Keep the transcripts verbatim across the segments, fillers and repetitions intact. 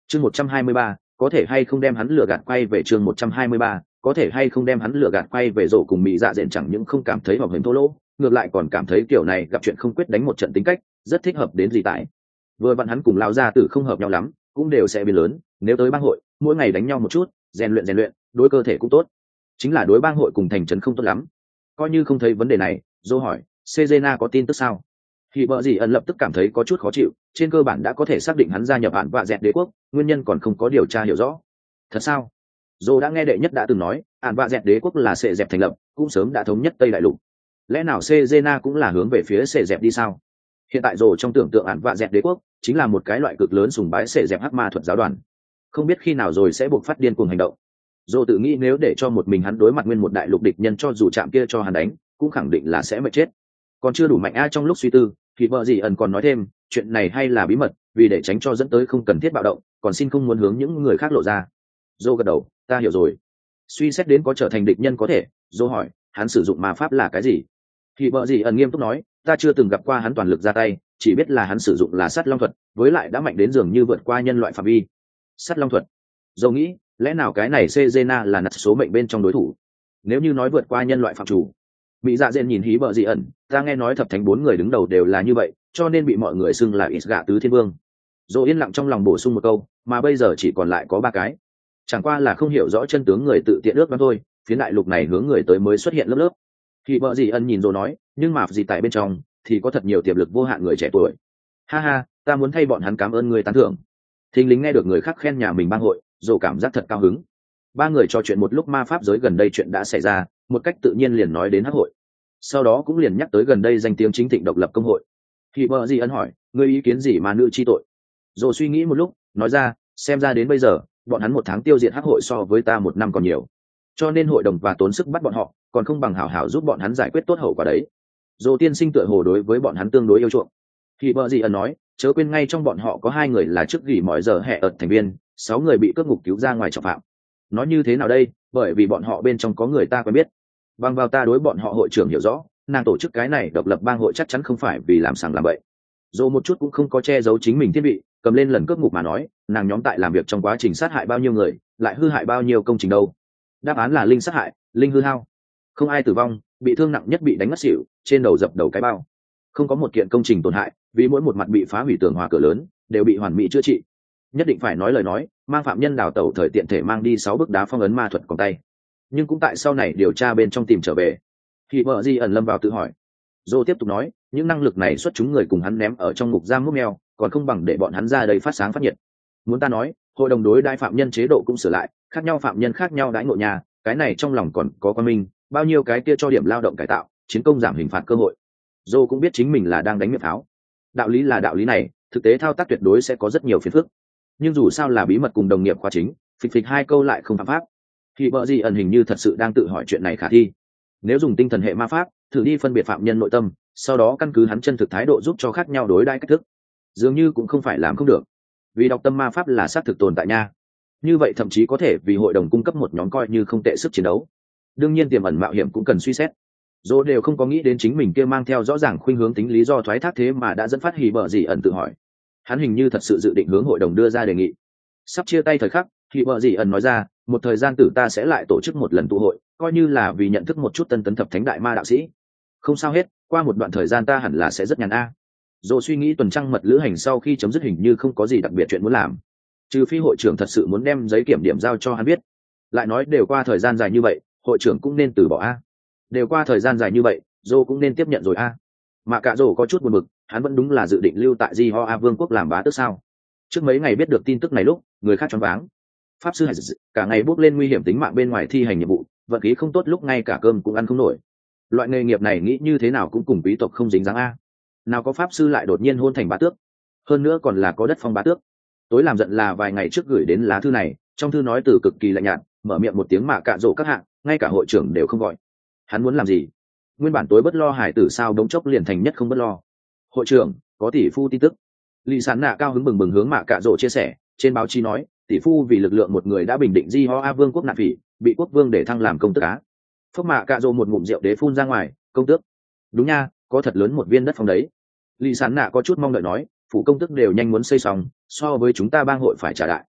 chương một trăm hai mươi ba có thể hay không đem hắn lừa gạt quay về chương một trăm hai mươi ba có thể hay không đem hắn lừa gạt quay về rổ cùng mỹ dạ dện chẳng những không cảm thấy hoặc hình thô lỗ, ngược lại còn cảm thấy kiểu này gặp chuyện không quyết đánh một trận tính cách rất thích hợp đến gì tại. Vừa vặn hắn cùng lao gia tử không hợp nhau lắm, cũng đều sẽ biến lớn, nếu tới bang hội mỗi ngày đánh nhau một chút, rèn luyện rèn luyện đối cơ thể cũng tốt, chính là đối bang hội cùng thành trấn không tốt lắm. Coi như không thấy vấn đề này, dô hỏi Cezena có tin tức sao. Thì bợ gì ẩn lập tức cảm thấy có chút khó chịu, trên cơ bản đã có thể xác định hắn gia nhập Ản Vạ Dẹt Đế quốc, nguyên nhân còn không có điều tra hiểu rõ. Thật sao? Dô đã nghe đệ nhất đã từng nói, Ản Vạ Dẹt Đế quốc là Sệ Dẹp thành lập, cũng sớm đã thống nhất Tây Đại Lục. Lẽ nào Cezena cũng là hướng về phía Sệ Dẹp đi sao? Hiện tại Dô trong tưởng tượng Ản Vạ Dẹt Đế quốc chính là một cái loại cực lớn sùng bái Sệ Dẹp hắc ma thuật giáo đoàn, không biết khi nào rồi sẽ buộc phát điên cuồng hành động. Dô tự nghĩ nếu để cho một mình hắn đối mặt nguyên một đại lục địch nhân, cho dù chạm kia cho hắn đánh, cũng khẳng định là sẽ mệt chết. Còn chưa đủ mạnh a. Trong lúc suy tư thì vợ gì ẩn còn nói thêm, chuyện này hay là bí mật, vì để tránh cho dẫn tới không cần thiết bạo động, còn xin không muốn hướng những người khác lộ ra. Dô gật đầu, ta hiểu rồi. Suy xét đến có trở thành địch nhân có thể, Dô hỏi hắn sử dụng ma pháp là cái gì. Thì vợ gì ẩn nghiêm túc nói, ta chưa từng gặp qua hắn toàn lực ra tay, chỉ biết là hắn sử dụng là sắt long thuật, với lại đã mạnh đến dường như vượt qua nhân loại phạm vi. Sắt long thuật. Dô nghĩ, lẽ nào cái này Cezena là nặt số mệnh bên trong đối thủ? Nếu như nói vượt qua nhân loại phạm chủ, Mỹ Dạ Dện nhìn hí bợ dị ẩn, ta nghe nói thập thánh bốn người đứng đầu đều là như vậy, cho nên bị mọi người xưng là ít gạ tứ thiên vương. Dô yên lặng trong lòng bổ sung một câu, mà bây giờ chỉ còn lại có ba cái, chẳng qua là không hiểu rõ chân tướng người tự tiện ước đoán thôi. Phía đại lục này hướng người tới mới xuất hiện lớp lớp. Thì bợ dị ẩn nhìn Dô nói, nhưng mà gì tại bên trong thì có thật nhiều tiềm lực vô hạn người trẻ tuổi. Ha ha, ta muốn thay bọn hắn cảm ơn người tán thưởng. Thình lính nghe được người khác khen nhà mình bang hội, Dô cảm giác thật cao hứng. Ba người trò chuyện một lúc ma pháp giới gần đây chuyện đã xảy ra, một cách tự nhiên liền nói đến hắc hội, sau đó cũng liền nhắc tới gần đây danh tiếng chính thịnh độc lập công hội. Thì bờ gì ân hỏi, người ý kiến gì mà nữ chi tội? Rồi suy nghĩ một lúc, nói ra, xem ra đến bây giờ bọn hắn một tháng tiêu diệt hắc hội so với ta một năm còn nhiều, cho nên hội đồng và tốn sức bắt bọn họ, còn không bằng hảo hảo giúp bọn hắn giải quyết tốt hậu quả đấy. Dô tiên sinh tựa hồ đối với bọn hắn tương đối yêu chuộng. Thì bờ gì ân nói, chớ quên ngay trong bọn họ có hai người là trước gỉ mọi giờ hè ợt thành viên, sáu người bị cướp ngục cứu ra ngoài trọng phạm. Nói như thế nào đây, bởi vì bọn họ bên trong có người ta quen biết. Bằng vào ta đối bọn họ hội trưởng hiểu rõ, nàng tổ chức cái này độc lập bang hội chắc chắn không phải vì làm sàng làm bậy. Dù một chút cũng không có che giấu chính mình thiên vị, cầm lên lần cướp ngục mà nói, nàng nhóm tại làm việc trong quá trình sát hại bao nhiêu người, lại hư hại bao nhiêu công trình đâu. Đáp án là linh sát hại, linh hư hao. Không ai tử vong, bị thương nặng nhất bị đánh ngất xỉu, trên đầu dập đầu cái bao. Không có một kiện công trình tổn hại, vì mỗi một mặt bị phá hủy tường hòa cửa lớn đều bị hoàn mỹ chữa trị. Nhất định phải nói lời nói, mang phạm nhân đào tẩu thời tiện thể mang đi sáu bức đá phong ấn ma thuật còn tay, nhưng cũng tại sau này điều tra bên trong tìm trở về. Thì vợ di ẩn lâm vào tự hỏi. Dô tiếp tục nói, những năng lực này xuất chúng người cùng hắn ném ở trong ngục giam múc mèo, còn không bằng để bọn hắn ra đây phát sáng phát nhiệt. Muốn ta nói, hội đồng đối đãi phạm nhân chế độ cũng sửa lại, khác nhau phạm nhân khác nhau đãi ngộ nhà, cái này trong lòng còn có quan minh, bao nhiêu cái kia cho điểm lao động cải tạo, chiến công giảm hình phạt cơ hội. Dô cũng biết chính mình là đang đánh miệng pháo. Đạo lý là đạo lý này, thực tế thao tác tuyệt đối sẽ có rất nhiều phiền phức. Nhưng dù sao là bí mật cùng đồng nghiệp khoa chính, phịch phịch hai câu lại không phạm pháp. Thì bợ gì ẩn hình như thật sự đang tự hỏi chuyện này khả thi. Nếu dùng tinh thần hệ ma pháp thử đi phân biệt phạm nhân nội tâm, sau đó căn cứ hắn chân thực thái độ giúp cho khác nhau đối đãi cách thức, dường như cũng không phải làm không được. Vì đọc tâm ma pháp là xác thực tồn tại nha. Như vậy thậm chí có thể vì hội đồng cung cấp một nhóm coi như không tệ sức chiến đấu. Đương nhiên tiềm ẩn mạo hiểm cũng cần suy xét. Dỗ đều không có nghĩ đến chính mình kia mang theo rõ ràng khuynh hướng tính lý do thoái thác thế mà đã dẫn phát hỉ bợ gì ẩn tự hỏi. Hắn hình như thật sự dự định hướng hội đồng đưa ra đề nghị. Sắp chia tay thời khắc, hỉ bợ gì ẩn nói ra, một thời gian tử ta sẽ lại tổ chức một lần tụ hội, coi như là vì nhận thức một chút tân tấn thập thánh đại ma đạo sĩ. Không sao hết, qua một đoạn thời gian ta hẳn là sẽ rất nhàn a. Dỗ suy nghĩ tuần trăng mật lữ hành sau khi chấm dứt hình như không có gì đặc biệt chuyện muốn làm, trừ phi hội trưởng thật sự muốn đem giấy kiểm điểm giao cho hắn biết. Lại nói đều qua thời gian dài như vậy, hội trưởng cũng nên từ bỏ a. Đều qua thời gian dài như vậy, Dô cũng nên tiếp nhận rồi a. Mà cả Dô có chút buồn bực, hắn vẫn đúng là dự định lưu tại Di Ho A Vương quốc làm bá tước sao? Trước mấy ngày biết được tin tức này lúc, người khác choáng váng. Pháp sư cả ngày bước lên nguy hiểm tính mạng bên ngoài thi hành nhiệm vụ, vận khí không tốt lúc ngay cả cơm cũng ăn không nổi. Loại nghề nghiệp này nghĩ như thế nào cũng cùng quý tộc không dính dáng a. Nào có pháp sư lại đột nhiên hôn thành bá tước, hơn nữa còn là có đất phong bá tước. Tối làm giận là vài ngày trước gửi đến lá thư này, trong thư nói từ cực kỳ lạnh nhạt, mở miệng một tiếng mà cạ rổ các hạng, ngay cả hội trưởng đều không gọi. Hắn muốn làm gì? Nguyên bản tối bất lo hải tử sao đống chốc liền thành nhất không bất lo. Hội trưởng, có tỷ phu tin tức. Lý Sán Nạ cao hứng bừng bừng hướng mạ cạ rổ chia sẻ, trên báo chí nói, tỷ phu vì lực lượng một người đã bình định Di Ho A Vương quốc nạn phỉ, bị quốc vương để thăng làm công tước á. Phốc mạ cạ rổ một ngụm rượu đế phun ra ngoài, công tước. Đúng nha, có thật lớn một viên đất phong đấy. Lý Sán Nạ có chút mong đợi nói, phủ công tước đều nhanh muốn xây xong, so với chúng ta bang hội phải trả đại.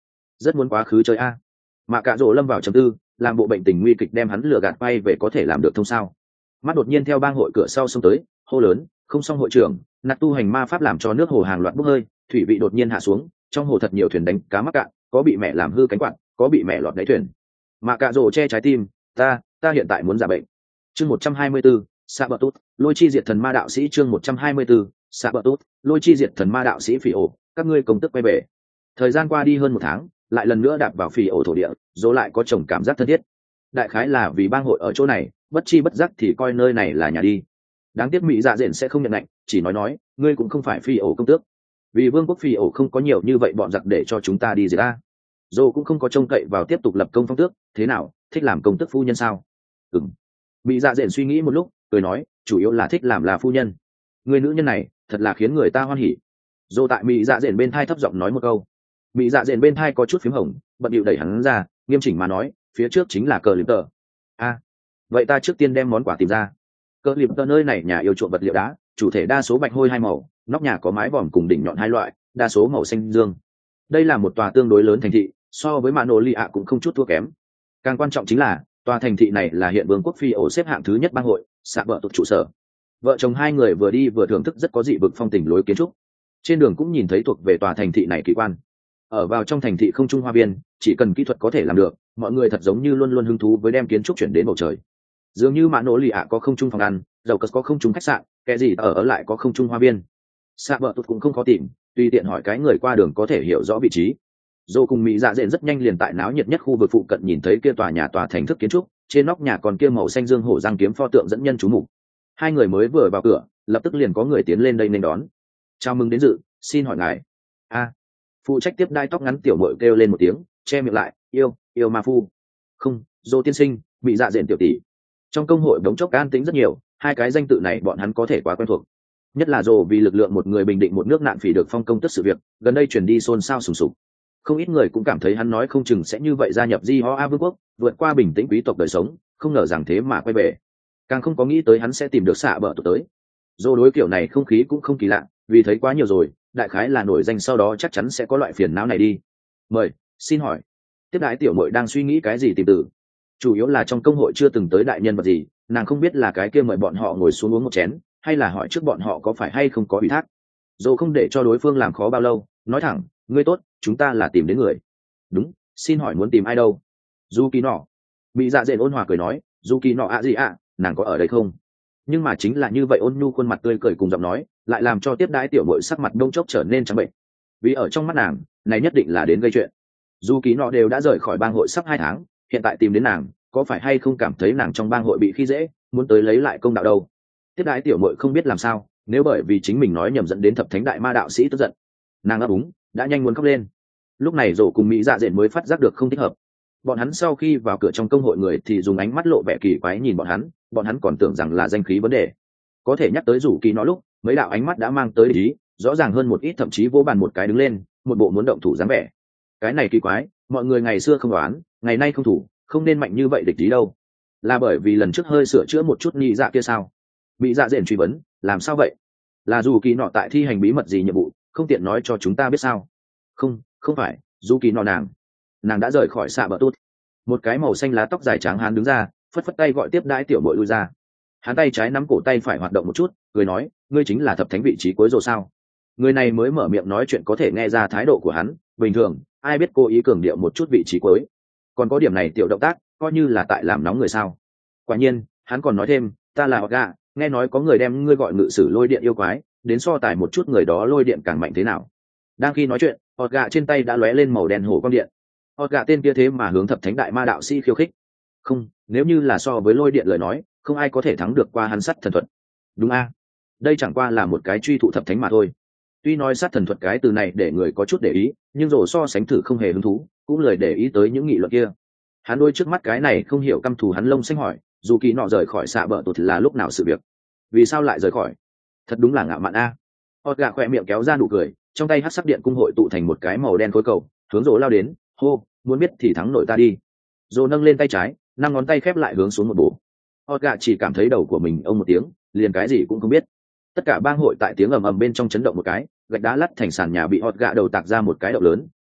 rất muốn quá khứ chơi a. Mạ Cạ Rỗ lâm vào trầm tư, làm bộ bệnh tình nguy kịch đem hắn lừa gạt quay về có thể làm được thông sao? Mắt đột nhiên theo bang hội cửa sau xông tới, hô lớn, không xong hội trưởng, nạt tu hành ma pháp làm cho nước hồ hàng loạt bốc hơi, thủy vị đột nhiên hạ xuống, trong hồ thật nhiều thuyền đánh cá mắc cạn, có bị mẹ làm hư cánh quạt, có bị mẹ lọt đáy thuyền. Mạ Cạ Rỗ che trái tim, ta, ta hiện tại muốn giả bệnh. Chương một trăm hai mươi tư, Sạ Bợ Tốt, Lôi Chi Diệt Thần Ma Đạo Sĩ chương một trăm hai mươi tư, Sạ Bợ Tốt, Lôi Chi Diệt Thần Ma Đạo Sĩ Phỉ ổ, các ngươi công tức quay về. Thời gian qua đi hơn một tháng, lại lần nữa đạp vào Phỉ ổ thổ địa, Dỗ lại có chồng cảm giác thân thiết. Đại khái là vì bang hội ở chỗ này, bất chi bất giác thì coi nơi này là nhà đi. Đáng tiếc Mỹ Dạ Dện sẽ không nhận lệnh, chỉ nói nói, ngươi cũng không phải Phỉ ổ công tước. Vì vương quốc Phỉ ổ không có nhiều như vậy bọn giặc để cho chúng ta đi gì ta. Dỗ cũng không có trông cậy vào tiếp tục lập công phong tước, thế nào, thích làm công tước phu nhân sao? Ừm. Mỹ Dạ Dện suy nghĩ một lúc, cười nói, chủ yếu là thích làm là phu nhân. Người nữ nhân này, thật là khiến người ta hoan hỉ. Dỗ tại Mỹ Dạ Dện bên thai thấp giọng nói một câu. Mỹ Dạ Dện bên thai có chút phím hồng, bận điệu đẩy hắn ra, nghiêm chỉnh mà nói, phía trước chính là cờ liệp tờ. A, vậy ta trước tiên đem món quà tìm ra. Cờ liệp tờ nơi này nhà yêu chuộng vật liệu đá, chủ thể đa số bạch hôi hai màu, nóc nhà có mái vòm cùng đỉnh nhọn hai loại, đa số màu xanh dương. Đây là một tòa tương đối lớn thành thị, so với mạ nổ lì ạ cũng không chút thua kém. Càng quan trọng chính là tòa thành thị này là hiện vương quốc Phi ổ xếp hạng thứ nhất bang hội, Sạ Bợ Tốt trụ sở. Vợ chồng hai người vừa đi vừa thưởng thức rất có dị vực phong tình lối kiến trúc. Trên đường cũng nhìn thấy thuộc về tòa thành thị này kỳ quan. Ở vào trong thành thị không trung hoa viên, chỉ cần kỹ thuật có thể làm được, mọi người thật giống như luôn luôn hứng thú với đem kiến trúc chuyển đến bầu trời. Dường như mạ nổ lì ạ có không trung phòng ăn, dầu cất có không trung khách sạn, kẻ gì ở ở lại có không trung hoa viên. Sạ Bợ Tốt cũng không khó tìm, tùy tiện hỏi cái người qua đường có thể hiểu rõ vị trí. Dô cùng Mỹ Dạ Dện rất nhanh liền tại náo nhiệt nhất khu vực phụ cận nhìn thấy kia tòa nhà tòa thành thức kiến trúc, trên nóc nhà còn kia màu xanh dương hổ răng kiếm pho tượng dẫn nhân chú mục. Hai người mới vừa vào cửa, lập tức liền có người tiến lên đây nên đón. Chào mừng đến dự, xin hỏi ngài. A, phụ trách tiếp đai tóc ngắn tiểu muội kêu lên một tiếng, che miệng lại, yêu, yêu ma phu. Không, Dô tiên sinh, Mỹ Dạ Dện tiểu tỷ. Trong công hội đống chốc an tĩnh rất nhiều, hai cái danh tự này bọn hắn có thể quá quen thuộc. Nhất là Dô vì lực lượng một người bình định một nước nạn phỉ được phong công tất sự việc, gần đây truyền đi xôn xao sùng sục. Không ít người cũng cảm thấy hắn nói không chừng sẽ như vậy gia nhập di ho a vương quốc, vượt qua bình tĩnh quý tộc đời sống, không ngờ rằng thế mà quay về. Càng không có nghĩ tới hắn sẽ tìm được Sạ Bợ Tốt tới. Dô đối kiểu này không khí cũng không kỳ lạ, vì thấy quá nhiều rồi, đại khái là nổi danh sau đó chắc chắn sẽ có loại phiền não này đi. Mời, xin hỏi. Tiếp đái tiểu muội đang suy nghĩ cái gì tìm từ. Chủ yếu là trong công hội chưa từng tới đại nhân vật gì, nàng không biết là cái kia mời bọn họ ngồi xuống uống một chén, hay là hỏi trước bọn họ có phải hay không có ủy thác. Dô không để cho đối phương làm khó bao lâu, nói thẳng, ngươi tốt, chúng ta là tìm đến người. Đúng, xin hỏi muốn tìm ai đâu? Du Kỳ Nọ. Mỹ Dạ Dện ôn hòa cười nói, Du Kỳ Nọ ạ gì ạ, nàng có ở đây không? Nhưng mà chính là như vậy ôn nhu khuôn mặt tươi cười cùng giọng nói, lại làm cho tiếp đái tiểu muội sắc mặt đông chốc trở nên trắng bệnh. Vì ở trong mắt nàng, này nhất định là đến gây chuyện. Du Kỳ Nọ đều đã rời khỏi bang hội sắp hai tháng, hiện tại tìm đến nàng, có phải hay không cảm thấy nàng trong bang hội bị khi dễ, muốn tới lấy lại công đạo đâu? Tiếp đái tiểu muội không biết làm sao, nếu bởi vì chính mình nói nhầm dẫn đến thập thánh đại ma đạo sĩ tức giận. Nàng ấp úng, đã nhanh muốn khóc lên. Lúc này Dỗ cùng Mỹ Dạ Dện mới phát giác được không thích hợp. Bọn hắn sau khi vào cửa trong công hội người thì dùng ánh mắt lộ vẻ kỳ quái nhìn bọn hắn, bọn hắn còn tưởng rằng là danh khí vấn đề. Có thể nhắc tới Rủ Kỳ Nọ lúc, mấy đạo ánh mắt đã mang tới ý, rõ ràng hơn một ít, thậm chí vỗ bàn một cái đứng lên, một bộ muốn động thủ dáng vẻ. Cái này kỳ quái, mọi người ngày xưa không đoán, ngày nay không thủ, không nên mạnh như vậy địch ý đâu. Là bởi vì lần trước hơi sửa chữa một chút nhị dạ kia sao? Mỹ Dạ Dện truy vấn, làm sao vậy? Là Rủ Kỳ Nọ tại thi hành bí mật gì nhiệm vụ, không tiện nói cho chúng ta biết sao? Không, không phải, Rủ Kỳ Nọ nàng, nàng đã rời khỏi Sạ Bợ Tốt. Một cái màu xanh lá tóc dài trắng hán đứng ra, phất phất tay gọi tiếp đãi tiểu muội lui ra. Hắn tay trái nắm cổ tay phải hoạt động một chút, cười nói, ngươi chính là thập thánh vị trí cuối rồi sao? Người này mới mở miệng nói chuyện có thể nghe ra thái độ của hắn, bình thường, ai biết cố ý cường điệu một chút vị trí cuối. Còn có điểm này tiểu động tác, coi như là tại làm nóng người sao? Quả nhiên, hắn còn nói thêm, ta là Gà, nghe nói có người đem ngươi gọi ngự sử lôi điện yêu quái, đến so tài một chút người đó lôi điện càng mạnh thế nào. Đang khi nói chuyện, Gà trên tay đã lóe lên màu đen hổ quang điện. Gà tên kia thế mà hướng thập thánh đại ma đạo sĩ khiêu khích. Không, nếu như là so với lôi điện lời nói, không ai có thể thắng được qua hắn sắt thần thuật. Đúng a, đây chẳng qua là một cái truy thụ thập thánh mà thôi. Tuy nói sát thần thuật cái từ này để người có chút để ý, nhưng rồi so sánh thử không hề hứng thú, cũng lời để ý tới những nghị luận kia. Hắn đôi trước mắt cái này không hiểu căm thù hắn lông xanh hỏi, dù Kỳ Nọ rời khỏi Sạ Bợ Tốt là lúc nào sự việc? Vì sao lại rời khỏi? Thật đúng là ngạo mạn a. Hột gà khỏe miệng kéo ra nụ cười, trong tay hắc sắc điện cung hội tụ thành một cái màu đen khối cầu, hướng Rồ lao đến, hô, muốn biết thì thắng nội ta đi. Rồ nâng lên tay trái, năm ngón tay khép lại hướng xuống một bổ. Hột gà chỉ cảm thấy đầu của mình ông một tiếng, liền cái gì cũng không biết. Tất cả bang hội tại tiếng ầm ầm bên trong chấn động một cái, gạch đá lắt thành sàn nhà bị hột gà đầu tạc ra một cái động lớn,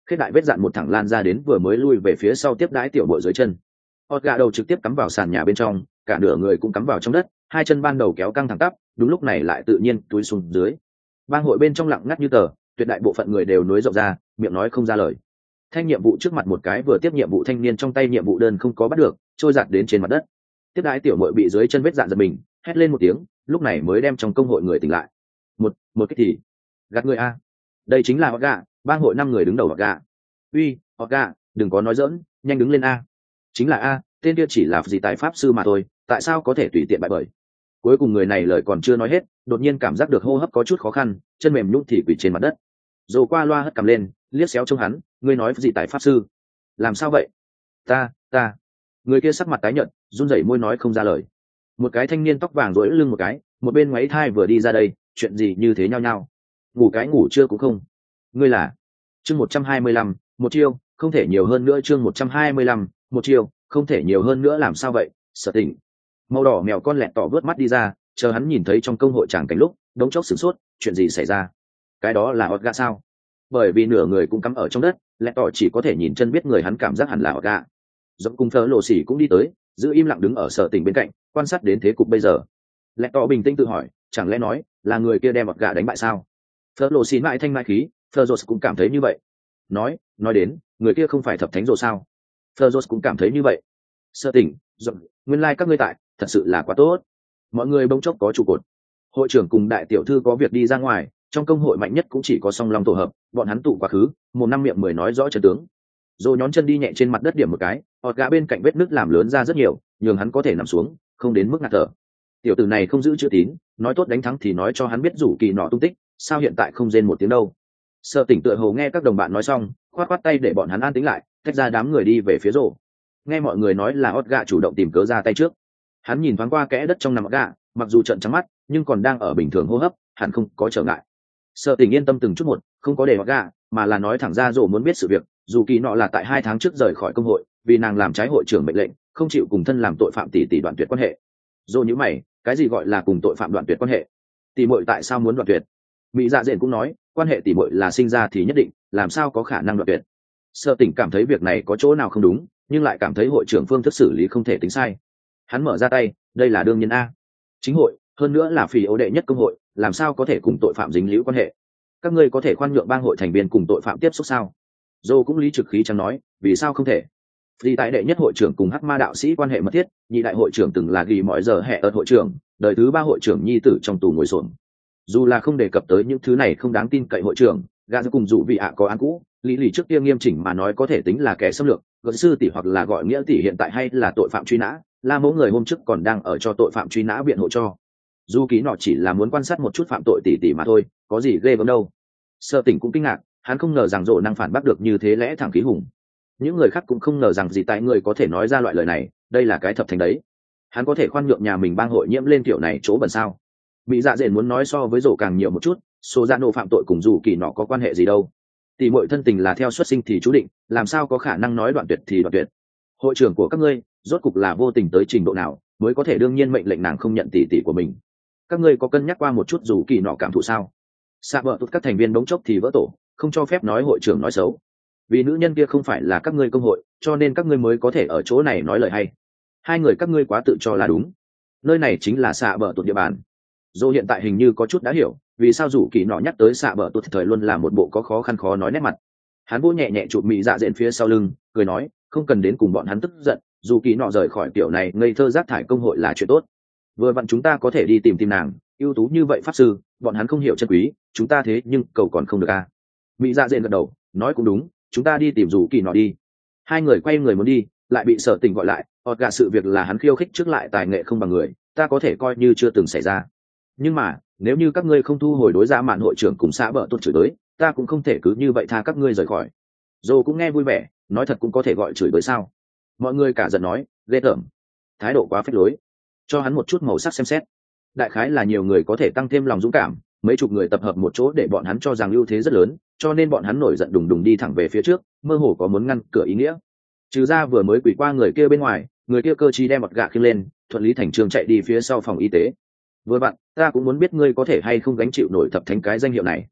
khết đại vết dạn một thẳng lan ra đến vừa mới lui về phía sau tiếp đái tiểu bội dưới chân. Hột gà đầu trực tiếp cắm vào sàn nhà bên trong, cả nửa người cũng cắm vào trong đất, hai chân ban đầu kéo căng thẳng tắp, đúng lúc này lại tự nhiên túi xuống dưới. Bang hội bên trong lặng ngắt như tờ, tuyệt đại bộ phận người đều nối rộng ra, miệng nói không ra lời. Thanh nhiệm vụ trước mặt một cái vừa tiếp nhiệm vụ thanh niên trong tay nhiệm vụ đơn không có bắt được, trôi giạt đến trên mặt đất. Tiếp đái tiểu muội bị dưới chân vết dạn giật mình, hét lên một tiếng, lúc này mới đem trong công hội người tỉnh lại. Một, một cái thì gạt người a. Đây chính là Hột gà, bang hội năm người đứng đầu Hột gà. Uy, Hột gà, đừng có nói giỡn, nhanh đứng lên a. Chính là a, tên kia chỉ là gì tài pháp sư mà thôi, tại sao có thể tùy tiện bại bởi. Cuối cùng người này lời còn chưa nói hết, đột nhiên cảm giác được hô hấp có chút khó khăn, chân mềm nhũn thì quỳ trên mặt đất. Rồi qua loa hất cằm lên, liếc xéo trông hắn, ngươi nói gì tài pháp sư? Làm sao vậy? Ta, ta. Người kia sắc mặt tái nhợt, run rẩy môi nói không ra lời. Một cái thanh niên tóc vàng rối lưng một cái, một bên ngoáy thai vừa đi ra đây, chuyện gì như thế nhau nhau? Ngủ cái ngủ chưa cũng không. Ngươi là? Chương một trăm hai mươi lăm, một chiêu, không thể nhiều hơn nữa. Chương một trăm hai mươi lăm, một chiêu, không thể nhiều hơn nữa. Làm sao vậy? Sở Tỉnh. Màu đỏ mèo con lẹt tỏ vớt mắt đi ra, chờ hắn nhìn thấy trong công hội tràng cảnh lúc đống chốc sửng sốt, chuyện gì xảy ra? Cái đó là Hột gà sao? Bởi vì nửa người cũng cắm ở trong đất, lẹt tỏ chỉ có thể nhìn chân biết người hắn cảm giác hẳn là Hột gà. Dẫm cùng Phở Lộ Xỉ cũng đi tới, giữ im lặng đứng ở Sở Tỉnh bên cạnh, quan sát đến thế cục bây giờ. Lẹt tỏ bình tĩnh tự hỏi, chẳng lẽ nói là người kia đem Hột gà đánh bại sao? Phở Lộ Xỉ mãi thanh mãi khí, Phở Rốt cũng cảm thấy như vậy. Nói, nói đến, người kia không phải thập thánh rồi sao? Phở Rốt cũng cảm thấy như vậy. Sở Tỉnh, dẫm, nguyên lai like các ngươi tại, thật sự là quá tốt. Mọi người bỗng chốc có trụ cột. Hội trưởng cùng đại tiểu thư có việc đi ra ngoài, trong công hội mạnh nhất cũng chỉ có song long tổ hợp, bọn hắn tụ quá khứ, một năm miệng mười nói rõ chân tướng. Rồi nhón chân đi nhẹ trên mặt đất điểm một cái, Hột gà bên cạnh vết nứt làm lớn ra rất nhiều, nhường hắn có thể nằm xuống, không đến mức ngạt thở. Tiểu tử này không giữ chữ tín, nói tốt đánh thắng thì nói cho hắn biết rủ kỳ nọ tung tích, sao hiện tại không rên một tiếng đâu? Sở Tỉnh tựa hồ nghe các đồng bạn nói xong, khoát khoát tay để bọn hắn an tĩnh lại, tách ra đám người đi về phía rổ. Nghe mọi người nói là Hột gà chủ động tìm cớ ra tay trước. Hắn nhìn thoáng qua kẽ đất trong nằm Hột gà, mặc dù trợn trắng mắt, nhưng còn đang ở bình thường hô hấp, hẳn không có trở ngại. Sở Tỉnh yên tâm từng chút một, không có để Hột gà, mà là nói thẳng ra rổ muốn biết sự việc, dù kỳ nọ là tại hai tháng trước rời khỏi công hội, vì nàng làm trái hội trưởng mệnh lệnh, không chịu cùng thân làm tội phạm tỷ tỷ đoạn tuyệt quan hệ. Rổ nhíu mày, cái gì gọi là cùng tội phạm đoạn tuyệt quan hệ? Tỷ muội tại sao muốn đoạn tuyệt? Mỹ Dạ Dện cũng nói, quan hệ tỷ muội là sinh ra thì nhất định, làm sao có khả năng đoạn tuyệt? Sở Tỉnh cảm thấy việc này có chỗ nào không đúng, nhưng lại cảm thấy hội trưởng phương thức xử lý không thể tính sai. Hắn mở ra tay, đây là đương nhiên a. Chính hội, hơn nữa là phỉ ấu đệ nhất công hội, làm sao có thể cùng tội phạm dính líu quan hệ? Các ngươi có thể khoan nhượng bang hội thành viên cùng tội phạm tiếp xúc sao? Dô cũng lý trực khí chẳng nói, vì sao không thể? Vì tại đệ nhất hội trưởng cùng hắc ma đạo sĩ quan hệ mật thiết, nhị đại hội trưởng từng là ghi mọi giờ hẹ ợt hội trưởng, đời thứ ba hội trưởng nhi tử trong tù ngồi xổm. Dù là không đề cập tới những thứ này không đáng tin cậy hội trưởng, gã cùng dụ vị ạ có án cũ, lý lì trước kia nghiêm chỉnh mà nói có thể tính là kẻ xâm lược, luật sư tỷ hoặc là gọi nghĩa tỷ hiện tại hay là tội phạm truy nã, là mỗi người hôm trước còn đang ở cho tội phạm truy nã biện hộ cho. Dù ký nọ chỉ là muốn quan sát một chút phạm tội tỷ tỷ mà thôi, có gì ghê gớm đâu. Sở Tỉnh cũng kinh ngạc, hắn không ngờ rằng Dỗ năng phản bác được như thế lẽ thẳng khí hùng. Những người khác cũng không ngờ rằng gì tại người có thể nói ra loại lời này, đây là cái thập thành đấy. Hắn có thể khoan nhượng nhà mình bang hội nhiễm lên kiểu này chỗ bẩn sao? Bị Dạ Dện muốn nói so với Dỗ càng nhiều một chút, số gia nô phạm tội cùng dù kỳ nọ có quan hệ gì đâu. Tỷ muội thân tình là theo xuất sinh thì chú định, làm sao có khả năng nói đoạn tuyệt thì đoạn tuyệt. Hội trưởng của các ngươi, rốt cục là vô tình tới trình độ nào, mới có thể đương nhiên mệnh lệnh nàng không nhận tỷ tỷ của mình. Các ngươi có cân nhắc qua một chút dù kỳ nọ cảm thụ sao? Xạ vợ tốt các thành viên đống chốc thì vỡ tổ, không cho phép nói hội trưởng nói xấu. Vì nữ nhân kia không phải là các ngươi công hội, cho nên các ngươi mới có thể ở chỗ này nói lời hay. Hai người các ngươi quá tự cho là đúng. Nơi này chính là xạ vợ tốt địa bàn. Dô hiện tại hình như có chút đã hiểu, vì sao dù kỳ nọ nhắc tới xạ vợ tốt thời luôn là một bộ có khó khăn khó nói nét mặt. Hắn vỗ nhẹ nhẹ chụp Mị Dạ Dện phía sau lưng, cười nói, không cần đến cùng bọn hắn tức giận, dù kỳ nọ rời khỏi tiểu này ngây thơ rác thải công hội là chuyện tốt. Vừa vặn chúng ta có thể đi tìm tìm nàng, ưu tú như vậy pháp sư, bọn hắn không hiểu chân quý, chúng ta thế nhưng cầu còn không được à. Mị Dạ Dện gật đầu, nói cũng đúng, chúng ta đi tìm dù kỳ nọ đi. Hai người quay người muốn đi, lại bị Sở Tỉnh gọi lại, Hột gà sự việc là hắn khiêu khích trước lại tài nghệ không bằng người, ta có thể coi như chưa từng xảy ra. Nhưng mà nếu như các ngươi không thu hồi đối giá mạn hội trưởng cùng xã bờ tốt chửi tới, ta cũng không thể cứ như vậy tha các ngươi rời khỏi. Dô cũng nghe vui vẻ, nói thật cũng có thể gọi chửi tới sao? Mọi người cả giận nói, ghê tởm, thái độ quá phách lối, cho hắn một chút màu sắc xem xét. Đại khái là nhiều người có thể tăng thêm lòng dũng cảm, mấy chục người tập hợp một chỗ để bọn hắn cho rằng ưu thế rất lớn, cho nên bọn hắn nổi giận đùng đùng đi thẳng về phía trước, mơ hồ có muốn ngăn cửa ý nghĩa. Trừ ra vừa mới quỷ qua người kia bên ngoài, người kia cơ trí đem một gạ khiêng lên, thuận lý thành trường chạy đi phía sau phòng y tế. Vừa bạn, ta cũng muốn biết ngươi có thể hay không gánh chịu nổi thập thánh cái danh hiệu này.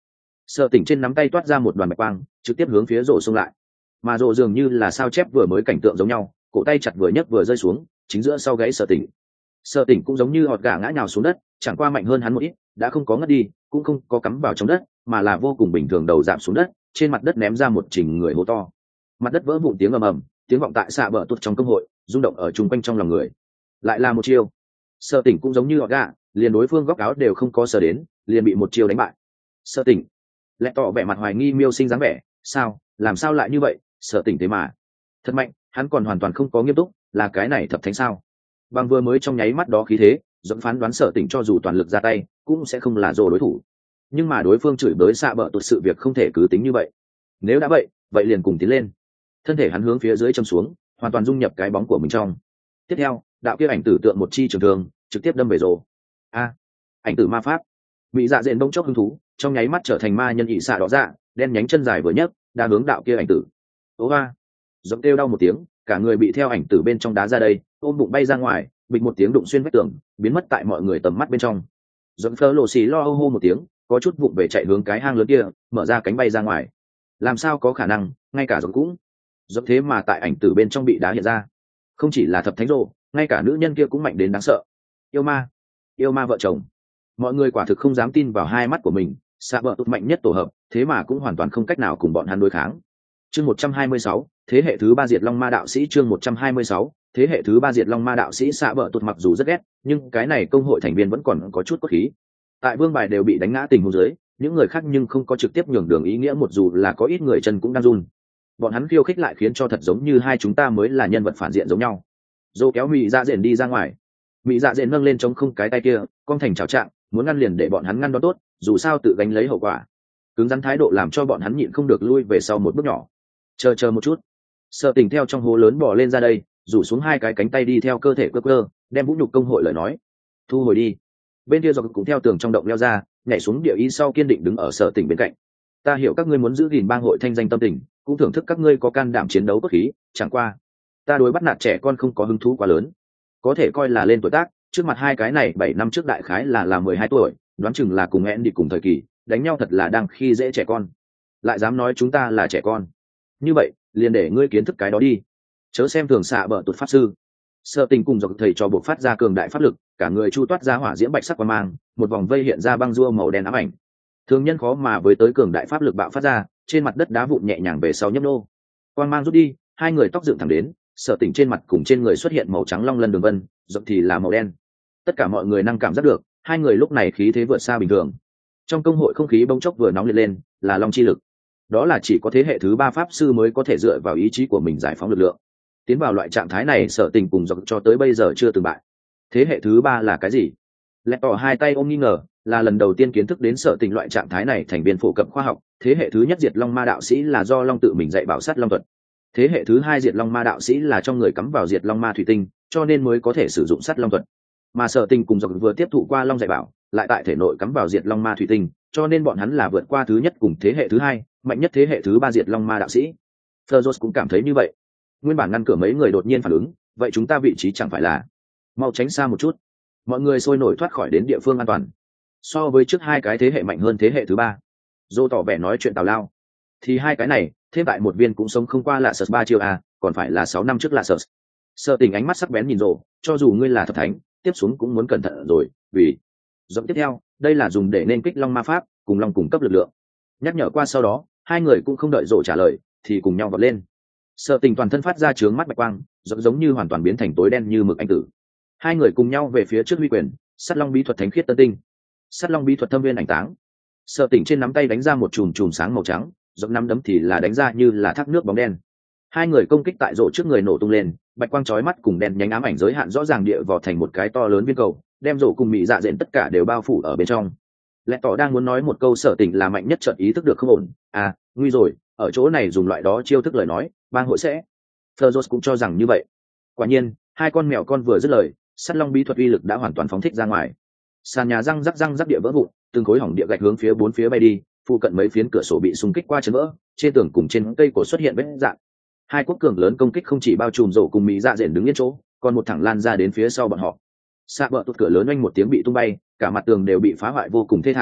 Sợ tỉnh trên nắm tay toát ra một đoàn bạch quang trực tiếp hướng phía rổ xông lại, mà rổ dường như là sao chép vừa mới cảnh tượng giống nhau, cổ tay chặt vừa nhấc vừa rơi xuống chính giữa sau gãy Sợ tỉnh. Sợ tỉnh cũng giống như hột gà ngã nhào xuống đất, chẳng qua mạnh hơn hắn một ít, đã không có ngất đi, cũng không có cắm vào trong đất, mà là vô cùng bình thường đầu giảm xuống đất, trên mặt đất ném ra một trình người hố to. Mặt đất vỡ vụn tiếng ầm ầm, tiếng vọng tại xạ bờ tụt trong công hội, rung động ở chung quanh trong lòng người. Lại là một chiêu. Sợ tỉnh cũng giống như hột gà, liền đối phương góc áo đều không có sờ đến, liền bị một chiêu đánh bại. Sợ tỉnh lẹ tỏ vẻ mặt hoài nghi miêu sinh dáng vẻ, sao làm sao lại như vậy, Sợ tỉnh thế mà thật mạnh, hắn còn hoàn toàn không có nghiêm túc, là cái này thập thánh sao? Bằng vừa mới trong nháy mắt đó khí thế, dẫn phán đoán Sợ tỉnh cho dù toàn lực ra tay cũng sẽ không là rồ đối thủ, nhưng mà đối phương chửi bới xạ bợ tụt sự việc không thể cứ tính như vậy. Nếu đã vậy vậy liền cùng tiến lên. Thân thể hắn hướng phía dưới châm xuống, hoàn toàn dung nhập cái bóng của mình trong. Tiếp theo đạo kia ảnh tử tượng một chi trường thường trực tiếp đâm về rồ. A, ảnh tử ma pháp. Mỹ dạ dện bỗng chốc hứng thú, trong nháy mắt trở thành ma nhân ị xạ đỏ dạ, đen nhánh chân dài vừa nhấc đã hướng đạo kia ảnh tử. Ố ba, giọng kêu đau một tiếng, cả người bị theo ảnh tử bên trong đá ra đây, ôm bụng bay ra ngoài, bịch một tiếng đụng xuyên vách tường, biến mất tại mọi người tầm mắt bên trong. Giọng phơ lộ xì lo âu hô một tiếng, có chút vụng về chạy hướng cái hang lớn kia, mở ra cánh bay ra ngoài. Làm sao có khả năng, ngay cả giọng cũng giọng thế mà tại ảnh tử bên trong bị đá hiện ra. Không chỉ là thập thánh rồ, ngay cả nữ nhân kia cũng mạnh đến đáng sợ. Yêu ma, yêu ma vợ chồng. Mọi người quả thực không dám tin vào hai mắt của mình, xạ bờ tụt mạnh nhất tổ hợp, thế mà cũng hoàn toàn không cách nào cùng bọn hắn đối kháng. Chương một trăm hai mươi sáu, thế hệ thứ ba diệt long ma đạo sĩ. Chương một trăm hai mươi sáu, thế hệ thứ ba diệt long ma đạo sĩ. Xạ bờ tụt mặc dù rất ghét, nhưng cái này công hội thành viên vẫn còn có chút cốt khí. Tại vương bài đều bị đánh ngã tình huống dưới, những người khác nhưng không có trực tiếp nhường đường ý nghĩa, một dù là có ít người chân cũng đang run. Bọn hắn khiêu khích lại khiến cho thật giống như hai chúng ta mới là nhân vật phản diện giống nhau. Dô kéo Mỹ Dạ Dện đi ra ngoài. Mỹ Dạ Dện nâng lên chống không cái tay kia, con thành chào trạng, muốn ngăn liền để bọn hắn ngăn đó tốt, dù sao tự gánh lấy hậu quả. Cứng rắn thái độ làm cho bọn hắn nhịn không được lui về sau một bước nhỏ. Chờ chờ một chút. Sợ Tình theo trong hố lớn bò lên ra đây, rủ xuống hai cái cánh tay đi theo cơ thể cơ cơ, đem vũ nhục công hội lời nói thu hồi đi. Bên kia Giọc cũng theo tường trong động leo ra, nhảy xuống địa ý sau kiên định đứng ở Sợ Tình bên cạnh. Ta hiểu các ngươi muốn giữ gìn bang hội thanh danh tâm tình, cũng thưởng thức các ngươi có can đảm chiến đấu cốt khí, chẳng qua ta đối bắt nạt trẻ con không có hứng thú quá lớn, có thể coi là lên tuổi tác. Trước mặt hai cái này bảy năm trước đại khái là là mười hai tuổi, đoán chừng là cùng hẹn đi cùng thời kỳ, đánh nhau thật là đang khi dễ trẻ con, lại dám nói chúng ta là trẻ con. Như vậy liền để ngươi kiến thức cái đó đi, chớ xem thường xạ bờ tụt pháp sư. Sợ Tình cùng Giọc thầy cho buộc phát ra cường đại pháp lực, cả người chu toát ra hỏa diễm bạch sắc quang mang, một vòng vây hiện ra băng rua màu đen ám ảnh. Thường nhân khó mà với tới cường đại pháp lực bạo phát ra, trên mặt đất đá vụn nhẹ nhàng về sau nhấp nô. Quang mang rút đi, hai người tóc dựng thẳng đến, Sợ Tình trên mặt cùng trên người xuất hiện màu trắng long lân đường vân, Giọc thì là màu đen. Tất cả mọi người năng cảm giác được, hai người lúc này khí thế vượt xa bình thường. Trong công hội không khí bỗng chốc vừa nóng liệt lên, là long chi lực. Đó là chỉ có thế hệ thứ ba pháp sư mới có thể dựa vào ý chí của mình giải phóng lực lượng. Tiến vào loại trạng thái này Sợ Tình cùng Giọc cho tới bây giờ chưa từng bại. Thế hệ thứ ba là cái gì? Lẹ tỏ hai tay ôm nghi ngờ, là lần đầu tiên kiến thức đến Sợ Tình loại trạng thái này thành viên phổ cập khoa học. Thế hệ thứ nhất diệt long ma đạo sĩ là do long tự mình dạy bảo sát long thuật. Thế hệ thứ hai diệt long ma đạo sĩ là trong người cắm vào diệt long ma thủy tinh, cho nên mới có thể sử dụng sát long thuật. Mà Sợ Tình cùng Giọc vừa tiếp thụ qua long dạy bảo, lại tại thể nội cắm vào diệt long ma thủy tinh, cho nên bọn hắn là vượt qua thứ nhất cùng thế hệ thứ hai, mạnh nhất thế hệ thứ ba diệt long ma đạo sĩ. Fergus cũng cảm thấy như vậy. Nguyên bản ngăn cửa mấy người đột nhiên phản ứng, vậy chúng ta vị trí chẳng phải là mau tránh xa một chút. Mọi người sôi nổi thoát khỏi đến địa phương an toàn. So với trước hai cái thế hệ mạnh hơn thế hệ thứ ba. Dô tỏ vẻ nói chuyện tào lao. Thì hai cái này, thêm tại một viên cũng sống không qua là Sợt ba chiêu à, còn phải là sáu năm trước là Sợt. Sợ Tình ánh mắt sắc bén nhìn Rồ, cho dù ngươi là thập thánh, tiếp xuống cũng muốn cẩn thận rồi, vì Giọng tiếp theo, đây là dùng để nên kích long ma pháp, cùng long cung cấp lực lượng. Nhắc nhở qua sau đó, hai người cũng không đợi Rồ trả lời, thì cùng nhau vọt lên. Sợ Tình toàn thân phát ra chướng mắt bạch quang, giống giống như hoàn toàn biến thành tối đen như mực anh tử. Hai người cùng nhau về phía trước huy quyền, Sắt Long bí thuật thánh khiết tân tinh, Sắt Long bí thuật thâm viên ảnh táng. Sợ Tình trên nắm tay đánh ra một chùm chùm sáng màu trắng, giống nắm đấm thì là đánh ra như là thác nước bóng đen. Hai người công kích tại Rồ trước người nổ tung lên, bạch quang chói mắt cùng đen nhánh ám ảnh giới hạn rõ ràng địa vò thành một cái to lớn viên cầu, đem Rồ cùng Mỹ Dạ Dện tất cả đều bao phủ ở bên trong. Lẽ tỏ đang muốn nói một câu Sợ Tình là mạnh nhất, chợt ý thức được không ổn, à, nguy rồi, ở chỗ này dùng loại đó chiêu thức lời nói, bang hội sẽ. Fergus cũng cho rằng như vậy. Quả nhiên, hai con mèo con vừa dứt lời, Sắt Long bí thuật uy lực đã hoàn toàn phóng thích ra ngoài. Sàn nhà răng rắc răng rắc địa vỡ vụn, từng khối hỏng địa gạch hướng phía bốn phía bay đi, phụ cận mấy phiến cửa sổ bị xung kích qua chấn vỡ, trên tường cùng trên cây cổ xuất hiện vết rạn. Hai quốc cường lớn công kích không chỉ bao trùm Rồ cùng Mỹ Dạ Dện đứng yên chỗ, còn một thẳng lan ra đến phía sau bọn họ. Xạ bờ tụt cửa lớn oanh một tiếng bị tung bay, cả mặt tường đều bị phá hoại vô cùng thê thảm,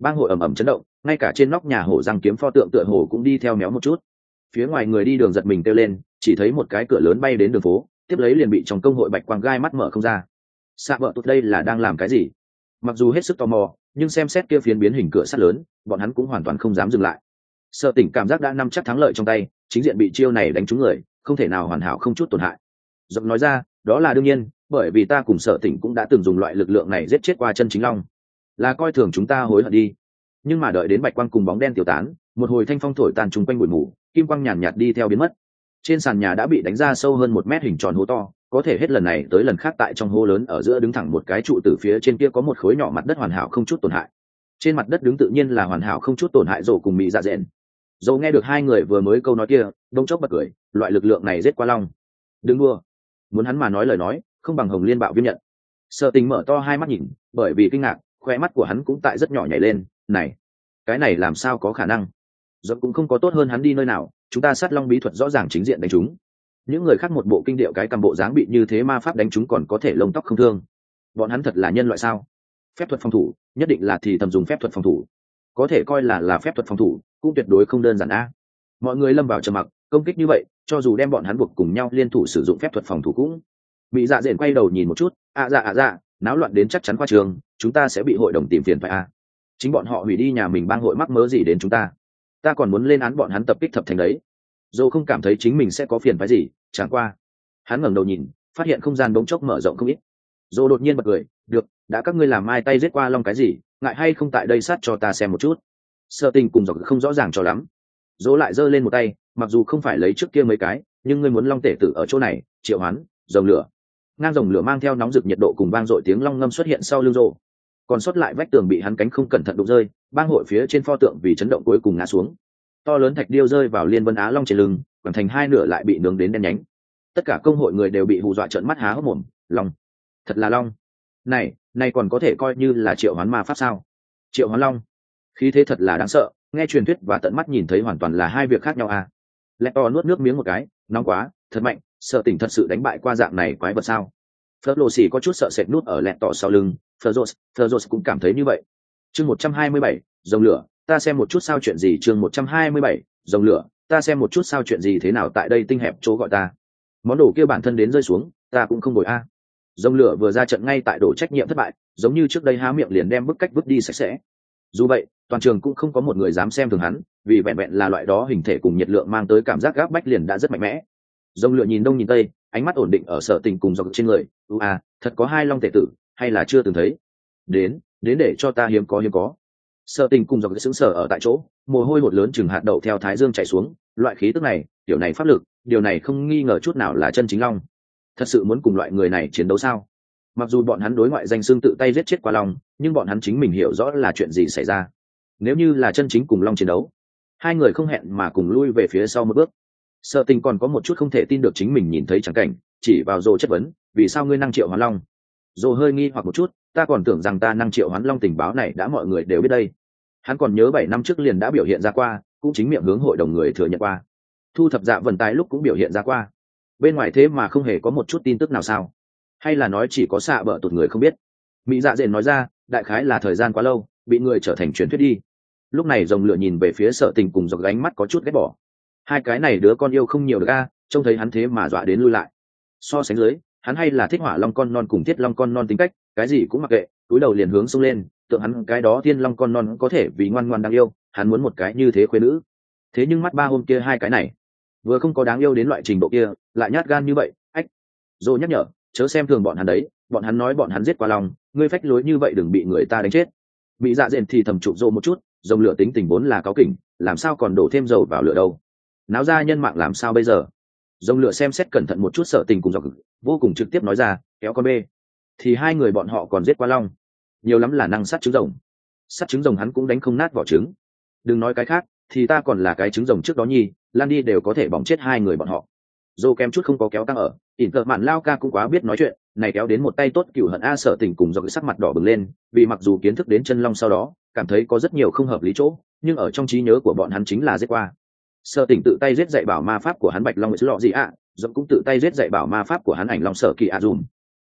bang hội ầm ầm chấn động, ngay cả trên nóc nhà hổ răng kiếm pho tượng tựa hồ cũng đi theo méo một chút. Phía ngoài người đi đường giật mình kêu lên, chỉ thấy một cái cửa lớn bay đến đường phố, tiếp lấy liền bị trong công hội bạch quang gai mắt mở không ra. Xạ vợ tụt đây là đang làm cái gì? Mặc dù hết sức tò mò, nhưng xem xét kia phiến biến hình cửa sắt lớn, bọn hắn cũng hoàn toàn không dám dừng lại. Sợ Tỉnh cảm giác đã nắm chắc thắng lợi trong tay, chính diện bị chiêu này đánh trúng người, không thể nào hoàn hảo không chút tổn hại. Giọng nói ra, đó là đương nhiên, bởi vì ta cùng Sợ Tỉnh cũng đã từng dùng loại lực lượng này giết chết qua chân chính long, là coi thường chúng ta hối hận đi. Nhưng mà đợi đến bạch quang cùng bóng đen tiêu tán, một hồi thanh phong thổi tan trùng quanh bụi mù, kim quang nhàn nhạt đi theo biến mất. Trên sàn nhà đã bị đánh ra sâu hơn một mét hình tròn hố to, có thể hết lần này tới lần khác tại trong hố lớn ở giữa đứng thẳng một cái trụ tử, phía trên kia có một khối nhỏ mặt đất hoàn hảo không chút tổn hại. Trên mặt đất đứng tự nhiên là hoàn hảo không chút tổn hại Rồ cùng Mị Dạ Dện. Rồ nghe được hai người vừa mới câu nói kia, đông chốc bật cười, loại lực lượng này giết qua long. Đừng đua, muốn hắn mà nói lời nói, không bằng Hồng Liên Bạo Viêm nhận. Sợ Tình mở to hai mắt nhìn, bởi vì kinh ngạc, khóe mắt của hắn cũng tại rất nhỏ nhảy lên, này, cái này làm sao có khả năng? Rồ cũng không có tốt hơn hắn đi nơi nào, chúng ta sát long bí thuật rõ ràng chính diện đánh chúng. Những người khác một bộ kinh điệu cái cầm bộ dáng bị như thế ma pháp đánh chúng còn có thể lông tóc không thương. Bọn hắn thật là nhân loại sao? Phép thuật phòng thủ, nhất định là thì thầm dùng phép thuật phòng thủ. Có thể coi là là phép thuật phòng thủ, cũng tuyệt đối không đơn giản a. Mọi người lâm vào trầm mặc, công kích như vậy, cho dù đem bọn hắn buộc cùng nhau liên thủ sử dụng phép thuật phòng thủ cũng. Bị Dạ Dện quay đầu nhìn một chút, ạ dạ ạ dạ, náo loạn đến chắc chắn qua trường, chúng ta sẽ bị hội đồng tìm phiền phải a. Chính bọn họ hủy đi nhà mình bang hội mắc mớ gì đến chúng ta? Ta còn muốn lên án bọn hắn tập kích thập thành đấy. Dô không cảm thấy chính mình sẽ có phiền phái gì, chẳng qua hắn ngẩng đầu nhìn, phát hiện không gian bỗng chốc mở rộng không ít. Dô đột nhiên bật cười, được, đã các ngươi làm mai tay giết qua long cái gì, ngại hay không tại đây sát cho ta xem một chút. Sợ Tình cùng dọc không rõ ràng cho lắm. Dô lại giơ lên một tay, mặc dù không phải lấy trước kia mấy cái, nhưng ngươi muốn long tể tử ở chỗ này, triệu hoán rồng lửa. Ngang rồng lửa mang theo nóng rực nhiệt độ cùng vang dội tiếng long ngâm xuất hiện sau lưng Dô. Còn sót lại vách tường bị hắn cánh không cẩn thận đụng rơi, bang hội phía trên pho tượng vì chấn động cuối cùng ngã xuống. To lớn thạch điêu rơi vào liên vân á long trên lưng, còn thành hai nửa lại bị nướng đến đen nhánh. Tất cả công hội người đều bị hù dọa trợn mắt há hốc mồm. Long, thật là long. Này, này còn có thể coi như là triệu hoán ma pháp sao? Triệu hoán long, khí thế thật là đáng sợ, nghe truyền thuyết và tận mắt nhìn thấy hoàn toàn là hai việc khác nhau à. Lẹ to nuốt nước miếng một cái, nóng quá, thật mạnh, Sợ Tỉnh thật sự đánh bại qua dạng này quái vật sao? Phớt Lô Xỉ có chút sợ sệt nút ở lẹ tỏ sau lưng, Phớt Phớt cũng cảm thấy như vậy. Chương một trăm hai mươi bảy, rồng lửa, ta xem một chút sao chuyện gì. Chương một trăm hai mươi bảy, rồng lửa, ta xem một chút sao chuyện gì thế nào tại đây tinh hẹp chỗ gọi ta. Món đồ kia bản thân đến rơi xuống, ta cũng không bồi a. Rồng lửa vừa ra trận ngay tại đổ trách nhiệm thất bại, giống như trước đây há miệng liền đem bức cách vứt đi sạch sẽ. Dù vậy, toàn trường cũng không có một người dám xem thường hắn, vì vẹn vẹn là loại đó hình thể cùng nhiệt lượng mang tới cảm giác gáp bách liền đã rất mạnh mẽ. Rồng lửa nhìn đông nhìn tây, ánh mắt ổn định ở Sợ Tình cùng dọc trên người. U à, thật có hai long tể tử, hay là chưa từng thấy? Đến, đến để cho ta hiếm có hiếm có. Sợ Tình cùng dọc sững sờ ở tại chỗ, mồ hôi hột lớn chừng hạt đậu theo thái dương chảy xuống. Loại khí tức này, điều này pháp lực, điều này không nghi ngờ chút nào là chân chính long. Thật sự muốn cùng loại người này chiến đấu sao? Mặc dù bọn hắn đối ngoại danh xưng tự tay giết chết qua long, nhưng bọn hắn chính mình hiểu rõ là chuyện gì xảy ra. Nếu như là chân chính cùng long chiến đấu, hai người không hẹn mà cùng lui về phía sau một bước. Sợ Tình còn có một chút không thể tin được chính mình nhìn thấy trắng cảnh, chỉ vào Dô chất vấn, vì sao ngươi năng triệu hoán long? Dô hơi nghi hoặc một chút, ta còn tưởng rằng ta năng triệu hoán long tình báo này đã mọi người đều biết đây. Hắn còn nhớ bảy năm trước liền đã biểu hiện ra qua, cũng chính miệng hướng hội đồng người thừa nhận qua. Thu thập dạ vần tài lúc cũng biểu hiện ra qua. Bên ngoài thế mà không hề có một chút tin tức nào sao? Hay là nói chỉ có xạ bợ tụt người không biết? Mỹ Dạ Dện nói ra, đại khái là thời gian quá lâu, bị người trở thành truyền thuyết đi. Lúc này rồng lửa nhìn về phía Sợ Tình cùng dọc ánh mắt có chút ghét bỏ. Hai cái này đứa con yêu không nhiều được a, trông thấy hắn thế mà dọa đến lui lại. So sánh dưới, hắn hay là thích hỏa long con non cùng thiết long con non tính cách, cái gì cũng mặc kệ, túi đầu liền hướng xông lên, tượng hắn cái đó thiên long con non có thể vì ngoan ngoan đáng yêu, hắn muốn một cái như thế khuê nữ. Thế nhưng mắt ba hôm kia hai cái này, vừa không có đáng yêu đến loại trình độ kia, lại nhát gan như vậy, ách. Dô nhắc nhở, chớ xem thường bọn hắn đấy, bọn hắn nói bọn hắn giết qua lòng, ngươi phách lối như vậy đừng bị người ta đánh chết. Bị Dạ Dện thì thầm chụp Dô một chút, dòng lửa tính tình vốn là cáu kỉnh, làm sao còn đổ thêm dầu vào lửa đâu. Náo ra nhân mạng làm sao bây giờ? Dòng lửa xem xét cẩn thận một chút Sợ Tình cùng dọc, vô cùng trực tiếp nói ra, kéo con bê. Thì hai người bọn họ còn giết qua long, nhiều lắm là năng sắt trứng rồng. Sắt trứng rồng hắn cũng đánh không nát vỏ trứng. Đừng nói cái khác, thì ta còn là cái trứng rồng trước đó nhi, lan đi đều có thể bỏng chết hai người bọn họ. Dô kém chút không có kéo tăng ở, ỉn cờ mạn lao ca cũng quá biết nói chuyện, này kéo đến một tay tốt cửu hận a. Sợ Tình cùng dọc sắc mặt đỏ bừng lên, vì mặc dù kiến thức đến chân long sau đó, cảm thấy có rất nhiều không hợp lý chỗ, nhưng ở trong trí nhớ của bọn hắn chính là giết qua. Sợ Tình tự tay giết dạy bảo ma pháp của hắn bạch long lọ gì ạ, dọc cũng tự tay giết dạy bảo ma pháp của hắn ảnh long Sở Kỳ ạ dùm.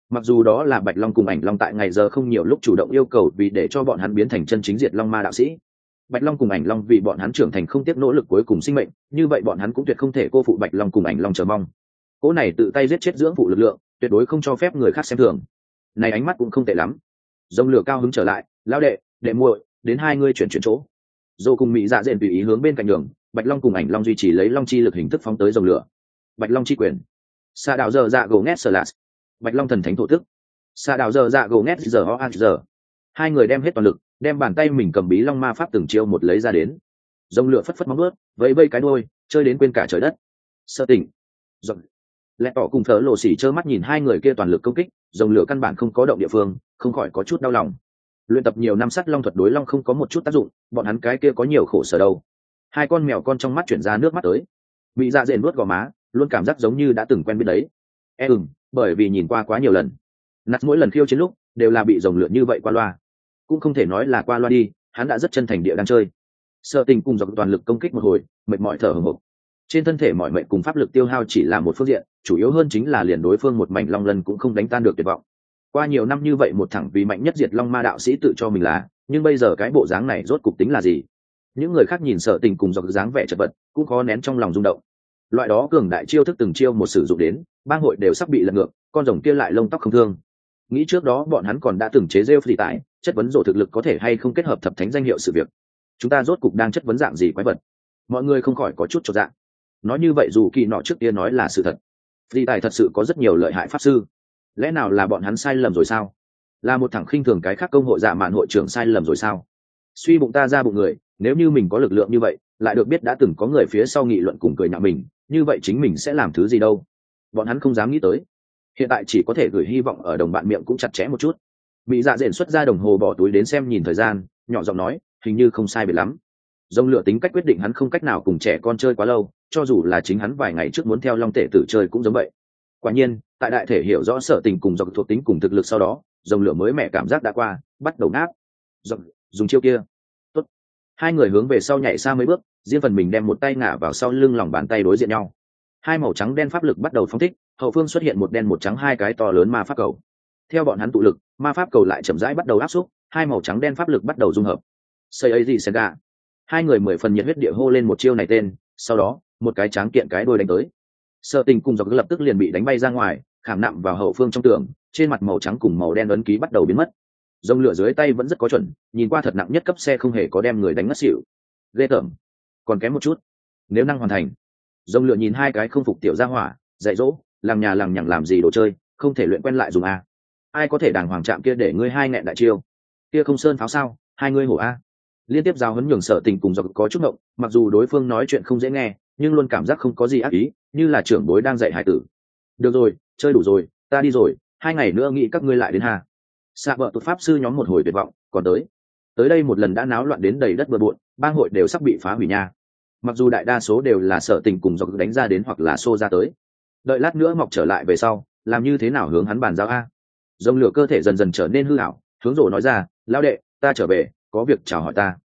Mặc dù đó là Bạch Long cùng Ảnh Long tại ngày giờ không nhiều lúc chủ động yêu cầu vì để cho bọn hắn biến thành chân chính diệt long ma đạo sĩ. Bạch Long cùng Ảnh Long vì bọn hắn trưởng thành không tiếc nỗ lực cuối cùng sinh mệnh, như vậy bọn hắn cũng tuyệt không thể cô phụ Bạch Long cùng Ảnh Long chờ mong. Cỗ này tự tay giết chết dưỡng phụ lực lượng, tuyệt đối không cho phép người khác xem thường. Này ánh mắt cũng không tệ lắm. Rồng lửa cao hứng trở lại, lão đệ, đệ muội, đến hai ngươi chuyển chuyển chỗ. Dô cùng Mỹ Dạ Dện tùy ý hướng bên cạnh đường, Bạch Long cùng Ảnh Long duy trì lấy long chi lực hình thức phóng tới rồng lửa. Bạch Long chi quyền. Sa đạo giờ dạ gồ ngét sờ lạt. Bạch Long thần thánh thổ tức. Sa đạo giờ dạ gồ ngét giờ ho an giờ. Hai người đem hết toàn lực, đem bàn tay mình cầm bí long ma pháp từng chiêu một lấy ra đến. Rồng lửa phất phất móng vuốt, vẫy vẫy cái đuôi, chơi đến quên cả trời đất. Sơ tỉnh. Rồng. Lẹ tỏ cùng thở lộ xỉ trơ mắt nhìn hai người kia toàn lực công kích, rồng lửa căn bản không có động địa phương, không khỏi có chút đau lòng. Luyện tập nhiều năm sắt long thuật đối long không có một chút tác dụng, bọn hắn cái kia có nhiều khổ sở đâu. Hai con mèo con trong mắt chuyển ra nước mắt tới. Bị dạ dện nuốt gò má, luôn cảm giác giống như đã từng quen biết đấy. E ừm, bởi vì nhìn qua quá nhiều lần. Nát mỗi lần khiêu chiến lúc đều là bị rồng lửa như vậy qua loa. Cũng không thể nói là qua loa đi, hắn đã rất chân thành địa đang chơi. Sợ tình cùng dọc toàn lực công kích một hồi, mệt mỏi thở hổn hộc. Trên thân thể mọi mệnh cùng pháp lực tiêu hao chỉ là một phương diện, chủ yếu hơn chính là liền đối phương một mảnh long lân cũng không đánh tan được tuyệt vọng. Qua nhiều năm như vậy một thẳng vì mạnh nhất diệt long ma đạo sĩ tự cho mình là, nhưng bây giờ cái bộ dáng này rốt cục tính là gì? Những người khác nhìn Sợ tình cùng dọc dáng vẻ chật vật, cũng khó nén trong lòng rung động. Loại đó cường đại chiêu thức từng chiêu một sử dụng đến, bang hội đều sắp bị lật ngược, con rồng kia lại lông tóc không thương. Nghĩ trước đó bọn hắn còn đã từng chế rêu phi tại chất vấn rộ thực lực có thể hay không kết hợp thập thánh danh hiệu sự việc. Chúng ta rốt cục đang chất vấn dạng gì quái vật? Mọi người không khỏi có chút chột dạ. Nói như vậy dù kỳ nọ trước kia nói là sự thật, phi tại thật sự có rất nhiều lợi hại pháp sư. Lẽ nào là bọn hắn sai lầm rồi sao? Là một thằng khinh thường cái khác công hội dạ mạn hội trưởng sai lầm rồi sao? Suy bụng ta ra bụng người, nếu như mình có lực lượng như vậy, lại được biết đã từng có người phía sau nghị luận cùng cười nhạo mình, như vậy chính mình sẽ làm thứ gì đâu? Bọn hắn không dám nghĩ tới. Hiện tại chỉ có thể gửi hy vọng ở đồng bạn miệng cũng chặt chẽ một chút. Bị dạ dện xuất ra đồng hồ bỏ túi đến xem nhìn thời gian, nhỏ giọng nói, hình như không sai biệt lắm. Rồng lửa tính cách quyết định hắn không cách nào cùng trẻ con chơi quá lâu, cho dù là chính hắn vài ngày trước muốn theo long tể tử chơi cũng giống vậy. Quả nhiên, tại đại thể hiểu rõ sở tình cùng dọc thuộc tính cùng thực lực sau đó, rồng lửa mới mẻ cảm giác đã qua, bắt đầu ngáp. Dọc, dùng chiêu kia. Tốt. Hai người hướng về sau nhảy xa mấy bước, riêng phần mình đem một tay ngả vào sau lưng lòng bàn tay đối diện nhau. Hai màu trắng đen pháp lực bắt đầu phóng thích, hậu phương xuất hiện một đen một trắng hai cái to lớn ma pháp cầu. Theo bọn hắn tụ lực, ma pháp cầu lại chậm rãi bắt đầu áp xúc, hai màu trắng đen pháp lực bắt đầu dung hợp. Xây ấy gì Senga. Hai người mười phần nhiệt huyết địa hô lên một chiêu này tên, sau đó, một cái tráng kiện cái đuôi đánh tới. Sợ tình cùng dọc lập tức liền bị đánh bay ra ngoài, khảm nặm vào hậu phương trong tường, trên mặt màu trắng cùng màu đen ấn ký bắt đầu biến mất. Rồng lửa dưới tay vẫn rất có chuẩn, nhìn qua thật nặng nhất cấp xe không hề có đem người đánh ngất xỉu. Ghê tởm, còn kém một chút. Nếu năng hoàn thành. Rồng lửa nhìn hai cái không phục tiểu gia hỏa, dạy dỗ, làm nhà lằng nhằng làm gì đồ chơi, không thể luyện quen lại dùng a. Ai có thể đàng hoàng chạm kia để ngươi hai nghẹn đại chiêu. Kia không sơn pháo sao, hai ngươi hổ a. Liên tiếp giao huấn nhường Sợ tình cùng dọc có chút ngộng, mặc dù đối phương nói chuyện không dễ nghe, nhưng luôn cảm giác không có gì ác ý, như là trưởng bối đang dạy hải tử. Được rồi, chơi đủ rồi, ta đi rồi, hai ngày nữa nghĩ các ngươi lại đến hà. Xạ vợ tụt pháp sư nhóm một hồi tuyệt vọng, còn tới tới đây một lần đã náo loạn đến đầy đất bừa bộn, bang hội đều sắp bị phá hủy nha. Mặc dù đại đa số đều là Sợ tình cùng dọc đánh ra đến hoặc là xô ra tới, đợi lát nữa mọc trở lại về sau, làm như thế nào hướng hắn bàn giao a? Rồng lửa cơ thể dần dần trở nên hư ảo, hướng rồ nói ra, lão đệ, ta trở về, có việc chào hỏi ta.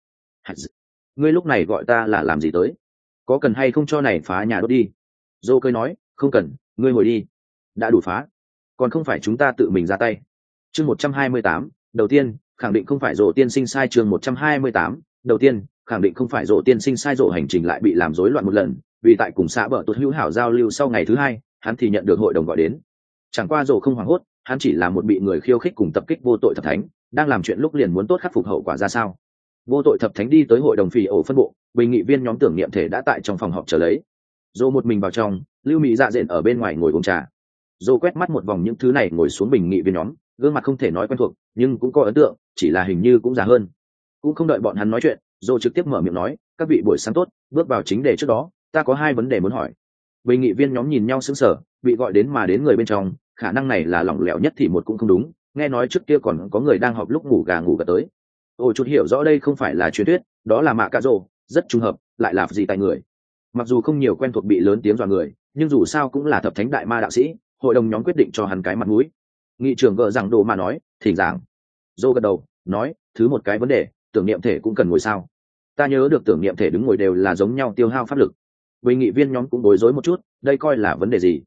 Ngươi lúc này gọi ta là làm gì tới? Có cần hay không cho này phá nhà đốt đi? Dô cười nói, không cần, ngươi ngồi đi. Đã đủ phá, còn không phải chúng ta tự mình ra tay. Chương một trăm hai mươi tám, đầu tiên, khẳng định không phải Dỗ tiên sinh sai. Chương một trăm hai mươi tám, đầu tiên, khẳng định không phải Dỗ tiên sinh sai. Dỗ hành trình lại bị làm rối loạn một lần, vì tại cùng xã bờ tụt hữu hảo giao lưu sau ngày thứ hai, hắn thì nhận được hội đồng gọi đến. Chẳng qua Dỗ không hoảng hốt, hắn chỉ là một bị người khiêu khích cùng tập kích vô tội thập thánh, đang làm chuyện lúc liền muốn tốt khắc phục hậu quả ra sao. Vô tội thập thánh đi tới hội đồng phỉ ổ phân bộ, bình nghị viên nhóm tưởng niệm thể đã tại trong phòng họp chờ lấy. Dô một mình vào trong, lưu mỹ dạ dện ở bên ngoài ngồi uống trà. Dô quét mắt một vòng những thứ này ngồi xuống bình nghị viên nhóm, gương mặt không thể nói quen thuộc, nhưng cũng có ấn tượng, chỉ là hình như cũng già hơn. Cũng không đợi bọn hắn nói chuyện, Dô trực tiếp mở miệng nói, các vị buổi sáng tốt, bước vào chính đề trước đó, ta có hai vấn đề muốn hỏi. Bình nghị viên nhóm nhìn nhau sững sờ, bị gọi đến mà đến người bên trong, khả năng này là lỏng lẻo nhất thì một cũng không đúng, nghe nói trước kia còn có người đang họp lúc ngủ gà ngủ gật tới. Ôi chút hiểu rõ đây không phải là truyền thuyết, đó là mạ cà rồ, rất trùng hợp, lại là gì tại người. Mặc dù không nhiều quen thuộc bị lớn tiếng dọa người, nhưng dù sao cũng là thập thánh đại ma đạo sĩ, hội đồng nhóm quyết định cho hắn cái mặt mũi. Nghị trưởng gỡ rằng đồ mà nói, thỉnh giảng. Dô gật đầu, nói, thứ một cái vấn đề, tưởng niệm thể cũng cần ngồi sao? Ta nhớ được tưởng niệm thể đứng ngồi đều là giống nhau tiêu hao pháp lực. Bình nghị viên nhóm cũng bối rối một chút, đây coi là vấn đề gì?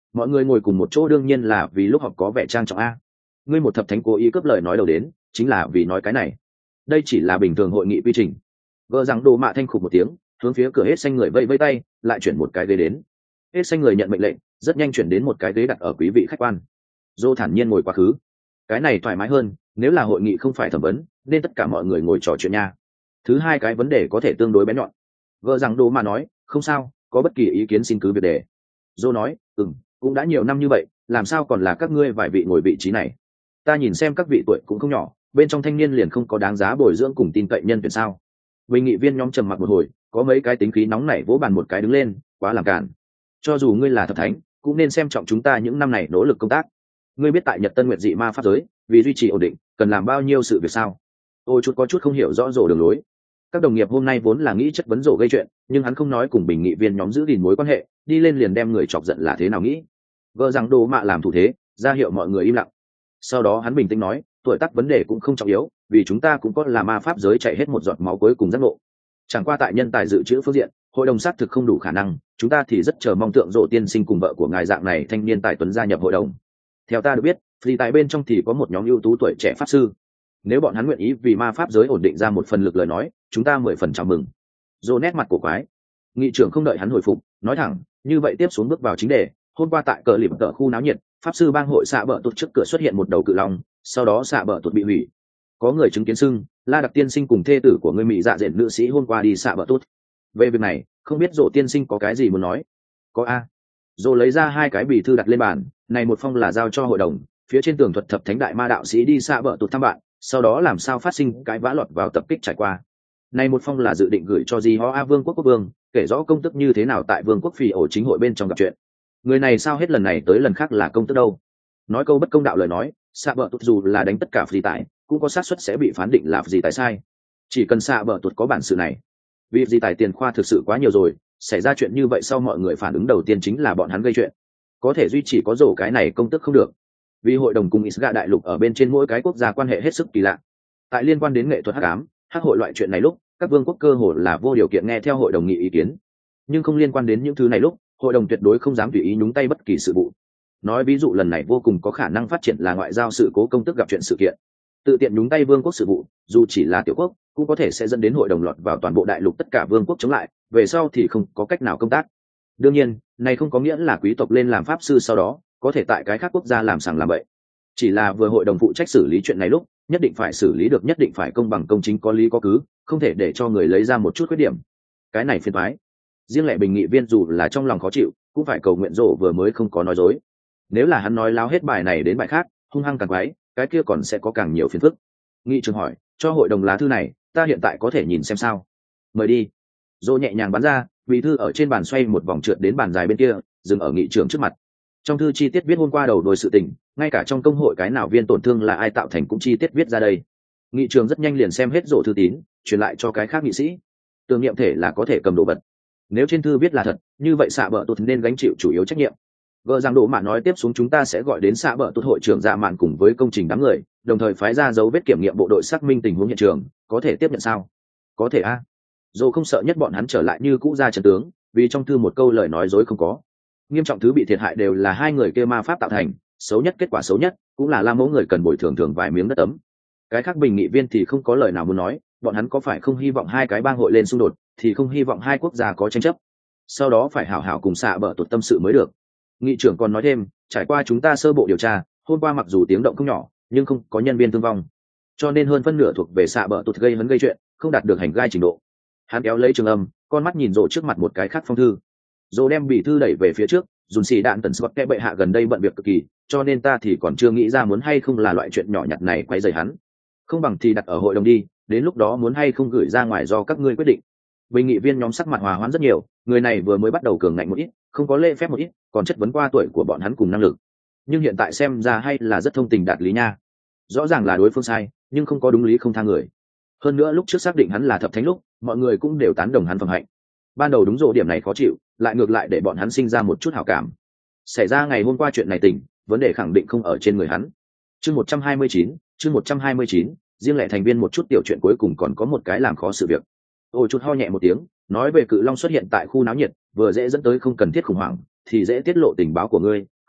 mọi người ngồi cùng một chỗ đương nhiên là vì lúc họp có vẻ trang trọng a. Ngươi một thập thánh cố ý cướp lời nói đầu đến chính là vì nói cái này. Đây chỉ là bình thường hội nghị quy trình. Vợ rằng đồ mạ thanh khục một tiếng, hướng phía cửa hết xanh người vây vây tay, lại chuyển một cái ghế đến. Hết xanh người nhận mệnh lệnh, rất nhanh chuyển đến một cái ghế đặt ở quý vị khách quan. Dô thản nhiên ngồi quá khứ. Cái này thoải mái hơn, nếu là hội nghị không phải thẩm vấn nên tất cả mọi người ngồi trò chuyện nha. Thứ hai cái vấn đề có thể tương đối bén nhọn. Vợ rằng đồ mạ nói, không sao, có bất kỳ ý kiến xin cứ việc đề. Dô nói, ừm, cũng đã nhiều năm như vậy, làm sao còn là các ngươi vài vị ngồi vị trí này. Ta nhìn xem các vị tuổi cũng không nhỏ, bên trong thanh niên liền không có đáng giá bồi dưỡng cùng tin cậy nhân tuyển sao. Bình nghị viên nhóm trầm mặc một hồi, có mấy cái tính khí nóng nảy vỗ bàn một cái đứng lên, quá làm cản. Cho dù ngươi là thập thánh, cũng nên xem trọng chúng ta những năm này nỗ lực công tác. Ngươi biết tại Nhật Tân Nguyệt dị ma pháp giới, vì duy trì ổn định, cần làm bao nhiêu sự việc sao? Ôi chút có chút không hiểu rõ rổ đường lối. Các đồng nghiệp hôm nay vốn là nghĩ chất vấn rổ gây chuyện, nhưng hắn không nói cùng bình nghị viên nhóm giữ gìn mối quan hệ, đi lên liền đem người chọc giận là thế nào nghĩ. Vợ rằng đồ mạ làm thủ thế, ra hiệu mọi người im lặng. Sau đó hắn bình tĩnh nói, tuổi tác vấn đề cũng không trọng yếu, vì chúng ta cũng có là ma pháp giới chạy hết một giọt máu cuối cùng giác ngộ. Chẳng qua tại nhân tài dự trữ phương diện, hội đồng xác thực không đủ khả năng, chúng ta thì rất chờ mong tượng rộ tiên sinh cùng vợ của ngài dạng này thanh niên tài tuấn gia nhập hội đồng. Theo ta được biết, thì tại bên trong thì có một nhóm ưu tú tuổi trẻ pháp sư. Nếu bọn hắn nguyện ý vì ma pháp giới ổn định ra một phần lực lời nói, chúng ta mười phần chào mừng. Rộ nét mặt cổ quái. Nghị trưởng không đợi hắn hồi phục, nói thẳng, như vậy tiếp xuống bước vào chính đề. Hôm qua tại cờ lịp tờ khu náo nhiệt, pháp sư bang hội xạ bờ tụt trước cửa xuất hiện một đầu cự long, sau đó xạ bờ tụt bị hủy. Có người chứng kiến xưng, La Đặc tiên sinh cùng thê tử của người mỹ dạ dện nữ sĩ hôm qua đi xạ bờ tụt. Về việc này, không biết Rộ tiên sinh có cái gì muốn nói? Có a. Rộ lấy ra hai cái bì thư đặt lên bàn, này một phong là giao cho hội đồng, phía trên tường thuật thập thánh đại ma đạo sĩ đi xạ bờ tụt thăm bạn, sau đó làm sao phát sinh cái vã lọt vào tập kích trải qua. Này một phong là dự định gửi cho Di Ho A Vương quốc quốc vương, kể rõ công tức như thế nào tại Vương quốc phỉ ổ chính hội bên trong gặp chuyện. Người này sao hết lần này tới lần khác là công tức đâu? Nói câu bất công đạo lời nói, xạ bờ tụt dù là đánh tất cả phi tài, cũng có xác suất sẽ bị phán định là gì tại sai. Chỉ cần xạ bờ tụt có bản sự này, vì gì tài tiền khoa thực sự quá nhiều rồi, xảy ra chuyện như vậy sau mọi người phản ứng đầu tiên chính là bọn hắn gây chuyện. Có thể duy trì có rổ cái này công tức không được, vì hội đồng cùng Isga đại lục ở bên trên mỗi cái quốc gia quan hệ hết sức kỳ lạ. Tại liên quan đến nghệ thuật hắc ám, hắc hội loại chuyện này lúc, các vương quốc cơ hồ là vô điều kiện nghe theo hội đồng nghị ý kiến, nhưng không liên quan đến những thứ này lúc, hội đồng tuyệt đối không dám tùy ý nhúng tay bất kỳ sự vụ. Nói ví dụ lần này vô cùng có khả năng phát triển là ngoại giao sự cố công tức gặp chuyện sự kiện, tự tiện nhúng tay vương quốc sự vụ, dù chỉ là tiểu quốc, cũng có thể sẽ dẫn đến hội đồng lọt vào toàn bộ đại lục tất cả vương quốc chống lại, về sau thì không có cách nào công tác. Đương nhiên, này không có nghĩa là quý tộc lên làm pháp sư sau đó có thể tại cái khác quốc gia làm sằng làm bậy. Chỉ là vừa hội đồng phụ trách xử lý chuyện này lúc, nhất định phải xử lý được, nhất định phải công bằng công chính có lý có cứ, không thể để cho người lấy ra một chút khuyết điểm. Cái này phiền toái. Riêng lẻ bình nghị viên dù là trong lòng khó chịu, cũng phải cầu nguyện rộ vừa mới không có nói dối. Nếu là hắn nói láo hết bài này đến bài khác, hung hăng càng quái, cái kia còn sẽ có càng nhiều phiền phức. Nghị trường hỏi, cho hội đồng lá thư này, ta hiện tại có thể nhìn xem sao? Mời đi. Rộ nhẹ nhàng bắn ra, vị thư ở trên bàn xoay một vòng trượt đến bàn dài bên kia, dừng ở nghị trường trước mặt. Trong thư chi tiết viết hôm qua đầu đuôi sự tình, ngay cả trong công hội cái nào viên tổn thương là ai tạo thành cũng chi tiết viết ra đây. Nghị trường rất nhanh liền xem hết rộ thư tín, truyền lại cho cái khác nghị sĩ. Tưởng niệm thể là có thể cầm đồ vật. Nếu trên thư viết là thật, như vậy xạ bờ tụt nên gánh chịu chủ yếu trách nhiệm. Vợ rằng độ mạn nói tiếp xuống chúng ta sẽ gọi đến xạ bờ tụt hội trưởng dạ mạn cùng với công trình đám người, đồng thời phái ra dấu vết kiểm nghiệm bộ đội xác minh tình huống hiện trường, có thể tiếp nhận sao? Có thể a. Dẫu không sợ nhất bọn hắn trở lại như cũ ra trận tướng, vì trong thư một câu lời nói dối không có. Nghiêm trọng thứ bị thiệt hại đều là hai người kia ma pháp tạo thành, xấu nhất kết quả xấu nhất cũng là la mẫu người cần bồi thường thường vài miếng đất tấm. Cái khác bình nghị viên thì không có lời nào muốn nói, bọn hắn có phải không hy vọng hai cái bang hội lên xung đột, thì không hy vọng hai quốc gia có tranh chấp. Sau đó phải hảo hảo cùng xạ bờ tụt tâm sự mới được. Nghị trưởng còn nói thêm, trải qua chúng ta sơ bộ điều tra, hôm qua mặc dù tiếng động không nhỏ, nhưng không có nhân viên thương vong, cho nên hơn phân nửa thuộc về xạ bờ tụt gây hấn gây chuyện, không đạt được hành gai trình độ. Hắn kéo lấy trường âm, con mắt nhìn rộ trước mặt một cái khác phong thư. Rộ đem bị thư đẩy về phía trước, dùn xì đạn tần sọt kẽ bệ hạ gần đây bận việc cực kỳ, cho nên ta thì còn chưa nghĩ ra muốn hay không là loại chuyện nhỏ nhặt này quấy rầy hắn. Không bằng thì đặt ở hội đồng đi, đến lúc đó muốn hay không gửi ra ngoài do các ngươi quyết định. Bình nghị viên nhóm sắc mặt hòa hoãn rất nhiều, người này vừa mới bắt đầu cường ngạnh một ít, không có lễ phép một ít, còn chất vấn qua tuổi của bọn hắn cùng năng lực. Nhưng hiện tại xem ra hay là rất thông tình đạt lý nha. Rõ ràng là đối phương sai, nhưng không có đúng lý không tha người. Hơn nữa lúc trước xác định hắn là thập thánh lúc, mọi người cũng đều tán đồng hắn phẩm hạnh. Ban đầu đúng rộ điểm này khó chịu, lại ngược lại để bọn hắn sinh ra một chút hảo cảm. Xảy ra ngày hôm qua chuyện này tỉnh, vấn đề khẳng định không ở trên người hắn. Chương một trăm hai mươi chín, chương một trăm hai mươi chín, riêng lẻ thành viên một chút tiểu chuyện cuối cùng còn có một cái làm khó sự việc. Ôi chút ho nhẹ một tiếng, nói về cự long xuất hiện tại khu náo nhiệt, vừa dễ dẫn tới không cần thiết khủng hoảng, thì dễ tiết lộ tình báo của ngươi,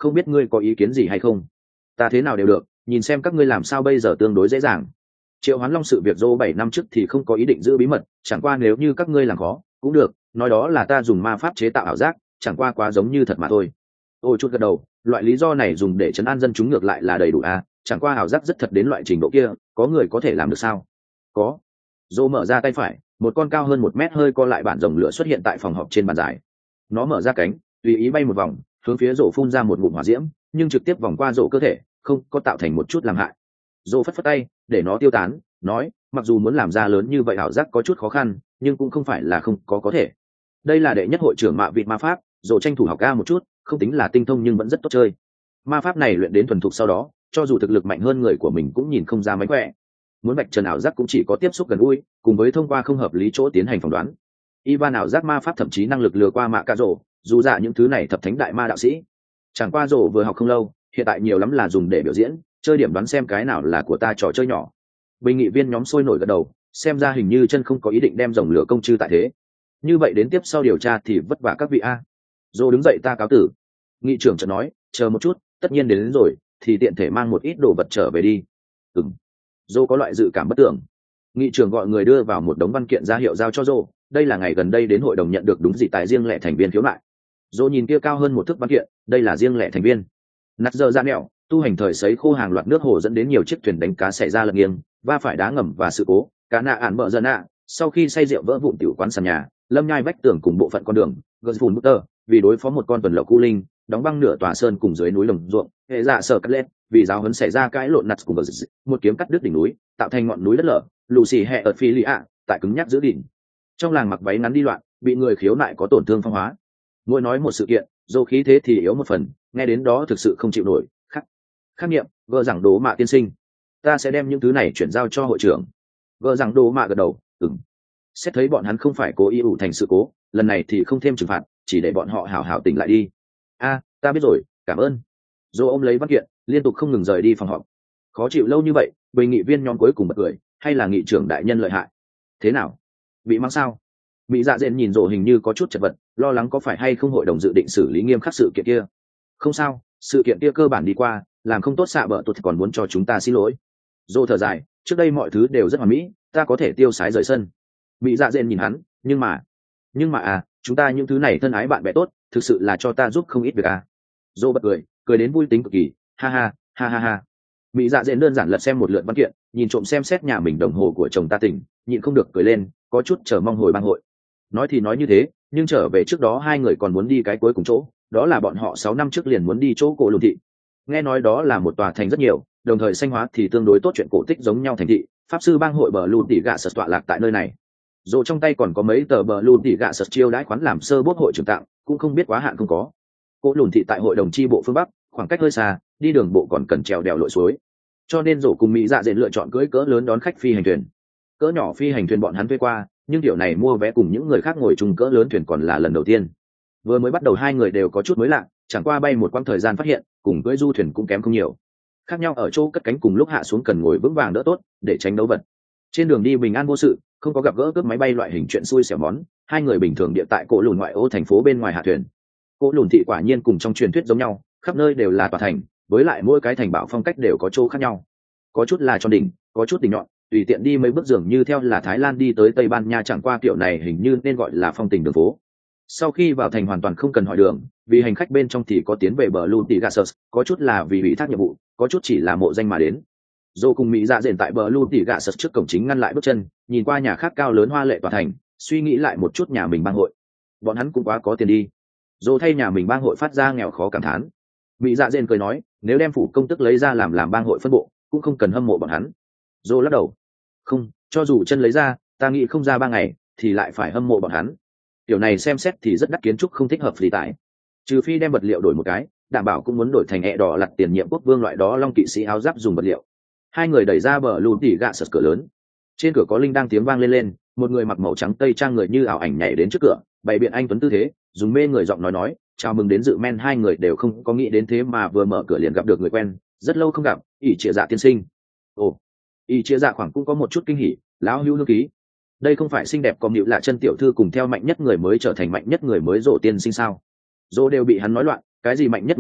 không biết ngươi có ý kiến gì hay không? Ta thế nào đều được, nhìn xem các ngươi làm sao bây giờ tương đối dễ dàng. Triệu Hoán Long sự việc dô bảy năm trước thì không có ý định giữ bí mật, chẳng qua nếu như các ngươi làm khó cũng được, nói đó là ta dùng ma pháp chế tạo ảo giác, chẳng qua quá giống như thật mà thôi. Ôi chút gật đầu, loại lý do này dùng để chấn an dân chúng ngược lại là đầy đủ à, chẳng qua ảo giác rất thật đến loại trình độ kia, có người có thể làm được sao? Có. Dô mở ra tay phải, một con cao hơn một mét hơi co lại bản rồng lửa xuất hiện tại phòng họp trên bàn giải. Nó mở ra cánh, tùy ý bay một vòng, hướng phía rổ phun ra một ngụm hỏa diễm, nhưng trực tiếp vòng qua rổ cơ thể, không có tạo thành một chút làm hại. Rổ phất phất tay, để nó tiêu tán, nói, mặc dù muốn làm ra lớn như vậy ảo giác có chút khó khăn, nhưng cũng không phải là không có có thể. Đây là đệ nhất hội trưởng mạ vịt ma pháp, rổ tranh thủ học ca một chút, không tính là tinh thông nhưng vẫn rất tốt chơi. Ma pháp này luyện đến thuần thục sau đó, cho dù thực lực mạnh hơn người của mình cũng nhìn không ra mánh khỏe. Muốn vạch trần ảo giác cũng chỉ có tiếp xúc gần gũi, cùng với thông qua không hợp lý chỗ tiến hành phỏng đoán. Ivan ảo giác ma pháp thậm chí năng lực lừa qua mạ cà rổ, dù dạ những thứ này thập thánh đại ma đạo sĩ. Chẳng qua rổ vừa học không lâu, hiện tại nhiều lắm là dùng để biểu diễn, chơi điểm đoán xem cái nào là của ta trò chơi nhỏ. Bình nghị viên nhóm sôi nổi gật đầu, xem ra hình như chân không có ý định đem rồng lửa công chư tại thế. Như vậy đến tiếp sau điều tra thì vất vả các vị a. Rổ đứng dậy ta cáo tử. Nghị trưởng chợt nói, chờ một chút, tất nhiên đến, đến rồi, thì tiện thể mang một ít đồ vật trở về đi. Ừm. Rổ có loại dự cảm bất tưởng. Nghị trưởng gọi người đưa vào một đống văn kiện ra hiệu giao cho Rổ, đây là ngày gần đây đến hội đồng nhận được đúng dị tài riêng lẻ thành viên khiếu nại. Rổ nhìn kia cao hơn một thước văn kiện, đây là riêng lẻ thành viên. Nát giờ ra nẹo, tu hành thời sấy khô hàng loạt nước hồ dẫn đến nhiều chiếc thuyền đánh cá xảy ra lật nghiêng, va phải đá ngầm và sự cố, cá nạ ản bợ dân ạ, sau khi say rượu vỡ vụn tiểu quán sàn nhà, lâm nhai vách tường cùng bộ phận con đường, gợn phùn bút tơ, vì đối phó một con tuần lộc cu linh, đóng băng nửa tòa sơn cùng dưới núi lồng ruộng, hệ dạ sở cắt lên, vì giáo huấn xảy ra cãi lộn nặt cùng gợn, một kiếm cắt đứt đỉnh núi, tạo thành ngọn núi đất lở, lù xì hệ ở phi lì ạ, tại cứng nhắc giữ đỉnh. Trong làng mặc váy ngắn đi loạn, bị người khiếu nại có tổn thương phong hóa. Mỗi nói một sự kiện, dô khí thế thì yếu một phần, nghe đến đó thực sự không chịu nổi. Khắc, khắc nghiệm, vợ giảng đố mạ tiên sinh, ta sẽ đem những thứ này chuyển giao cho hội trưởng. Vợ giảng đố mạ gật đầu, ừm. Xét thấy bọn hắn không phải cố ý ủ thành sự cố, lần này thì không thêm trừng phạt, chỉ để bọn họ hảo hảo tỉnh lại đi. A, ta biết rồi, cảm ơn. Dô ôm lấy văn kiện, liên tục không ngừng rời đi phòng họp. Khó chịu lâu như vậy, bình nghị viên nhóm cuối cùng bật cười, hay là nghị trưởng đại nhân lợi hại. Thế nào? Bị mắng sao? Mỹ dạ dện nhìn rộ hình như có chút chật vật, lo lắng có phải hay không hội đồng dự định xử lý nghiêm khắc sự kiện kia. Không sao, sự kiện kia cơ bản đi qua, làm không tốt xạ bợ tụt còn muốn cho chúng ta xin lỗi. Rộ thở dài, trước đây mọi thứ đều rất hoàn mỹ, ta có thể tiêu sái rời sân. Mỹ dạ dện nhìn hắn, nhưng mà nhưng mà à, chúng ta những thứ này thân ái bạn bè tốt, thực sự là cho ta giúp không ít việc à. Rộ bật cười, cười đến vui tính cực kỳ, ha ha ha ha ha. Mỹ dạ dện đơn giản lật xem một lượt văn kiện, nhìn trộm xem xét nhà mình đồng hồ của chồng ta tỉnh, nhịn không được cười lên, có chút chờ mong hồi bang hội. Nói thì nói như thế, nhưng trở về trước đó hai người còn muốn đi cái cuối cùng chỗ, đó là bọn họ sáu năm trước liền muốn đi chỗ cổ lùn thị. Nghe nói đó là một tòa thành rất nhiều, đồng thời xanh hóa thì tương đối tốt chuyện cổ tích giống nhau thành thị, pháp sư bang hội bờ lùn tỉ gạ sật tọa lạc tại nơi này. Dù trong tay còn có mấy tờ bờ lùn tỉ gạ sật chiêu đãi khoán làm sơ bốt hội trưởng tặng, cũng không biết quá hạn không có. Cổ lùn thị tại hội đồng chi bộ phương bắc, khoảng cách hơi xa, đi đường bộ còn cần trèo đèo lội suối. Cho nên rổ cùng Mỹ dạ dện lựa chọn cưỡi cỡ lớn đón khách phi hành thuyền. Cỡ nhỏ phi hành thuyền bọn hắn thuê qua, nhưng điều này mua vé cùng những người khác ngồi chung cỡ lớn thuyền còn là lần đầu tiên. Vừa mới bắt đầu hai người đều có chút mới lạ, chẳng qua bay một quãng thời gian phát hiện cùng cưỡi du thuyền cũng kém không nhiều. Khác nhau ở chỗ cất cánh cùng lúc hạ xuống cần ngồi vững vàng đỡ tốt để tránh đấu vật. Trên đường đi bình an vô sự, không có gặp gỡ cướp máy bay loại hình chuyện xui xẻo món, hai người bình thường địa tại cổ lùn ngoại ô thành phố bên ngoài hạ thuyền. Cổ lùn thị quả nhiên cùng trong truyền thuyết giống nhau, khắp nơi đều là tòa thành, với lại mỗi cái thành bảo phong cách đều có chỗ khác nhau. Có chút là tròn đỉnh, có chút đỉnh nhọn, tùy tiện đi mấy bước dường như theo là Thái Lan đi tới Tây Ban Nha, chẳng qua kiểu này hình như nên gọi là phong tình đường phố. Sau khi vào thành hoàn toàn không cần hỏi đường, vì hành khách bên trong thì có tiến về bờ Luti Gasus, có chút là vì ủy thác nhiệm vụ, có chút chỉ là mộ danh mà đến. Dô cùng Mỹ dạ dện tại bờ Luti Gasus trước cổng chính ngăn lại bước chân, nhìn qua nhà khác cao lớn hoa lệ tòa thành, suy nghĩ lại một chút nhà mình bang hội. Bọn hắn cũng quá có tiền đi. Dô thay nhà mình bang hội phát ra nghèo khó cảm thán. Mỹ dạ dện cười nói, nếu đem phủ công tức lấy ra làm làm bang hội phân bộ, cũng không cần hâm mộ bọn hắn. Dô lắc đầu, không, cho dù chân lấy ra, ta nghĩ không ra ba ngày thì lại phải hâm mộ bọn hắn. Điều này xem xét thì rất đắt, kiến trúc không thích hợp lý tại, trừ phi đem vật liệu đổi một cái, đảm bảo cũng muốn đổi thành ẹ đỏ lặt tiền nhiệm quốc vương loại đó long kỵ sĩ áo giáp dùng vật liệu. Hai người đẩy ra bờ lùn tỉ gạ sật cửa lớn, trên cửa có linh đang tiếng vang lên lên, một người mặc màu trắng tây trang người như ảo ảnh nhảy đến trước cửa, bày biện anh tuấn tư thế, dùng mê người giọng nói nói chào mừng đến dự men. Hai người đều không có nghĩ đến thế mà vừa mở cửa liền gặp được người quen, rất lâu không gặp, ỷ trịa dạ tiên sinh. Ồ, ỷ trịa dạ khoảng cũng có một chút kinh hỉ, lão hữu hương ký, đây không phải xinh đẹp còn nịu lạ chân tiểu thư cùng theo mạnh nhất người mới trở thành mạnh nhất người mới rộ tiên sinh sao? Rộ đều bị hắn nói loạn, cái gì mạnh nhất người mới,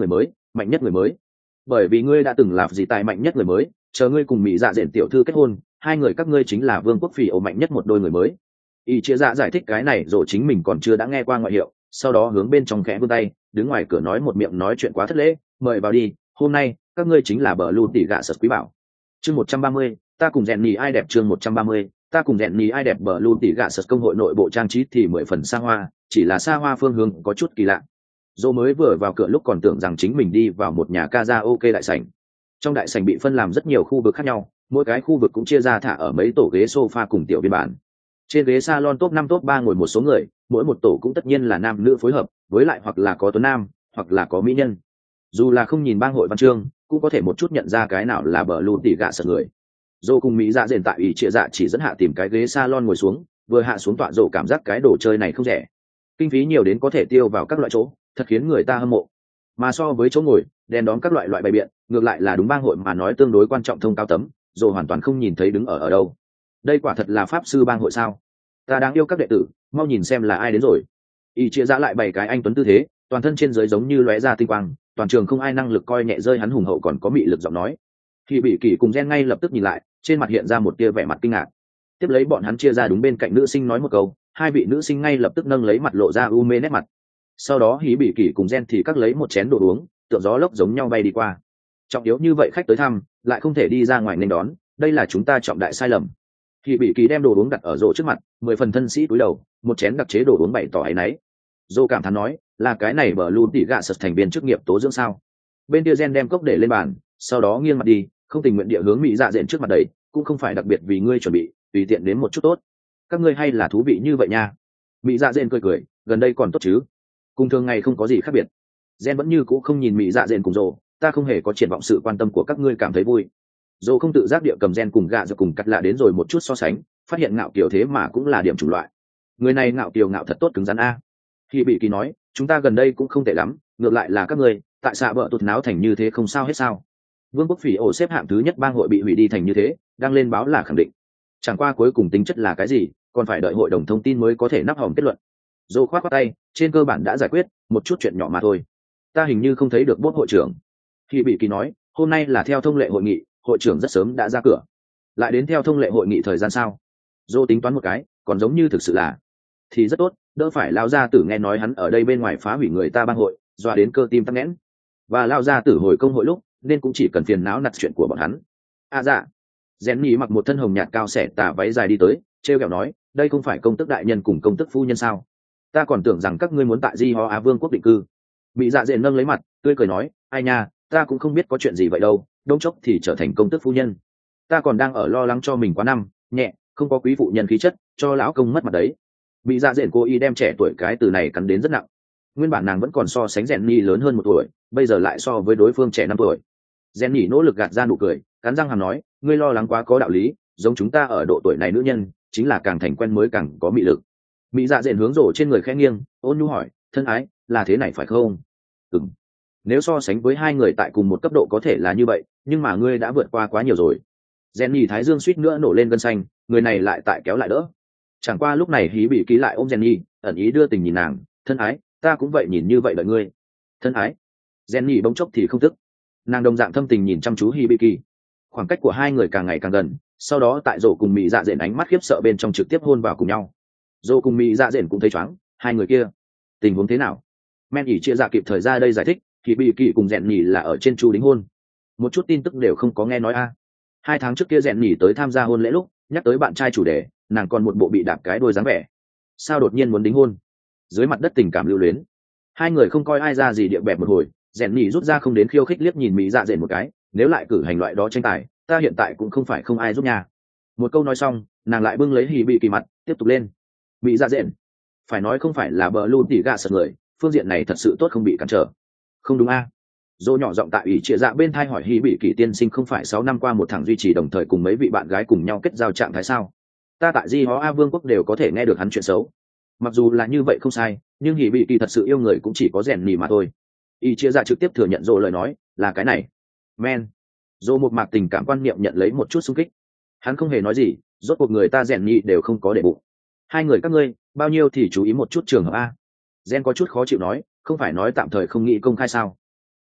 mạnh nhất người mới. Bởi vì ngươi đã từng là gì tài mạnh nhất người mới, chờ ngươi cùng mỹ dạ dện tiểu thư kết hôn, hai người các ngươi chính là vương quốc phỉ ổ mạnh nhất một đôi người mới. Y chia dạ giải thích cái này rồi chính mình còn chưa đã nghe qua ngoại hiệu, sau đó hướng bên trong khẽ vươn tay, đứng ngoài cửa nói một miệng nói chuyện quá thất lễ, mời vào đi, hôm nay các ngươi chính là bờ lưu tỷ gạ sật quý bảo. Chương một trăm ba mươi, ta cùng rèn nhì ai đẹp. Chương một trăm ba mươi, ta cùng rèn nhì ai đẹp. Bờ lưu tỷ gạ sật công hội nội bộ trang trí thì mười phần xa hoa, chỉ là xa hoa phương hướng có chút kỳ lạ. Dô mới vừa vào cửa lúc còn tưởng rằng chính mình đi vào một nhà karaoke đại sảnh. Trong đại sảnh bị phân làm rất nhiều khu vực khác nhau, mỗi cái khu vực cũng chia ra thả ở mấy tổ ghế sofa cùng tiểu biên bản. Trên ghế salon top năm top ba ngồi một số người, mỗi một tổ cũng tất nhiên là nam nữ phối hợp, với lại hoặc là có tuấn nam, hoặc là có mỹ nhân. Dù là không nhìn bang hội văn chương, cũng có thể một chút nhận ra cái nào là bờ lưu tỉ gạ sợ người. Dô cùng mỹ dạ rền tại ủy trịa dạ chỉ dẫn hạ tìm cái ghế salon ngồi xuống, vừa hạ xuống tọa dỗ cảm giác cái đồ chơi này không rẻ. Kinh phí nhiều đến có thể tiêu vào các loại chỗ, thật khiến người ta hâm mộ. Mà so với chỗ ngồi, đèn đóm các loại loại bày biện, ngược lại là đúng bang hội mà nói tương đối quan trọng thông cao tấm, dô hoàn toàn không nhìn thấy đứng ở ở đâu. Đây quả thật là pháp sư bang hội sao? Ta đáng yêu các đệ tử, mau nhìn xem là ai đến rồi. Y chia ra lại bày cái anh tuấn tư thế, toàn thân trên dưới giống như lóe ra tinh quang, toàn trường không ai năng lực coi nhẹ rơi hắn hùng hậu còn có mị lực giọng nói. Khi bị kỳ cùng Gen ngay lập tức nhìn lại, trên mặt hiện ra một tia vẻ mặt kinh ngạc. Tiếp lấy bọn hắn chia ra đúng bên cạnh nữ sinh nói một câu, hai vị nữ sinh ngay lập tức nâng lấy mặt lộ ra u mê nét mặt. Sau đó hí bị kỳ cùng Gen thì cắt lấy một chén đồ uống, tượng gió lốc giống nhau bay đi qua. Trọng yếu như vậy khách tới thăm, lại không thể đi ra ngoài nên đón, đây là chúng ta trọng đại sai lầm. Khi bị kỳ đem đồ uống đặt ở rổ trước mặt, mười phần thân sĩ cúi đầu, một chén đặc chế đồ uống bày tỏ áy náy. Rổ cảm thán nói, là cái này bờ lưu tỉ gạ sật thành viên chức nghiệp tố dưỡng sao? Bên kia Gen đem cốc để lên bàn, sau đó nghiêng mặt đi, không tình nguyện địa hướng mỹ dạ dện trước mặt đầy, cũng không phải đặc biệt vì ngươi chuẩn bị, tùy tiện đến một chút tốt. Các ngươi hay là thú vị như vậy nha. Mỹ dạ dện cười cười, gần đây còn tốt chứ? Cùng thường ngày không có gì khác biệt. Gen vẫn như cũ không nhìn mỹ dạ dện cùng rổ, ta không hề có triển vọng sự quan tâm của các ngươi cảm thấy vui. Dô không tự giác địa cầm Gen cùng gạ rồi cùng cắt lạ đến rồi một chút so sánh, phát hiện ngạo kiều thế mà cũng là điểm chủng loại. Người này ngạo kiều ngạo thật tốt cứng rắn a. Khi bị kỳ nói, chúng ta gần đây cũng không tệ lắm, ngược lại là các ngươi, tại sao vợ tụt náo thành như thế không sao hết sao? Vương quốc phỉ ổ xếp hạng thứ nhất bang hội bị hủy đi thành như thế, đang lên báo là khẳng định. Chẳng qua cuối cùng tính chất là cái gì, còn phải đợi hội đồng thông tin mới có thể nắp hòm kết luận. Dô khoát khoát tay, trên cơ bản đã giải quyết, một chút chuyện nhỏ mà thôi. Ta hình như không thấy được bốt hội trưởng. Khi bị kỳ nói, hôm nay là theo thông lệ hội nghị, hội trưởng rất sớm đã ra cửa. Lại đến theo thông lệ hội nghị thời gian sao? Dô tính toán một cái, còn giống như thực sự là thì rất tốt, đỡ phải lao ra tử nghe nói hắn ở đây bên ngoài phá hủy người ta bang hội, dọa đến cơ tim tắc nghẽn. Và lao ra tử hồi công hội lúc, nên cũng chỉ cần phiền não nặt chuyện của bọn hắn. À dạ. Rèn nhì mặc một thân hồng nhạt cao xẻ tà váy dài đi tới, trêu ghẹo nói, đây không phải công tước đại nhân cùng công tước phu nhân sao? Ta còn tưởng rằng các ngươi muốn tại Di Ho Á Vương quốc định cư. Mỹ dạ dện nâng lấy mặt, tươi cười nói, ai nha, ta cũng không biết có chuyện gì vậy đâu, đông chốc thì trở thành công tước phu nhân. Ta còn đang ở lo lắng cho mình quá năm, nhẹ, không có quý phụ nhân khí chất, cho lão công mất mặt đấy. Mỹ dạ dện cố ý đem trẻ tuổi cái từ này cắn đến rất nặng. Nguyên bản nàng vẫn còn so sánh rèn nhì lớn hơn một tuổi, bây giờ lại so với đối phương trẻ năm tuổi. Rèn nhì nỗ lực gạt ra nụ cười, cắn răng hàm nói, ngươi lo lắng quá có đạo lý, giống chúng ta ở độ tuổi này nữ nhân, chính là càng thành quen mới càng có mị lực. Mỹ dạ dện hướng rổ trên người khẽ nghiêng, ôn nhu hỏi, thân ái, là thế này phải không? Ừm. Nếu so sánh với hai người tại cùng một cấp độ có thể là như vậy, nhưng mà ngươi đã vượt qua quá nhiều rồi. Rèn nhì thái dương suýt nữa nổ lên gân xanh, người này lại tại kéo lại đỡ. Chẳng qua lúc này hí bị ký lại ôm Jenny, ẩn ý đưa tình nhìn nàng, thân ái, ta cũng vậy nhìn như vậy đợi ngươi. Thân ái. Jenny bỗng chốc thì không tức. Nàng đồng dạng thâm tình nhìn chăm chú hí bị kỳ. Khoảng cách của hai người càng ngày càng gần, sau đó tại rổ cùng mỹ dạ dện ánh mắt khiếp sợ bên trong trực tiếp hôn vào cùng nhau. Rổ cùng mỹ dạ dện cũng thấy choáng, hai người kia, tình huống thế nào? Men ỉ chia dạ kịp thời ra đây giải thích, hí bị kỳ cùng Jenny là ở trên chu đính hôn. Một chút tin tức đều không có nghe nói a. Hai tháng trước kia Jenny tới tham gia hôn lễ lúc, nhắc tới bạn trai chủ đề, nàng còn một bộ bị đạp cái đuôi dáng vẻ. Sao đột nhiên muốn đính hôn? Dưới mặt đất tình cảm lưu luyến, hai người không coi ai ra gì địa bẹp một hồi. Rèn nhì rút ra không đến khiêu khích liếc nhìn mỹ dạ dện một cái, nếu lại cử hành loại đó tranh tài, ta hiện tại cũng không phải không ai giúp nhà. Một câu nói xong, nàng lại bưng lấy hì bị kỳ mặt, tiếp tục lên. Mỹ dạ dện, phải nói không phải là bờ lu tỉ gạ sợ người, phương diện này thật sự tốt không bị cản trở. Không đúng a? À? Dô nhỏ giọng tại ủy trịa dạ bên thai hỏi hì bị kỳ tiên sinh không phải sáu năm qua một thằng duy trì đồng thời cùng mấy vị bạn gái cùng nhau kết giao trạng thái sao? Ta tại Di Hó A Vương quốc đều có thể nghe được hắn chuyện xấu. Mặc dù là như vậy không sai, nhưng hỉ bị kỳ thật sự yêu người cũng chỉ có rèn nhì mà thôi. Y chia ra trực tiếp thừa nhận Dô lời nói là cái này. Men. Dô một mạc tình cảm quan niệm nhận lấy một chút xung kích. Hắn không hề nói gì, rốt cuộc người ta rèn nhì đều không có để bụng. Hai người các ngươi, bao nhiêu thì chú ý một chút trường hợp a. Gen có chút khó chịu nói, không phải nói tạm thời không nghĩ công khai sao? A,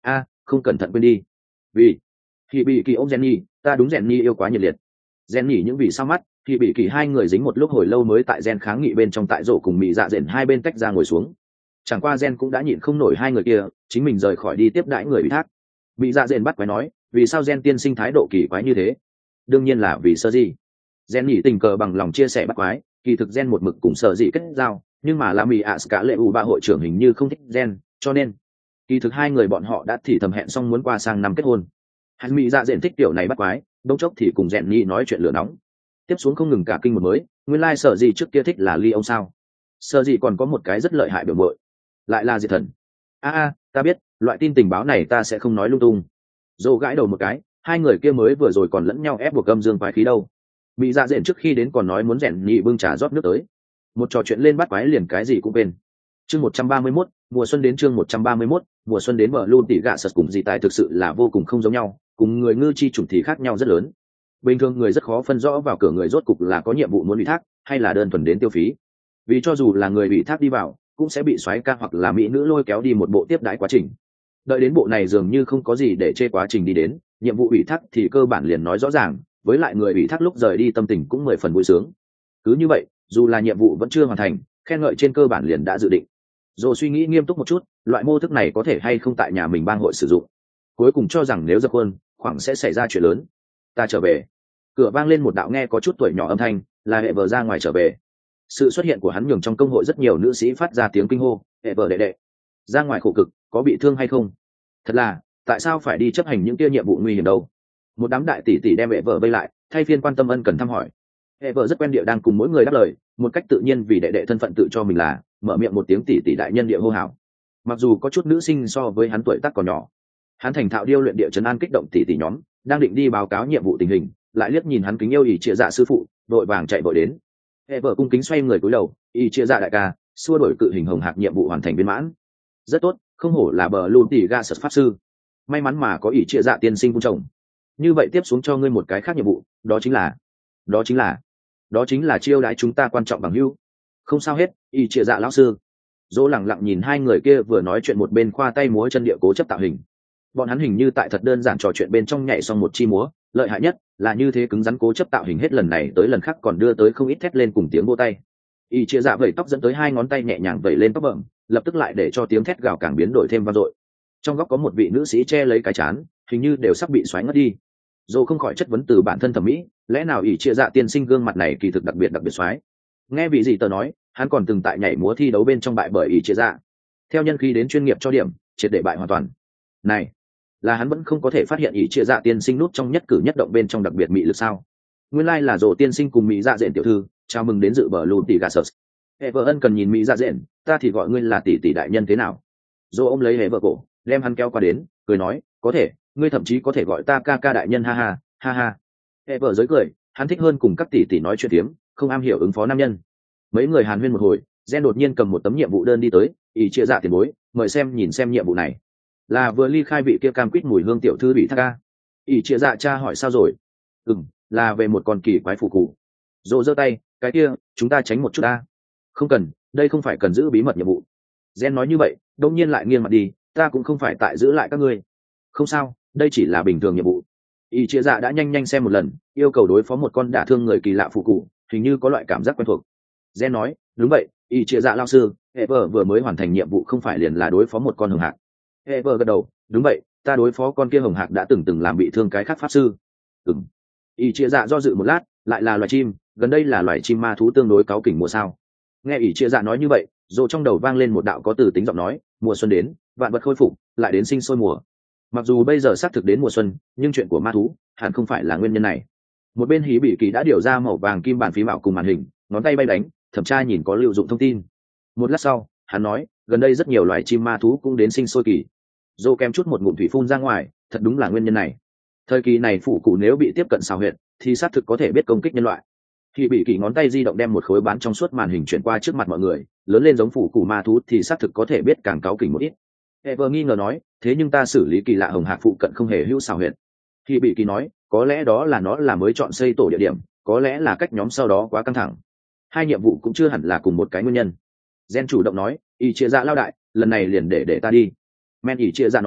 không cẩn thận quên đi. Vì thì bị kỳ ôm Jenny, ta đúng Jenny yêu quá nhiệt liệt. Jenny những vì sao mắt, thì bị kỳ hai người dính một lúc hồi lâu mới tại Gen kháng nghị bên trong tại rổ cùng mị dạ dện hai bên tách ra ngồi xuống. Chẳng qua Gen cũng đã nhịn không nổi hai người kia, chính mình rời khỏi đi tiếp đãi người bị thác. Mị dạ dện bắt quái nói, vì sao Gen tiên sinh thái độ kỳ quái như thế? Đương nhiên là vì sơ gì. Gen nhỉ tình cờ bằng lòng chia sẻ bắt quái, kỳ thực Gen một mực cùng sở dị kết giao, nhưng mà là mị ạ cả lệ ủ ba hội trưởng hình như không thích Gen, cho nên kỳ thực hai người bọn họ đã thì thầm hẹn xong muốn qua sang năm kết hôn. Hắn mỹ dạ dện thích tiểu này bắt quái, đông chốc thì cùng dẹn nhi nói chuyện lửa nóng. Tiếp xuống không ngừng cả kinh một mới, nguyên lai sở gì trước kia thích là ly ông sao? Sở gì còn có một cái rất lợi hại biểu muội, lại là diệt thần. A a, ta biết, loại tin tình báo này ta sẽ không nói lung tung. Dô gãi đầu một cái, hai người kia mới vừa rồi còn lẫn nhau ép buộc âm dương quái khí đâu. Mỹ dạ dện trước khi đến còn nói muốn dẹn nhi bưng trà rót nước tới. Một trò chuyện lên bắt quái liền cái gì cũng quên. Chương một trăm ba mươi mốt, mùa xuân đến chương một trăm ba mươi mốt, mùa xuân đến mở luôn tỉ gạ sật cùng dị tài thực sự là vô cùng không giống nhau, cùng người ngư chi chủng thì khác nhau rất lớn. Bình thường người rất khó phân rõ vào cửa người rốt cục là có nhiệm vụ muốn ủy thác hay là đơn thuần đến tiêu phí. Vì cho dù là người ủy thác đi vào, cũng sẽ bị soái ca hoặc là mỹ nữ lôi kéo đi một bộ tiếp đãi quá trình. Đợi đến bộ này dường như không có gì để chê quá trình đi đến, nhiệm vụ ủy thác thì cơ bản liền nói rõ ràng, với lại người ủy thác lúc rời đi tâm tình cũng mười phần vui sướng. Cứ như vậy, dù là nhiệm vụ vẫn chưa hoàn thành, khen ngợi trên cơ bản liền đã dự định. Rồi suy nghĩ nghiêm túc một chút, loại mô thức này có thể hay không tại nhà mình bang hội sử dụng. Cuối cùng cho rằng nếu dập khuôn, khoảng sẽ xảy ra chuyện lớn. Ta trở về. Cửa vang lên một đạo nghe có chút tuổi nhỏ âm thanh, là hệ vợ ra ngoài trở về. Sự xuất hiện của hắn nhường trong công hội rất nhiều nữ sĩ phát ra tiếng kinh hô, hệ vợ đệ đệ. Ra ngoài khổ cực, có bị thương hay không? Thật là, tại sao phải đi chấp hành những kia nhiệm vụ nguy hiểm đâu? Một đám đại tỷ tỷ đem hệ vợ vây lại, thay phiên quan tâm ân cần thăm hỏi. Hệ vợ rất quen địa đang cùng mỗi người đáp lời, một cách tự nhiên vì đệ đệ thân phận tự cho mình là mở miệng một tiếng tỷ tỷ đại nhân địa hô hào. Mặc dù có chút nữ sinh so với hắn tuổi tác còn nhỏ, hắn thành thạo điêu luyện địa trấn an kích động tỷ tỷ nhóm, đang định đi báo cáo nhiệm vụ tình hình, lại liếc nhìn hắn kính yêu ỷ chia dạ sư phụ, đội vàng chạy vội đến. Hệ vợ cung kính xoay người cúi đầu, ỷ chia dạ đại ca, xua đổi cự hình hồng hạc nhiệm vụ hoàn thành viên mãn. Rất tốt, không hổ là bờ lùn tỷ ga sật pháp sư. May mắn mà có ỷ chia dạ tiên sinh vun trồng. Như vậy tiếp xuống cho ngươi một cái khác nhiệm vụ, đó chính là, đó chính là, đó chính là chiêu đãi chúng ta quan trọng bằng hữu. Không sao hết, ỷ chia dạ lão sư. Dỗ lẳng lặng nhìn hai người kia vừa nói chuyện một bên khoa tay múa chân địa cố chấp tạo hình. Bọn hắn hình như tại thật đơn giản trò chuyện bên trong nhảy xong một chi múa, lợi hại nhất là như thế cứng rắn cố chấp tạo hình hết lần này tới lần khác còn đưa tới không ít thét lên cùng tiếng vô tay. Y chia dạ vẩy tóc dẫn tới hai ngón tay nhẹ nhàng vẩy lên tóc bợm, lập tức lại để cho tiếng thét gào càng biến đổi thêm vang dội. Trong góc có một vị nữ sĩ che lấy cái chán, hình như đều sắp bị xoáy ngất đi. Dô không khỏi chất vấn từ bản thân thẩm mỹ, lẽ nào Y chia dạ tiên sinh gương mặt này kỳ thực đặc biệt đặc biệt xoáy? Nghe vị gì tờ nói, hắn còn từng tại nhảy múa thi đấu bên trong bại bởi Y chia dạ. Theo nhân khí đến chuyên nghiệp cho điểm, triệt để bại hoàn toàn. Này, là hắn vẫn không có thể phát hiện ý chia dạ tiên sinh nút trong nhất cử nhất động bên trong đặc biệt mỹ lực sao? Nguyên lai là rồ tiên sinh cùng mỹ dạ dện tiểu thư, chào mừng đến dự bờ lùn tỷ gà sờ. Hệ vợ ân cần nhìn mỹ dạ dện, ta thì gọi ngươi là tỷ tỷ đại nhân thế nào? Rồ ôm lấy hệ vợ cổ, đem hắn kéo qua đến, cười nói, có thể, ngươi thậm chí có thể gọi ta ca ca đại nhân ha ha, ha ha. Hệ vợ giới cười, hắn thích hơn cùng các tỷ tỷ nói chuyện tiếm, không am hiểu ứng phó nam nhân. Mấy người hàn huyên một hồi, Gen đột nhiên cầm một tấm nhiệm vụ đơn đi tới, ý chia dạ tiền bối, mời xem nhìn xem nhiệm vụ này. Là vừa ly khai vị kia cam quýt mùi hương tiểu thư bị thác ca. Ý chia dạ cha hỏi sao rồi? Ừm, là về một con kỳ quái phụ cụ. Dỗ giơ tay, cái kia, chúng ta tránh một chút ta. Không cần, đây không phải cần giữ bí mật nhiệm vụ. Gen nói như vậy, đông nhiên lại nghiêng mặt đi, ta cũng không phải tại giữ lại các ngươi. Không sao, đây chỉ là bình thường nhiệm vụ. Ý chia dạ đã nhanh nhanh xem một lần, yêu cầu đối phó một con đả thương người kỳ lạ phụ cụ, hình như có loại cảm giác quen thuộc. Gen nói, đúng vậy, ý chia dạ lao sư, hệ vợ vừa mới hoàn thành nhiệm vụ không phải liền là đối phó một con hồng hạc. Hệ vợ gật đầu, đúng vậy, ta đối phó con kia hồng hạc đã từng từng làm bị thương cái khác pháp sư. Ừm. Ý chia dạ do dự một lát, lại là loài chim, gần đây là loài chim ma thú tương đối cáu kỉnh mùa sao. Nghe ý chia dạ nói như vậy, rồi trong đầu vang lên một đạo có từ tính giọng nói, mùa xuân đến, vạn vật khôi phục, lại đến sinh sôi mùa. Mặc dù bây giờ xác thực đến mùa xuân, nhưng chuyện của ma thú hẳn không phải là nguyên nhân này. Một bên hí bị kỳ đã điều ra màu vàng kim bàn phím ảo cùng màn hình, ngón tay bay đánh, thẩm tra nhìn có lưu dụng thông tin. Một lát sau, hắn nói, gần đây rất nhiều loài chim ma thú cũng đến sinh sôi kỳ. Dô kém chút một ngụm thủy phun ra ngoài, thật đúng là nguyên nhân này. Thời kỳ này phụ cụ nếu bị tiếp cận xào huyệt, thì xác thực có thể biết công kích nhân loại. Khi bị kỳ ngón tay di động đem một khối bán trong suốt màn hình chuyển qua trước mặt mọi người, lớn lên giống phụ cụ ma thú thì xác thực có thể biết càng cáu kỉnh một ít. Ever nghi ngờ nói, thế nhưng ta xử lý kỳ lạ hồng hạc phụ cận không hề hữu xào huyệt. Khi bị kỳ nói, có lẽ đó là nó là mới chọn xây tổ địa điểm, có lẽ là cách nhóm sau đó quá căng thẳng. Hai nhiệm vụ cũng chưa hẳn là cùng một cái nguyên nhân. Gen chủ động nói, ý chia dạ lao đại, lần này liền để để ta đi. Men ý chia dạ nói,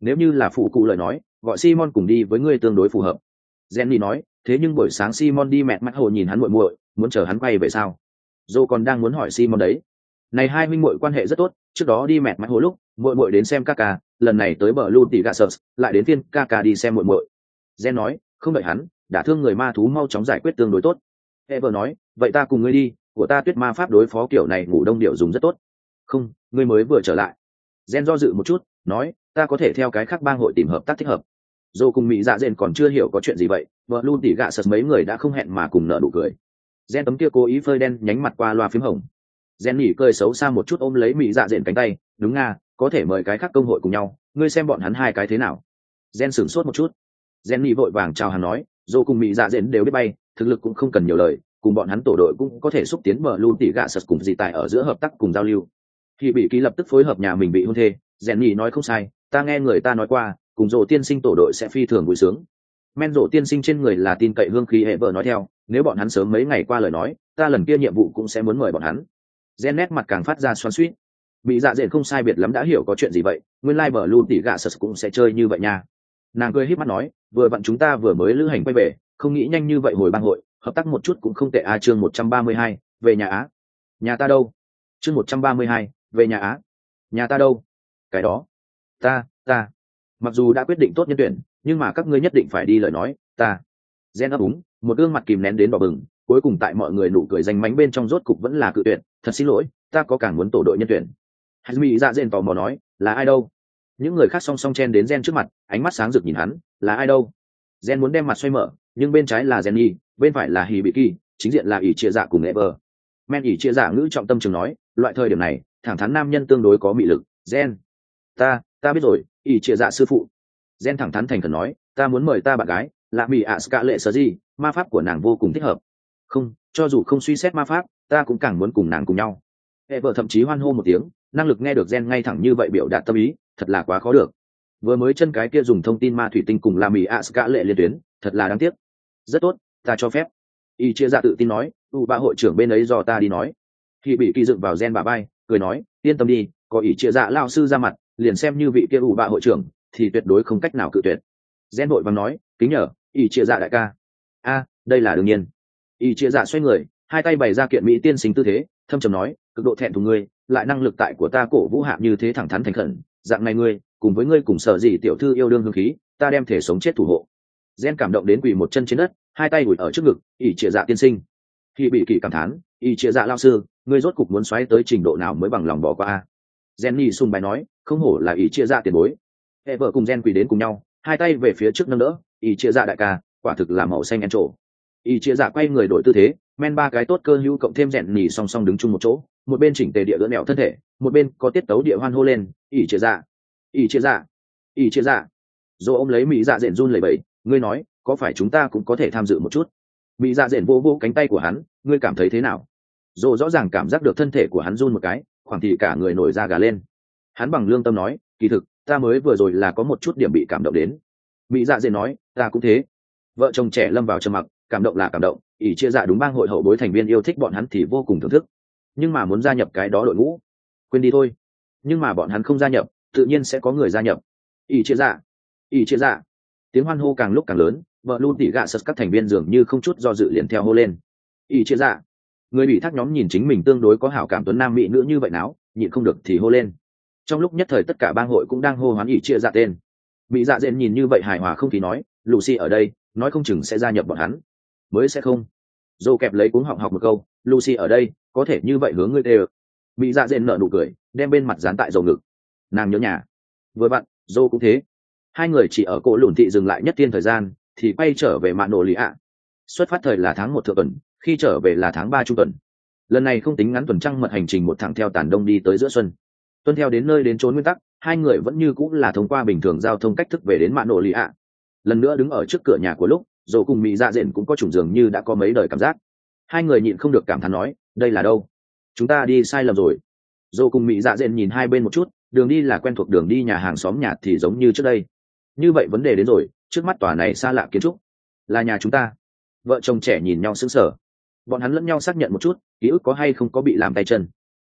nếu như là phụ cụ lời nói gọi Simon cùng đi với ngươi tương đối phù hợp. Jenny nói, thế nhưng buổi sáng Simon đi mẹ mắt hồ nhìn hắn muội muội, muốn chờ hắn quay về sao? Joe còn đang muốn hỏi Simon đấy. Này hai huynh muội quan hệ rất tốt, trước đó đi mẹ mắt hồ lúc, muội muội đến xem Kaka, lần này tới bờ Blue Tigers, lại đến phiên Kaka đi xem muội muội. Jen nói, không đợi hắn, đã thương người ma thú mau chóng giải quyết tương đối tốt. Ever nói, vậy ta cùng ngươi đi, của ta tuyết ma pháp đối phó kiểu này ngủ đông điệu dùng rất tốt. Không, ngươi mới vừa trở lại. Jen do dự một chút, nói, ta có thể theo cái khác bang hội tìm hợp tác thích hợp. Dô cùng Mỹ Dạ Dện còn chưa hiểu có chuyện gì vậy, vợ luôn tỉ gạ sật mấy người đã không hẹn mà cùng nở nụ cười. Jen tấm kia cố ý phơi đen nhánh mặt qua loa phím hồng. Jen nhỉ cười xấu xa một chút ôm lấy Mỹ Dạ Dện cánh tay, đúng nga, có thể mời cái khác công hội cùng nhau, ngươi xem bọn hắn hai cái thế nào. Jen sửng sốt một chút. Jen nhỉ vội vàng chào hắn nói, Dô cùng Mỹ Dạ Dện đều biết bay, thực lực cũng không cần nhiều lời, cùng bọn hắn tổ đội cũng có thể xúc tiến bờ luôn tỉ gạ sật cùng dị tại ở giữa hợp tác cùng giao lưu. Khi bị ký lập tức phối hợp nhà mình bị hôn thê, Jen nhỉ nói không sai, ta nghe người ta nói qua, cùng Dô tiên sinh tổ đội sẽ phi thường vui sướng. Men Dô tiên sinh trên người là tin cậy hương khí hệ vợ nói theo, nếu bọn hắn sớm mấy ngày qua lời nói, ta lần kia nhiệm vụ cũng sẽ muốn mời bọn hắn. Jen nét mặt càng phát ra xoắn xuýt. Bị dạ dện không sai biệt lắm đã hiểu có chuyện gì vậy, nguyên lai bờ luôn tỉ gạ sật cũng sẽ chơi như vậy nha. Nàng cười híp mắt nói, vừa vặn chúng ta vừa mới lữ hành quay về, không nghĩ nhanh như vậy hồi bang hội, hợp tác một chút cũng không tệ. A chương một trăm ba mươi hai, về nhà Á. Nhà ta đâu? Chương một trăm ba mươi hai, về nhà Á. Nhà ta đâu? Cái đó, ta, ta. Mặc dù đã quyết định tốt nhân tuyển, nhưng mà các ngươi nhất định phải đi lời nói, ta. Jen ấp úng, một gương mặt kìm nén đến đỏ bừng, cuối cùng tại mọi người nụ cười danh mánh bên trong rốt cục vẫn là cự tuyển, thật xin lỗi, ta có càng muốn tổ đội nhân tuyển. Hazmi dạ dện tò mò nói, là ai đâu? Những người khác song song chen đến Jen trước mặt, ánh mắt sáng rực nhìn hắn, là ai đâu? Jen muốn đem mặt xoay mở, nhưng bên trái là Jenny, bên phải là Hỉ Bị Kỳ, chính diện là ỷ chia dạ cùng Ever. Men ỷ chia dạ ngữ trọng tâm trường nói, loại thời điểm này, thẳng thắn nam nhân tương đối có mị lực. Jen, ta, ta biết rồi, ỷ chia dạ sư phụ. Jen thẳng thắn thành khẩn nói, ta muốn mời ta bạn gái, là Mỹ ạ Ska lệ sở gì, ma pháp của nàng vô cùng thích hợp. Không, cho dù không suy xét ma pháp, ta cũng càng muốn cùng nàng cùng nhau. Ever thậm chí hoan hô một tiếng, năng lực nghe được Jen ngay thẳng như vậy biểu đạt tâm ý, thật là quá khó được. Vừa mới chân cái kia dùng thông tin ma thủy tinh cùng là Mỹ ạ Ska lệ liên tuyến, thật là đáng tiếc. Rất tốt, ta cho phép. Y chia dạ tự tin nói, u ba hội trưởng bên ấy do ta đi nói. Khi bị kỳ dựng vào Jen bả vai, cười nói, yên tâm đi, có ý chia dạ lao sư ra mặt, liền xem như vị kia u ba hội trưởng, thì tuyệt đối không cách nào cự tuyệt. Jen vội vàng nói, kính nhờ, ý chia dạ đại ca. A, đây là đương nhiên. Ý chia dạ xoay người, hai tay bày ra kiện mỹ tiên sinh tư thế, thâm trầm nói, cực độ thẹn thùng ngươi, lại năng lực tại của ta cổ vũ hạ như thế thẳng thắn thành khẩn, dạng này ngươi, cùng với ngươi cùng sở gì tiểu thư yêu đương hương khí, ta đem thể sống chết thủ hộ. Jen cảm động đến quỳ một chân trên đất, hai tay ủi ở trước ngực, ỷ triệt dạ tiên sinh. Khi bị kỳ cảm thán, ỷ triệt dạ lao sư, ngươi rốt cục muốn xoáy tới trình độ nào mới bằng lòng bỏ qua. Jenny sung bài nói, không hổ là ỷ triệt dạ tiền bối. Ever cùng Jen quỳ đến cùng nhau, hai tay về phía trước nâng đỡ, ỷ triệt dạ đại ca, quả thực là màu xanh en trổ. Ỷ triệt dạ quay người đổi tư thế, men ba cái tốt cơ hữu cộng thêm Jenny song song đứng chung một chỗ, một bên chỉnh tề địa đỡ nẹo thân thể, một bên có tiết tấu địa hoan hô lên, ỷ triệt dạ, ỷ triệt dạ, ỷ triệt dạ. Rồi ôm lấy mỹ dạ dện run lẩy bẩy, ngươi nói, có phải chúng ta cũng có thể tham dự một chút? Mỹ dạ dện vô vô cánh tay của hắn, ngươi cảm thấy thế nào? Rồi rõ ràng cảm giác được thân thể của hắn run một cái, khoảng thì cả người nổi da gà lên. Hắn bằng lương tâm nói, kỳ thực, ta mới vừa rồi là có một chút điểm bị cảm động đến. Mỹ dạ dện nói, ta cũng thế. Vợ chồng trẻ lâm vào trầm mặc, cảm động là cảm động, ỷ chia dạ đúng bang hội hậu bối thành viên yêu thích bọn hắn thì vô cùng thưởng thức. Nhưng mà muốn gia nhập cái đó đội ngũ, quên đi thôi. Nhưng mà bọn hắn không gia nhập, tự nhiên sẽ có người gia nhập. ỷ chia dạ, ỷ chia dạ. Tiếng hoan hô càng lúc càng lớn, vợ luôn tỉ gạ sật các thành viên dường như không chút do dự liền theo hô lên. ỷ chia dạ. Người bị thác nhóm nhìn chính mình tương đối có hảo cảm tuấn nam mỹ nữ như vậy náo, nhịn không được thì hô lên. Trong lúc nhất thời tất cả bang hội cũng đang hô hoán ỷ chia dạ tên. Mỹ dạ dện nhìn như vậy hài hòa không khí nói, Lucy ở đây, nói không chừng sẽ gia nhập bọn hắn. Mới sẽ không. Dô kẹp lấy cuống họng học một câu, Lucy ở đây, có thể như vậy hướng ngươi đều. Mỹ dạ dện nở nụ cười, đem bên mặt dán tại dầu ngực. Nàng nhớ nhà. Vừa vặn, Dô cũng thế. Hai người chỉ ở cổ lùn thị dừng lại nhất tiên thời gian, thì quay trở về mạn nổ lì ạ. Xuất phát thời là tháng một thượng tuần, khi trở về là tháng ba trung tuần. Lần này không tính ngắn tuần trăng mật hành trình một thẳng theo tàn đông đi tới giữa xuân. Tuân theo đến nơi đến chốn nguyên tắc, hai người vẫn như cũng là thông qua bình thường giao thông cách thức về đến mạn nổ lì ạ. Lần nữa đứng ở trước cửa nhà của lúc, Dô cùng Mỹ dạ dện cũng có chủng dường như đã có mấy đời cảm giác. Hai người nhịn không được cảm thán nói, đây là đâu? Chúng ta đi sai lầm rồi. Dô cùng Mỹ dạ dện nhìn hai bên một chút, đường đi là quen thuộc đường đi nhà hàng xóm nhà thì giống như trước đây. Như vậy vấn đề đến rồi, trước mắt tòa này xa lạ kiến trúc là nhà chúng ta. Vợ chồng trẻ nhìn nhau sững sờ, bọn hắn lẫn nhau xác nhận một chút, ký ức có hay không có bị làm tay chân.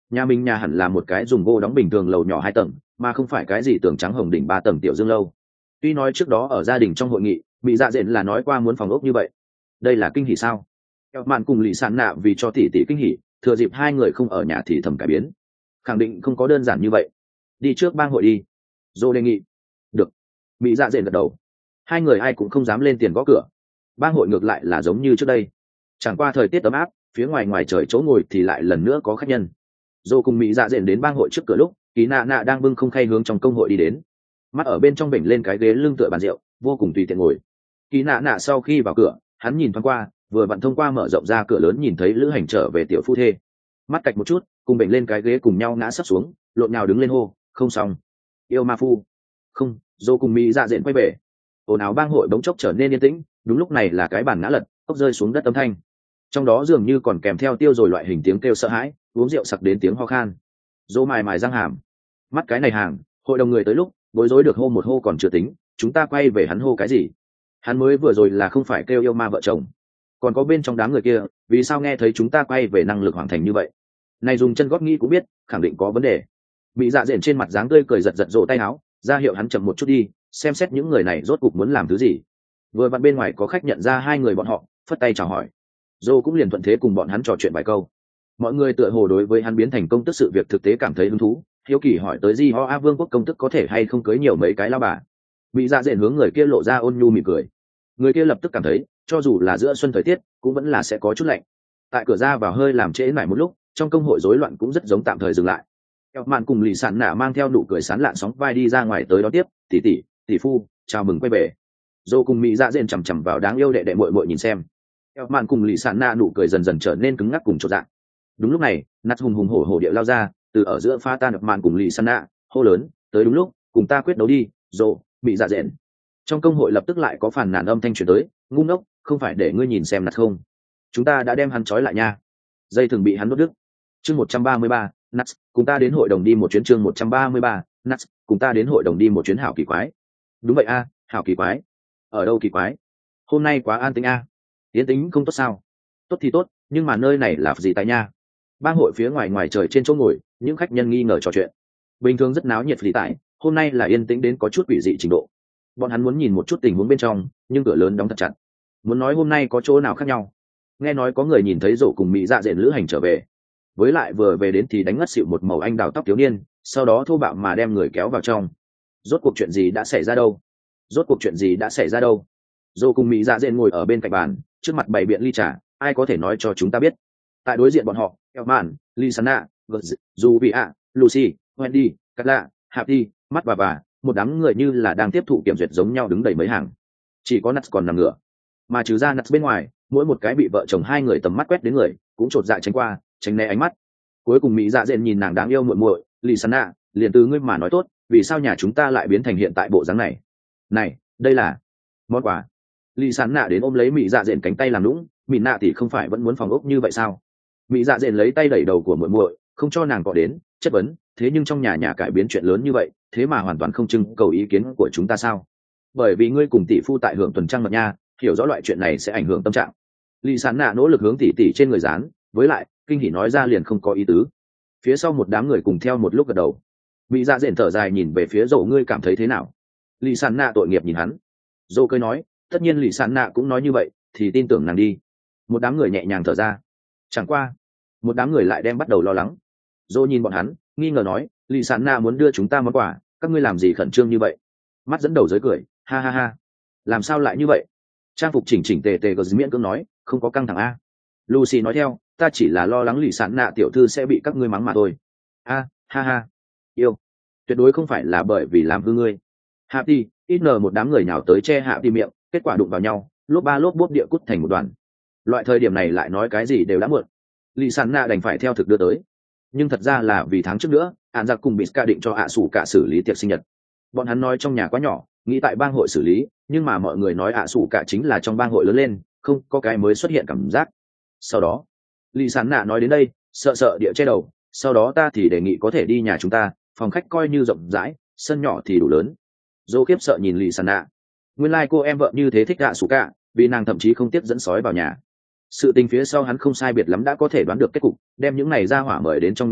Nhà mình nhà hẳn là một cái dùng gỗ đóng bình thường lầu nhỏ hai tầng, mà không phải cái gì tường trắng hồng đỉnh ba tầng tiểu dương lâu. Tuy nói trước đó ở gia đình trong hội nghị bị dạ dện là nói qua muốn phòng ốc như vậy. Đây là kinh hỉ sao? Eo mạn cùng lì sạn nạ vì cho tỷ tỷ kinh hỉ, thừa dịp hai người không ở nhà thì thầm cải biến, khẳng định không có đơn giản như vậy. Đi trước bang hội đi, Dô đề nghị. Được. Bị dạ dện gật đầu. Hai người ai cũng không dám lên tiền gõ cửa. Bang hội ngược lại là giống như trước đây, chẳng qua thời tiết ấm áp, phía ngoài ngoài trời chỗ ngồi thì lại lần nữa có khách nhân. Dô cùng mỹ dạ dện đến bang hội trước cửa lúc kỳ nạ nạ đang bưng không khay hướng trong công hội đi đến, mắt ở bên trong bình lên cái ghế lưng tựa bàn rượu, vô cùng tùy tiện ngồi. Kỳ nạ nạ sau khi vào cửa, hắn nhìn thoáng qua, vừa vặn thông qua mở rộng ra cửa lớn nhìn thấy lữ hành trở về tiểu phu thê, mắt cạch một chút, cùng bình lên cái ghế cùng nhau ngã sấp xuống, lộn nhào đứng lên hô, không xong, yêu ma phu. Không, Dô cùng mỹ dạ dện quay về. Ồn ào bang hội bỗng chốc trở nên yên tĩnh, đúng lúc này là cái bàn ngã lật, cốc rơi xuống đất âm thanh, trong đó dường như còn kèm theo tiêu rồi loại hình tiếng kêu sợ hãi, uống rượu sặc đến tiếng ho khan. Dô mài mài răng hàm, mắt cái này hàng, hội đồng người tới lúc bối rối được hô một hô còn chưa tính, chúng ta quay về hắn hô cái gì? Hắn mới vừa rồi là không phải kêu yêu ma vợ chồng? Còn có bên trong đám người kia, vì sao nghe thấy chúng ta quay về năng lực hoàn thành như vậy? Này dùng chân gót nghĩ cũng biết, khẳng định có vấn đề. Bị dạ dện trên mặt dáng tươi cười giật giật rộ tay áo, ra hiệu hắn chậm một chút đi, xem xét những người này rốt cục muốn làm thứ gì. Vừa vặn bên ngoài có khách nhận ra hai người bọn họ, phất tay chào hỏi. Dô cũng liền thuận thế cùng bọn hắn trò chuyện vài câu. Mọi người tựa hồ đối với hắn biến thành công tức sự việc thực tế cảm thấy hứng thú, hiếu kỳ hỏi tới di ho a vương quốc công tức có thể hay không cưới nhiều mấy cái lao bà. Bị dạ dện hướng người kia lộ ra ôn nhu mỉm cười. Người kia lập tức cảm thấy cho dù là giữa xuân thời tiết cũng vẫn là sẽ có chút lạnh. Tại cửa ra vào hơi làm trễ mãi một lúc, trong công hội rối loạn cũng rất giống tạm thời dừng lại. Eo mạn cùng lì sạn nạ mang theo nụ cười sán lạn sóng vai đi ra ngoài tới đó tiếp, tỷ tỷ, tỷ phu, chào mừng quay về. Dô cùng mỹ dạ dện chằm chằm vào đáng yêu đệ đệ muội muội nhìn xem. Eo mạn cùng lì sạn nạ nụ cười dần dần trở nên cứng ngắc cùng chột dạ. Đúng lúc này, nát hùng hùng hổ hổ điệu lao ra, từ ở giữa pha tan eo mạn cùng lì sạn nạ, hô lớn, tới đúng lúc, cùng ta quyết đấu đi, Dô, mỹ dạ dện. Trong công hội lập tức lại có phàn nàn âm thanh truyền tới, ngu ngốc, không phải để ngươi nhìn xem nát không? Chúng ta đã đem hắn trói lại nha. Dây thường bị hắn đốt đứt. Chương một trăm ba mươi ba, Nuts, cùng ta đến hội đồng đi một chuyến. Chương một trăm ba mươi ba, Nuts, cùng ta đến hội đồng đi một chuyến. Hảo kỳ quái. Đúng vậy a, hảo kỳ quái. Ở đâu kỳ quái? Hôm nay quá an tĩnh a. À. Tiến tính không tốt sao? Tốt thì tốt, nhưng mà nơi này là gì tại nha? Bang hội phía ngoài ngoài trời trên chỗ ngồi, những khách nhân nghi ngờ trò chuyện. Bình thường rất náo nhiệt phí tại, hôm nay là yên tĩnh đến có chút quỷ dị trình độ. Bọn hắn muốn nhìn một chút tình huống bên trong, nhưng cửa lớn đóng thật chặt. Muốn nói hôm nay có chỗ nào khác nhau? Nghe nói có người nhìn thấy rổ cùng mỹ dạ dện lữ hành trở về, với lại vừa về đến thì đánh ngất xịu một màu anh đào tóc thiếu niên, sau đó thô bạo mà đem người kéo vào trong. Rốt cuộc chuyện gì đã xảy ra đâu? Rốt cuộc chuyện gì đã xảy ra đâu? Rổ cùng mỹ dạ dện ngồi ở bên cạnh bàn, trước mặt bày biện ly trà, ai có thể nói cho chúng ta biết? Tại đối diện bọn họ, Elman, Lisana, Juvia, Lucy, Wendy, Carla, Happy, mắt bà bà, một đám người như là đang tiếp thụ kiểm duyệt giống nhau đứng đầy mấy hàng. Chỉ có Nuts còn nằm ngửa, mà trừ ra Nuts bên ngoài, mỗi một cái bị vợ chồng hai người tầm mắt quét đến người cũng chột dạ tránh qua, tránh né ánh mắt. Cuối cùng mỹ dạ dện nhìn nàng đáng yêu muội muội Lisana, liền từ ngươi mà nói tốt, vì sao nhà chúng ta lại biến thành hiện tại bộ dáng này? Này, đây là món quà. Lisana đến ôm lấy mỹ dạ dện cánh tay làm nũng, mỹ nạ thì không phải vẫn muốn phòng ốc như vậy sao? Mỹ dạ dện lấy tay đẩy đầu của muội muội, không cho nàng cọ đến, chất vấn, thế nhưng trong nhà nhà cải biến chuyện lớn như vậy, thế mà hoàn toàn không trưng cầu ý kiến của chúng ta sao? Bởi vì ngươi cùng tỷ phu tại hưởng tuần trăng mật nha, hiểu rõ loại chuyện này sẽ ảnh hưởng tâm trạng. Lý Sán Nạ nỗ lực hướng tỷ tỷ trên người dán, với lại kinh hỉ nói ra liền không có ý tứ. Phía sau một đám người cùng theo một lúc gật đầu. Mỹ Dạ dện thở dài nhìn về phía Dầu, ngươi cảm thấy thế nào? Lý Sán Nạ tội nghiệp nhìn hắn. Dầu cười nói, tất nhiên Lý Sán Nạ cũng nói như vậy, thì tin tưởng nàng đi. Một đám người nhẹ nhàng thở ra. Chẳng qua, một đám người lại đem bắt đầu lo lắng. Dầu nhìn bọn hắn, nghi ngờ nói, Lý Sán Nạ muốn đưa chúng ta món quà, các ngươi làm gì khẩn trương như vậy? Mắt dẫn đầu giới cười, ha ha ha. Làm sao lại như vậy? Trang phục chỉnh chỉnh tề tề gờ miễn cưỡng nói, không có căng thẳng a. Lucy nói theo, ta chỉ là lo lắng Lý Sán Nạ tiểu thư sẽ bị các ngươi mắng mà thôi. A, ha ha. Yêu, tuyệt đối không phải là bởi vì làm hư ngươi. Happy, ít nờ một đám người nhào tới che Happy miệng, kết quả đụng vào nhau, lốp ba lốp bốp địa cút thành một đoàn. Loại thời điểm này lại nói cái gì đều đã muộn. Lý Sán Nạ đành phải theo thực đưa tới. Nhưng thật ra là vì tháng trước nữa, Án Giặc cùng Biska định cho ạ sủ cả xử lý tiệc sinh nhật. Bọn hắn nói trong nhà quá nhỏ, nghĩ tại bang hội xử lý, nhưng mà mọi người nói ạ sủ cả chính là trong bang hội lớn lên, không có cái mới xuất hiện cảm giác. Sau đó Lý Sán Nạ nói đến đây, sợ sợ địa che đầu, sau đó ta thì đề nghị có thể đi nhà chúng ta, phòng khách coi như rộng rãi, sân nhỏ thì đủ lớn. Dô khiếp sợ nhìn Lý Sán Nạ, nguyên lai cô em vợ như thế thích ạ sủ cả, vì nàng thậm chí không tiếp dẫn sói vào nhà. Sự tình phía sau hắn không sai biệt lắm đã có thể đoán được kết cục, đem những này ra hỏa mời đến trong nhà đi,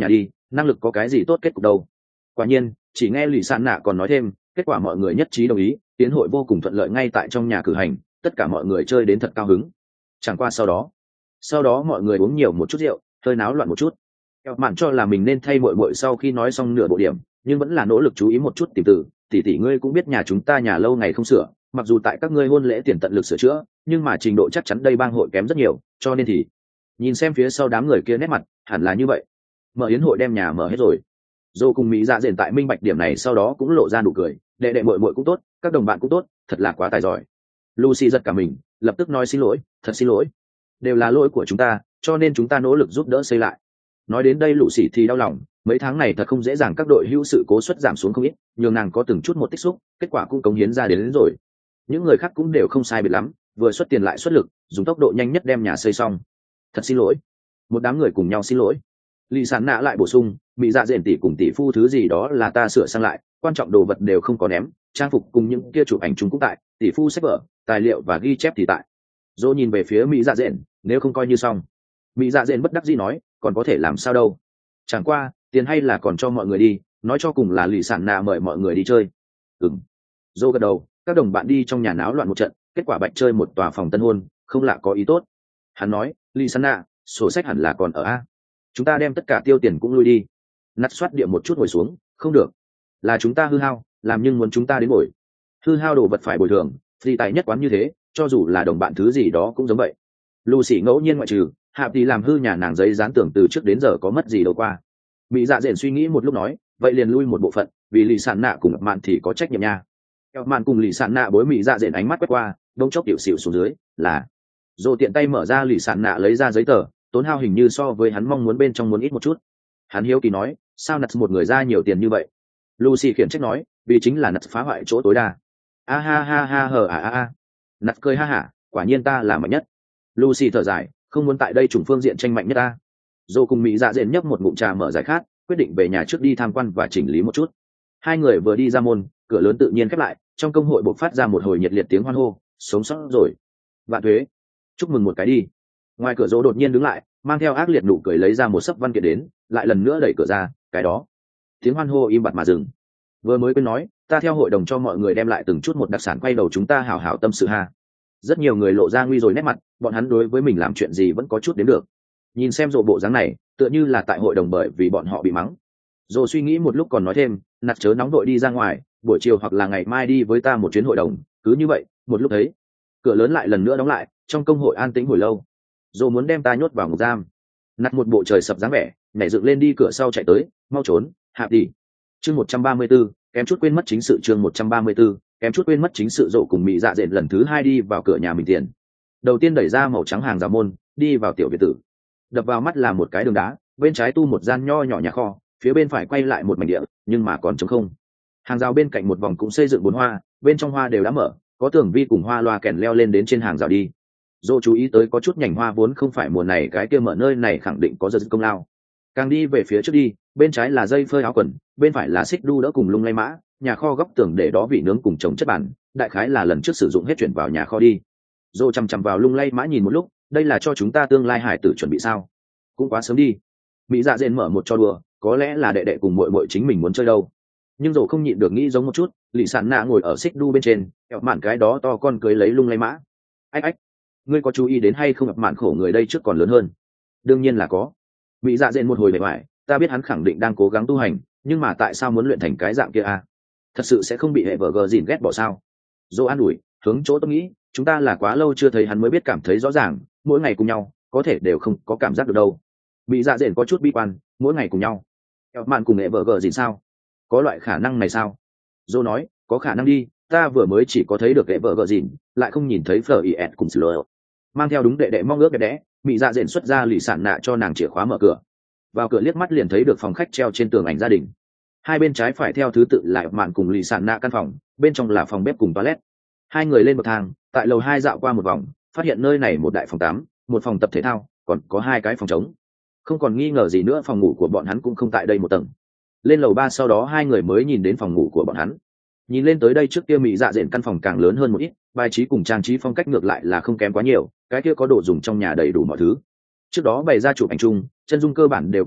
năng lực có cái gì tốt kết cục đâu. Quả nhiên chỉ nghe lì sạn nạ còn nói thêm, kết quả mọi người nhất trí đồng ý, tiến hội vô cùng thuận lợi ngay tại trong nhà cử hành, tất cả mọi người chơi đến thật cao hứng. Chẳng qua sau đó sau đó mọi người uống nhiều một chút rượu, hơi náo loạn một chút. Kẹo mạn cho là mình nên thay muội muội sau khi nói xong nửa bộ điểm, nhưng vẫn là nỗ lực chú ý một chút tìm từ. Tỷ tỷ ngươi cũng biết nhà chúng ta nhà lâu ngày không sửa, mặc dù tại các ngươi hôn lễ tiền tận lực sửa chữa, nhưng mà trình độ chắc chắn đây bang hội kém rất nhiều, cho nên thì nhìn xem phía sau đám người kia nét mặt, hẳn là như vậy. Mở yến hội đem nhà mở hết rồi. Dô cùng Mỹ Dạ Dện tại minh bạch điểm này sau đó cũng lộ ra nụ cười, đệ đệ muội muội cũng tốt, các đồng bạn cũng tốt, thật là quá tài giỏi. Lucy giật cả mình, lập tức nói xin lỗi, thật xin lỗi, đều là lỗi của chúng ta, cho nên chúng ta nỗ lực giúp đỡ xây lại. Nói đến đây Lucy thì đau lòng, mấy tháng này thật không dễ dàng, các đội hữu sự cố suất giảm xuống không ít, nhường nàng có từng chút một tích xúc, kết quả cũng cống hiến ra đến, đến rồi. Những người khác cũng đều không sai biệt lắm, vừa xuất tiền lại xuất lực, dùng tốc độ nhanh nhất đem nhà xây xong. Thật xin lỗi. Một đám người cùng nhau xin lỗi. Lì Sản Nạ lại bổ sung, Mỹ Dạ Dện tỷ cùng tỷ phu thứ gì đó là ta sửa sang lại, quan trọng đồ vật đều không có ném, trang phục cùng những kia chụp ảnh chúng cũng tại, tỷ phu sách vở, tài liệu và ghi chép thì tại. Dô nhìn về phía Mỹ Dạ Dện, nếu không coi như xong. Mỹ Dạ Dện bất đắc dĩ nói, còn có thể làm sao đâu, chẳng qua tiền hay là còn cho mọi người đi, nói cho cùng là Lì Sản Nạ mời mọi người đi chơi. Ừm. Dô gật đầu, các đồng bạn đi trong nhà náo loạn một trận, kết quả bạch chơi một tòa phòng tân hôn, không lạ có ý tốt. Hắn nói, Lì Sản Nạ, sổ sách hẳn là còn ở a, chúng ta đem tất cả tiêu tiền cũng lui đi. Nát xoát địa một chút ngồi xuống, không được, là chúng ta hư hao, làm nhưng muốn chúng ta đến bồi hư hao đồ vật phải bồi thường, phi tài nhất quán như thế, cho dù là đồng bạn thứ gì đó cũng giống vậy. Lucy ngẫu nhiên ngoại trừ hạ thì làm hư nhà nàng giấy dán tưởng từ trước đến giờ có mất gì đâu qua. Mỹ Dạ Dện suy nghĩ một lúc nói, vậy liền lui một bộ phận, vì Lì Sản Nạ cùng mạn thì có trách nhiệm nha. Kẹo mạn cùng Lì Sản Nạ bối Mỹ Dạ Dện ánh mắt quét qua, đông chốc tiểu xỉu xuống dưới, là rồi tiện tay mở ra Lì Sản Nạ lấy ra giấy tờ, tốn hao hình như so với hắn mong muốn bên trong muốn ít một chút. Hắn hiếu kỳ nói, sao nặt một người ra nhiều tiền như vậy? Lucy khiển trách nói, vì chính là nặt phá hoại chỗ tối đa. A ha ha ha hờ à a a. Nặt cười ha hả, quả nhiên ta là mạnh nhất. Lucy thở dài, không muốn tại đây chủng phương diện tranh mạnh nhất ta. Dô cùng Mỹ Dạ Dện nhấp một ngụm trà mở giải khát, quyết định về nhà trước đi tham quan và chỉnh lý một chút. Hai người vừa đi ra môn, cửa lớn tự nhiên khép lại, trong công hội bộc phát ra một hồi nhiệt liệt tiếng hoan hô, sống sót rồi. Vạn thuế, chúc mừng một cái đi. Ngoài cửa Dô đột nhiên đứng lại, mang theo ác liệt nụ cười lấy ra một sấp văn kiện đến, lại lần nữa đẩy cửa ra, cái đó. Tiếng hoan hô im bặt mà dừng. Vừa mới quên nói, ta theo hội đồng cho mọi người đem lại từng chút một đặc sản, quay đầu chúng ta hào hào tâm sự ha. Rất nhiều người lộ ra nguy rồi nét mặt, bọn hắn đối với mình làm chuyện gì vẫn có chút đến được. Nhìn xem Dô bộ dáng này, tựa như là tại hội đồng bởi vì bọn họ bị mắng. Dô suy nghĩ một lúc còn nói thêm, nạt chớ nóng đội đi ra ngoài, buổi chiều hoặc là ngày mai đi với ta một chuyến hội đồng. Cứ như vậy, một lúc thấy cửa lớn lại lần nữa đóng lại, trong công hội an tĩnh hồi lâu. Dô muốn đem ta nhốt vào ngục giam. Nạt một bộ trời sập dáng vẻ, nhảy dựng lên đi cửa sau chạy tới, mau trốn, hạp đi. Chương một trăm ba mươi 134, kém chút quên mất chính sự. Chương một trăm ba mươi 134, kém chút quên mất chính sự. Dô cùng Mỹ Dạ Dện lần thứ hai đi vào cửa nhà mình tiền. Đầu tiên đẩy ra màu trắng hàng rào môn, đi vào tiểu biệt tử. Đập vào mắt là một cái đường đá, bên trái tu một gian nho nhỏ nhà kho, phía bên phải quay lại một mảnh địa, nhưng mà còn trống không. Hàng rào bên cạnh một vòng cũng xây dựng bốn hoa, bên trong hoa đều đã mở, có tường vi cùng hoa loa kèn leo lên đến trên hàng rào đi. Dô chú ý tới có chút nhành hoa vốn không phải mùa này cái kia mở nơi này khẳng định có giật công lao. Càng đi về phía trước đi, bên trái là dây phơi áo quần, bên phải là xích đu đỡ cùng lung lay mã, nhà kho góc tường để đó vị nướng cùng trồng chất bàn, đại khái là lần trước sử dụng hết chuyển vào nhà kho đi. Dô chằm chằm vào lung lay mã nhìn một lúc, đây là cho chúng ta tương lai hải tử chuẩn bị sao? Cũng quá sớm đi. Mỹ Dạ Dện mở một trò đùa, có lẽ là đệ đệ cùng muội muội chính mình muốn chơi đâu. Nhưng Dô không nhịn được nghĩ giống một chút, Lì Sản Nạ ngồi ở xích đu bên trên, kẹo mạn cái đó to con cưới lấy lung lay mã. Ách ách, ngươi có chú ý đến hay không, gặp mạn khổ người đây trước còn lớn hơn? Đương nhiên là có. Mỹ Dạ Dện một hồi bề ngoài, ta biết hắn khẳng định đang cố gắng tu hành, nhưng mà tại sao muốn luyện thành cái dạng kia à? Thật sự sẽ không bị hệ vợ gờ dìn ghét bỏ sao? Dô an ủi, hướng chỗ tôi nghĩ, chúng ta là quá lâu chưa thấy hắn mới biết cảm thấy rõ ràng, mỗi ngày cùng nhau có thể đều không có cảm giác được đâu. Mỹ Dạ Dện có chút bi quan, mỗi ngày cùng nhau kẹo mạn cùng hệ vợ gờ dìn sao? Có loại khả năng này sao? Dô nói, có khả năng đi, ta vừa mới chỉ có thấy được hệ vợ gờ dìn, lại không nhìn thấy phở is cùng sửa. Mang theo đúng đệ đệ mong ước đẹp đẽ, Mỹ Dạ Dện xuất ra Lì Sản Nạ cho nàng chìa khóa mở cửa. Vào cửa liếc mắt liền thấy được phòng khách treo trên tường ảnh gia đình. Hai bên trái phải theo thứ tự là mạn cùng Lì Sản Nạ căn phòng, bên trong là phòng bếp cùng toilet. Hai người lên bậc thang, tại lầu hai dạo qua một vòng, phát hiện nơi này một đại phòng tắm, một phòng tập thể thao, còn có hai cái phòng trống. Không còn nghi ngờ gì nữa, phòng ngủ của bọn hắn cũng không tại đây một tầng. Lên lầu ba sau đó hai người mới nhìn đến phòng ngủ của bọn hắn. Nhìn lên tới đây trước kia Mỹ Dạ Dện căn phòng càng lớn hơn một ít, bài trí cùng trang trí phong cách ngược lại là không kém quá nhiều, cái kia có đồ dùng trong nhà đầy đủ mọi thứ. Trước đó bày ra chụp ảnh chung, chân dung cơ bản đều còn tại,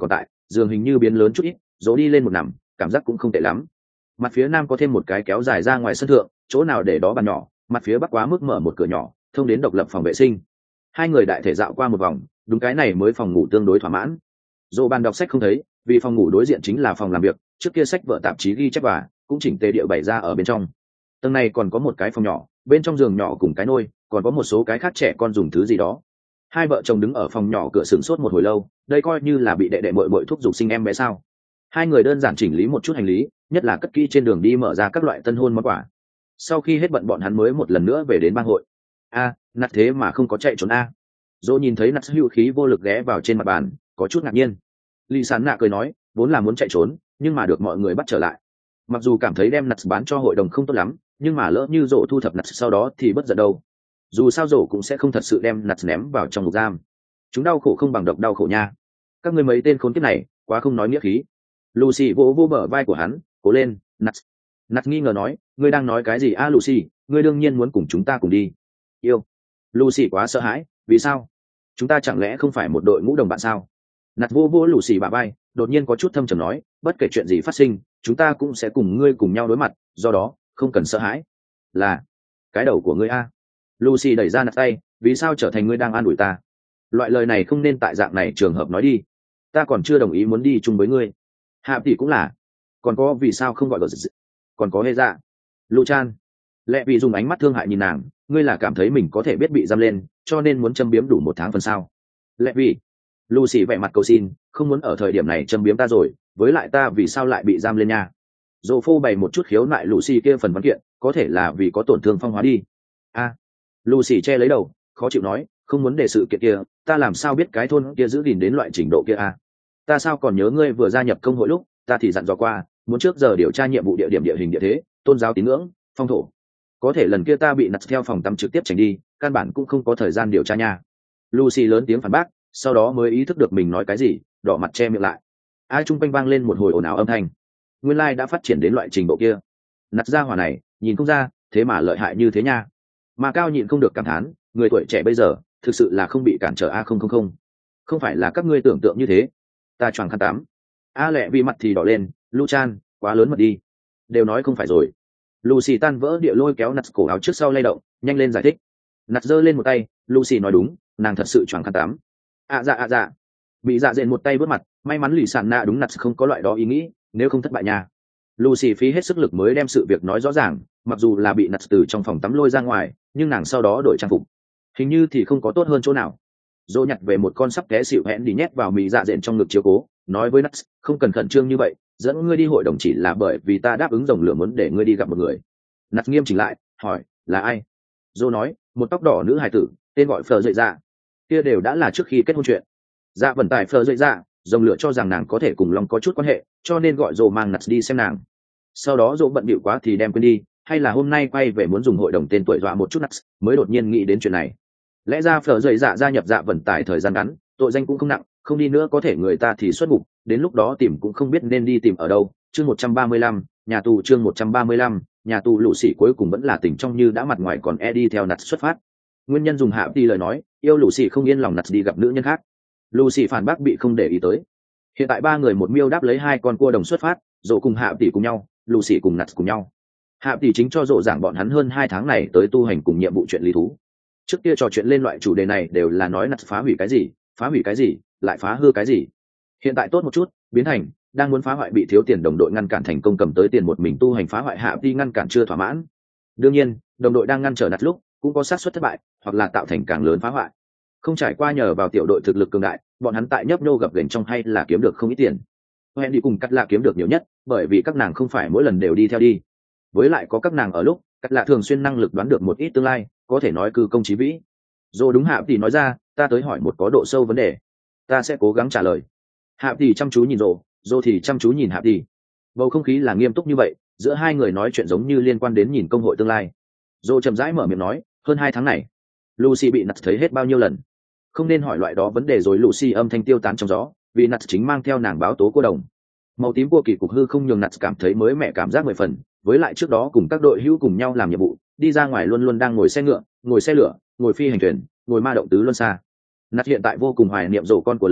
giường hình như biến lớn chút ít, dỗ đi lên một nằm, cảm giác cũng không tệ lắm. Mặt phía nam có thêm một cái kéo dài ra ngoài sân thượng, chỗ nào để đó bàn nhỏ, mặt phía bắc quá mức mở một cửa nhỏ thông đến độc lập phòng vệ sinh. Hai người đại thể dạo qua một vòng, đúng cái này mới phòng ngủ tương đối thỏa mãn. Dỗ bàn đọc sách không thấy, vì phòng ngủ đối diện chính là phòng làm việc, trước kia sách vở tạp chí ghi chép và cũng chỉnh tề địa bày ra ở bên trong. Tầng này còn có một cái phòng nhỏ, bên trong giường nhỏ cùng cái nôi, còn có một số cái khác trẻ con dùng thứ gì đó. Hai vợ chồng đứng ở phòng nhỏ cửa sửng sốt một hồi lâu, đây coi như là bị đệ đệ muội muội thúc giục sinh em bé sao? Hai người đơn giản chỉnh lý một chút hành lý, nhất là cất kỹ trên đường đi mở ra các loại tân hôn món quà. Sau khi hết bận bọn hắn mới một lần nữa về đến bang hội. A, nạt thế mà không có chạy trốn a. Dỗ nhìn thấy nạt hữu khí vô lực ghé vào trên mặt bàn, có chút ngạc nhiên. Lý Sán Nạ cười nói, vốn là muốn chạy trốn, nhưng mà được mọi người bắt trở lại. Mặc dù cảm thấy đem nạt bán cho hội đồng không tốt lắm, nhưng mà lỡ như Dỗ thu thập nạt sau đó thì bất giận đâu. Dù sao Dỗ cũng sẽ không thật sự đem nạt ném vào trong ngục giam. Chúng đau khổ không bằng độc đau khổ nha. Các ngươi mấy tên khốn kiếp này, quá không nói nghĩa khí. Lucy vỗ vỗ bờ vai của hắn, cố lên, nạt. Nạt nghi ngờ nói, ngươi đang nói cái gì a Lucy, ngươi đương nhiên muốn cùng chúng ta cùng đi. Yêu. Lucy quá sợ hãi, vì sao? Chúng ta chẳng lẽ không phải một đội ngũ đồng bạn sao? Nạt vô vô Lucy bả vai, đột nhiên có chút thâm trầm nói, bất kể chuyện gì phát sinh, chúng ta cũng sẽ cùng ngươi cùng nhau đối mặt, do đó, không cần sợ hãi. Là, cái đầu của ngươi a. Lucy đẩy ra Nạt tay, vì sao trở thành ngươi đang an ủi ta? Loại lời này không nên tại dạng này trường hợp nói đi. Ta còn chưa đồng ý muốn đi chung với ngươi. Hạ tỷ cũng là. Còn có vì sao không gọi gờ dị? Còn có hê dạ. Luchan. Lẽ vì dùng ánh mắt thương hại nhìn nàng, ngươi là cảm thấy mình có thể biết bị giam lên, cho nên muốn châm biếm đủ một tháng phần sao? Lẽ vì. Lucy vẻ mặt cầu xin, không muốn ở thời điểm này châm biếm ta rồi, với lại ta vì sao lại bị giam lên nha? Dỗ phô bày một chút khiếu nại Lucy kia phần văn kiện, có thể là vì có tổn thương phong hóa đi. A. Lucy che lấy đầu, khó chịu nói, không muốn để sự kiện kia, ta làm sao biết cái thôn kia giữ gìn đến loại trình độ kia a? Ta sao còn nhớ ngươi vừa gia nhập công hội lúc, ta thì dặn dò qua, muốn trước giờ điều tra nhiệm vụ địa điểm địa hình địa thế, tôn giáo tín ngưỡng, phong thổ. Có thể lần kia ta bị nặt theo phòng tắm trực tiếp tránh đi, căn bản cũng không có thời gian điều tra nha. Lucy lớn tiếng phản bác, sau đó mới ý thức được mình nói cái gì, đỏ mặt che miệng lại. Ai trung quanh vang lên một hồi ồn ào âm thanh. Nguyên lai đã phát triển đến loại trình độ kia. Nặt ra hỏa này, nhìn không ra, thế mà lợi hại như thế nha. Mà Cao nhịn không được cảm thán, người tuổi trẻ bây giờ, thực sự là không bị cản trở a không không không. Không phải là các ngươi tưởng tượng như thế. Ta choàng khăn tắm. A lẹ vì mặt thì đỏ lên, Luchan, quá lớn mật đi. Đều nói không phải rồi. Lucy tan vỡ địa lôi kéo nặt cổ áo trước sau lay động, nhanh lên giải thích. Nặt giơ lên một tay, Lucy nói đúng, nàng thật sự choàng khăn tắm. À dạ à dạ. Bị dạ dện một tay vớt mặt, may mắn lì sàn nạ đúng nặt không có loại đó ý nghĩ, nếu không thất bại nha. Lucy phí hết sức lực mới đem sự việc nói rõ ràng, mặc dù là bị nặt từ trong phòng tắm lôi ra ngoài, nhưng nàng sau đó đổi trang phục. Hình như thì không có tốt hơn chỗ nào. Dỗ nhặt về một con sắp té xịu hẹn đi nhét vào mì dạ dện trong ngực chiếu cố, nói với Nuts, không cần khẩn trương như vậy, dẫn ngươi đi hội đồng chỉ là bởi vì ta đáp ứng rồng lửa muốn để ngươi đi gặp một người. Nuts nghiêm chỉnh lại, hỏi, là ai? Dỗ nói, một tóc đỏ nữ hài tử, tên gọi Phờ Dậy Dạ. Kia đều đã là trước khi kết hôn chuyện. Dạ vận tải Phờ Dậy Dạ, rồng lửa cho rằng nàng có thể cùng Long có chút quan hệ, cho nên gọi Dỗ mang Nuts đi xem nàng. Sau đó Dỗ bận bịu quá thì đem quên đi, hay là hôm nay quay về muốn dùng hội đồng tên tuổi dọa một chút Nuts, mới đột nhiên nghĩ đến chuyện này. Lẽ ra Phờ Dậy Dạ gia nhập Dạ vận tải thời gian ngắn, tội danh cũng không nặng, không đi nữa có thể người ta thì xuất ngục, đến lúc đó tìm cũng không biết nên đi tìm ở đâu. Chương một trăm ba mươi lăm, nhà tù chương một trăm ba mươi lăm, nhà tù lũ xỉ cuối cùng vẫn là tỉnh trong như đã mặt ngoài còn e đi theo nặt xuất phát. Nguyên nhân dùng hạ đi lời nói, yêu lũ xỉ không yên lòng nặt đi gặp nữ nhân khác. Lũ xỉ phản bác bị không để ý tới. Hiện tại ba người một miêu đáp lấy hai con cua đồng xuất phát, Dỗ cùng hạ tỷ cùng nhau, lũ xỉ cùng nặt cùng nhau. Hạ tỷ chính cho Dỗ giảng bọn hắn hơn hai tháng này tới tu hành cùng nhiệm vụ chuyện lý thú. Trước kia trò chuyện lên loại chủ đề này đều là nói nặt phá hủy cái gì, phá hủy cái gì, lại phá hư cái gì. Hiện tại tốt một chút, biến thành đang muốn phá hoại bị thiếu tiền đồng đội ngăn cản thành công cầm tới tiền một mình tu hành phá hoại hạ đi ngăn cản chưa thỏa mãn. Đương nhiên, đồng đội đang ngăn trở nặt lúc cũng có xác suất thất bại, hoặc là tạo thành càng lớn phá hoại. Không trải qua nhờ vào tiểu đội thực lực cường đại, bọn hắn tại nhấp nhô gặp gềnh trong hay là kiếm được không ít tiền. Hẹn đi cùng cắt lạ kiếm được nhiều nhất, bởi vì các nàng không phải mỗi lần đều đi theo đi. Với lại có các nàng ở lúc, cắt lạ thường xuyên năng lực đoán được một ít tương lai, có thể nói cư công chí vĩ. Dô đúng hạ tỷ nói ra, ta tới hỏi một có độ sâu vấn đề, ta sẽ cố gắng trả lời. Hạ tỷ chăm chú nhìn Dô, Dô thì chăm chú nhìn hạ tỷ. Bầu không khí là nghiêm túc như vậy, giữa hai người nói chuyện giống như liên quan đến nhìn công hội tương lai. Dô chậm rãi mở miệng nói, hơn hai tháng này, Lucy bị nặt thấy hết bao nhiêu lần. Không nên hỏi loại đó vấn đề rồi. Lucy âm thanh tiêu tán trong gió, vì nặt chính mang theo nàng báo tố cô đồng. Màu tím của kỳ cục hư không nhường nặt cảm thấy mới mẻ cảm giác mười phần, với lại trước đó cùng các đội hữu cùng nhau làm nhiệm vụ, đi ra ngoài luôn luôn đang ngồi xe ngựa, ngồi xe lửa, ngồi phi hành thuyền, ngồi ma động tứ luân xa. Nặt hiện tại vô cùng hoài niệm Dỗ con của lớn,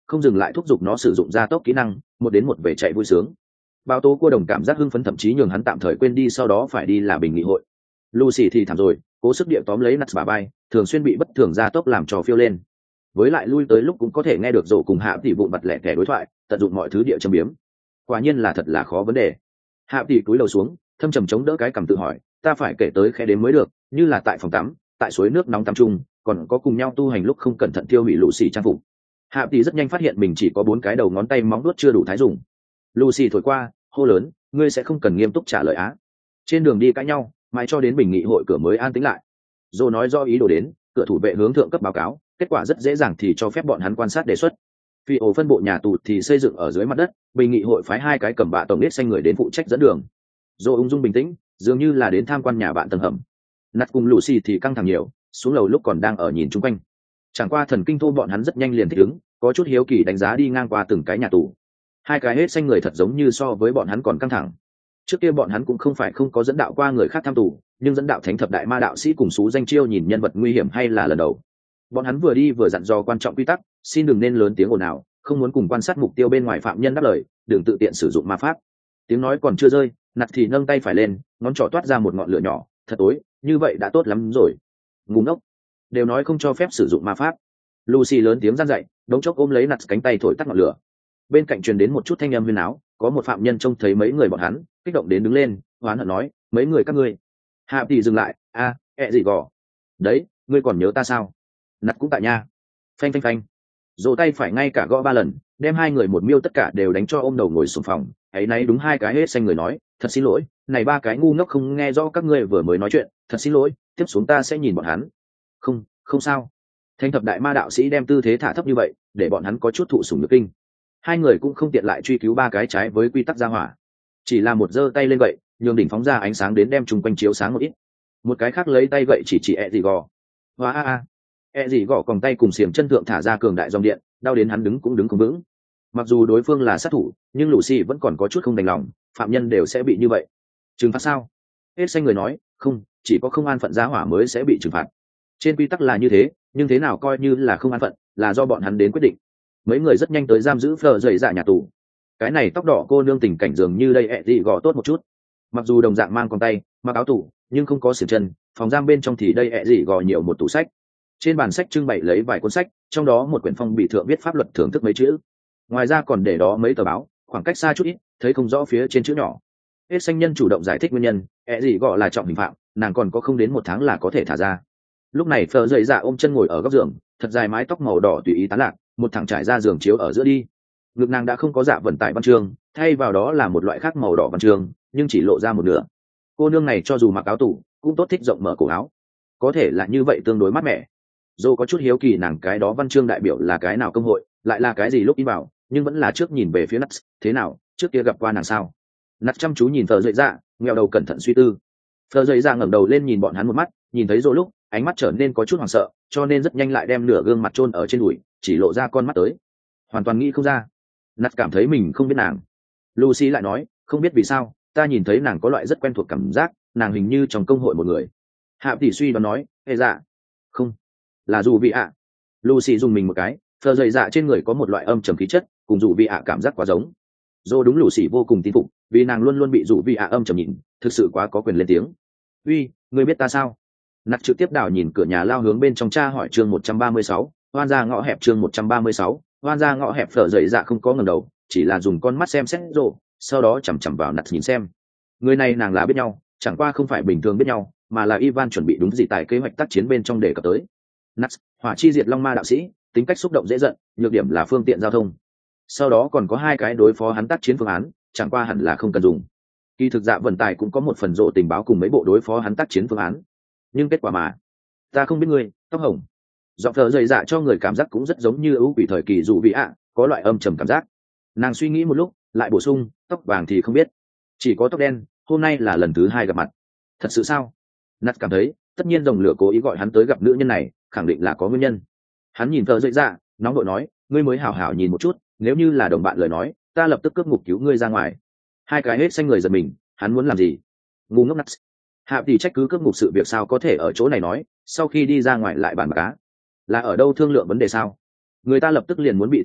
không dừng lại thúc giục nó sử dụng gia tốc kỹ năng, một đến một về chạy vui sướng. Bao tố cua đồng cảm giác hưng phấn thậm chí nhường hắn tạm thời quên đi sau đó phải đi là bình nghị hội. Lucy thì thảm rồi, cố sức địa tóm lấy nặt bà bay, thường xuyên bị bất thường gia tốc làm trò phiêu lên. Với lại lui tới lúc cũng có thể nghe được rổ cùng hạ tỷ vụn vặt lẻ tẻ đối thoại, tận dụng mọi thứ địa châm biếm. Quả nhiên là thật là khó vấn đề. Hạ tỷ cúi đầu xuống, thâm trầm chống đỡ cái cằm tự hỏi, ta phải kể tới khẽ đến mới được, như là tại phòng tắm, tại suối nước nóng tắm chung, còn có cùng nhau tu hành lúc không cẩn thận tiêu hủy Lucy trang phục. Hạ tỷ rất nhanh phát hiện mình chỉ có bốn cái đầu ngón tay móng vuốt chưa đủ thái dùng. Lucy thổi qua, hô lớn, ngươi sẽ không cần nghiêm túc trả lời á. Trên đường đi cãi nhau, mãi cho đến bình nghị hội cửa mới an tĩnh lại. Dô nói do ý đồ đến, cửa thủ vệ hướng thượng cấp báo cáo, kết quả rất dễ dàng thì cho phép bọn hắn quan sát đề xuất. Phi ổ phân bộ nhà tù thì xây dựng ở dưới mặt đất, bình nghị hội phái hai cái cầm bạ tổng nết xanh người đến phụ trách dẫn đường. Dô ung dung bình tĩnh, dường như là đến tham quan nhà bạn tầng hầm. Nặt cùng Lucy thì căng thẳng nhiều, xuống lầu lúc còn đang ở nhìn chung quanh. Chẳng qua thần kinh thô bọn hắn rất nhanh liền thích ứng, có chút hiếu kỳ đánh giá đi ngang qua từng cái nhà tù. Hai cái hết xanh người thật giống như so với bọn hắn còn căng thẳng. Trước kia bọn hắn cũng không phải không có dẫn đạo qua người khác tham tù, nhưng dẫn đạo thánh thập đại ma đạo sĩ cùng xú danh chiêu nhìn nhân vật nguy hiểm hay là lần đầu. Bọn hắn vừa đi vừa dặn dò quan trọng quy tắc, xin đừng nên lớn tiếng ồn ào, không muốn cùng quan sát mục tiêu bên ngoài phạm nhân đáp lời, đừng tự tiện sử dụng ma pháp. Tiếng nói còn chưa rơi, nặt thì nâng tay phải lên, ngón trỏ toát ra một ngọn lửa nhỏ, thật tối, như vậy đã tốt lắm rồi. Ngu ngốc, đều nói không cho phép sử dụng ma pháp. Lucy lớn tiếng răn dậy, đống chốc ôm lấy nặt cánh tay thổi tắt ngọn lửa. Bên cạnh truyền đến một chút thanh âm huyên áo, có một phạm nhân trông thấy mấy người bọn hắn, kích động đến đứng lên, hoán hận nói, mấy người các ngươi. Hạ tỷ dừng lại, a, ẹ gì gò. Đấy, ngươi còn nhớ ta sao? Nặt cũng tại nha. Phanh phanh phanh. Dỗ tay phải ngay cả gõ ba lần, đem hai người một miêu tất cả đều đánh cho ôm đầu ngồi xuống phòng. Ấy nấy đúng hai cái hết xanh người nói, thật xin lỗi, này ba cái ngu ngốc không nghe rõ các ngươi vừa mới nói chuyện, thật xin lỗi, tiếp xuống ta sẽ nhìn bọn hắn. Không, không sao. Thanh thập đại ma đạo sĩ đem tư thế thả thấp như vậy, để bọn hắn có chút thụ sủng nhược kinh. Hai người cũng không tiện lại truy cứu ba cái trái với quy tắc gia hỏa, chỉ là một giơ tay lên vậy, nhường đỉnh phóng ra ánh sáng đến đem chung quanh chiếu sáng một ít. Một cái khác lấy tay vậy chỉ chỉ ẹ gì gò. Hóa a a. ẹ gì gò còng tay cùng xiềng chân thượng thả ra cường đại dòng điện, đau đến hắn đứng cũng đứng không vững. Mặc dù đối phương là sát thủ, nhưng Lucy vẫn còn có chút không đành lòng, phạm nhân đều sẽ bị như vậy. Trừng phạt sao? Hết xanh người nói, không, chỉ có không an phận gia hỏa mới sẽ bị trừng phạt. Trên quy tắc là như thế, nhưng thế nào coi như là không an phận, là do bọn hắn đến quyết định. Mấy người rất nhanh tới giam giữ Fleur dày dạ nhà tù. Cái này tóc đỏ cô nương tình cảnh dường như đây ẹ gì gò tốt một chút. Mặc dù đồng dạng mang con tay, mặc áo tủ, nhưng không có xiềng chân. Phòng giam bên trong thì đây ẹ gì gò nhiều một tủ sách. Trên bàn sách trưng bày lấy vài cuốn sách, trong đó một quyển phong bị thượng viết pháp luật thưởng thức mấy chữ. Ngoài ra còn để đó mấy tờ báo, khoảng cách xa chút ít, thấy không rõ phía trên chữ nhỏ. Hết xanh nhân chủ động giải thích nguyên nhân, ẹ gì gò là trọng hình phạm, nàng còn có không đến một tháng là có thể thả ra. Lúc này Fleur dày dạ ôm chân ngồi ở góc giường, thật dài mái tóc màu đỏ tùy ý tán lạc, một thẳng trải ra giường chiếu ở giữa đi. Ngực nàng đã không có dạ vận tải văn chương, thay vào đó là một loại khác màu đỏ văn chương, nhưng chỉ lộ ra một nửa. Cô nương này cho dù mặc áo tủ, cũng tốt thích rộng mở cổ áo, có thể là như vậy tương đối mát mẻ. Dô có chút hiếu kỳ nàng cái đó văn chương đại biểu là cái nào công hội, lại là cái gì lúc in vào, nhưng vẫn là trước nhìn về phía Nuts, thế nào, trước kia gặp qua nàng sao? Nuts chăm chú nhìn Fleur dậy dạ, nghèo đầu cẩn thận suy tư. Fleur dậy dạ ngẩng đầu lên nhìn bọn hắn một mắt, nhìn thấy Dô lúc, ánh mắt trở nên có chút hoảng sợ, cho nên rất nhanh lại đem nửa gương mặt chôn ở trên đùi, chỉ lộ ra con mắt tới. Hoàn toàn nghĩ không ra. Nat cảm thấy mình không biết nàng. Lucy lại nói, không biết vì sao, ta nhìn thấy nàng có loại rất quen thuộc cảm giác, nàng hình như trong công hội một người. Hạ tỷ suy đoán nói, hệ dạ. Không, là dù vị ạ. Lucy dùng mình một cái, Fleur dày dạ trên người có một loại âm trầm khí chất, cùng dù vị ạ cảm giác quá giống. Dô đúng Lucy vô cùng tin phục, vì nàng luôn luôn bị dù vị ạ âm trầm nhìn, thực sự quá có quyền lên tiếng. Uy, ngươi biết ta sao? Nat trực tiếp đảo nhìn cửa nhà lao hướng bên trong cha hỏi chương một trăm ba mươi sáu, hoan ra ngõ hẹp chương một trăm ba mươi sáu, hoan ra ngõ hẹp. Fleur dày dạ không có ngẩng đầu, chỉ là dùng con mắt xem xét rồ, sau đó chằm chằm vào Nat nhìn xem. Người này nàng là biết nhau, chẳng qua không phải bình thường biết nhau, mà là Ivan chuẩn bị đúng gì tại kế hoạch tác chiến bên trong đề cập tới. Nat, hỏa chi diệt long ma đạo sĩ, tính cách xúc động dễ giận, nhược điểm là phương tiện giao thông. Sau đó còn có hai cái đối phó hắn tác chiến phương án, chẳng qua hẳn là không cần dùng. Kỳ thực dạ vận tải cũng có một phần rộ tình báo cùng mấy bộ đối phó hắn tác chiến phương án. Nhưng kết quả mà ta không biết ngươi tóc hồng giọng thợ dày dạ cho người cảm giác cũng rất giống như ưu quỷ thời kỳ dù vị ạ, có loại âm trầm cảm giác. Nàng suy nghĩ một lúc lại bổ sung, tóc vàng thì không biết, chỉ có tóc đen, hôm nay là lần thứ hai gặp mặt. Thật sự sao? Nat cảm thấy tất nhiên dòng lửa cố ý gọi hắn tới gặp nữ nhân này, khẳng định là có nguyên nhân. Hắn nhìn thợ dày dạ, nóng đội nói, ngươi mới hảo hảo nhìn một chút, nếu như là đồng bạn lời nói, ta lập tức cướp ngục cứu ngươi ra ngoài. Hai cái hết xanh người giật mình, hắn muốn làm gì? Ngu ngốc. Nat hạ tỷ trách cứ cướp ngục sự việc sao có thể ở chỗ này nói, sau khi đi ra ngoài lại bàn bạc cá, là ở đâu thương lượng vấn đề sao? Người ta lập tức liền muốn bị thả ra,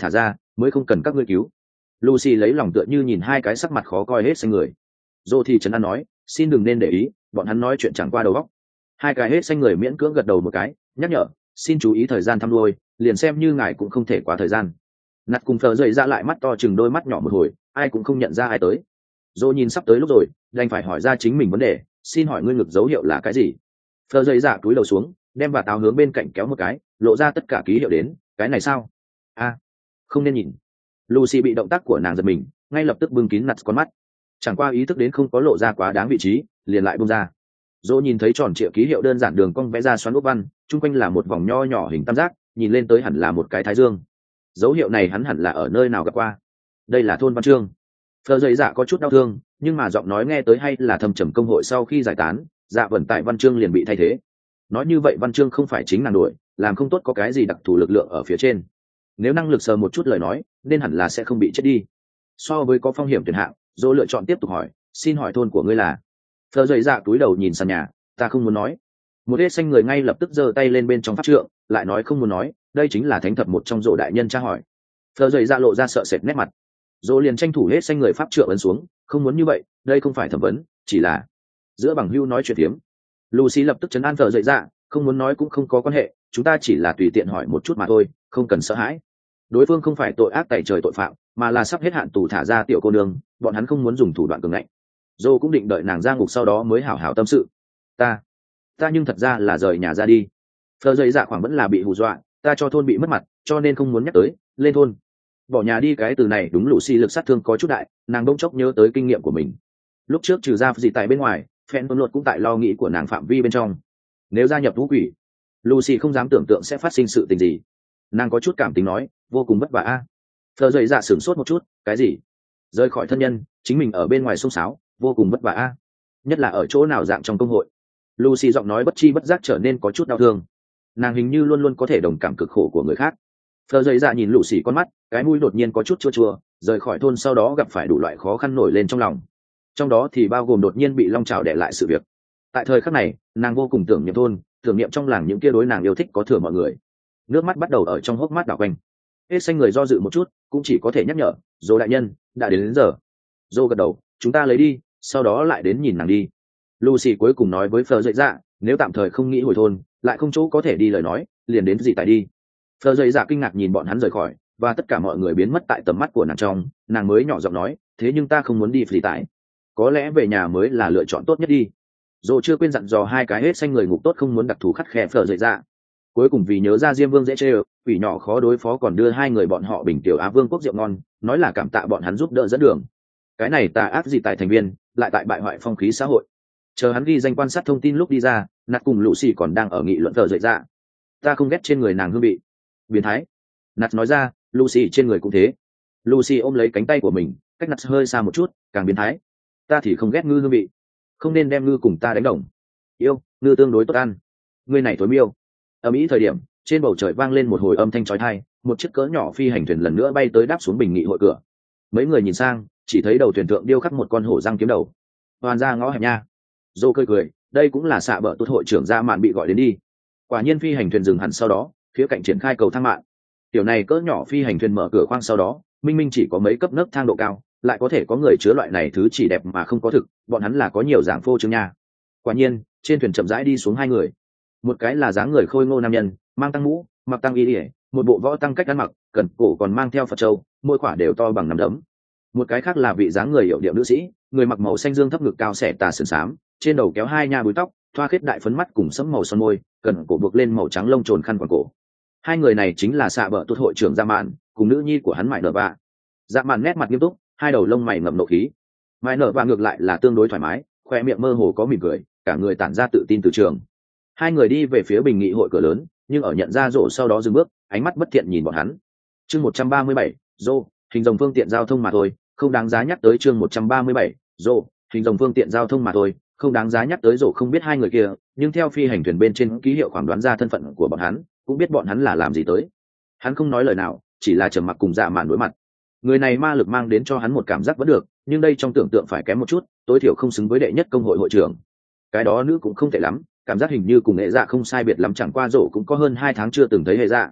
mới không cần các ngươi cứu. Lucy lấy lòng tựa như nhìn hai cái sắc mặt khó coi hết xanh người. Dô thì trấn an nói, xin đừng nên để ý, bọn hắn nói chuyện chẳng qua đầu óc. Hai cái hết xanh người miễn cưỡng gật đầu một cái, nhắc nhở, xin chú ý thời gian thăm nuôi, liền xem như ngài cũng không thể quá thời gian. Nạt cùng thờ dậy ra lại mắt to chừng đôi mắt nhỏ một hồi, ai cũng không nhận ra ai tới. Dô nhìn sắp tới lúc rồi, đành phải hỏi ra chính mình vấn đề, xin hỏi ngươi ngực dấu hiệu là cái gì? Thờ dậy ra túi đầu xuống, đem và táo hướng bên cạnh kéo một cái, lộ ra tất cả ký hiệu đến, cái này sao? A, không nên nhìn. Lucy bị động tác của nàng giật mình, ngay lập tức bưng kín nặt con mắt. Chẳng qua ý thức đến không có lộ ra quá đáng vị trí, liền lại buông ra. Dỗ nhìn thấy tròn trịa ký hiệu đơn giản đường cong vẽ ra xoắn ốc văn, chung quanh là một vòng nho nhỏ hình tam giác, nhìn lên tới hẳn là một cái thái dương. Dấu hiệu này hắn hẳn là ở nơi nào gặp qua. Đây là thôn văn chương. Phờ dậy dạ có chút đau thương, nhưng mà giọng nói nghe tới hay là thâm trầm công hội sau khi giải tán, dạ vận tại văn chương liền bị thay thế. Nói như vậy văn chương không phải chính nàng đuổi, làm không tốt có cái gì đặc thù lực lượng ở phía trên. Nếu năng lực sờ một chút lời nói, nên hẳn là sẽ không bị chết đi. So với có phong hiểm tuyển hạng, Dỗ lựa chọn tiếp tục hỏi, xin hỏi thôn của ngươi là? Phờ dậy dạ túi đầu nhìn sàn nhà, ta không muốn nói. Một hết xanh người ngay lập tức giơ tay lên bên trong pháp trượng, lại nói không muốn nói, đây chính là thánh thập một trong Dỗ đại nhân tra hỏi. Phờ dậy dạ lộ ra sợ sệt nét mặt. Dỗ liền tranh thủ hết xanh người pháp trượng ấn xuống, không muốn như vậy, đây không phải thẩm vấn, chỉ là giữa bằng hữu nói chuyện tiếm. Lucy lập tức chấn an Phờ dậy dạ, không muốn nói cũng không có quan hệ, chúng ta chỉ là tùy tiện hỏi một chút mà thôi, không cần sợ hãi. Đối phương không phải tội ác tày trời tội phạm, mà là sắp hết hạn tù thả ra tiểu cô nương, bọn hắn không muốn dùng thủ đoạn cường ngạnh. Dô cũng định đợi nàng ra ngục sau đó mới hảo hảo tâm sự. Ta, ta nhưng thật ra là rời nhà ra đi. Phờ dậy dạ khoảng vẫn là bị hù dọa, ta cho thôn bị mất mặt, cho nên không muốn nhắc tới, lên thôn. Bỏ nhà đi cái từ này đúng Lucy lực sát thương có chút đại, nàng bỗng chốc nhớ tới kinh nghiệm của mình. Lúc trước trừ ra gì tại bên ngoài, phen tuân luật cũng tại lo nghĩ của nàng phạm vi bên trong. Nếu gia nhập vũ quỷ, Lucy không dám tưởng tượng sẽ phát sinh sự tình gì. Nàng có chút cảm tính nói, vô cùng vất vả a. Phờ dậy dạ sửng sốt một chút, cái gì? Rời khỏi thân nhân, chính mình ở bên ngoài sông sáo, vô cùng vất vả a. Nhất là ở chỗ nào dạng trong công hội. Lucy giọng nói bất chi bất giác trở nên có chút đau thương. Nàng hình như luôn luôn có thể đồng cảm cực khổ của người khác. Phờ dậy dạ nhìn Lucy con mắt, cái mũi đột nhiên có chút chua chua, rời khỏi thôn sau đó gặp phải đủ loại khó khăn nổi lên trong lòng. Trong đó thì bao gồm đột nhiên bị long trào đè lại sự việc. Tại thời khắc này, nàng vô cùng tưởng niệm thôn, tưởng niệm trong làng những kia đối nàng yêu thích có thừa mọi người. Nước mắt bắt đầu ở trong hốc mắt đảo quanh. Hết xanh người do dự một chút, cũng chỉ có thể nhắc nhở, Dô đại nhân, đã đến, đến giờ. Dô gật đầu, chúng ta lấy đi, sau đó lại đến nhìn nàng đi. Lucy cuối cùng nói với Phờ dậy dạ, nếu tạm thời không nghĩ hồi thôn, lại không chỗ có thể đi lời nói, liền đến gì tại đi. Phờ dậy dạ kinh ngạc nhìn bọn hắn rời khỏi, và tất cả mọi người biến mất tại tầm mắt của nàng trong, nàng mới nhỏ giọng nói, thế nhưng ta không muốn đi phì tại. Có lẽ về nhà mới là lựa chọn tốt nhất đi. Dô chưa quên dặn dò hai cái hết xanh người ngục tốt không muốn đặc thù khắt khe Phờ dậy dạ. Cuối cùng vì nhớ ra Diêm Vương dễ chê ơ, quỷ nhỏ khó đối phó còn đưa hai người bọn họ bình tiểu Á Vương quốc rượu ngon, nói là cảm tạ bọn hắn giúp đỡ dẫn đường. Cái này tà ác gì tại thành viên, lại tại bại hoại phong khí xã hội. Chờ hắn ghi danh quan sát thông tin lúc đi ra, Nạt cùng Lucy còn đang ở nghị luận Phờ dậy dạ. Ta không ghét trên người nàng hương vị. Biến thái. Nạt nói ra, Lucy trên người cũng thế. Lucy ôm lấy cánh tay của mình, cách Nạt hơi xa một chút, càng biến thái. Ta thì không ghét ngư hương vị. Không nên đem ngư cùng ta đánh đồng. Yêu, ngư tương đối tốt ăn. Ngươi này thối miêu. Ở Mỹ thời điểm, trên bầu trời vang lên một hồi âm thanh chói tai, một chiếc cỡ nhỏ phi hành thuyền lần nữa bay tới đáp xuống bình nghị hội cửa. Mấy người nhìn sang, chỉ thấy đầu thuyền thượng điêu khắc một con hổ răng kiếm đầu. Hoàn ra ngõ hẹp nha. Dô cười cười, đây cũng là xạ bợ tốt hội trưởng Dạ Mạn bị gọi đến đi. Quả nhiên phi hành thuyền dừng hẳn sau đó, phía cạnh triển khai cầu thang mạng. Tiểu này cỡ nhỏ phi hành thuyền mở cửa khoang sau đó, minh minh chỉ có mấy cấp nấc thang độ cao, lại có thể có người chứa loại này thứ chỉ đẹp mà không có thực, bọn hắn là có nhiều dạng phô trương nha. Quả nhiên, trên thuyền chậm rãi đi xuống hai người. Một cái là dáng người khôi ngô nam nhân, mang tăng mũ, mặc tăng y ỉa, một bộ võ tăng cách ăn mặc, cần cổ còn mang theo Phật châu, môi quả đều to bằng nắm đấm. Một cái khác là vị dáng người hiệu điệu nữ sĩ, người mặc màu xanh dương thấp ngực cao xẻ tà sườn xám, trên đầu kéo hai nha búi tóc, thoa khết đại phấn mắt cùng sẫm màu son môi, cần cổ buộc lên màu trắng lông trồn khăn quàng cổ. Hai người này chính là xạ bợ tốt hội trưởng Dạ Mạn cùng nữ nhi của hắn Mại Nở Vạ. Dạ Mạn nét mặt nghiêm túc, hai đầu lông mày ngậm nộ khí. Mại Nở Vạ ngược lại là tương đối thoải mái, khoe miệng mơ hồ có mỉm cười, cả người tản ra tự tin từ trường. Hai người đi về phía bình nghị hội cửa lớn, nhưng ở nhận ra rổ sau đó dừng bước, ánh mắt bất thiện nhìn bọn hắn. Chương một trăm ba mươi bảy, rô, hình dòng phương tiện giao thông mà thôi, không đáng giá nhắc tới. Chương một trăm ba mươi bảy, rô, hình dòng phương tiện giao thông mà thôi, không đáng giá nhắc tới. Rổ không biết hai người kia, nhưng theo phi hành thuyền bên trên ký hiệu khoảng đoán ra thân phận của bọn hắn, cũng biết bọn hắn là làm gì tới. Hắn không nói lời nào, chỉ là trầm mặc cùng Dạ Mạn đối mặt. Người này ma lực mang đến cho hắn một cảm giác vẫn được, nhưng đây trong tưởng tượng phải kém một chút, tối thiểu không xứng với đệ nhất công hội hội trưởng. Cái đó nữ cũng không tệ lắm, cảm giác hình như cùng hệ dạ không sai biệt lắm, chẳng qua rổ cũng có hơn hai tháng chưa từng thấy hệ dạ.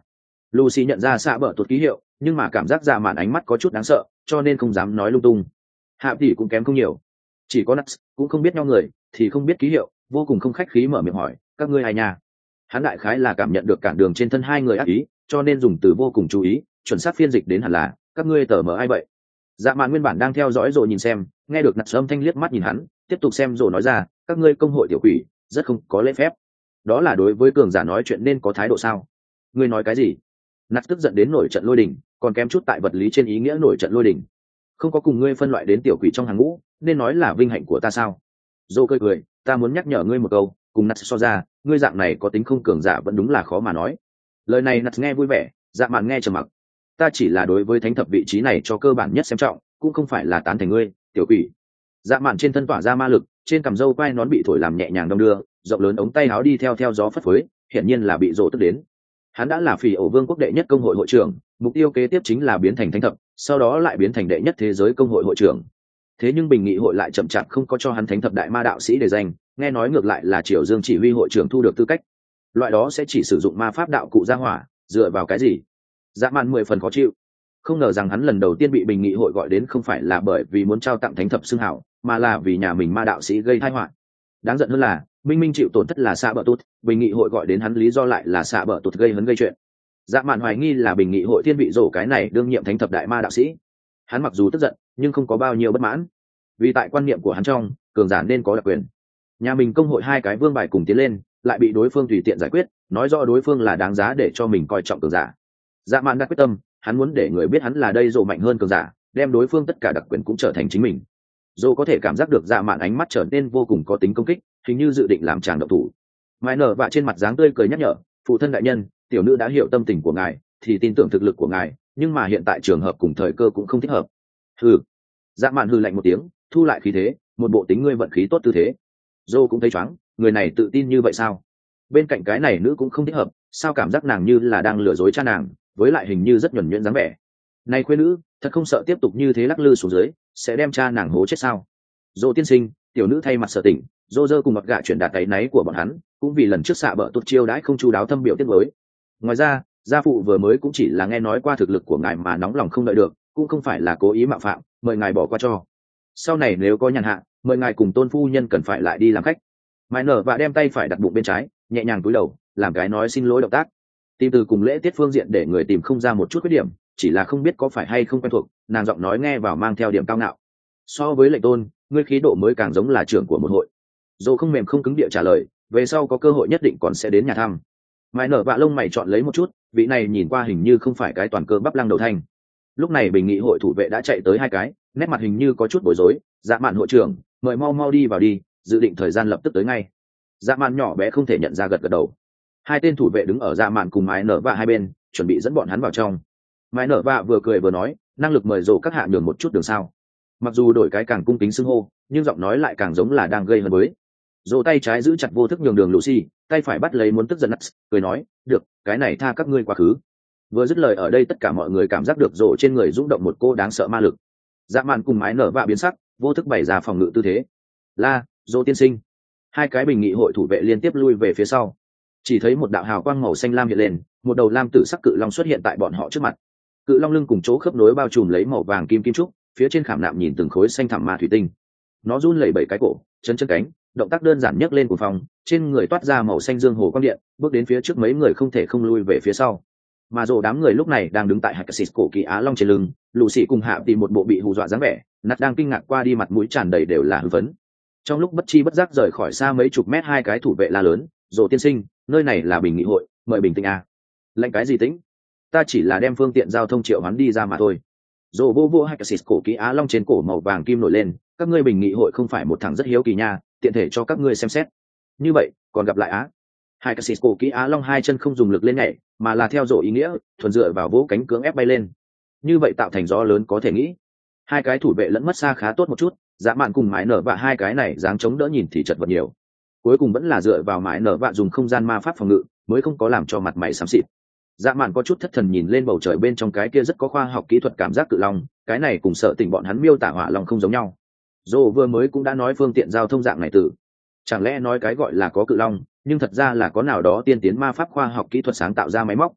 Lucy nhận ra xạ bờ tuột ký hiệu, nhưng mà cảm giác dạ mạn ánh mắt có chút đáng sợ, cho nên không dám nói lung tung. Hạ tỷ cũng kém không nhiều, chỉ có Nuts cũng không biết nhau người thì không biết ký hiệu, vô cùng không khách khí mở miệng hỏi các ngươi ai nhà. Hắn đại khái là cảm nhận được cản đường trên thân hai người ác ý, cho nên dùng từ vô cùng chú ý, chuẩn xác phiên dịch đến hẳn là các ngươi tờ mờ ai vậy. Dạ mạn nguyên bản đang theo dõi rồi nhìn xem, nghe được Nuts âm thanh liếc mắt nhìn hắn, tiếp tục xem rồi nói ra các ngươi công hội tiểu quỷ rất không có lễ phép. Đó là đối với cường giả nói chuyện nên có thái độ sao? Ngươi nói cái gì? Nuts tức giận đến nổi trận lôi đình, còn kém chút tại vật lý trên ý nghĩa nổi trận lôi đình. Không có cùng ngươi phân loại đến tiểu quỷ trong hàng ngũ, nên nói là vinh hạnh của ta sao? Dô cười cười, ta muốn nhắc nhở ngươi một câu, cùng Nuts so ra, ngươi dạng này có tính không cường giả vẫn đúng là khó mà nói. Lời này Nuts nghe vui vẻ, dạ mạn nghe trầm mặc. Ta chỉ là đối với thánh thập vị trí này cho cơ bản nhất xem trọng, cũng không phải là tán thành ngươi, tiểu quỷ. Dạ mạn trên thân tỏa ra ma lực, trên cằm râu quai nón bị thổi làm nhẹ nhàng đong đưa, rộng lớn ống tay áo đi theo theo gió phất phới, hiển nhiên là bị rộ tức đến. Hắn đã là phỉ ổ vương quốc đệ nhất công hội hội trưởng, mục tiêu kế tiếp chính là biến thành thánh thập, sau đó lại biến thành đệ nhất thế giới công hội hội trưởng. Thế nhưng bình nghị hội lại chậm chạp không có cho hắn thánh thập đại ma đạo sĩ để danh, nghe nói ngược lại là Triều Dương chỉ huy hội trưởng thu được tư cách. Loại đó sẽ chỉ sử dụng ma pháp đạo cụ gia hỏa, dựa vào cái gì? Dạ mạn mười phần khó chịu. Không ngờ rằng hắn lần đầu tiên bị bình nghị hội gọi đến không phải là bởi vì muốn trao tặng thánh thập xưng hảo, mà là vì nhà mình ma đạo sĩ gây tai họa. Đáng giận hơn là minh minh chịu tổn thất là xạ bờ tút, bình nghị hội gọi đến hắn lý do lại là xạ bờ tút gây hấn gây chuyện. Dạ mạn hoài nghi là bình nghị hội thiên vị rổ cái này đương nhiệm thánh thập đại ma đạo sĩ. Hắn mặc dù tức giận nhưng không có bao nhiêu bất mãn, vì tại quan niệm của hắn trong cường giả nên có đặc quyền. Nhà mình công hội hai cái vương bài cùng tiến lên, lại bị đối phương tùy tiện giải quyết, nói rõ đối phương là đáng giá để cho mình coi trọng cường giả. Dạ mạn đã quyết tâm, hắn muốn để người biết hắn là đây rổ mạnh hơn cường giả, đem đối phương tất cả đặc quyền cũng trở thành chính mình. Dô có thể cảm giác được dạ mạn ánh mắt trở nên vô cùng có tính công kích, hình như dự định làm chàng động thủ. Mai nở vạ trên mặt dáng tươi cười nhắc nhở, phụ thân đại nhân, tiểu nữ đã hiểu tâm tình của ngài, thì tin tưởng thực lực của ngài, nhưng mà hiện tại trường hợp cùng thời cơ cũng không thích hợp. Hừ. Dạ mạn hừ lạnh một tiếng, thu lại khí thế, một bộ tính ngươi vận khí tốt tư thế. Dô cũng thấy choáng, người này tự tin như vậy sao? Bên cạnh cái này nữ cũng không thích hợp, sao cảm giác nàng như là đang lừa dối cha nàng, với lại hình như rất nhuần nhuyễn dáng vẻ. Này khuê nữ, thật không sợ tiếp tục như thế lắc lư xuống dưới, sẽ đem cha nàng hố chết sao? Dô tiên sinh, tiểu nữ thay mặt sở tỉnh, dô dơ cùng mặt gạ chuyển đạt tay náy của bọn hắn, cũng vì lần trước xạ bợ tụt chiêu đãi không chu đáo thâm biểu tiết mới. Ngoài ra, gia phụ vừa mới cũng chỉ là nghe nói qua thực lực của ngài mà nóng lòng không đợi được, cũng không phải là cố ý mạo phạm, mời ngài bỏ qua cho. Sau này nếu có nhàn hạ, mời ngài cùng tôn phu nhân cần phải lại đi làm khách. Mai nở và đem tay phải đặt bụng bên trái, nhẹ nhàng cúi đầu, làm cái nói xin lỗi động tác. Tìm từ cùng lễ tiết phương diện để người tìm không ra một chút khuyết điểm, chỉ là không biết có phải hay không quen thuộc, nàng giọng nói nghe vào mang theo điểm cao ngạo. So với lệnh tôn, ngươi khí độ mới càng giống là trưởng của một hội. Dẫu không mềm không cứng địa trả lời, về sau có cơ hội nhất định còn sẽ đến nhà thăm. Mai nở vạ lông mày chọn lấy một chút, vị này nhìn qua hình như không phải cái toàn cơ bắp lăng đầu thanh. Lúc này bình nghị hội thủ vệ đã chạy tới hai cái, nét mặt hình như có chút bối rối. Dạ mạn hội trưởng, mời mau mau đi vào đi, dự định thời gian lập tức tới ngay. Dạ mạn nhỏ bé không thể nhận ra gật gật đầu. Hai tên thủ vệ đứng ở dạ mạn cùng Mai nở vạ hai bên, chuẩn bị dẫn bọn hắn vào trong. Mai nở vạ vừa cười vừa nói, năng lực mời rồ các hạ nhường một chút đường sao. Mặc dù đổi cái càng cung kính xưng hô, nhưng giọng nói lại càng giống là đang gây hấn với. Rồ tay trái giữ chặt vô thức nhường đường Lucy, tay phải bắt lấy muốn tức giận Nuts, cười nói, được, cái này tha các ngươi quá khứ. Vừa dứt lời ở đây tất cả mọi người cảm giác được rồ trên người rung động một cô đáng sợ ma lực. Dạ mạn cùng Mái nở vạ biến sắc, vô thức bày ra phòng ngự tư thế. La, rồ tiên sinh. Hai cái bình nghị hội thủ vệ liên tiếp lui về phía sau. Chỉ thấy một đạo hào quang màu xanh lam hiện lên, một đầu lam tử sắc cự long xuất hiện tại bọn họ trước mặt. Cự long lưng cùng chỗ khớp nối bao trùm lấy màu vàng kim kim trúc, phía trên khảm nạm nhìn từng khối xanh thẳm ma thủy tinh. Nó run lẩy bẩy cái cổ, chân chân cánh, động tác đơn giản nhấc lên của phòng, trên người toát ra màu xanh dương hồ quang điện, bước đến phía trước mấy người không thể không lui về phía sau. Mà rồ đám người lúc này đang đứng tại hạch xịt cổ kỳ á long trên lưng, lù xì cùng hạ tìm một bộ bị hù dọa dáng vẻ, nát đang kinh ngạc qua đi, mặt mũi tràn đầy đều là hư vấn. Trong lúc bất chi bất giác rời khỏi xa mấy chục mét, hai cái thủ vệ la lớn, rồ tiên sinh, nơi này là bình nghị hội, mời bình tĩnh a. Lệnh cái gì tĩnh? Ta chỉ là đem phương tiện giao thông triệu hoán đi ra mà thôi. Rồ vô vô hạch xịt cổ kỳ á long trên cổ màu vàng kim nổi lên, các ngươi bình nghị hội không phải một thằng rất hiếu kỳ nha, tiện thể cho các ngươi xem xét. Như vậy còn gặp lại á. Hai cái xịt cổ kỹ á long hai chân không dùng lực lên nhảy, mà là theo rổ ý nghĩa, thuần dựa vào vỗ cánh cưỡng ép bay lên. Như vậy tạo thành gió lớn có thể nghĩ. Hai cái thủ vệ lẫn mất xa khá tốt một chút, Dạ mạn cùng Mái nở vạ hai cái này dáng chống đỡ nhìn thì chật vật nhiều. Cuối cùng vẫn là dựa vào Mái nở vạ dùng không gian ma pháp phòng ngự, mới không có làm cho mặt mày xám xịt. Dạ mạn có chút thất thần nhìn lên bầu trời bên trong cái kia rất có khoa học kỹ thuật cảm giác cự long, cái này cùng sợ tình bọn hắn miêu tả hỏa long không giống nhau. Dô vừa mới cũng đã nói phương tiện giao thông dạng này từ, chẳng lẽ nói cái gọi là có cự long, nhưng thật ra là có nào đó tiên tiến ma pháp khoa học kỹ thuật sáng tạo ra máy móc.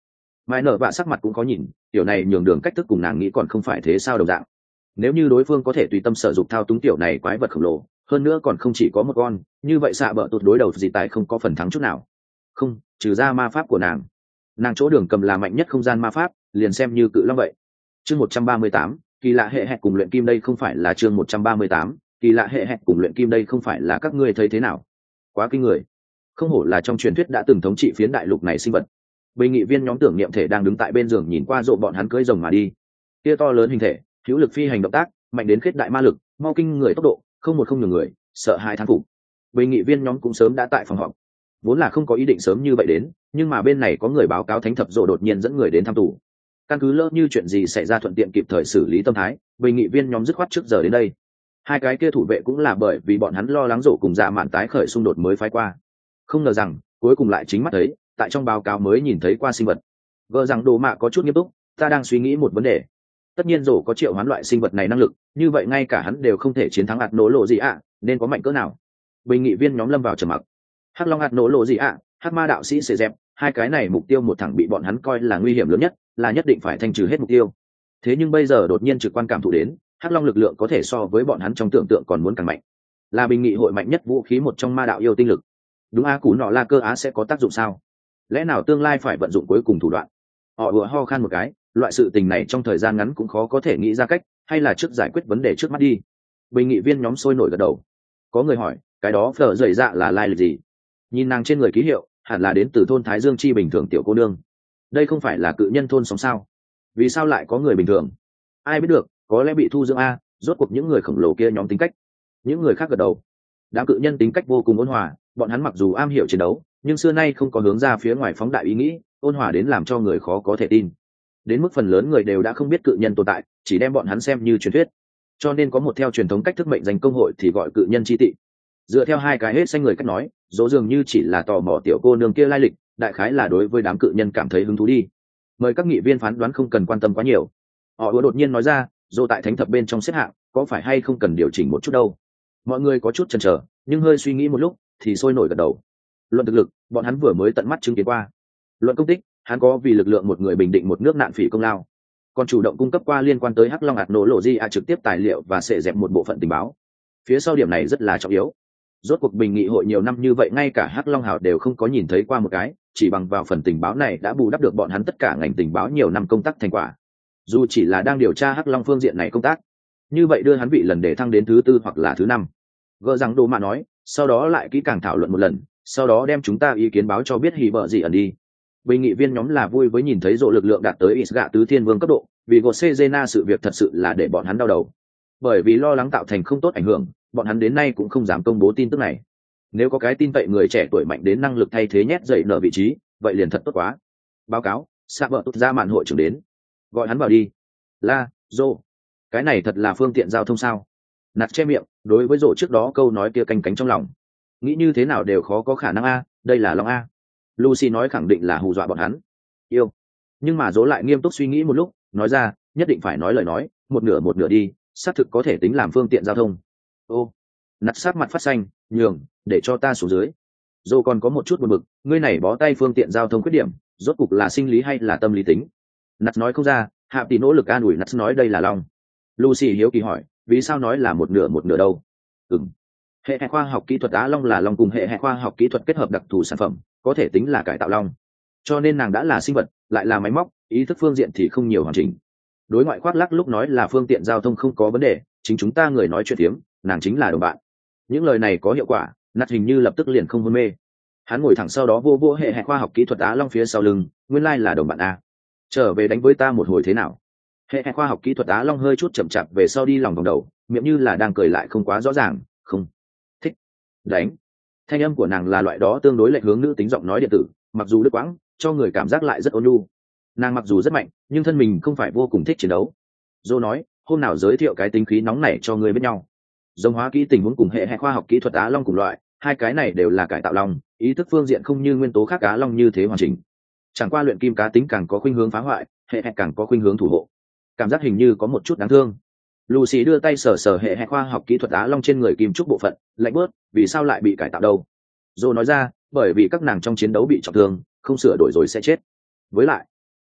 Mai nở vạ sắc mặt cũng có nhìn, tiểu này nhường đường cách thức cùng nàng nghĩ còn không phải thế sao đồng dạng. Nếu như đối phương có thể tùy tâm sở dục thao túng tiểu này quái vật khổng lồ, hơn nữa còn không chỉ có một con, như vậy xạ bợ tụt đối đầu gì tại không có phần thắng chút nào. Không, trừ ra ma pháp của nàng. Nàng chỗ đường cầm là mạnh nhất không gian ma pháp, liền xem như cự long vậy. Chương một trăm ba mươi tám, kỳ lạ hệ hẹt cùng luyện kim đây không phải là chương một trăm ba mươi tám, kỳ lạ hệ hẹt cùng luyện kim đây không phải là các ngươi thấy thế nào? Quá kinh người. Không hổ là trong truyền thuyết đã từng thống trị phiến đại lục này sinh vật. Bình nghị viên nhóm tưởng niệm thể đang đứng tại bên giường nhìn qua rộ bọn hắn cưỡi rồng mà đi. Kia to lớn hình thể, hữu lực phi hành động tác, mạnh đến khết đại ma lực, mau kinh người tốc độ, không một không nhường người, sợ hai thán phục. Bình nghị viên nhóm cũng sớm đã tại phòng họp. Vốn là không có ý định sớm như vậy đến, nhưng mà bên này có người báo cáo thánh thập rộ đột nhiên dẫn người đến thăm tù. Căn cứ lỡ như chuyện gì xảy ra thuận tiện kịp thời xử lý tâm thái, bình nghị viên nhóm dứt khoát trước giờ đến đây. Hai cái kia thủ vệ cũng là bởi vì bọn hắn lo lắng rộ cùng dạ mạn tái khởi xung đột mới phái qua. Không ngờ rằng cuối cùng lại chính mắt thấy, tại trong báo cáo mới nhìn thấy qua sinh vật. Gờ rằng đồ mạ có chút nghiêm túc, ta đang suy nghĩ một vấn đề. Tất nhiên rổ có triệu hoán loại sinh vật này năng lực, như vậy ngay cả hắn đều không thể chiến thắng ạt nổ lộ gì ạ, nên có mạnh cỡ nào? Bình nghị viên nhóm lâm vào trầm mặc. Hắc long ạt nổ lộ gì ạ, hắc ma đạo sĩ sẽ dẹp, hai cái này mục tiêu một thẳng bị bọn hắn coi là nguy hiểm lớn nhất, là nhất định phải thanh trừ hết mục tiêu. Thế nhưng bây giờ đột nhiên trực quan cảm thụ đến, hắc long lực lượng có thể so với bọn hắn trong tưởng tượng còn muốn càng mạnh, là bình nghị hội mạnh nhất vũ khí một trong ma đạo yêu tinh lực. Đúng a, cú nọ la cơ á sẽ có tác dụng sao? Lẽ nào tương lai phải vận dụng cuối cùng thủ đoạn? Họ vừa ho khan một cái, loại sự tình này trong thời gian ngắn cũng khó có thể nghĩ ra cách, hay là trước giải quyết vấn đề trước mắt đi. Bình nghị viên nhóm sôi nổi gật đầu. Có người hỏi, cái đó phở dậy dạ là lai lịch gì? Nhìn nàng trên người ký hiệu, hẳn là đến từ thôn Thái Dương chi bình thường tiểu cô nương. Đây không phải là cự nhân thôn sống sao? Vì sao lại có người bình thường? Ai biết được, có lẽ bị thu dưỡng a, rốt cuộc những người khổng lồ kia nhóm tính cách. Những người khác gật đầu. Đám cự nhân tính cách vô cùng ôn hòa, bọn hắn mặc dù am hiểu chiến đấu, nhưng xưa nay không có hướng ra phía ngoài phóng đại ý nghĩ, ôn hòa đến làm cho người khó có thể tin. Đến mức phần lớn người đều đã không biết cự nhân tồn tại, chỉ đem bọn hắn xem như truyền thuyết. Cho nên có một theo truyền thống cách thức mệnh danh công hội thì gọi cự nhân chi tị. Dựa theo hai cái hết xanh người cách nói, dỗ dường như chỉ là tò mò tiểu cô nương kia lai lịch, đại khái là đối với đám cự nhân cảm thấy hứng thú đi. Mời các nghị viên phán đoán không cần quan tâm quá nhiều. Họ vừa đột nhiên nói ra, dỗ tại thánh thập bên trong xếp hạng, có phải hay không cần điều chỉnh một chút đâu? Mọi người có chút chần chờ, nhưng hơi suy nghĩ một lúc, thì sôi nổi gật đầu. Luận thực lực, bọn hắn vừa mới tận mắt chứng kiến qua. Luận công tích, hắn có vì lực lượng một người bình định một nước nạn phỉ công lao, còn chủ động cung cấp qua liên quan tới hắc long ạt nổ lộ di a trực tiếp tài liệu và sẽ dẹp một bộ phận tình báo. Phía sau điểm này rất là trọng yếu. Rốt cuộc bình nghị hội nhiều năm như vậy, ngay cả hắc long hào đều không có nhìn thấy qua một cái, chỉ bằng vào phần tình báo này đã bù đắp được bọn hắn tất cả ngành tình báo nhiều năm công tác thành quả. Dù chỉ là đang điều tra hắc long phương diện này công tác, như vậy đưa hắn vị lần để thăng đến thứ tư hoặc là thứ năm. Gỡ rằng đồ mà nói, sau đó lại kỹ càng thảo luận một lần, sau đó đem chúng ta ý kiến báo cho biết hì bợ gì ẩn đi. Bình nghị viên nhóm là vui với nhìn thấy rộ lực lượng đạt tới Isga tứ thiên vương cấp độ, vì Godzena sự việc thật sự là để bọn hắn đau đầu. Bởi vì lo lắng tạo thành không tốt ảnh hưởng, bọn hắn đến nay cũng không dám công bố tin tức này. Nếu có cái tin vậy người trẻ tuổi mạnh đến năng lực thay thế nhét dậy nở vị trí, vậy liền thật tốt quá. Báo cáo, Sa vợ tốt ra màn hội trưởng đến. Gọi hắn vào đi. La, Rô. Cái này thật là phương tiện giao thông sao? Nạt che miệng, đối với rộ trước đó câu nói kia canh cánh trong lòng. Nghĩ như thế nào đều khó có khả năng a, đây là Long a. Lucy nói khẳng định là hù dọa bọn hắn. Yêu. Nhưng mà Dỗ lại nghiêm túc suy nghĩ một lúc, nói ra, nhất định phải nói lời nói, một nửa một nửa đi, xác thực có thể tính làm phương tiện giao thông. Ô. Nặt sát mặt phát xanh, nhường, để cho ta xuống dưới. Dỗ còn có một chút buồn bực, ngươi này bó tay phương tiện giao thông khuyết điểm, rốt cục là sinh lý hay là tâm lý tính? Nặt nói không ra, Hạ Tỷ nỗ lực an ủi Nặt nói đây là Long. Lucy hiếu kỳ hỏi, vì sao nói là một nửa một nửa đâu? Ừm. Hệ hệ khoa học kỹ thuật Á Long là Long cùng hệ hệ khoa học kỹ thuật kết hợp đặc thù sản phẩm, có thể tính là cải tạo Long. Cho nên nàng đã là sinh vật, lại là máy móc, ý thức phương diện thì không nhiều hoàn chỉnh. Đối ngoại khoác lác lúc nói là phương tiện giao thông không có vấn đề, chính chúng ta người nói chuyện tiếm, nàng chính là đồng bạn. Những lời này có hiệu quả, Nạt hình như lập tức liền không hôn mê. Hắn ngồi thẳng sau đó vô vô hệ hệ khoa học kỹ thuật Á Long phía sau lưng, nguyên lai là đồng bạn a. Trở về đánh với ta một hồi thế nào? Hệ hệ khoa học kỹ thuật Á Long hơi chút chậm chạp về sau đi lòng vòng đầu, miệng như là đang cười lại không quá rõ ràng, không thích đánh. Thanh âm của nàng là loại đó tương đối lệch hướng nữ tính giọng nói điện tử, mặc dù đứt quãng, cho người cảm giác lại rất ôn nhu. Nàng mặc dù rất mạnh, nhưng thân mình không phải vô cùng thích chiến đấu. Dô nói, hôm nào giới thiệu cái tính khí nóng này cho người biết nhau. Giống hóa kỹ tình huống cùng hệ hệ khoa học kỹ thuật Á Long cùng loại, hai cái này đều là cải tạo Long, ý thức phương diện không như nguyên tố khác Á Long như thế hoàn chỉnh. Chẳng qua luyện kim cá tính càng có khuynh hướng phá hoại, hệ hệ càng có khuynh hướng thủ hộ. Cảm giác hình như có một chút đáng thương. Lucy đưa tay sờ sờ hệ hệ khoa học kỹ thuật Á Long trên người kim trúc bộ phận, lạnh bớt, vì sao lại bị cải tạo đâu? Dô nói ra, bởi vì các nàng trong chiến đấu bị trọng thương, không sửa đổi rồi sẽ chết. Với lại,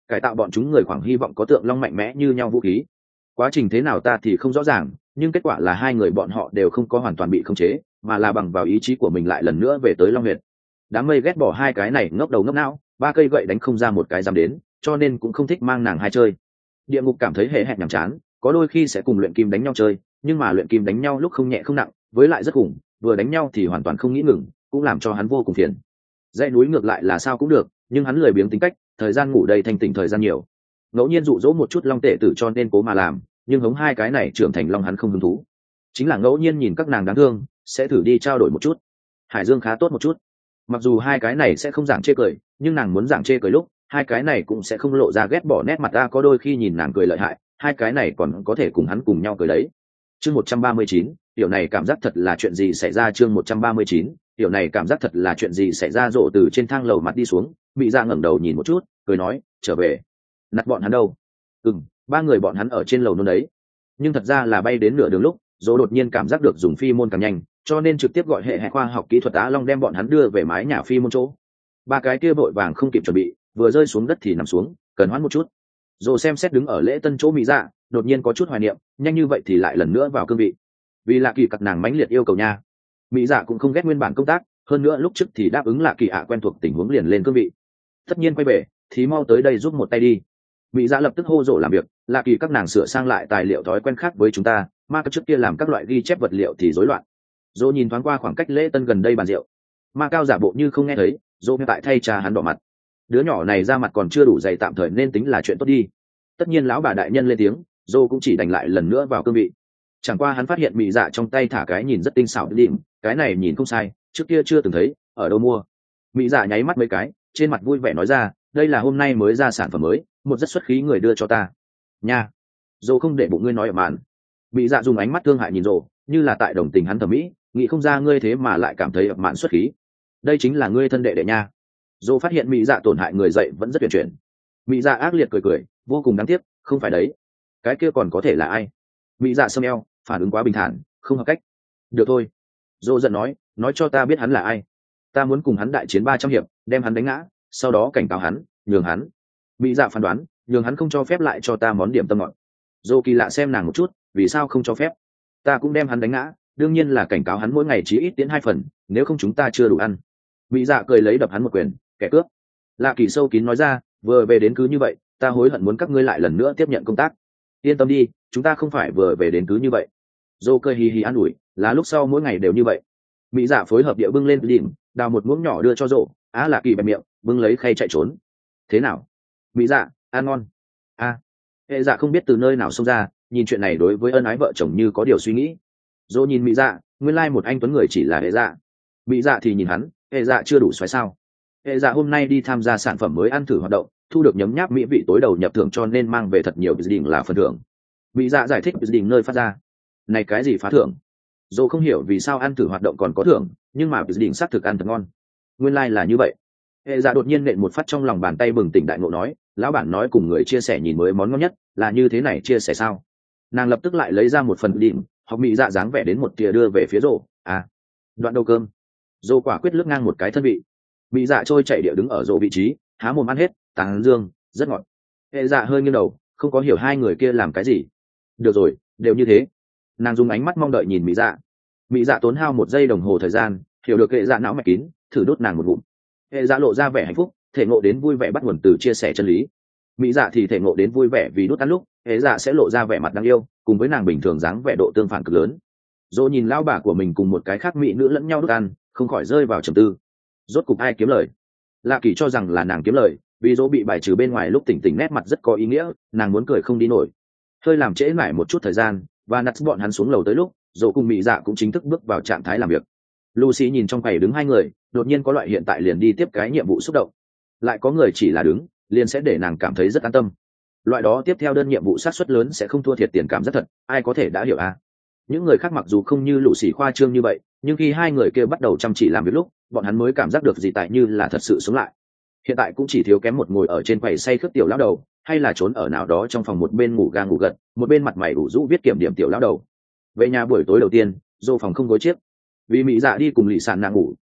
cải tạo bọn chúng người khoảng hy vọng có tượng long mạnh mẽ như nhau vũ khí. Quá trình thế nào ta thì không rõ ràng, nhưng kết quả là hai người bọn họ đều không có hoàn toàn bị khống chế, mà là bằng vào ý chí của mình lại lần nữa về tới long huyệt. Đám mây ghét bỏ hai cái này ngốc đầu ngốc não, ba cây gậy đánh không ra một cái dám đến, cho nên cũng không thích mang nàng hai chơi. Địa ngục cảm thấy hề hẹn nhàm chán, có đôi khi sẽ cùng luyện kim đánh nhau chơi, nhưng mà luyện kim đánh nhau lúc không nhẹ không nặng, với lại rất khủng, vừa đánh nhau thì hoàn toàn không nghĩ ngừng, cũng làm cho hắn vô cùng phiền. Dãy núi ngược lại là sao cũng được, nhưng hắn lười biếng tính cách, thời gian ngủ đầy thanh tỉnh thời gian nhiều. Ngẫu nhiên dụ dỗ một chút long tệ tử cho nên cố mà làm, nhưng hống hai cái này trưởng thành long hắn không hứng thú. Chính là ngẫu nhiên nhìn các nàng đáng thương, sẽ thử đi trao đổi một chút. Hải Dương khá tốt một chút. Mặc dù hai cái này sẽ không giảng chê cười, nhưng nàng muốn giảng chê cười lúc, hai cái này cũng sẽ không lộ ra ghét bỏ nét mặt ra, có đôi khi nhìn nàng cười lợi hại, hai cái này còn có thể cùng hắn cùng nhau cười đấy. Chương một trăm ba mươi chín, điều này cảm giác thật là chuyện gì xảy ra chương một trăm ba mươi chín, điều này cảm giác thật là chuyện gì xảy ra rộ từ trên thang lầu mặt đi xuống, Mị Dạ ngẩng đầu nhìn một chút, cười nói, trở về. Nặt bọn hắn đâu? Ừm, ba người bọn hắn ở trên lầu nôn đấy. Nhưng thật ra là bay đến nửa đường lúc, Dỗ đột nhiên cảm giác được dùng phi môn càng nhanh, cho nên trực tiếp gọi hệ hệ khoa học kỹ thuật Á Long đem bọn hắn đưa về mái nhà phi môn chỗ. Ba cái kia vội vàng không kịp chuẩn bị, vừa rơi xuống đất thì nằm xuống, cần hoãn một chút. Dỗ xem xét đứng ở lễ tân chỗ Mị Dạ, đột nhiên có chút hoài niệm, nhanh như vậy thì lại lần nữa vào cương vị. Vì là kỳ cặc nàng mãnh liệt yêu cầu nha. Mị Dạ cũng không ghét nguyên bản công tác, hơn nữa lúc trước thì đáp ứng là kỳ ạ quen thuộc tình huống liền lên cương vị. Tất nhiên quay về, thì mau tới đây giúp một tay đi. Mị Dạ lập tức hô Dỗ làm việc, là kỳ các nàng sửa sang lại tài liệu thói quen khác với chúng ta, ma cấp trước kia làm các loại ghi chép vật liệu thì rối loạn. Dỗ nhìn thoáng qua khoảng cách lễ tân gần đây bàn rượu, ma cao giả bộ như không nghe thấy, Dỗ tại thay cha hắn đỏ mặt. Đứa nhỏ này ra mặt còn chưa đủ dày tạm thời nên tính là chuyện tốt đi. Tất nhiên lão bà đại nhân lên tiếng, Dỗ cũng chỉ đành lại lần nữa vào cương vị. Chẳng qua hắn phát hiện Mị Dạ trong tay thả cái nhìn rất tinh xảo điểm, cái này nhìn không sai, trước kia chưa từng thấy, ở đâu mua. Mị Dạ nháy mắt mấy cái, trên mặt vui vẻ nói ra, đây là hôm nay mới ra sản phẩm mới, một rất xuất khí người đưa cho ta nha. Dỗ không để bụng ngươi nói ở màn. Mị Dạ dùng ánh mắt thương hại nhìn Dỗ, như là tại đồng tình hắn thẩm mỹ, nghĩ không ra ngươi thế mà lại cảm thấy ập mạn xuất khí. Đây chính là ngươi thân đệ đệ nha. Dỗ phát hiện Mị Dạ tổn hại người dậy vẫn rất tuyển chuyển. Mị Dạ ác liệt cười cười, vô cùng đáng tiếc, không phải đấy. Cái kia còn có thể là ai? Mị Dạ sâm eo, phản ứng quá bình thản, không hợp cách. Được thôi. Dỗ giận nói, nói cho ta biết hắn là ai. Ta muốn cùng hắn đại chiến ba trăm hiệp, đem hắn đánh ngã, sau đó cảnh cáo hắn, nhường hắn. Mị Dạ phán đoán, nhường hắn không cho phép lại cho ta món điểm tâm ngọt. Dỗ kỳ lạ xem nàng một chút, vì sao không cho phép? Ta cũng đem hắn đánh ngã, đương nhiên là cảnh cáo hắn mỗi ngày chí ít tiến hai phần, nếu không chúng ta chưa đủ ăn. Mị Dạ cười lấy đập hắn một quyền, kẻ cướp. Lạ Kỳ sâu kín nói ra, vừa về đến cứ như vậy, ta hối hận muốn các ngươi lại lần nữa tiếp nhận công tác. Yên tâm đi, chúng ta không phải vừa về đến cứ như vậy. Dô cười hì hì an ủi, là lúc sau mỗi ngày đều như vậy. Mị Dạ phối hợp địa bưng lên đỉnh, đào một muỗng nhỏ đưa cho Dô, á Lạ Kỳ bẹp miệng, bưng lấy khay chạy trốn. Thế nào? Mị Dạ, ăn ngon. A, à, hệ Dạ không biết từ nơi nào xông ra, nhìn chuyện này đối với ân ái vợ chồng như có điều suy nghĩ. Dô nhìn Mị Dạ, nguyên lai một anh tuấn người chỉ là hệ Dạ. Mị Dạ thì nhìn hắn, hệ Dạ chưa đủ xoáy sao? Hệ Dạ hôm nay đi tham gia sản phẩm mới ăn thử hoạt động, thu được nhấm nháp mỹ vị tối đầu nhập thưởng cho nên mang về thật nhiều đỉnh là phần thưởng. Mị Dạ giải thích đỉnh nơi phát ra. Này cái gì phá thưởng? Dô không hiểu vì sao ăn thử hoạt động còn có thưởng, nhưng mà đỉnh xác thực ăn thật ngon. Nguyên lai là như vậy. Hệ Dạ đột nhiên nện một phát trong lòng bàn tay bừng tỉnh đại ngộ nói, lão bản nói cùng người chia sẻ nhìn mới món ngon nhất, là như thế này chia sẻ sao? Nàng lập tức lại lấy ra một phần đỉnh, học Mị Dạ dáng vẻ đến một tia đưa về phía Dô. À, đoạn đầu cơm. Dô quả quyết lướt ngang một cái thân vị. Mị Dạ trôi chạy địa đứng ở Dô vị trí, há mồm ăn hết, tán dương, rất ngọt. Hệ Dạ hơi nghiêng đầu, không có hiểu hai người kia làm cái gì. Được rồi, đều như thế. Nàng dùng ánh mắt mong đợi nhìn Mị Dạ. Mị Dạ tốn hao một giây đồng hồ thời gian, hiểu được Hệ Dạ não mạch kín, thử đốt nàng một ngụm. Hệ Dạ lộ ra vẻ hạnh phúc, thể ngộ đến vui vẻ bắt nguồn từ chia sẻ chân lý. Mị Dạ thì thể ngộ đến vui vẻ vì đốt ăn lúc, Hệ Dạ sẽ lộ ra vẻ mặt đáng yêu, cùng với nàng bình thường dáng vẻ độ tương phản cực lớn. Dỗ nhìn lão bà của mình cùng một cái khác mỹ nữ lẫn nhau đốt ăn, không khỏi rơi vào trầm tư. Rốt cục ai kiếm lời? Lạ Kỳ cho rằng là nàng kiếm lời, vì Dỗ bị bài trừ bên ngoài lúc tỉnh tỉnh nét mặt rất có ý nghĩa, nàng muốn cười không đi nổi. Hơi làm trễ mãi một chút thời gian, và nặt bọn hắn xuống lầu tới lúc, Dỗ cùng Mị Dạ cũng chính thức bước vào trạng thái làm việc. Lucy nhìn trong quầy đứng hai người, đột nhiên có loại hiện tại liền đi tiếp cái nhiệm vụ xúc động. Lại có người chỉ là đứng, liền sẽ để nàng cảm thấy rất an tâm. Loại đó tiếp theo đơn nhiệm vụ sát suất lớn sẽ không thua thiệt tiền cảm rất thật, ai có thể đã hiểu à? Những người khác mặc dù không như Lucy khoa trương như vậy, nhưng khi hai người kia bắt đầu chăm chỉ làm việc lúc, bọn hắn mới cảm giác được gì tại như là thật sự sống lại. Hiện tại cũng chỉ thiếu kém một ngồi ở trên quầy say khướt tiểu lão đầu, hay là trốn ở nào đó trong phòng một bên ngủ ga ngủ gật, một bên mặt mày ủ rũ viết kiểm điểm tiểu lão đầu. Về nhà buổi tối đầu tiên, Dô phòng không gối chiếc, vì Mị Dạ đi cùng Lị Sàn nàng ngủ,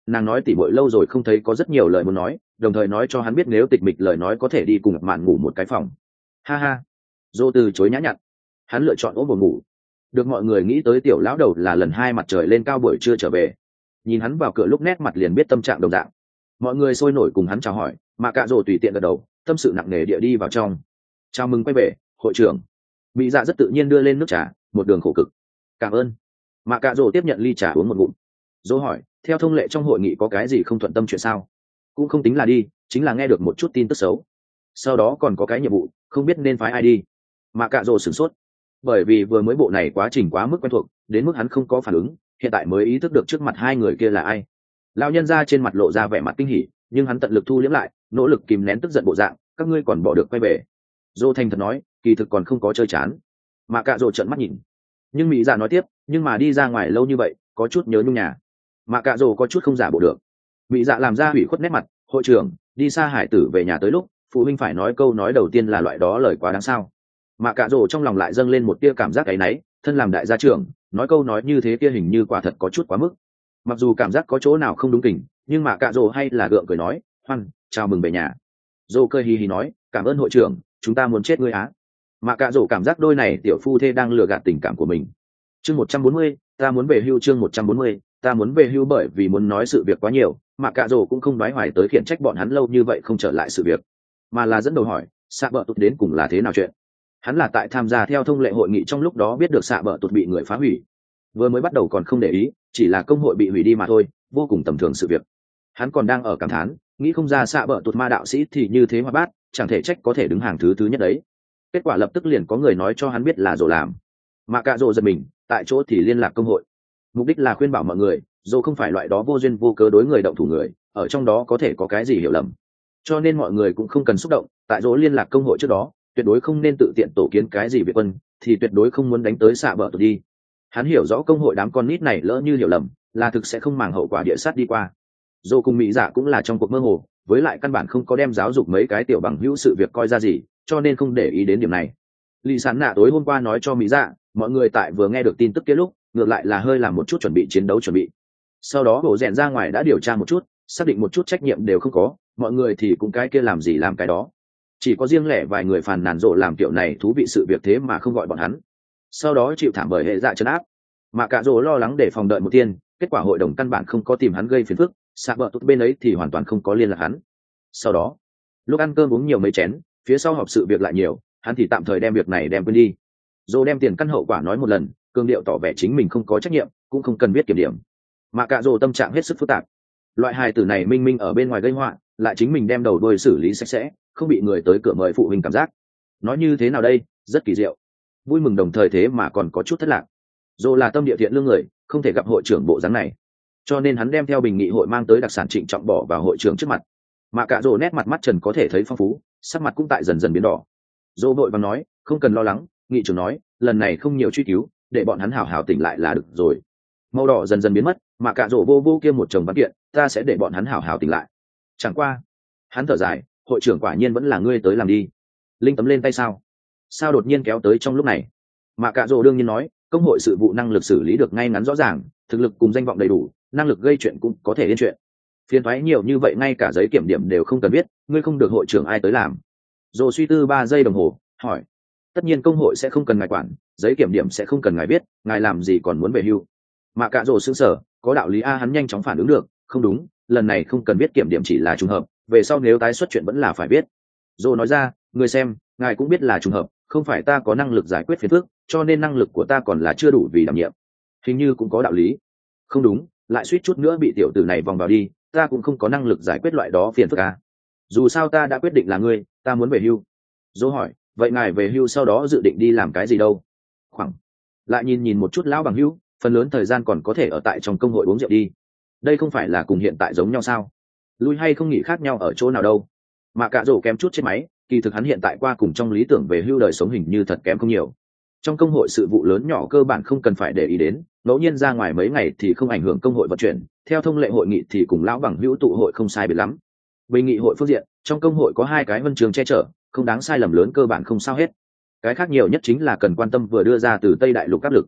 nàng nói tỉ bội lâu rồi không thấy có rất nhiều lời muốn nói, đồng thời nói cho hắn biết nếu tịch mịch lời nói có thể đi cùng mạn ngủ một cái phòng. Ha ha. Dô từ chối nhã nhặn, hắn lựa chọn ôm buồn ngủ. Được mọi người nghĩ tới tiểu lão đầu là lần hai mặt trời lên cao buổi trưa trở về, nhìn hắn vào cửa lúc nét mặt liền biết tâm trạng đồng dạng. Mọi người sôi nổi cùng hắn chào hỏi, mà cạ rồ tùy tiện gật đầu, tâm sự nặng nề địa đi vào trong. Chào mừng quay về, hội trưởng. Mỹ dạ rất tự nhiên đưa lên nước trà, một đường khổ cực. Cảm ơn. Mà cạ rồ tiếp nhận ly trà uống một ngụm. Dô hỏi, theo thông lệ trong hội nghị có cái gì không thuận tâm chuyện sao? Cũng không tính là đi, chính là nghe được một chút tin tức xấu. Sau đó còn có cái nhiệm vụ, không biết nên phái ai đi. Mà cạ rồ sửng sốt, bởi vì vừa mới bộ này quá trình quá mức quen thuộc, đến mức hắn không có phản ứng, hiện tại mới ý thức được trước mặt hai người kia là ai. Lão nhân ra trên mặt lộ ra vẻ mặt kinh hỉ, nhưng hắn tận lực thu liễm lại, nỗ lực kìm nén tức giận bộ dạng. Các ngươi còn bỏ được quay về? Dô thành thật nói, kỳ thực còn không có chơi chán. Mà cạ rồ trợn mắt nhìn, nhưng mỹ dạ nói tiếp, nhưng mà đi ra ngoài lâu như vậy, có chút nhớ nhung nhà. Mà cạ rồ có chút không giả bộ được. Mỹ dạ làm ra hủy khuất nét mặt, hội trưởng, đi xa hải tử về nhà tới lúc, phụ huynh phải nói câu nói đầu tiên là loại đó lời quá đáng sao. Mà cạ rồ trong lòng lại dâng lên một tia cảm giác áy náy, thân làm đại gia trưởng, nói câu nói như thế kia hình như quả thật có chút quá mức. Mặc dù cảm giác có chỗ nào không đúng kỉnh, nhưng mà cạ rồ hay là gượng cười nói, hoan, chào mừng về nhà. Rồ cười hì hì nói, cảm ơn hội trưởng, chúng ta muốn chết ngươi á. Mà cạ rồ cảm giác đôi này tiểu phu thê đang lừa gạt tình cảm của mình. Chương một trăm bốn mươi, ta muốn về hưu. Chương một trăm bốn mươi, ta muốn về hưu. Bởi vì muốn nói sự việc quá nhiều, mà cạ rồ cũng không nói hoài tới khiển trách bọn hắn lâu như vậy không trở lại sự việc, mà là dẫn đầu hỏi, xạ bờ tụt đến cùng là thế nào chuyện. Hắn là tại tham gia theo thông lệ hội nghị trong lúc đó biết được xạ bờ tụt bị người phá hủy, vừa mới bắt đầu còn không để ý, chỉ là công hội bị hủy đi mà thôi, vô cùng tầm thường sự việc. Hắn còn đang ở cảm thán, nghĩ không ra xạ bờ tụt ma đạo sĩ thì như thế hoa bát, chẳng thể trách có thể đứng hàng thứ thứ nhất đấy. Kết quả lập tức liền có người nói cho hắn biết là Dồ làm. Mà cạ Dồ giật mình, tại chỗ thì liên lạc công hội, mục đích là khuyên bảo mọi người Dồ không phải loại đó vô duyên vô cớ đối người động thủ người, ở trong đó có thể có cái gì hiểu lầm, cho nên mọi người cũng không cần xúc động. Tại Dồ liên lạc công hội trước đó, tuyệt đối không nên tự tiện tổ kiến cái gì việt quân, thì tuyệt đối không muốn đánh tới xạ bờ tụt đi. Hắn hiểu rõ công hội đám con nít này lỡ như hiểu lầm, là thực sẽ không màng hậu quả địa sát đi qua. Dồ cùng mỹ dạ cũng là trong cuộc mơ hồ, với lại căn bản không có đem giáo dục mấy cái tiểu bằng hữu sự việc coi ra gì, cho nên không để ý đến điểm này. Lý Sán Nạ tối hôm qua nói cho mỹ dạ, mọi người tại vừa nghe được tin tức kia lúc, ngược lại là hơi làm một chút chuẩn bị chiến đấu chuẩn bị. Sau đó bộ rèn ra ngoài đã điều tra một chút, xác định một chút trách nhiệm đều không có, mọi người thì cũng cái kia làm gì làm cái đó. Chỉ có riêng lẻ vài người phàn nàn rộ làm kiểu này thú vị sự việc thế mà không gọi bọn hắn. Sau đó chịu thảm bởi hệ dạ trấn áp. Mà cả rộ lo lắng để phòng đợi một tiên, kết quả hội đồng căn bản không có tìm hắn gây phiền phức, xạ bờ tụt bên ấy thì hoàn toàn không có liên lạc hắn. Sau đó, lúc ăn cơm uống nhiều mấy chén, phía sau họp sự việc lại nhiều, hắn thì tạm thời đem việc này đem quên đi. Dô đem tiền căn hậu quả nói một lần, cương điệu tỏ vẻ chính mình không có trách nhiệm, cũng không cần biết kiểm điểm. Mà cả rồ tâm trạng hết sức phức tạp. Loại hài tử này minh minh ở bên ngoài gây họa, lại chính mình đem đầu đuôi xử lý sạch sẽ, không bị người tới cửa mời phụ huynh cảm giác. Nói như thế nào đây, rất kỳ diệu. Vui mừng đồng thời thế mà còn có chút thất lạc. Dô là tâm địa thiện lương người, không thể gặp hội trưởng bộ dáng này, cho nên hắn đem theo bình nghị hội mang tới đặc sản trịnh trọng bỏ vào hội trưởng trước mặt. Mà cả rồ nét mặt mắt trần có thể thấy phong phú, sắc mặt cũng tại dần dần biến đỏ. Dô vội vàng nói, không cần lo lắng, nghị trưởng nói, lần này không nhiều truy cứu, để bọn hắn hảo hảo tỉnh lại là được rồi. Màu đỏ dần dần biến mất, mà cả rồ vô vô kia một chồng văn kiện, ta sẽ để bọn hắn hảo hảo tỉnh lại. Chẳng qua, hắn thở dài, hội trưởng quả nhiên vẫn là ngươi tới làm đi. Linh tấm lên tay sao? Sao đột nhiên kéo tới trong lúc này? Mà cả rồ đương nhiên nói, công hội sự vụ năng lực xử lý được ngay ngắn rõ ràng, thực lực cùng danh vọng đầy đủ, năng lực gây chuyện cũng có thể liên chuyện. Phiền toái nhiều như vậy ngay cả giấy kiểm điểm đều không cần biết, ngươi không được hội trưởng ai tới làm. Dồ suy tư ba giây đồng hồ, hỏi, tất nhiên công hội sẽ không cần ngài quản, giấy kiểm điểm sẽ không cần ngài biết, ngài làm gì còn muốn về hưu? Mà cả rồ sững sờ, có đạo lý a. Hắn nhanh chóng phản ứng được, không đúng, lần này không cần biết kiểm điểm chỉ là trùng hợp, về sau nếu tái xuất chuyện vẫn là phải biết. Dồ nói ra, người xem, ngài cũng biết là trùng hợp, không phải ta có năng lực giải quyết phiền phức, cho nên năng lực của ta còn là chưa đủ vì đảm nhiệm. Hình như cũng có đạo lý. Không đúng, lại suýt chút nữa bị tiểu tử này vòng vào đi, ta cũng không có năng lực giải quyết loại đó phiền phức à. Dù sao ta đã quyết định là ngươi, ta muốn về hưu. Dô hỏi, vậy ngài về hưu sau đó dự định đi làm cái gì đâu? Khoảng. Lại nhìn nhìn một chút lão bằng hưu, phần lớn thời gian còn có thể ở tại trong công hội uống rượu đi. Đây không phải là cùng hiện tại giống nhau sao? Lui hay không nghĩ khác nhau ở chỗ nào đâu? Mà cả rổ kém chút chết máy, kỳ thực hắn hiện tại qua cùng trong lý tưởng về hưu đời sống hình như thật kém không nhiều. Trong công hội sự vụ lớn nhỏ cơ bản không cần phải để ý đến, ngẫu nhiên ra ngoài mấy ngày thì không ảnh hưởng công hội vận chuyển, theo thông lệ hội nghị thì cùng lão bằng hữu tụ hội không sai biệt lắm. Bình nghị hội phương diện, trong công hội có hai cái huân trường che chở, không đáng sai lầm lớn cơ bản không sao hết. Cái khác nhiều nhất chính là cần quan tâm vừa đưa ra từ Tây Đại Lục áp lực.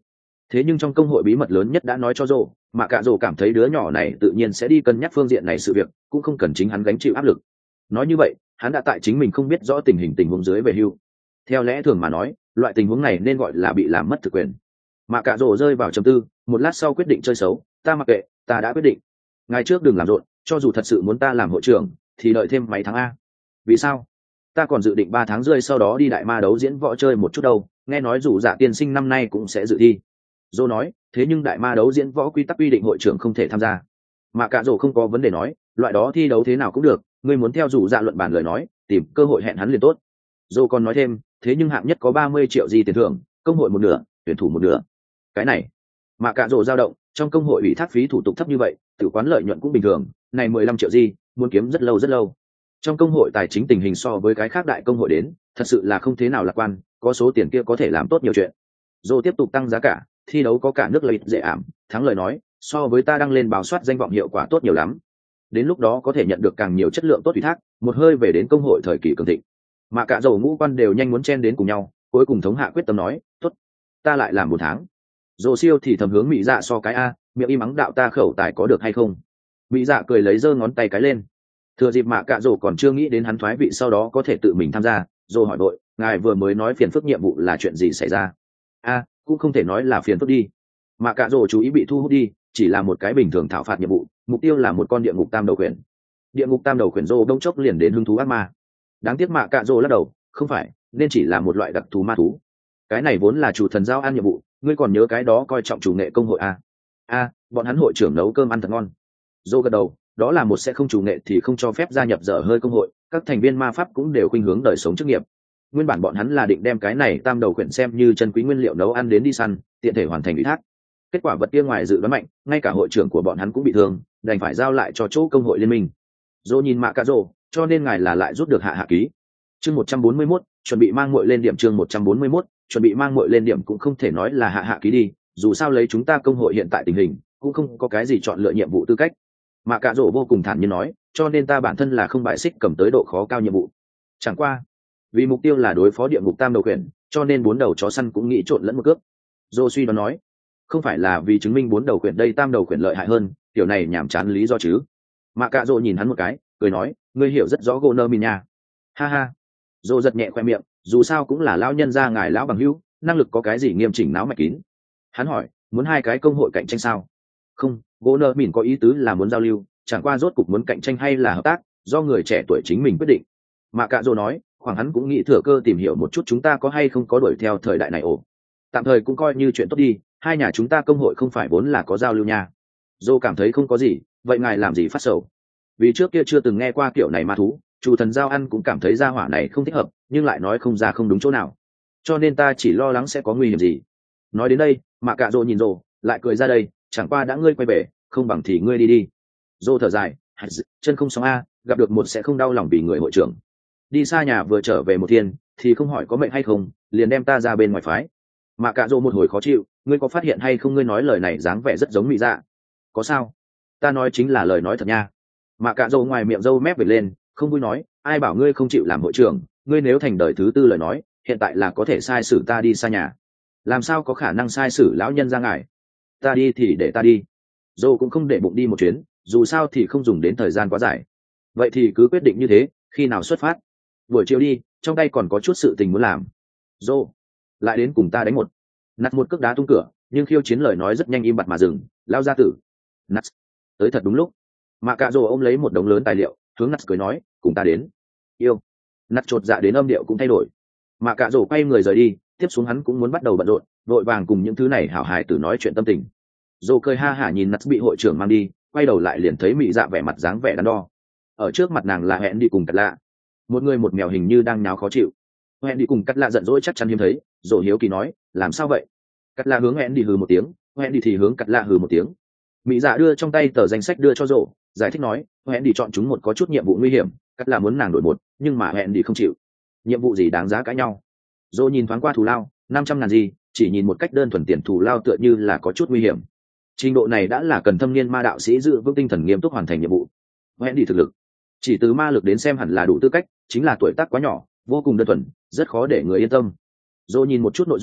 Thế nhưng trong công hội bí mật lớn nhất đã nói cho Rô, mà cả Rô cảm thấy đứa nhỏ này tự nhiên sẽ đi cân nhắc phương diện này sự việc, cũng không cần chính hắn gánh chịu áp lực. Nói như vậy, hắn đã tại chính mình không biết rõ tình hình tình huống dưới về hưu. Theo lẽ thường mà nói, loại tình huống này nên gọi là bị làm mất thực quyền. Mà cả Rô rơi vào trầm tư, một lát sau quyết định chơi xấu, ta mặc kệ, ta đã quyết định. Ngày trước đừng làm rộn, cho dù thật sự muốn ta làm hội trưởng, thì đợi thêm mấy tháng a. Vì sao? Ta còn dự định ba tháng rưỡi sau đó đi đại ma đấu diễn võ chơi một chút đâu, nghe nói dù Dạ tiên sinh năm nay cũng sẽ dự thi. Dô nói, thế nhưng đại ma đấu diễn võ quy tắc quy định hội trưởng không thể tham gia. Mà cả Dô không có vấn đề nói, loại đó thi đấu thế nào cũng được, ngươi muốn theo dù Dạ luận bàn lời nói, tìm cơ hội hẹn hắn liền tốt. Dô còn nói thêm, thế nhưng hạng nhất có ba mươi triệu gì tiền thưởng, công hội một nửa, tuyển thủ một nửa. Cái này, mà cả Dô dao động, trong công hội ủy thác phí thủ tục thấp như vậy, tự quán lợi nhuận cũng bình thường, này mười lăm triệu gì, muốn kiếm rất lâu rất lâu. Trong công hội tài chính tình hình so với cái khác đại công hội đến, thật sự là không thế nào lạc quan, có số tiền kia có thể làm tốt nhiều chuyện. Dô tiếp tục tăng giá cả, thi đấu có cả nước lợi dễ ảm, thắng lời nói, so với ta đăng lên báo soát danh vọng hiệu quả tốt nhiều lắm. Đến lúc đó có thể nhận được càng nhiều chất lượng tốt ủy thác, một hơi về đến công hội thời kỳ cường thịnh. Mà cả dầu ngũ quan đều nhanh muốn chen đến cùng nhau, cuối cùng thống hạ quyết tâm nói, tốt, ta lại làm một tháng. Dô siêu thì thầm hướng mỹ dạ so cái a, miệng im mắng đạo ta khẩu tài có được hay không. Mỹ dạ cười lấy giơ ngón tay cái lên. Thừa dịp mạ cạ rổ còn chưa nghĩ đến hắn thoái vị sau đó có thể tự mình tham gia, rổ hỏi đội, ngài vừa mới nói phiền phức nhiệm vụ là chuyện gì xảy ra? A, cũng không thể nói là phiền phức đi. Mạ cạ rổ chú ý bị thu hút đi, chỉ là một cái bình thường thảo phạt nhiệm vụ, mục tiêu là một con địa ngục tam đầu quyển. Địa ngục tam đầu quyển rổ đông chốc liền đến hứng thú ác ma. Đáng tiếc mạ cạ rổ lắc đầu, không phải, nên chỉ là một loại đặc thú ma thú. Cái này vốn là chủ thần giao ăn nhiệm vụ, ngươi còn nhớ cái đó coi trọng chủ nghệ công hội a? A, bọn hắn hội trưởng nấu cơm ăn thật ngon. Rổ gật đầu, đó là một sẽ không chủ nghệ thì không cho phép gia nhập dở hơi công hội, các thành viên ma pháp cũng đều khuynh hướng đời sống chức nghiệp. Nguyên bản bọn hắn là định đem cái này tam đầu quyển xem như chân quý nguyên liệu nấu ăn đến đi săn, tiện thể hoàn thành ủy thác. Kết quả vật kia ngoài dự đoán mạnh, ngay cả hội trưởng của bọn hắn cũng bị thương, đành phải giao lại cho chỗ công hội liên minh. Dô nhìn mạ cạ rô, cho nên ngài là lại rút được hạ hạ ký. Chương một trăm bốn mươi mốt, chuẩn bị mang muội lên điểm chương một trăm bốn mươi mốt, chuẩn bị mang muội lên điểm cũng không thể nói là hạ hạ ký đi, dù sao lấy chúng ta công hội hiện tại tình hình, cũng không có cái gì chọn lựa nhiệm vụ tư cách. Mạ cạ rổ vô cùng thản nhiên nói, cho nên ta bản thân là không bại xích cầm tới độ khó cao nhiệm vụ. Chẳng qua, vì mục tiêu là đối phó địa ngục tam đầu quyển, cho nên bốn đầu chó săn cũng nghĩ trộn lẫn một cướp. Dô suy đoán nói, không phải là vì chứng minh bốn đầu quyển đây tam đầu quyển lợi hại hơn, kiểu này nhảm chán lý do chứ. Mạ cạ rổ nhìn hắn một cái, cười nói, ngươi hiểu rất rõ Goner Min nha. Ha ha. Dô giật nhẹ khoe miệng, dù sao cũng là lão nhân gia ngài lão bằng hữu, năng lực có cái gì nghiêm chỉnh náo mạch kín. Hắn hỏi, muốn hai cái công hội cạnh tranh sao? Không, Goner Min có ý tứ là muốn giao lưu, chẳng qua rốt cục muốn cạnh tranh hay là hợp tác, do người trẻ tuổi chính mình quyết định. Mạ cạ rồ nói, khoảng hắn cũng nghĩ thừa cơ tìm hiểu một chút chúng ta có hay không có đuổi theo thời đại này ổ. Tạm thời cũng coi như chuyện tốt đi, hai nhà chúng ta công hội không phải vốn là có giao lưu nha. Dô cảm thấy không có gì, vậy ngài làm gì phát sầu? Vì trước kia chưa từng nghe qua kiểu này ma thú, chủ thần giao ăn cũng cảm thấy gia hỏa này không thích hợp, nhưng lại nói không ra không đúng chỗ nào. Cho nên ta chỉ lo lắng sẽ có nguy hiểm gì. Nói đến đây, Mạ cạ rồ nhìn rồ, lại cười ra đây, chẳng qua đã ngươi quay về, không bằng thì ngươi đi đi. Dô thở dài, chân không sóng a, gặp được một sẽ không đau lòng vì người hội trưởng. Đi xa nhà vừa trở về một thiên, thì không hỏi có mệnh hay không, liền đem ta ra bên ngoài phái. Mạ cạ rồ một hồi khó chịu, ngươi có phát hiện hay không ngươi nói lời này dáng vẻ rất giống mỹ dạ. Có sao? Ta nói chính là lời nói thật nha. Mạ cạ rồ ngoài miệng râu mép về lên, không vui nói, ai bảo ngươi không chịu làm hội trưởng, ngươi nếu thành đời thứ tư lời nói, hiện tại là có thể sai sử ta đi xa nhà. Làm sao có khả năng sai sử lão nhân ra ngài? Ta đi thì để ta đi. Dô cũng không để bụng đi một chuyến, dù sao thì không dùng đến thời gian quá dài. Vậy thì cứ quyết định như thế, khi nào xuất phát? Buổi chiều đi, trong tay còn có chút sự tình muốn làm. Dô, lại đến cùng ta đánh một. Nặt một cước đá tung cửa, nhưng khiêu chiến lời nói rất nhanh im bặt mà dừng, lao ra tử. Nặt, tới thật đúng lúc. Mạ cạ rồ ôm lấy một đống lớn tài liệu, hướng Nặt cười nói, cùng ta đến. Yêu. Nặt chột dạ đến âm điệu cũng thay đổi. Mạ cạ rồ quay người rời đi, tiếp xuống hắn cũng muốn bắt đầu bận rộn, vội vàng cùng những thứ này hảo hài tử nói chuyện tâm tình. Dô cười ha hả nhìn Nặt bị hội trưởng mang đi, quay đầu lại liền thấy mị dạ vẻ mặt dáng vẻ đắn đo. Ở trước mặt nàng là hẹn đi cùng cắt lạ, một người một mèo hình như đang nháo khó chịu. Hẹn đi cùng cắt lạ giận dỗi chắc chắn hiếm thấy, Dô hiếu kỳ nói, làm sao vậy? Cắt lạ hướng hẹn đi hừ một tiếng, hẹn đi thì hướng cắt lạ hừ một tiếng. Mị dạ đưa trong tay tờ danh sách đưa cho Dô, giải thích nói, hẹn đi chọn chúng một có chút nhiệm vụ nguy hiểm, cắt lạ muốn nàng đổi một, nhưng mà hẹn đi không chịu. Nhiệm vụ gì đáng giá cãi nhau? Dô nhìn thoáng qua thù lao, năm trăm ngàn gì, chỉ nhìn một cách đơn thuần tiền thù lao tựa như là có chút nguy hiểm. Trình độ này đã là cần thâm niên ma đạo sĩ giữ vững tinh thần nghiêm túc hoàn thành nhiệm vụ. Hẹn đi thực lực, chỉ từ ma lực đến xem hẳn là đủ tư cách, chính là tuổi tác quá nhỏ, vô cùng đơn thuần, rất khó để người yên tâm. Dô nhìn một chút nội dung,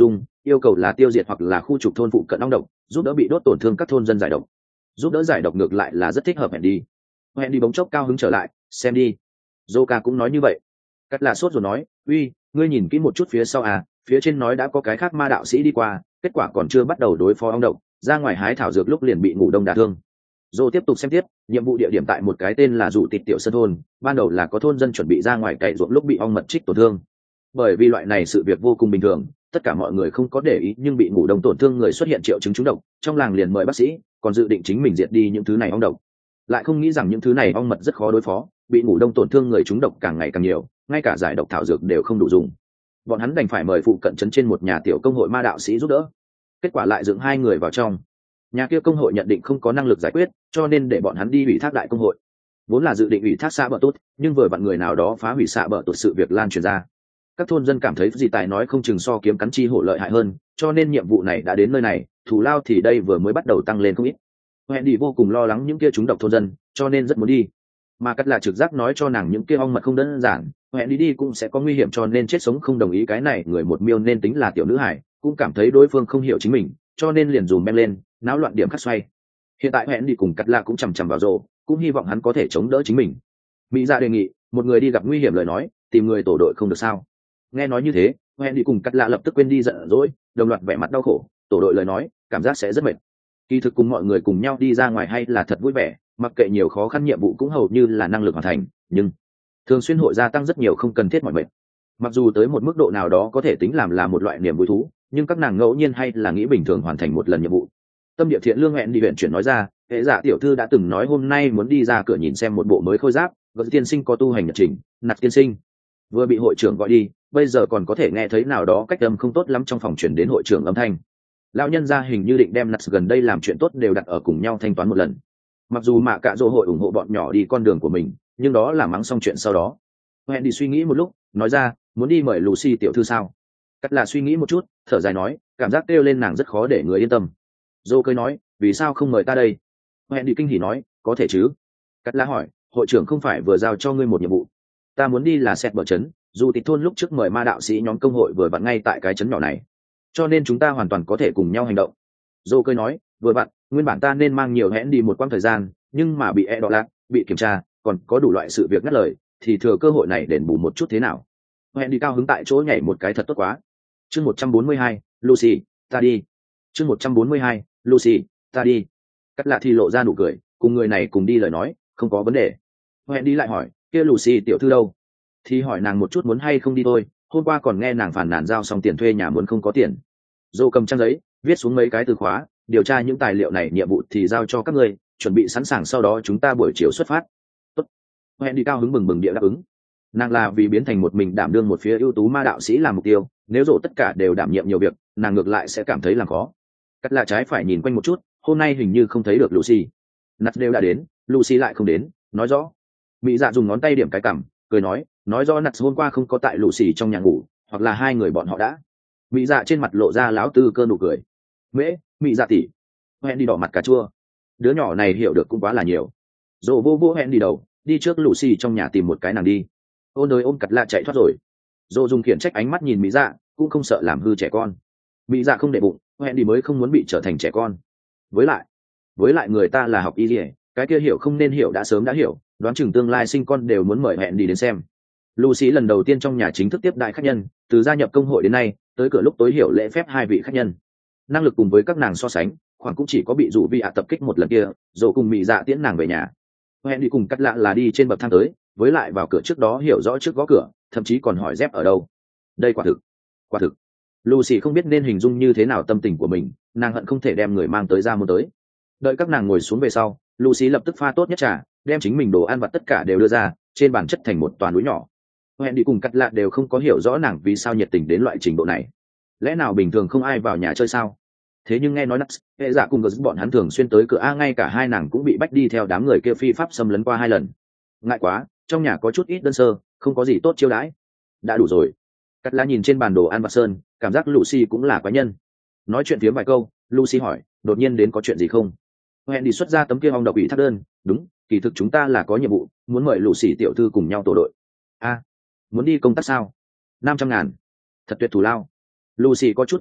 yêu cầu là tiêu diệt hoặc là khu trục thôn phụ cận ong độc, giúp đỡ bị đốt tổn thương các thôn dân giải độc. Giúp đỡ giải độc ngược lại là rất thích hợp hẹn đi. Hẹn đi bỗng chốc cao hứng trở lại, xem đi. Zoka cũng nói như vậy. Cắt là sốt rồi nói, uy, ngươi nhìn kỹ một chút phía sau à, phía trên nói đã có cái khác ma đạo sĩ đi qua, kết quả còn chưa bắt đầu đối phó ong độc, ra ngoài hái thảo dược lúc liền bị ngủ đông đả thương. Dô tiếp tục xem tiếp, nhiệm vụ địa điểm tại một cái tên là Dụ Tịt tiểu sơn thôn, ban đầu là có thôn dân chuẩn bị ra ngoài cày ruộng lúc bị ong mật trích tổn thương. Bởi vì loại này sự việc vô cùng bình thường, tất cả mọi người không có để ý, nhưng bị ngủ đông tổn thương người xuất hiện triệu chứng trúng độc, trong làng liền mời bác sĩ, còn dự định chính mình diệt đi những thứ này ong độc. Lại không nghĩ rằng những thứ này ong mật rất khó đối phó, bị ngủ đông tổn thương người trúng độc càng ngày càng nhiều, ngay cả giải độc thảo dược đều không đủ dùng. Bọn hắn đành phải mời phụ cận trấn trên một nhà tiểu công hội ma đạo sĩ giúp đỡ. Kết quả lại dựng hai người vào trong. Nhà kia công hội nhận định không có năng lực giải quyết, cho nên để bọn hắn đi ủy thác đại công hội. Vốn là dự định ủy thác xạ bờ tốt, nhưng vừa vặn người nào đó phá hủy xạ bờ tốt, sự việc lan truyền ra. Các thôn dân cảm thấy gì tài nói không chừng so kiếm cắn chi hổ lợi hại hơn, cho nên nhiệm vụ này đã đến nơi này, thù lao thì đây vừa mới bắt đầu tăng lên không ít. Hẹn đi vô cùng lo lắng những kia trúng độc thôn dân, cho nên rất muốn đi. Mà cắt là trực giác nói cho nàng những kia ong mật không đơn giản, hẹn đi đi cũng sẽ có nguy hiểm, cho nên chết sống không đồng ý. Cái này người một miêu nên tính là tiểu nữ hải, cũng cảm thấy đối phương không hiểu chính mình, cho nên liền dùm beng lên, náo loạn điểm khắc xoay. Hiện tại hẹn đi cùng cắt là cũng chằm chằm vào rồ, cũng hy vọng hắn có thể chống đỡ chính mình. Mỹ Dạ đề nghị, một người đi gặp nguy hiểm lời nói, tìm người tổ đội không được sao? Nghe nói như thế, hẹn đi cùng cắt lạ lập tức quên đi giận dỗi, đồng loạt vẻ mặt đau khổ. Tổ đội lời nói, cảm giác sẽ rất mệt. Kỳ thực cùng mọi người cùng nhau đi ra ngoài hay là thật vui vẻ, mặc kệ nhiều khó khăn nhiệm vụ cũng hầu như là năng lực hoàn thành, nhưng thường xuyên hội gia tăng rất nhiều không cần thiết mọi mệt. Mặc dù tới một mức độ nào đó có thể tính làm là một loại niềm vui thú, nhưng các nàng ngẫu nhiên hay là nghĩ bình thường hoàn thành một lần nhiệm vụ. Tâm địa thiện lương hẹn đi huyện chuyển nói ra, hệ giả tiểu thư đã từng nói hôm nay muốn đi ra cửa nhìn xem một bộ mới khôi giáp, vật tiên sinh có tu hành nhật trình, nạt tiên sinh vừa bị hội trưởng gọi đi, bây giờ còn có thể nghe thấy nào đó cách âm không tốt lắm trong phòng chuyển đến hội trưởng âm thanh. Lão nhân gia hình như định đem nạt gần đây làm chuyện tốt đều đặt ở cùng nhau thanh toán một lần. Mặc dù mạ cạ dỗ hội ủng hộ bọn nhỏ đi con đường của mình, nhưng đó là mắng xong chuyện sau đó. Hẹn đi suy nghĩ một lúc, nói ra, muốn đi mời Lucy tiểu thư sao? Cắt là suy nghĩ một chút, thở dài nói, cảm giác kêu lên nàng rất khó để người yên tâm. Dô cười nói, vì sao không mời ta đây? Hẹn đi kinh hỉ nói, có thể chứ? Cắt là hỏi, hội trưởng không phải vừa giao cho ngươi một nhiệm vụ? Ta muốn đi là xét bờ trấn, dù tịch thôn lúc trước mời ma đạo sĩ nhóm công hội vừa vặn ngay tại cái trấn nhỏ này, cho nên chúng ta hoàn toàn có thể cùng nhau hành động. Dô cười nói, vừa vặn, nguyên bản ta nên mang nhiều hẹn đi một quãng thời gian, nhưng mà bị e đọ lạc, bị kiểm tra, còn có đủ loại sự việc ngắt lời, thì thừa cơ hội này đền bù một chút thế nào? Hẹn đi cao hứng tại chỗ nhảy một cái thật tốt quá. Chương một trăm bốn mươi hai, Lucy, ta đi. Chương một trăm bốn mươi hai, Lucy, ta đi. Cắt lạ thì lộ ra nụ cười, cùng người này cùng đi lời nói, không có vấn đề. Hẹn đi lại hỏi, kia Lucy tiểu thư đâu? Thì hỏi nàng một chút muốn hay không đi thôi, hôm qua còn nghe nàng phàn nàn giao xong tiền thuê nhà muốn không có tiền. Dô cầm trang giấy, viết xuống mấy cái từ khóa, điều tra những tài liệu này, nhiệm vụ thì giao cho các ngươi, chuẩn bị sẵn sàng sau đó chúng ta buổi chiều xuất phát. Tốt. Hẹn đi cao hứng bừng bừng địa đáp ứng. Nàng là vì biến thành một mình đảm đương một phía ưu tú ma đạo sĩ làm mục tiêu, nếu rổ tất cả đều đảm nhiệm nhiều việc, nàng ngược lại sẽ cảm thấy làm khó. Cắt là trái phải nhìn quanh một chút, hôm nay hình như không thấy được Lucy. Nặt đều đã đến, Lucy lại không đến, nói rõ. Mỹ Dạ dùng ngón tay điểm cái cằm, cười nói, nói rõ Nặt hôm qua không có tại Lucy trong nhà ngủ, hoặc là hai người bọn họ đã. Mỹ Dạ trên mặt lộ ra láo tư cơ nụ cười. Mễ, Mỹ Dạ tỷ. Hẹn đi đỏ mặt cà chua. Đứa nhỏ này hiểu được cũng quá là nhiều. Dỗ vô vô hẹn đi đầu, đi trước Lucy trong nhà tìm một cái nàng đi. Ôn đời ôm cặt lạ chạy thoát rồi. Dỗ dùng khiển trách ánh mắt nhìn Mỹ Dạ, cũng không sợ làm hư trẻ con. Mỹ Dạ không để bụng, hẹn đi mới không muốn bị trở thành trẻ con. Với lại, với lại người ta là học y liề, cái kia hiểu không nên hiểu đã sớm đã hiểu, đoán chừng tương lai sinh con đều muốn mời hẹn đi đến xem. Lucy lần đầu tiên trong nhà chính thức tiếp đại khách nhân, từ gia nhập công hội đến nay, tới cửa lúc tối hiểu lễ phép hai vị khách nhân. Năng lực cùng với các nàng so sánh, khoảng cũng chỉ có bị rủ vi ạ tập kích một lần kia, rồi cùng Mỹ Dạ tiễn nàng về nhà. Hẹn đi cùng cắt lạ là đi trên bậc thang tới, với lại vào cửa trước đó hiểu rõ trước gõ cửa, thậm chí còn hỏi dép ở đâu. Đây quả thực, quả thực. Lucy không biết nên hình dung như thế nào tâm tình của mình, nàng hận không thể đem người mang tới ra môn tới. Đợi các nàng ngồi xuống về sau, Lucy lập tức pha tốt nhất trà, đem chính mình đồ ăn vặt tất cả đều đưa ra, trên bàn chất thành một toàn núi nhỏ. Hẹn đi cùng cắt lạ đều không có hiểu rõ nàng vì sao nhiệt tình đến loại trình độ này. Lẽ nào bình thường không ai vào nhà chơi sao? Thế nhưng nghe nói Nux, hệ giả cùng bọn hắn thường xuyên tới cửa, a ngay cả hai nàng cũng bị bách đi theo đám người kia phi pháp xâm lấn qua hai lần. Ngại quá, trong nhà có chút ít đơn sơ, không có gì tốt chiêu đãi. Đã đủ rồi. Cắt lá nhìn trên bàn đồ ăn vặt sơn, cảm giác Lucy cũng là quái nhân. Nói chuyện tiếng vài câu, Lucy hỏi, đột nhiên đến có chuyện gì không? Hẹn đi xuất ra tấm kia ong độc ủy thác đơn, đúng, kỳ thực chúng ta là có nhiệm vụ, muốn mời Lucy tiểu thư cùng nhau tổ đội. A, muốn đi công tác sao? Năm trăm ngàn, thật tuyệt thù lao. Lucy có chút kinh hỉ,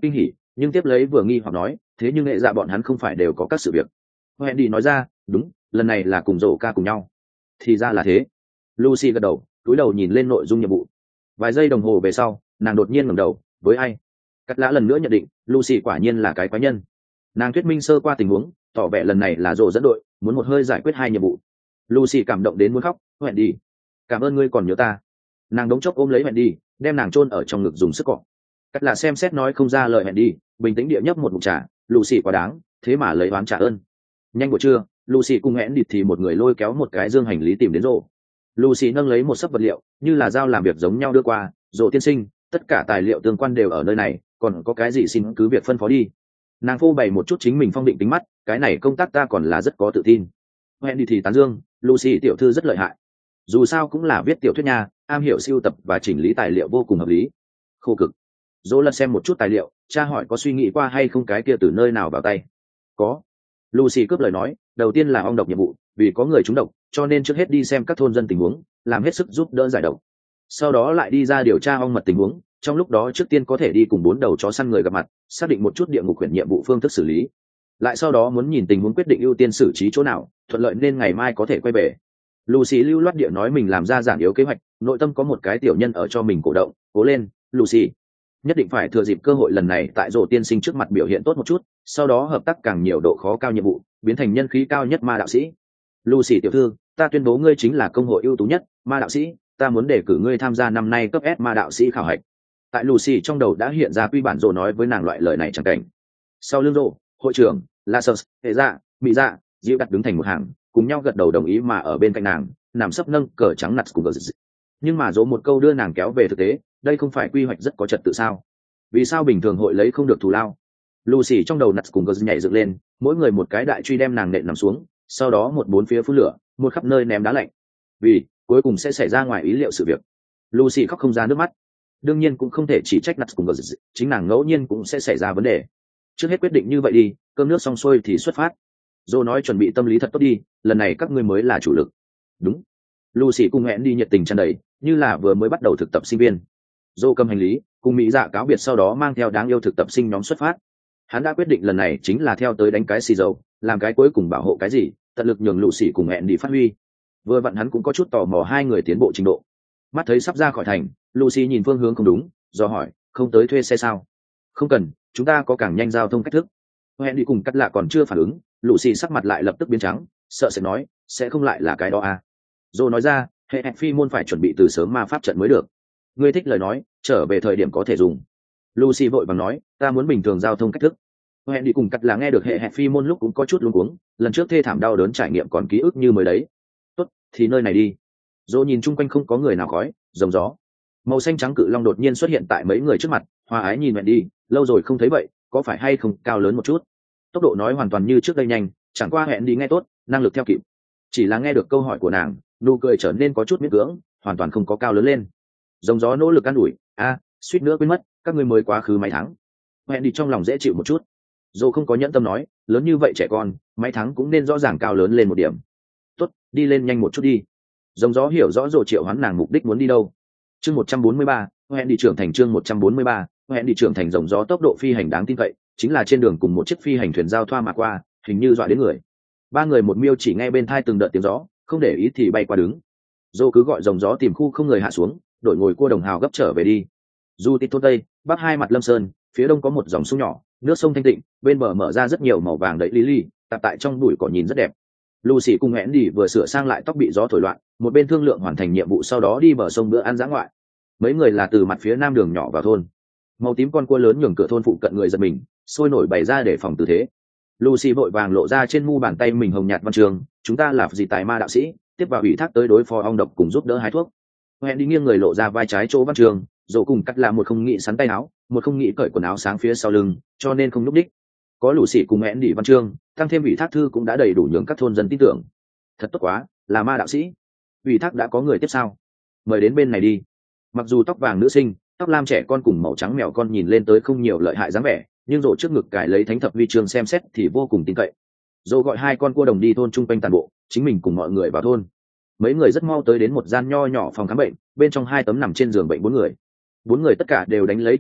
nhưng tiếp lấy vừa nghi hoặc nói thế nhưng hệ dạ bọn hắn không phải đều có các sự việc. Hẹn đi nói ra đúng, lần này là cùng rổ ca cùng nhau. Thì ra là thế. Lucy gật đầu, cúi đầu nhìn lên nội dung nhiệm vụ. Vài giây đồng hồ về sau nàng đột nhiên ngẩng đầu, với ai? Cắt lã lần nữa nhận định Lucy quả nhiên là cái quái nhân. Nàng thuyết minh sơ qua tình huống, tỏ vẻ lần này là rổ dẫn đội muốn một hơi giải quyết hai nhiệm vụ. Lucy cảm động đến muốn khóc. Hẹn đi, cảm ơn ngươi còn nhớ ta. Nàng đống chốc ôm lấy Hẹn đi, đem nàng chôn ở trong ngực dùng sức cọ. Cắt lã xem xét nói không ra lời. Hẹn đi bình tĩnh địa nhấp một ngụm trà. Lucy quá đáng, thế mà lấy oán trả ơn. Nhanh buổi trưa, Lucy cùng Hẹn đi thì một người lôi kéo một cái dương hành lý tìm đến rổ. Lucy nâng lấy một sấp vật liệu như là dao làm việc giống nhau đưa qua. Rổ tiên sinh, tất cả tài liệu tương quan đều ở nơi này, còn có cái gì xin cứ việc phân phó đi. Nàng phô bày một chút chính mình phong định tính mắt, cái này công tác ta còn là rất có tự tin. Hẹn đi thì tán dương, Lucy tiểu thư rất lợi hại, dù sao cũng là viết tiểu thuyết nha, am hiểu sưu tập và chỉnh lý tài liệu vô cùng hợp lý. Khô cực. Dỗ lật xem một chút tài liệu, cha hỏi có suy nghĩ qua hay không cái kia từ nơi nào vào tay. Có. Lucy cướp lời nói, đầu tiên là ong độc nhiệm vụ, vì có người trúng độc cho nên trước hết đi xem các thôn dân tình huống, làm hết sức giúp đỡ giải độc, sau đó lại đi ra điều tra ong mật tình huống. Trong lúc đó trước tiên có thể đi cùng bốn đầu chó săn người gặp mặt, xác định một chút địa ngục quyển nhiệm vụ phương thức xử lý, lại sau đó muốn nhìn tình huống quyết định ưu tiên xử trí chỗ nào thuận lợi nên ngày mai có thể quay về. Lucy lưu loát địa nói mình làm ra giản yếu kế hoạch, nội tâm có một cái tiểu nhân ở cho mình cổ động, cố lên Lucy, nhất định phải thừa dịp cơ hội lần này tại rổ tiên sinh trước mặt biểu hiện tốt một chút, sau đó hợp tác càng nhiều độ khó cao nhiệm vụ, biến thành nhân khí cao nhất ma đạo sĩ. Lucy tiểu thư, ta tuyên bố ngươi chính là công hội ưu tú nhất ma đạo sĩ, ta muốn đề cử ngươi tham gia năm nay cấp S ma đạo sĩ khảo hạch. Tại Lucy trong đầu đã hiện ra quy bản rổ nói với nàng loại lời này chẳng cảnh. Sau lưng rổ, hội trưởng Lasers, hệ dạ, mỹ dạ, diệu đặt đứng thành một hàng, cùng nhau gật đầu đồng ý, mà ở bên cạnh nàng nằm sấp nâng cờ trắng nặt cùng gờ dị. Nhưng mà dỗ một câu đưa nàng kéo về thực tế, đây không phải quy hoạch rất có trật tự sao? Vì sao bình thường hội lấy không được thù lao? Lucy trong đầu nặt cùng gờ dị nhảy dựng lên, mỗi người một cái đại truy đem nàng nện nằm xuống, sau đó một bốn phía phun lửa, một khắp nơi ném đá lạnh. Vì cuối cùng sẽ xảy ra ngoài ý liệu sự việc. Lucy khóc không ra nước mắt. Đương nhiên cũng không thể chỉ trách nặt cùng gờ dị, chính nàng ngẫu nhiên cũng sẽ xảy ra vấn đề. Trước hết quyết định như vậy đi, cơm nước xong xuôi thì xuất phát. Dô nói chuẩn bị tâm lý thật tốt đi, lần này các ngươi mới là chủ lực. Đúng. Lucy cùng hẹn đi nhiệt tình tràn đầy, như là vừa mới bắt đầu thực tập sinh viên. Dô cầm hành lý, cùng mỹ dạ cáo biệt, sau đó mang theo đáng yêu thực tập sinh nhóm xuất phát. Hắn đã quyết định lần này chính là theo tới đánh cái xì dầu, làm cái cuối cùng bảo hộ cái gì, tận lực nhường Lucy cùng hẹn đi phát huy. Vừa vặn hắn cũng có chút tò mò hai người tiến bộ trình độ. Mắt thấy sắp ra khỏi thành, Lucy nhìn phương hướng không đúng, do hỏi, không tới thuê xe sao? Không cần, chúng ta có càng nhanh giao thông cách thức. Hẹn đi cùng cắt lạ còn chưa phản ứng, Lucy sắc mặt lại lập tức biến trắng, sợ sẽ nói, sẽ không lại là cái đó à? Dô nói ra, hệ hẹn phi môn phải chuẩn bị từ sớm ma pháp trận mới được. Ngươi thích lời nói, trở về thời điểm có thể dùng. Lucy vội vàng nói, ta muốn bình thường giao thông cách thức. Hẹn đi cùng cắt lạ nghe được hệ hẹn phi môn lúc cũng có chút luống cuống, lần trước thê thảm đau đớn trải nghiệm còn ký ức như mới đấy. Tốt, thì nơi này đi. Dô nhìn chung quanh không có người nào khói, rồng gió. Màu xanh trắng cự long đột nhiên xuất hiện tại mấy người trước mặt, hoa ái nhìn hẹn đi, lâu rồi không thấy vậy, có phải hay không cao lớn một chút? Tốc độ nói hoàn toàn như trước đây nhanh, chẳng qua hẹn đi nghe tốt, năng lực theo kịp. Chỉ là nghe được câu hỏi của nàng, nụ cười trở nên có chút miễn cưỡng, hoàn toàn không có cao lớn lên. Rồng gió nỗ lực an ủi, a, suýt nữa quên mất, các ngươi mới quá khứ mấy tháng. Hẹn đi trong lòng dễ chịu một chút. Dô không có nhẫn tâm nói, lớn như vậy trẻ con, mấy tháng cũng nên rõ ràng cao lớn lên một điểm. Tốt, đi lên nhanh một chút đi. Rồng gió hiểu rõ Dô triệu hoán nàng mục đích muốn đi đâu. Chương một trăm bốn mươi ba, hẹn đi trưởng thành. Chương một trăm bốn mươi ba, hẹn đi trưởng thành. Rồng gió tốc độ phi hành đáng tin cậy, chính là trên đường cùng một chiếc phi hành thuyền giao thoa mà qua, hình như dọa đến người. Ba người một miêu chỉ nghe bên thai từng đợt tiếng gió, không để ý thì bay qua đứng. Dô cứ gọi rồng gió tìm khu không người hạ xuống, đổi ngồi cua đồng hào gấp trở về đi. Du tít thôn tây, bắc hai mặt lâm sơn, phía đông có một dòng sông nhỏ, nước sông thanh tịnh, bên bờ mở ra rất nhiều màu vàng đầy lily, tạp tại trong bụi cỏ nhìn rất đẹp. Lucy cùng hẹn đi vừa sửa sang lại tóc bị gió thổi loạn, một bên thương lượng hoàn thành nhiệm vụ, sau đó đi bờ sông bữa ăn dã ngoại. Mấy người là từ mặt phía nam đường nhỏ vào thôn. Màu tím con cua lớn nhường cửa thôn phụ cận người giật mình, sôi nổi bày ra để phòng tư thế. Lucy vội vàng lộ ra trên mu bàn tay mình hồng nhạt văn trường, chúng ta là gì tài ma đạo sĩ, tiếp vào ủy thác tới đối phó ong độc cùng giúp đỡ hái thuốc. Hẹn đi nghiêng người lộ ra vai trái chỗ văn trường, rồi cùng cắt là một không nghĩ sắn tay áo, một không nghĩ cởi quần áo sáng phía sau lưng, cho nên không núp đích. Có Lucy cùng hẹn đi văn trường, tăng thêm ủy thác thư cũng đã đầy đủ nhường các thôn dân tin tưởng. Thật tốt quá, là ma đạo sĩ. Ủy thác đã có người tiếp sao? Mời đến bên này đi. Mặc dù tóc vàng nữ sinh, tóc lam trẻ con cùng màu trắng mèo con nhìn lên tới không nhiều lợi hại dáng vẻ, nhưng rổ trước ngực cài lấy thánh thập huy chương xem xét thì vô cùng tin cậy. Rổ gọi hai con cua đồng đi thôn chung quanh toàn bộ, chính mình cùng mọi người vào thôn. Mấy người rất mau tới đến một gian nho nhỏ phòng khám bệnh, bên trong hai tấm nằm trên giường bệnh bốn người. Bốn người tất cả đều đánh lấy chuyển nước,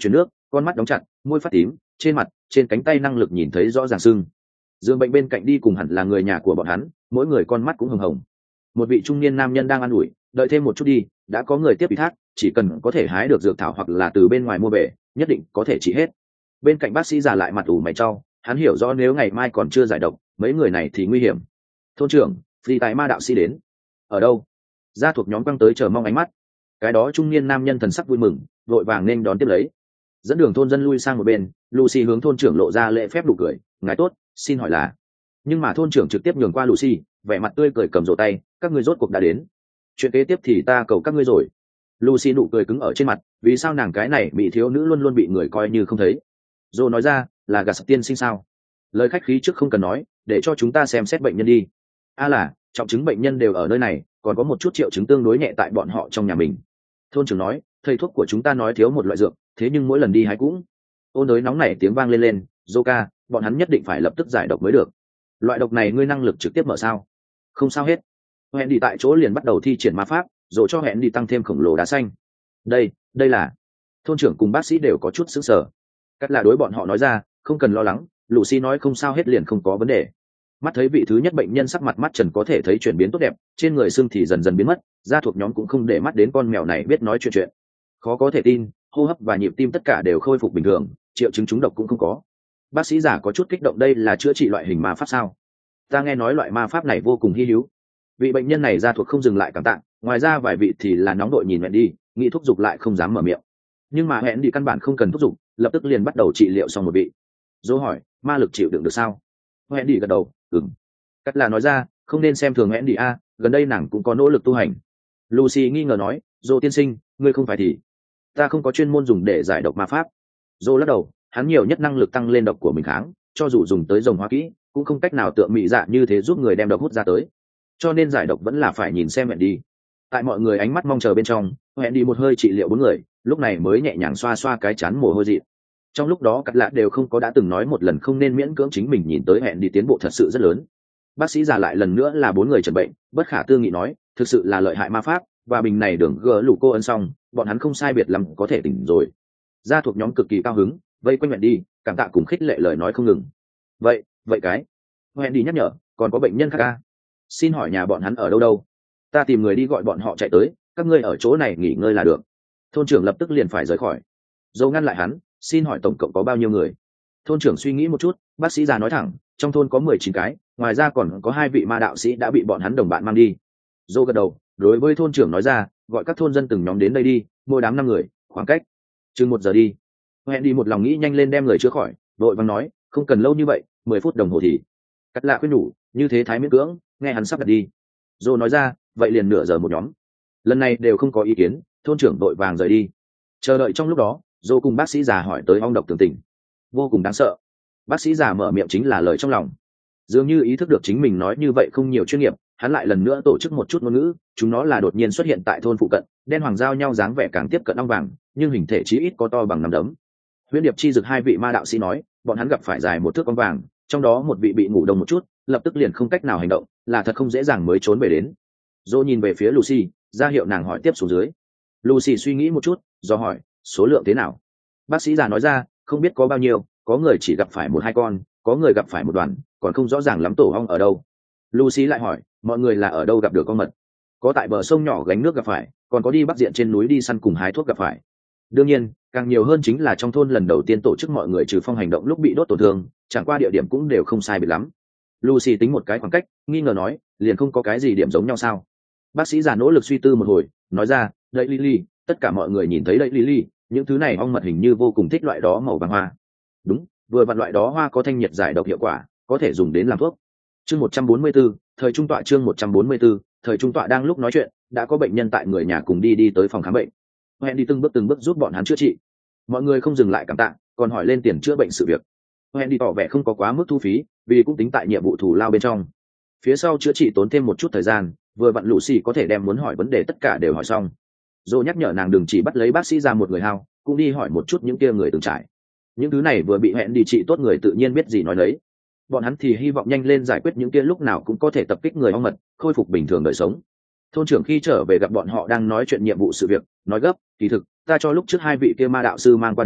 con mắt đóng chặt, môi phát tím, trên mặt, trên cánh tay năng lực nhìn thấy rõ ràng sưng. Dương bệnh bên cạnh đi cùng hẳn là người nhà của bọn hắn, mỗi người con mắt cũng hồng hồng. Một vị trung niên nam nhân đang ăn ủi, đợi thêm một chút đi, đã có người tiếp ủy thác, chỉ cần có thể hái được dược thảo hoặc là từ bên ngoài mua về, nhất định có thể trị hết. Bên cạnh bác sĩ già lại mặt ủ mày trao, hắn hiểu rõ nếu ngày mai còn chưa giải độc, mấy người này thì nguy hiểm. Thôn trưởng, phi tài ma đạo sĩ đến. Ở đâu? Gia thuộc nhóm quăng tới chờ mong ánh mắt. Cái đó trung niên nam nhân thần sắc vui mừng, vội vàng nên đón tiếp lấy. Dẫn đường thôn dân lui sang một bên, Lucy hướng thôn trưởng lộ ra lễ phép đủ cười, ngài tốt, xin hỏi là. Nhưng mà thôn trưởng trực tiếp nhường qua Lucy, vẻ mặt tươi cười cầm rổ tay, các ngươi rốt cuộc đã đến. Chuyện kế tiếp thì ta cầu các ngươi rồi. Lucy nụ cười cứng ở trên mặt, vì sao nàng cái này bị thiếu nữ luôn luôn bị người coi như không thấy. Rổ nói ra, là gà sập tiên sinh sao? Lời khách khí trước không cần nói, để cho chúng ta xem xét bệnh nhân đi. A à là, trọng chứng bệnh nhân đều ở nơi này, còn có một chút triệu chứng tương đối nhẹ tại bọn họ trong nhà mình. Thôn trưởng nói, thầy thuốc của chúng ta nói thiếu một loại dược, thế nhưng mỗi lần đi hái cũng ôn đới nóng này tiếng vang lên lên. Zoka, bọn hắn nhất định phải lập tức giải độc mới được. Loại độc này ngươi năng lực trực tiếp mở sao? Không sao hết. Hẹn đi tại chỗ liền bắt đầu thi triển ma pháp, rồi cho hẹn đi tăng thêm khổng lồ đá xanh. Đây, đây là. Thôn trưởng cùng bác sĩ đều có chút sững sờ. Cắt là đối bọn họ nói ra, không cần lo lắng, Lucy nói không sao hết liền không có vấn đề. Mắt thấy vị thứ nhất bệnh nhân sắc mặt mắt trần có thể thấy chuyển biến tốt đẹp, trên người xương thì dần dần biến mất, gia thuộc nhóm cũng không để mắt đến con mèo này biết nói chuyện chuyện. Khó có thể tin, hô hấp và nhịp tim tất cả đều khôi phục bình thường, triệu chứng trúng độc cũng không có. Bác sĩ già có chút kích động, đây là chữa trị loại hình ma pháp sao? Ta nghe nói loại ma pháp này vô cùng hy hữu. Vị bệnh nhân này gia thuộc không dừng lại cảm tạ, ngoài ra vài vị thì là nóng đội nhìn hẹn đi, nghĩ thúc giục lại không dám mở miệng. Nhưng mà hẹn đi căn bản không cần thúc giục, lập tức liền bắt đầu trị liệu xong một vị. Dô hỏi, ma lực chịu đựng được sao? Hẹn đi gật đầu, ừm. Cắt là nói ra, không nên xem thường hẹn đi a, gần đây nàng cũng có nỗ lực tu hành. Lucy nghi ngờ nói, Dô tiên sinh, ngươi không phải thì? Ta không có chuyên môn dùng để giải độc ma pháp. Dô lắc đầu, hắn nhiều nhất năng lực tăng lên độc của mình kháng, cho dù dùng tới rồng hoa kỹ, cũng không cách nào tượng mị dạ như thế giúp người đem độc hút ra tới. Cho nên giải độc vẫn là phải nhìn xem hẹn đi. Tại mọi người ánh mắt mong chờ bên trong, hẹn đi một hơi trị liệu bốn người, lúc này mới nhẹ nhàng xoa xoa cái chán mồ hôi dị. Trong lúc đó cắt lạ đều không có đã từng nói một lần không nên miễn cưỡng chính mình nhìn tới hẹn đi tiến bộ thật sự rất lớn. Bác sĩ già lại lần nữa là bốn người chẩn bệnh, bất khả tư nghị nói, thực sự là lợi hại ma pháp, và bình này đường gỡ lũ cô ân xong, bọn hắn không sai biệt lắm có thể tỉnh rồi. Gia thuộc nhóm cực kỳ cao hứng, vây quanh hẹn đi, cảm tạ cùng khích lệ lời nói không ngừng. Vậy, vậy cái, hẹn đi nhắc nhở, còn có bệnh nhân khác à? Xin hỏi nhà bọn hắn ở đâu đâu? Ta tìm người đi gọi bọn họ chạy tới, các ngươi ở chỗ này nghỉ ngơi là được. Thôn trưởng lập tức liền phải rời khỏi. Dâu ngăn lại hắn, xin hỏi tổng cộng có bao nhiêu người? Thôn trưởng suy nghĩ một chút, bác sĩ già nói thẳng, trong thôn có mười chín cái, ngoài ra còn có hai vị ma đạo sĩ đã bị bọn hắn đồng bạn mang đi. Dâu gật đầu, đối với thôn trưởng nói ra, gọi các thôn dân từng nhóm đến đây đi, mỗi đám năm người, khoảng cách chừng một giờ đi. Hẹn đi một lòng nghĩ nhanh lên đem người chữa khỏi, đội vắng nói, không cần lâu như vậy, mười phút đồng hồ thì. Cắt lạ khuyên nhủ, như thế thái miễn cưỡng, nghe hắn sắp đặt đi. Dâu nói ra, vậy liền nửa giờ một nhóm. Lần này đều không có ý kiến, thôn trưởng đội vàng rời đi. Chờ đợi trong lúc đó, dâu cùng bác sĩ già hỏi tới ong độc tường tình, vô cùng đáng sợ. Bác sĩ già mở miệng chính là lời trong lòng, dường như ý thức được chính mình nói như vậy không nhiều chuyên nghiệp, hắn lại lần nữa tổ chức một chút ngôn ngữ, chúng nó là đột nhiên xuất hiện tại thôn phụ cận, đen hoàng giao nhau dáng vẻ càng tiếp cận ong vàng, nhưng hình thể chí ít có to bằng nắm đấm. Huyễn Điệp chi dực hai vị ma đạo sĩ nói, bọn hắn gặp phải dài một thước ong vàng, trong đó một vị bị ngủ đông một chút, lập tức liền không cách nào hành động, là thật không dễ dàng mới trốn về đến. Dô nhìn về phía Lucy, ra hiệu nàng hỏi tiếp xuống dưới. Lucy suy nghĩ một chút, do hỏi, số lượng thế nào? Bác sĩ già nói ra, không biết có bao nhiêu, có người chỉ gặp phải một hai con, có người gặp phải một đoàn, còn không rõ ràng lắm tổ ong ở đâu. Lucy lại hỏi, mọi người là ở đâu gặp được con mật? Có tại bờ sông nhỏ gánh nước gặp phải, còn có đi bắc diện trên núi đi săn cùng hái thuốc gặp phải. Đương nhiên, càng nhiều hơn chính là trong thôn lần đầu tiên tổ chức mọi người trừ phong hành động lúc bị đốt tổn thương, chẳng qua địa điểm cũng đều không sai biệt lắm. Lucy tính một cái khoảng cách, nghi ngờ nói, liền không có cái gì điểm giống nhau sao? Bác sĩ già nỗ lực suy tư một hồi, nói ra, đậy Lily, tất cả mọi người nhìn thấy đậy Lily, những thứ này ong mật hình như vô cùng thích loại đó màu vàng hoa. Đúng, vừa vặn loại đó hoa có thanh nhiệt giải độc hiệu quả, có thể dùng đến làm thuốc. Chương một trăm bốn mươi 144, thời trung tọa chương một trăm bốn mươi 144, thời trung tọa đang lúc nói chuyện, đã có bệnh nhân tại người nhà cùng đi đi tới phòng khám bệnh. Hẹn đi từng bước từng bước giúp bọn hắn chữa trị. Mọi người không dừng lại cảm tạ, còn hỏi lên tiền chữa bệnh sự việc. Hẹn đi tỏ vẻ không có quá mức thu phí, vì cũng tính tại nhiệm vụ thù lao bên trong. Phía sau chữa trị tốn thêm một chút thời gian, vừa vặn Lucy có thể đem muốn hỏi vấn đề tất cả đều hỏi xong. Dô nhắc nhở nàng đừng chỉ bắt lấy bác sĩ ra một người hao, cũng đi hỏi một chút những kia người từng trải. Những thứ này vừa bị hẹn đi trị tốt người tự nhiên biết gì nói đấy. Bọn hắn thì hy vọng nhanh lên giải quyết những kia lúc nào cũng có thể tập kích người ong mật, khôi phục bình thường đời sống. Thôn trưởng khi trở về gặp bọn họ đang nói chuyện nhiệm vụ sự việc, nói gấp, kỳ thực ta cho lúc trước hai vị kia ma đạo sư mang qua đường,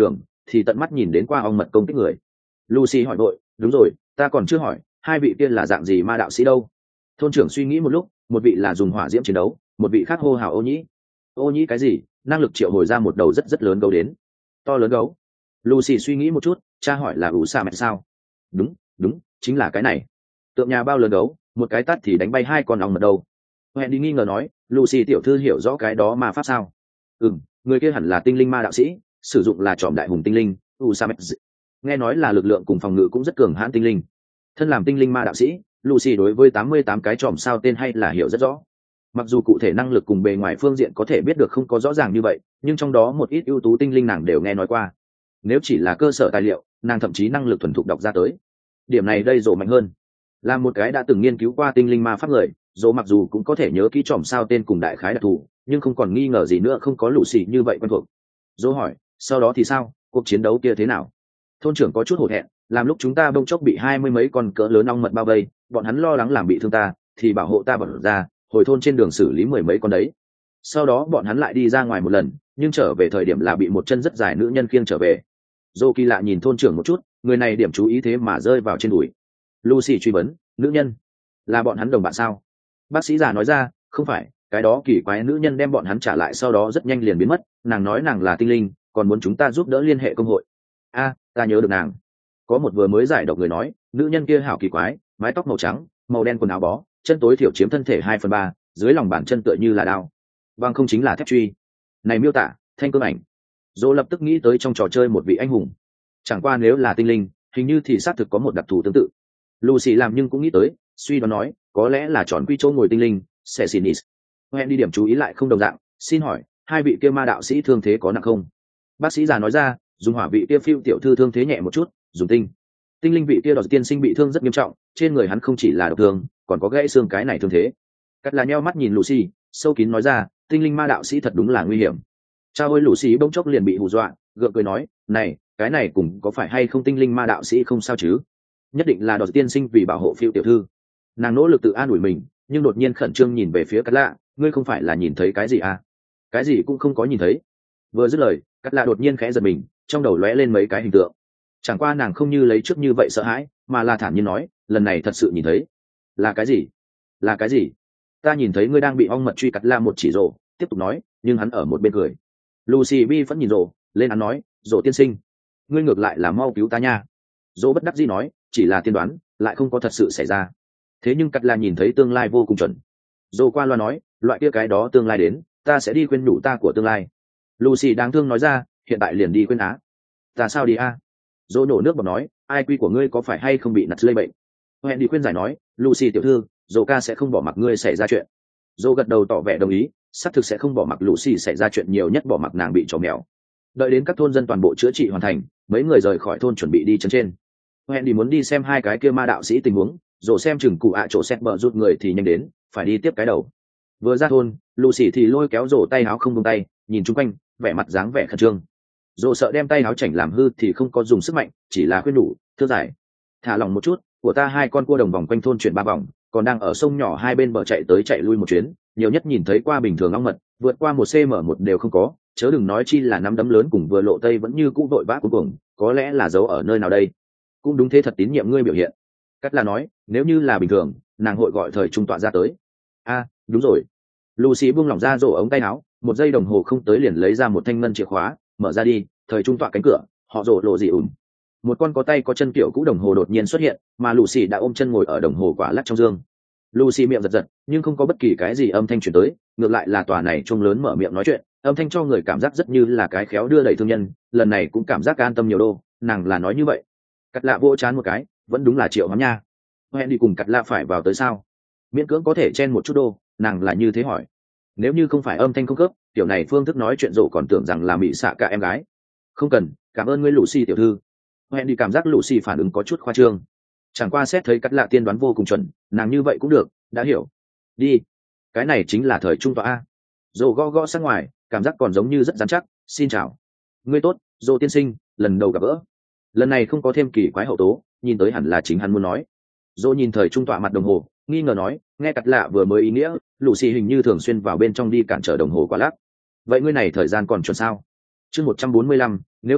thì tận mắt nhìn đến qua ong mật công kích người. Lucy hỏi vội, đúng rồi, ta còn chưa hỏi hai vị kia là dạng gì ma đạo sĩ đâu. Thôn trưởng suy nghĩ một lúc, một vị là dùng hỏa diễm chiến đấu, một vị khác hô hào ô nhĩ. Ô nhĩ cái gì? Năng lực triệu hồi ra một đầu rất rất lớn gấu đến. To lớn gấu. Lucy suy nghĩ một chút, cha hỏi là ủ sa mẹ sao? Đúng đúng, chính là cái này. Tượng nhà bao lớn gấu, một cái tát thì đánh bay hai con ong mật đâu. Hẹn đi nghi ngờ nói, Lucy tiểu thư hiểu rõ cái đó ma pháp sao? Ừm, người kia hẳn là tinh linh ma đạo sĩ, sử dụng là trọm đại hùng tinh linh u sa mẹ. Nghe nói là lực lượng cùng phòng ngự cũng rất cường hãn tinh linh. Thân làm tinh linh ma đạo sĩ, Lucy đối với tám mươi tám cái trọm sao tên hay là hiểu rất rõ. Mặc dù cụ thể năng lực cùng bề ngoài phương diện có thể biết được không có rõ ràng như vậy, nhưng trong đó một ít ưu tú tinh linh nàng đều nghe nói qua. Nếu chỉ là cơ sở tài liệu, nàng thậm chí năng lực thuần thục đọc ra tới. Điểm này đây Dỗ mạnh hơn. Là một cái đã từng nghiên cứu qua tinh linh ma pháp người, Dỗ mặc dù cũng có thể nhớ kỹ trọm sao tên cùng đại khái đặc thù, nhưng không còn nghi ngờ gì nữa không có Lucy như vậy quen thuộc. Dỗ hỏi, sau đó thì sao, cuộc chiến đấu kia thế nào? Thôn trưởng có chút hổ thẹn, làm lúc chúng ta bỗng chốc bị hai mươi mấy con cỡ lớn ong mật bao vây, bọn hắn lo lắng làm bị thương ta, thì bảo hộ ta bật ra, hồi thôn trên đường xử lý mười mấy con đấy. Sau đó bọn hắn lại đi ra ngoài một lần, nhưng trở về thời điểm là bị một chân rất dài nữ nhân khiêng trở về. Dô kỳ lạ nhìn thôn trưởng một chút, người này điểm chú ý thế mà rơi vào trên đùi. Lucy truy vấn, nữ nhân là bọn hắn đồng bạn sao? Bác sĩ già nói ra, không phải, cái đó kỳ quái nữ nhân đem bọn hắn trả lại sau đó rất nhanh liền biến mất, nàng nói nàng là tinh linh, còn muốn chúng ta giúp đỡ liên hệ công hội. A, ta nhớ được nàng. Có một vừa mới giải độc người nói, nữ nhân kia hảo kỳ quái, mái tóc màu trắng, màu đen quần áo bó, chân tối thiểu chiếm thân thể hai phần ba, dưới lòng bàn chân tựa như là đao. Vâng, không chính là thép truy. Này miêu tả, thanh cương ảnh. Dỗ lập tức nghĩ tới trong trò chơi một vị anh hùng. Chẳng qua nếu là tinh linh, hình như thì xác thực có một đặc thù tương tự. Lucy làm nhưng cũng nghĩ tới, suy đoán nói, có lẽ là tròn quy chỗ ngồi tinh linh, Cecinis. Hẹn đi điểm chú ý lại không đồng dạng, xin hỏi, hai vị kia ma đạo sĩ thương thế có nặng không? Bác sĩ già nói ra, dùng hỏa vị kia phiêu tiểu thư thương thế nhẹ một chút, dùng tinh. Tinh linh vị kia đỏ tiên sinh bị thương rất nghiêm trọng, trên người hắn không chỉ là độc thương, còn có gãy xương cái này thương thế. Cắt là nheo mắt nhìn Lucy, sâu kín nói ra, tinh linh ma đạo sĩ thật đúng là nguy hiểm. Cha ơi, Lucy bỗng chốc liền bị hù dọa, gượng cười nói, này, cái này cùng có phải hay không tinh linh ma đạo sĩ không sao chứ? Nhất định là đỏ tiên sinh vì bảo hộ phiêu tiểu thư. Nàng nỗ lực tự an ủi mình, nhưng đột nhiên khẩn trương nhìn về phía Cắt lạ, ngươi không phải là nhìn thấy cái gì à? Cái gì cũng không có nhìn thấy. Vừa dứt lời, Cắt lạ đột nhiên khẽ giật mình, trong đầu lóe lên mấy cái hình tượng. Chẳng qua nàng không như lấy trước như vậy sợ hãi, mà là thản nhiên nói, lần này thật sự nhìn thấy. Là cái gì? Là cái gì? Ta nhìn thấy ngươi đang bị ong mật truy. Cắt la một chỉ rồ, tiếp tục nói, nhưng hắn ở một bên cười. Lucy bi vẫn nhìn rồ, lên án nói, rồ tiên sinh, ngươi ngược lại là mau cứu ta nha. Rồ bất đắc dĩ nói, chỉ là tiên đoán, lại không có thật sự xảy ra. Thế nhưng Cắt la nhìn thấy tương lai vô cùng chuẩn. Rồ qua loa nói, loại kia cái đó tương lai đến, ta sẽ đi khuyên nhủ ta của tương lai. Lucy đáng thương nói ra, hiện tại liền đi khuyên á. Ta sao đi a? Dô nổ nước bọt nói, ai quy của ngươi có phải hay không bị nặt lây bệnh? Hẹn đi khuyên giải nói, Lucy tiểu thư, dô ca sẽ không bỏ mặc ngươi xảy ra chuyện. Dô gật đầu tỏ vẻ đồng ý, xác thực sẽ không bỏ mặc Lucy xảy ra chuyện, nhiều nhất bỏ mặc nàng bị trò mèo. Đợi đến các thôn dân toàn bộ chữa trị hoàn thành, mấy người rời khỏi thôn chuẩn bị đi chân trên. Hẹn đi muốn đi xem hai cái kia ma đạo sĩ tình huống, dô xem chừng cụ ạ chỗ xét bờ rút người thì nhanh đến, phải đi tiếp cái đầu. Vừa ra thôn, Lucy thì lôi kéo rổ tay áo không buông tay, nhìn chung quanh, vẻ mặt dáng vẻ khẩn trương. Dồ sợ đem tay áo chảnh làm hư thì không có dùng sức mạnh, chỉ là khuyên đủ, thưa giải, thả lòng một chút, của ta hai con cua đồng vòng quanh thôn chuyển ba vòng, còn đang ở sông nhỏ hai bên bờ chạy tới chạy lui một chuyến, nhiều nhất nhìn thấy qua bình thường ong mật, vượt qua một cm một đều không có, chớ đừng nói chi là nắm đấm lớn cùng vừa lộ tây vẫn như cũ vội vã cuối cùng, có lẽ là giấu ở nơi nào đây. Cũng đúng thế, thật tín nhiệm ngươi biểu hiện. Cắt là nói, nếu như là bình thường, nàng hội gọi thời trung tọa ra tới. A, đúng rồi. Lucy buông lỏng ra rổ ống tay áo, một giây đồng hồ không tới liền lấy ra một thanh ngân chìa khóa, mở ra đi, thời trung tọa cánh cửa, họ rổ lộ gì ủn. Một con có tay có chân kiểu cũ đồng hồ đột nhiên xuất hiện, mà Lucy đã ôm chân ngồi ở đồng hồ quả lắc trong dương. Lucy miệng giật giật, nhưng không có bất kỳ cái gì âm thanh truyền tới, ngược lại là tòa này trông lớn mở miệng nói chuyện, âm thanh cho người cảm giác rất như là cái khéo đưa đẩy thương nhân, lần này cũng cảm giác an tâm nhiều đô, nàng là nói như vậy. Cắt lạ vỗ chán một cái, vẫn đúng là Triệu Hoán nha. Hẹn đi cùng Cắt lạ phải vào tới sao? Miễn cưỡng có thể chen một chút đô, nàng là như thế hỏi. Nếu như không phải âm thanh không khớp, kiểu này phương thức nói chuyện rộ còn tưởng rằng là mị xạ cả em gái. Không cần, cảm ơn ngươi Lucy tiểu thư. Hẹn đi cảm giác Lucy phản ứng có chút khoa trương. Chẳng qua xét thấy Cắt lạ tiên đoán vô cùng chuẩn, nàng như vậy cũng được, đã hiểu. Đi. Cái này chính là thời trung tọa a. Rộ gõ gõ sang ngoài, cảm giác còn giống như rất rắn chắc. Xin chào. Ngươi tốt, Rộ tiên sinh, lần đầu gặp gỡ. Lần này không có thêm kỳ quái hậu tố, nhìn tới hẳn là chính hắn muốn nói. Rộ nhìn thời trung tọa mặt đồng hồ, nghi ngờ nói, nghe Cắt lạ vừa mới ý nghĩa, Lucy hình như thường xuyên vào bên trong đi cản trở đồng hồ quả lắc. Vậy ngươi này thời gian còn chuẩn sao? Chương một trăm bốn mươi lăm, nếu không,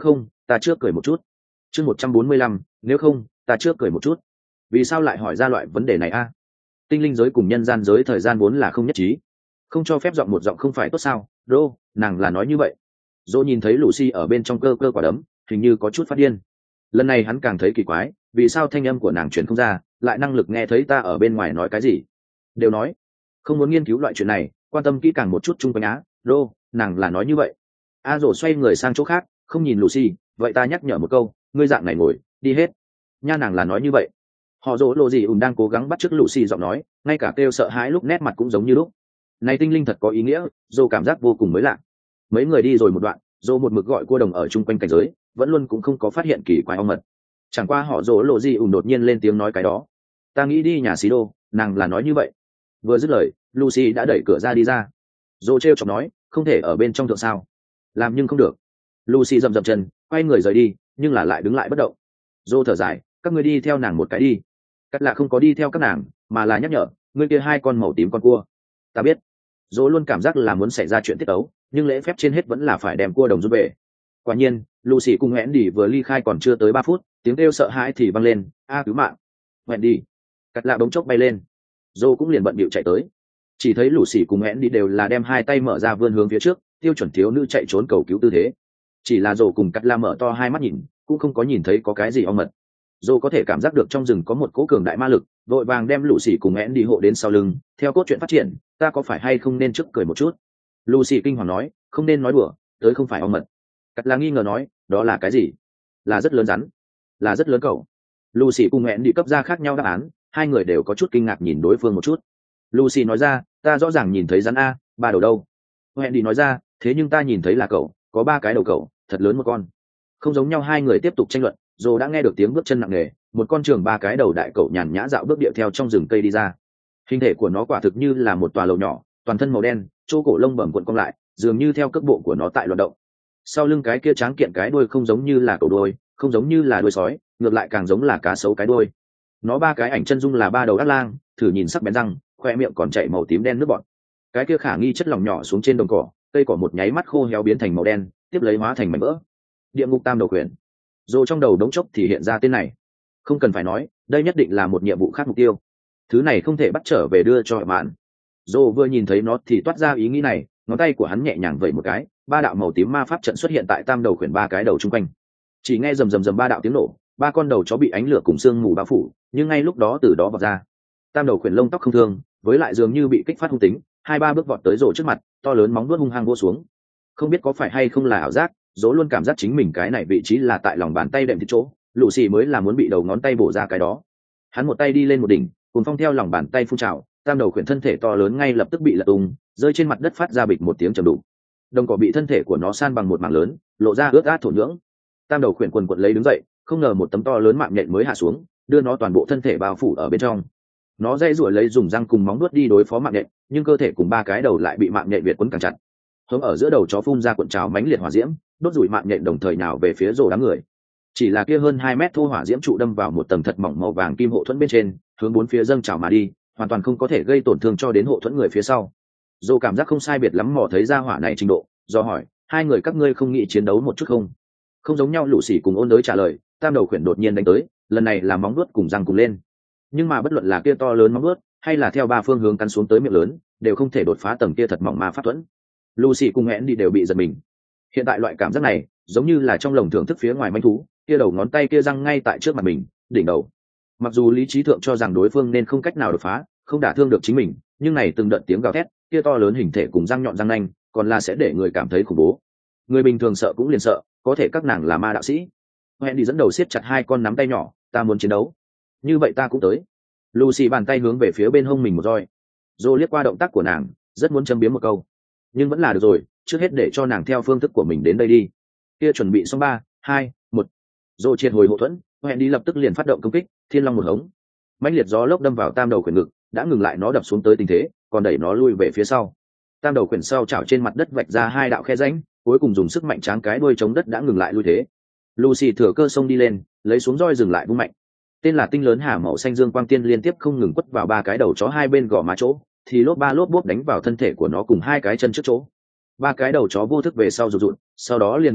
ta trước cười một chút. Chương một trăm bốn mươi lăm, nếu không ta trước cười một chút. Vì sao lại hỏi ra loại vấn đề này a? Tinh linh giới cùng nhân gian giới thời gian vốn là không nhất trí, không cho phép giọng một giọng không phải tốt sao? Đô, nàng là nói như vậy. Dỗ nhìn thấy Lucy ở bên trong cơ cơ quả đấm, hình như có chút phát điên. Lần này hắn càng thấy kỳ quái, vì sao thanh âm của nàng truyền không ra, lại năng lực nghe thấy ta ở bên ngoài nói cái gì? Đều nói, không muốn nghiên cứu loại chuyện này, quan tâm kỹ càng một chút chung quanh á. Đô, nàng là nói như vậy. A Dỗ xoay người sang chỗ khác, không nhìn Lucy, vậy ta nhắc nhở một câu, ngươi dạng này ngồi, đi hết. Nha, nàng là nói như vậy. Họ Dỗ lộ gì ùn đang cố gắng bắt chước Lucy giọng nói, ngay cả kêu sợ hãi lúc nét mặt cũng giống như lúc. Này tinh linh thật có ý nghĩa, Dỗ cảm giác vô cùng mới lạ. Mấy người đi rồi một đoạn, Dỗ một mực gọi cua đồng ở chung quanh cảnh giới, vẫn luôn cũng không có phát hiện kỳ quái ong mật. Chẳng qua họ Dỗ lộ gì ùn đột nhiên lên tiếng nói cái đó. Ta nghĩ đi nhà xí đô, nàng là nói như vậy. Vừa dứt lời, Lucy đã đẩy cửa ra đi ra. Dỗ trêu chọc nói, không thể ở bên trong thượng sao? Làm nhưng không được. Lucy dậm dậm chân, quay người rời đi, nhưng là lại đứng lại bất động. Dỗ thở dài, các ngươi đi theo nàng một cái đi. Cắt lạ không có đi theo các nàng, mà là nhắc nhở, ngươi kia hai con màu tím con cua. Ta biết. Dỗ luôn cảm giác là muốn xảy ra chuyện tiết ấu, nhưng lễ phép trên hết vẫn là phải đem cua đồng rút về. Quả nhiên, Lucy cùng Wendy vừa ly khai còn chưa tới ba phút, tiếng kêu sợ hãi thì vang lên, a cứu mạng. Wendy. Cắt lạ bỗng chốc bay lên. Dỗ cũng liền bận bịu chạy tới. Chỉ thấy Lucy cùng Wendy đều là đem hai tay mở ra vươn hướng phía trước, tiêu chuẩn thiếu nữ chạy trốn cầu cứu tư thế. Chỉ là Dỗ cùng Cắt lạ mở to hai mắt nhìn, cũng không có nhìn thấy có cái gì ong mật. Dô có thể cảm giác được trong rừng có một cỗ cường đại ma lực, vội vàng đem Lucy cùng én đi hộ đến sau lưng. Theo cốt truyện phát triển, ta có phải hay không nên trước cười một chút? Lucy kinh hoàng nói, không nên nói đùa, tới không phải ong mật. Cắt là nghi ngờ nói, đó là cái gì? Là rất lớn rắn, là rất lớn cậu. Lucy cùng én đi cấp ra khác nhau đáp án, hai người đều có chút kinh ngạc nhìn đối phương một chút. Lucy nói ra, ta rõ ràng nhìn thấy rắn a, ba đầu đâu? Én đi nói ra, thế nhưng ta nhìn thấy là cậu, có ba cái đầu cậu, thật lớn một con. Không giống nhau, hai người tiếp tục tranh luận. Dô đã nghe được tiếng bước chân nặng nề, một con trường ba cái đầu đại cẩu nhàn nhã dạo bước điệu theo trong rừng cây đi ra. Hình thể của nó quả thực như là một tòa lầu nhỏ, toàn thân màu đen, chỗ cổ lông bẩm cuộn cong lại, dường như theo cước bộ của nó tại loạn động. Sau lưng cái kia tráng kiện cái đuôi không giống như là cẩu đuôi, không giống như là đuôi sói, ngược lại càng giống là cá sấu cái đuôi. Nó ba cái ảnh chân dung là ba đầu ác lang, thử nhìn sắc bén răng, khoe miệng còn chảy màu tím đen nước bọt. Cái kia khả nghi chất lỏng nhỏ xuống trên đồng cỏ, cây cỏ một nháy mắt khô héo biến thành màu đen, tiếp lấy hóa thành mảnh vỡ. Địa ngục tam đầu quyển. Dù trong đầu đống chốc thì hiện ra tên này, không cần phải nói, đây nhất định là một nhiệm vụ khác mục tiêu. Thứ này không thể bắt trở về đưa cho bạn. Dù vừa nhìn thấy nó thì toát ra ý nghĩ này, ngón tay của hắn nhẹ nhàng vẩy một cái, ba đạo màu tím ma pháp trận xuất hiện tại tam đầu quyển ba cái đầu chung quanh. Chỉ nghe rầm rầm rầm ba đạo tiếng nổ, ba con đầu chó bị ánh lửa cùng sương mù bao phủ, nhưng ngay lúc đó từ đó vọt ra. Tam đầu quyển lông tóc không thương, với lại dường như bị kích phát hung tính, hai ba bước vọt tới rổ trước mặt, to lớn móng vuốt hung hăng vô xuống. Không biết có phải hay không là ảo giác, dỗ luôn cảm giác chính mình cái này vị trí là tại lòng bàn tay đệm thịt chỗ, Lucy mới là muốn bị đầu ngón tay bổ ra cái đó. Hắn một tay đi lên một đỉnh, cùng phong theo lòng bàn tay phun trào, tam đầu khuyển thân thể to lớn ngay lập tức bị lật tung, rơi trên mặt đất phát ra bịch một tiếng trầm đục. Đồng cỏ bị thân thể của nó san bằng một mảng lớn, lộ ra ướt át thổ nhưỡng. Tam đầu khuyển quần quật lấy đứng dậy, không ngờ một tấm to lớn mạng nhện mới hạ xuống, đưa nó toàn bộ thân thể bao phủ ở bên trong. Nó dây rủa lấy dùng răng cùng móng nuốt đi đối phó mạng nhện, nhưng cơ thể cùng ba cái đầu lại bị mạng nhện việt quấn càng chặt. Hướng ở giữa đầu chó phun ra cuộn trào mánh liệt hỏa diễm, đốt rủi mạng nhện đồng thời nào về phía rổ đám người. Chỉ là kia hơn hai mét thô hỏa diễm trụ đâm vào một tầng thật mỏng màu vàng kim hộ thuẫn bên trên, hướng bốn phía dâng trào mà đi, hoàn toàn không có thể gây tổn thương cho đến hộ thuẫn người phía sau. Rổ cảm giác không sai biệt lắm mò thấy ra hỏa này trình độ, do hỏi, hai người các ngươi không nghĩ chiến đấu một chút không? Không giống nhau, Lũ Xỉ cùng Ôn Đới trả lời, tam đầu khuyển đột nhiên đánh tới, lần này là móng vuốt cùng răng cùng lên. Nhưng mà bất luận là kia to lớn móng vuốt, hay là theo ba phương hướng cắn xuống tới miệng lớn, đều không thể đột phá tầng kia thật mỏng ma pháp thuẫn. Lucy cùng Andy đều bị giật mình. Hiện tại loại cảm giác này, giống như là trong lồng thưởng thức phía ngoài manh thú, kia đầu ngón tay kia răng ngay tại trước mặt mình, đỉnh đầu. Mặc dù lý trí thượng cho rằng đối phương nên không cách nào đột phá, không đả thương được chính mình, nhưng này từng đợt tiếng gào thét, kia to lớn hình thể cùng răng nhọn răng nanh, còn là sẽ để người cảm thấy khủng bố. Người bình thường sợ cũng liền sợ, có thể các nàng là ma đạo sĩ. Andy dẫn đầu siết chặt hai con nắm tay nhỏ, ta muốn chiến đấu. Như vậy ta cũng tới. Lucy bàn tay hướng về phía bên hông mình một roi. Joe liếc qua động tác của nàng, rất muốn châm biếm một câu, nhưng vẫn là được rồi, trước hết để cho nàng theo phương thức của mình đến đây đi. Kia chuẩn bị xong ba, hai, một. Joe triệt hồi hộ thuẫn, hẹn đi lập tức liền phát động công kích, thiên long một hống. Mãnh liệt gió lốc đâm vào tam đầu khuyển ngực, đã ngừng lại nó đập xuống tới tình thế, còn đẩy nó lui về phía sau. Tam đầu khuyển sau chảo trên mặt đất vạch ra hai đạo khe rãnh, cuối cùng dùng sức mạnh tráng cái đuôi chống đất đã ngừng lại lui thế. Lucy thừa cơ xông đi lên, lấy xuống roi dừng lại vung mạnh. Tên là tinh lớn hà màu xanh dương quang tiên liên tiếp không ngừng quất vào ba cái đầu chó hai bên gò má chỗ, thì lốp ba lốp bốp đánh vào thân thể của nó cùng hai cái chân trước chỗ. Ba cái đầu chó vô thức về sau rụt rụt, sau đó liền bất động,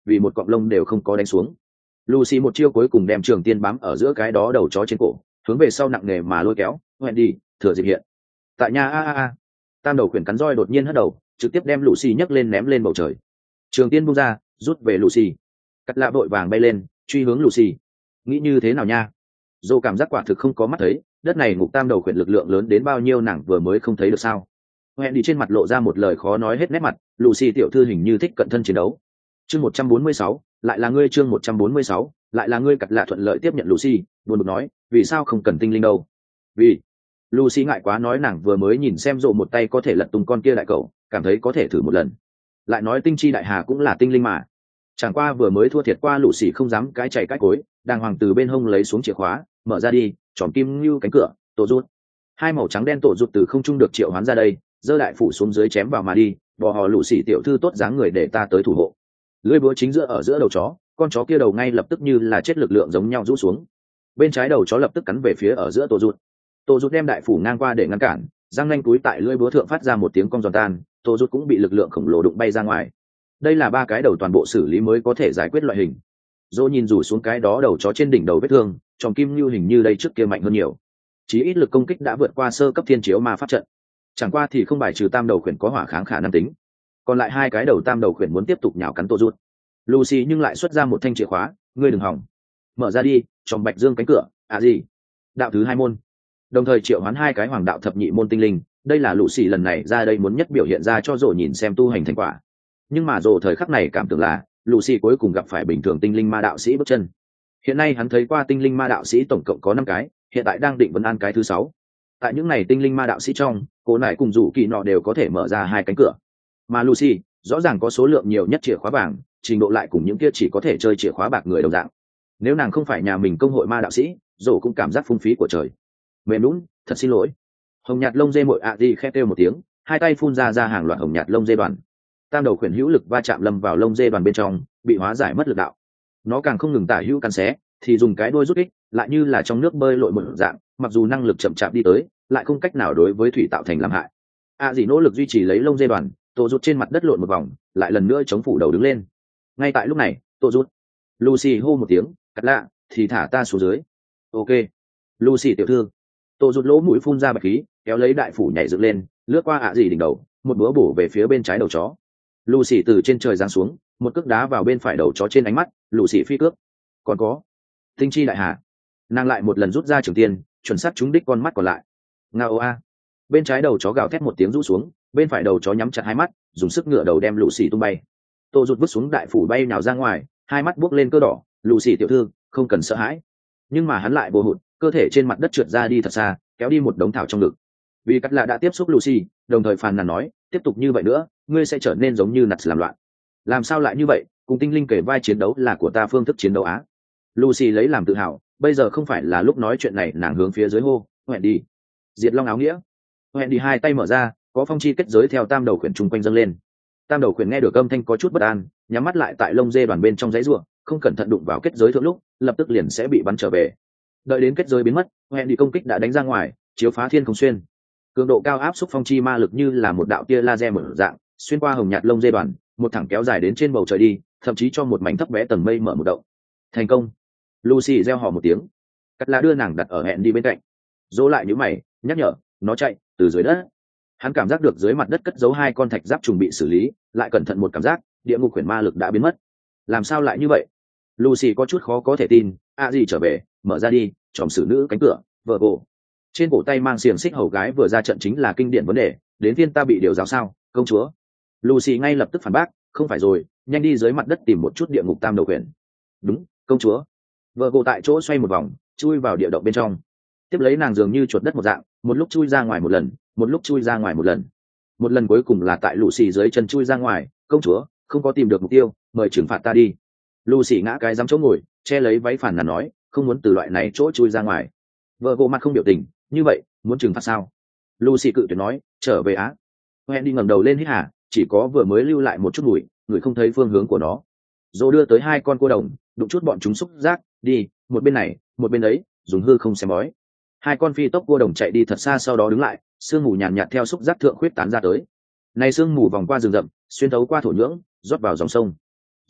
vì một cọng lông đều không có đánh xuống. Lucy một chiêu cuối cùng đem trường tiên bám ở giữa cái đó đầu chó trên cổ, hướng về sau nặng nề mà lôi kéo, hẹn đi, thừa dịp hiện. Tại nhà a a a, tam đầu khuyển cắn roi đột nhiên hất đầu, trực tiếp đem Lucy nhấc lên ném lên bầu trời. Trường tiên bung ra, rút về Lucy. Cắt lạ vội vàng bay lên, truy hướng Lucy. Nghĩ như thế nào nha? Dô cảm giác quả thực không có mắt thấy, đất này ngục tam đầu khuyển lực lượng lớn đến bao nhiêu nàng vừa mới không thấy được sao? Hẹn đi trên mặt lộ ra một lời khó nói hết nét mặt, Lucy tiểu thư hình như thích cận thân chiến đấu. Chương một trăm bốn mươi sáu, lại là ngươi chương một trăm bốn mươi sáu, lại là ngươi. Cắt lạ thuận lợi tiếp nhận Lucy, buồn bực nói, vì sao không cần tinh linh đâu? Vì Lucy ngại quá nói nàng vừa mới nhìn xem rộ một tay có thể lật tung con kia đại cẩu, cảm thấy có thể thử một lần. Lại nói tinh chi đại hà cũng là tinh linh mà. Chẳng qua vừa mới thua thiệt qua Lucy không dám cái chạy cái cối, đàng hoàng từ bên hông lấy xuống chìa khóa, mở ra đi, tròn kim như cánh cửa, tổ rút. Hai màu trắng đen tổ rút từ không trung được triệu hoán ra đây, giơ đại phủ xuống dưới chém vào mà đi, bỏ họ Lucy tiểu thư tốt dáng người để ta tới thủ hộ. Lưỡi búa chính giữa ở giữa đầu chó, con chó kia đầu ngay lập tức như là chết lực lượng giống nhau rũ xuống. Bên trái đầu chó lập tức cắn về phía ở giữa tổ rút. Tổ rút đem đại phủ ngang qua để ngăn cản, răng nanh túi tại lưỡi búa thượng phát ra một tiếng cong giòn tan, tổ rút cũng bị lực lượng khổng lồ đụng bay ra ngoài. Đây là ba cái đầu toàn bộ xử lý mới có thể giải quyết loại hình. Dỗ nhìn rủ xuống cái đó đầu chó trên đỉnh đầu vết thương, tròn kim như hình như đây trước kia mạnh hơn nhiều. Chí ít lực công kích đã vượt qua sơ cấp thiên chiếu ma pháp trận. Chẳng qua thì không bài trừ tam đầu khuyển có hỏa kháng khả năng tính. Còn lại hai cái đầu tam đầu khuyển muốn tiếp tục nhào cắn tổ rút. Lucy nhưng lại xuất ra một thanh chìa khóa, ngươi đừng hỏng. Mở ra đi, tròn bạch dương cánh cửa, à gì? Đạo thứ hai môn. Đồng thời triệu hoán hai cái hoàng đạo thập nhị môn tinh linh, đây là Lucy lần này ra đây muốn nhất biểu hiện ra cho Dỗ nhìn xem tu hành thành quả. Nhưng mà Dỗ thời khắc này cảm tưởng là Lucy cuối cùng gặp phải bình thường tinh linh ma đạo sĩ bước chân. Hiện nay hắn thấy qua tinh linh ma đạo sĩ tổng cộng có năm cái, hiện tại đang định vấn an cái thứ sáu. Tại những này tinh linh ma đạo sĩ trong, cô nải cùng rủ kỳ nọ đều có thể mở ra hai cánh cửa. Mà Lucy, rõ ràng có số lượng nhiều nhất chìa khóa vàng, trình độ lại cùng những kia chỉ có thể chơi chìa khóa bạc người đồng dạng. Nếu nàng không phải nhà mình công hội ma đạo sĩ, Dỗ cũng cảm giác phung phí của trời. Mềm đúng, thật xin lỗi. Hồng nhạt lông dê mội ạ đi khẽ kêu một tiếng, hai tay phun ra ra hàng loạt hồng nhạt lông dê đoàn. Tam đầu khuyển hữu lực va chạm lâm vào lông dê đoàn bên trong, bị hóa giải mất lực đạo. Nó càng không ngừng tả hữu cắn xé, thì dùng cái đuôi rút kích, lại như là trong nước bơi lội một dạng, mặc dù năng lực chậm chạp đi tới, lại không cách nào đối với thủy tạo thành làm hại. A dì nỗ lực duy trì lấy lông dê đoàn, tổ rút trên mặt đất lộn một vòng, lại lần nữa chống phủ đầu đứng lên. Ngay tại lúc này, tổ rút, Lucy hô một tiếng, cắt lạ, thì thả ta xuống dưới. Ok, Lucy tiểu thư. Tổ rút lỗ mũi phun ra bạch khí, kéo lấy đại phủ nhảy dựng lên, lướt qua ạ dì đỉnh đầu, một búa bổ về phía bên trái đầu chó. Lucy từ trên trời giáng xuống, một cước đá vào bên phải đầu chó trên ánh mắt, Lucy phi cước. Còn có, tinh chi đại hà. Nàng lại một lần rút ra trường tiên, chuẩn xác trúng đích con mắt còn lại. Ngao a. Bên trái đầu chó gào thét một tiếng rũ xuống, bên phải đầu chó nhắm chặt hai mắt, dùng sức ngựa đầu đem Lucy tung bay. Tô rụt vứt xuống đại phủ bay nhào ra ngoài, hai mắt buốc lên cơ đỏ, Lucy tiểu thư, không cần sợ hãi. Nhưng mà hắn lại bồ hụt, cơ thể trên mặt đất trượt ra đi thật xa, kéo đi một đống thảo trong ngực. Vì cắt lạ đã tiếp xúc Lucy, đồng thời phàn nàn nói, tiếp tục như vậy nữa, ngươi sẽ trở nên giống như nặt làm loạn. Làm sao lại như vậy, cùng tinh linh kể vai chiến đấu là của ta phương thức chiến đấu á. Lucy lấy làm tự hào, bây giờ không phải là lúc nói chuyện này, nàng hướng phía dưới hô, hẹn đi. Diệt long áo nghĩa. Hẹn đi hai tay mở ra, có phong chi kết giới theo tam đầu khuyển chung quanh dâng lên. Tam đầu khuyển nghe được âm thanh có chút bất an, nhắm mắt lại tại lông dê đoàn bên trong dãy ruộng, không cẩn thận đụng vào kết giới thượng lúc, lập tức liền sẽ bị bắn trở về. Đợi đến kết giới biến mất, hẹn đi công kích đã đánh ra ngoài, chiếu phá thiên không xuyên. Cường độ cao áp xúc phong chi ma lực như là một đạo tia laser mở dạng, xuyên qua hồng nhạt lông dê đoàn, một thẳng kéo dài đến trên bầu trời đi, thậm chí cho một mảnh thấp bé tầng mây mở một động. Thành công. Lucy reo hò một tiếng, cắt lá đưa nàng đặt ở hẹn đi bên cạnh. Dỗ lại nhíu mày, nhắc nhở, nó chạy từ dưới đất. Hắn cảm giác được dưới mặt đất cất giấu hai con thạch giáp trùng bị xử lý, lại cẩn thận một cảm giác, địa ngục quyển ma lực đã biến mất. Làm sao lại như vậy? Lucy có chút khó có thể tin. A gì trở về, mở ra đi, tròm xử nữ cánh cửa, vợ bộ. Trên cổ tay mang xiềng xích hầu gái vừa ra trận chính là kinh điển vấn đề, đến phiên ta bị điều giáo sao, công chúa? Lucy ngay lập tức phản bác, không phải rồi, nhanh đi dưới mặt đất tìm một chút địa ngục tam đầu quyển. Đúng, công chúa. Vợ bộ tại chỗ xoay một vòng, chui vào địa động bên trong. Tiếp lấy nàng dường như chuột đất một dạng, một lúc chui ra ngoài một lần, một lúc chui ra ngoài một lần. Một lần cuối cùng là tại Lucy dưới chân chui ra ngoài, công chúa, không có tìm được mục tiêu, mời trừng phạt ta đi. Lucy ngã cái dám chỗ ngồi, che lấy váy phản là nói, không muốn từ loại này chỗ chui ra ngoài. Vợ bộ mặt không biểu tình, như vậy, muốn trừng phạt sao? Lucy cự tuyệt nói, trở về á. Wendy ngẩng đầu lên hít hà, chỉ có vừa mới lưu lại một chút mùi, người không thấy phương hướng của nó. Dô đưa tới hai con cua đồng, đụng chút bọn chúng xúc giác, đi, một bên này, một bên ấy, dùng hư không xem bói. Hai con phi tốc cua đồng chạy đi thật xa, sau đó đứng lại, sương mù nhàn nhạt theo xúc giác thượng khuyết tán ra tới. Này sương mù vòng qua rừng rậm, xuyên thấu qua thổ nhưỡng, rót vào dòng sông.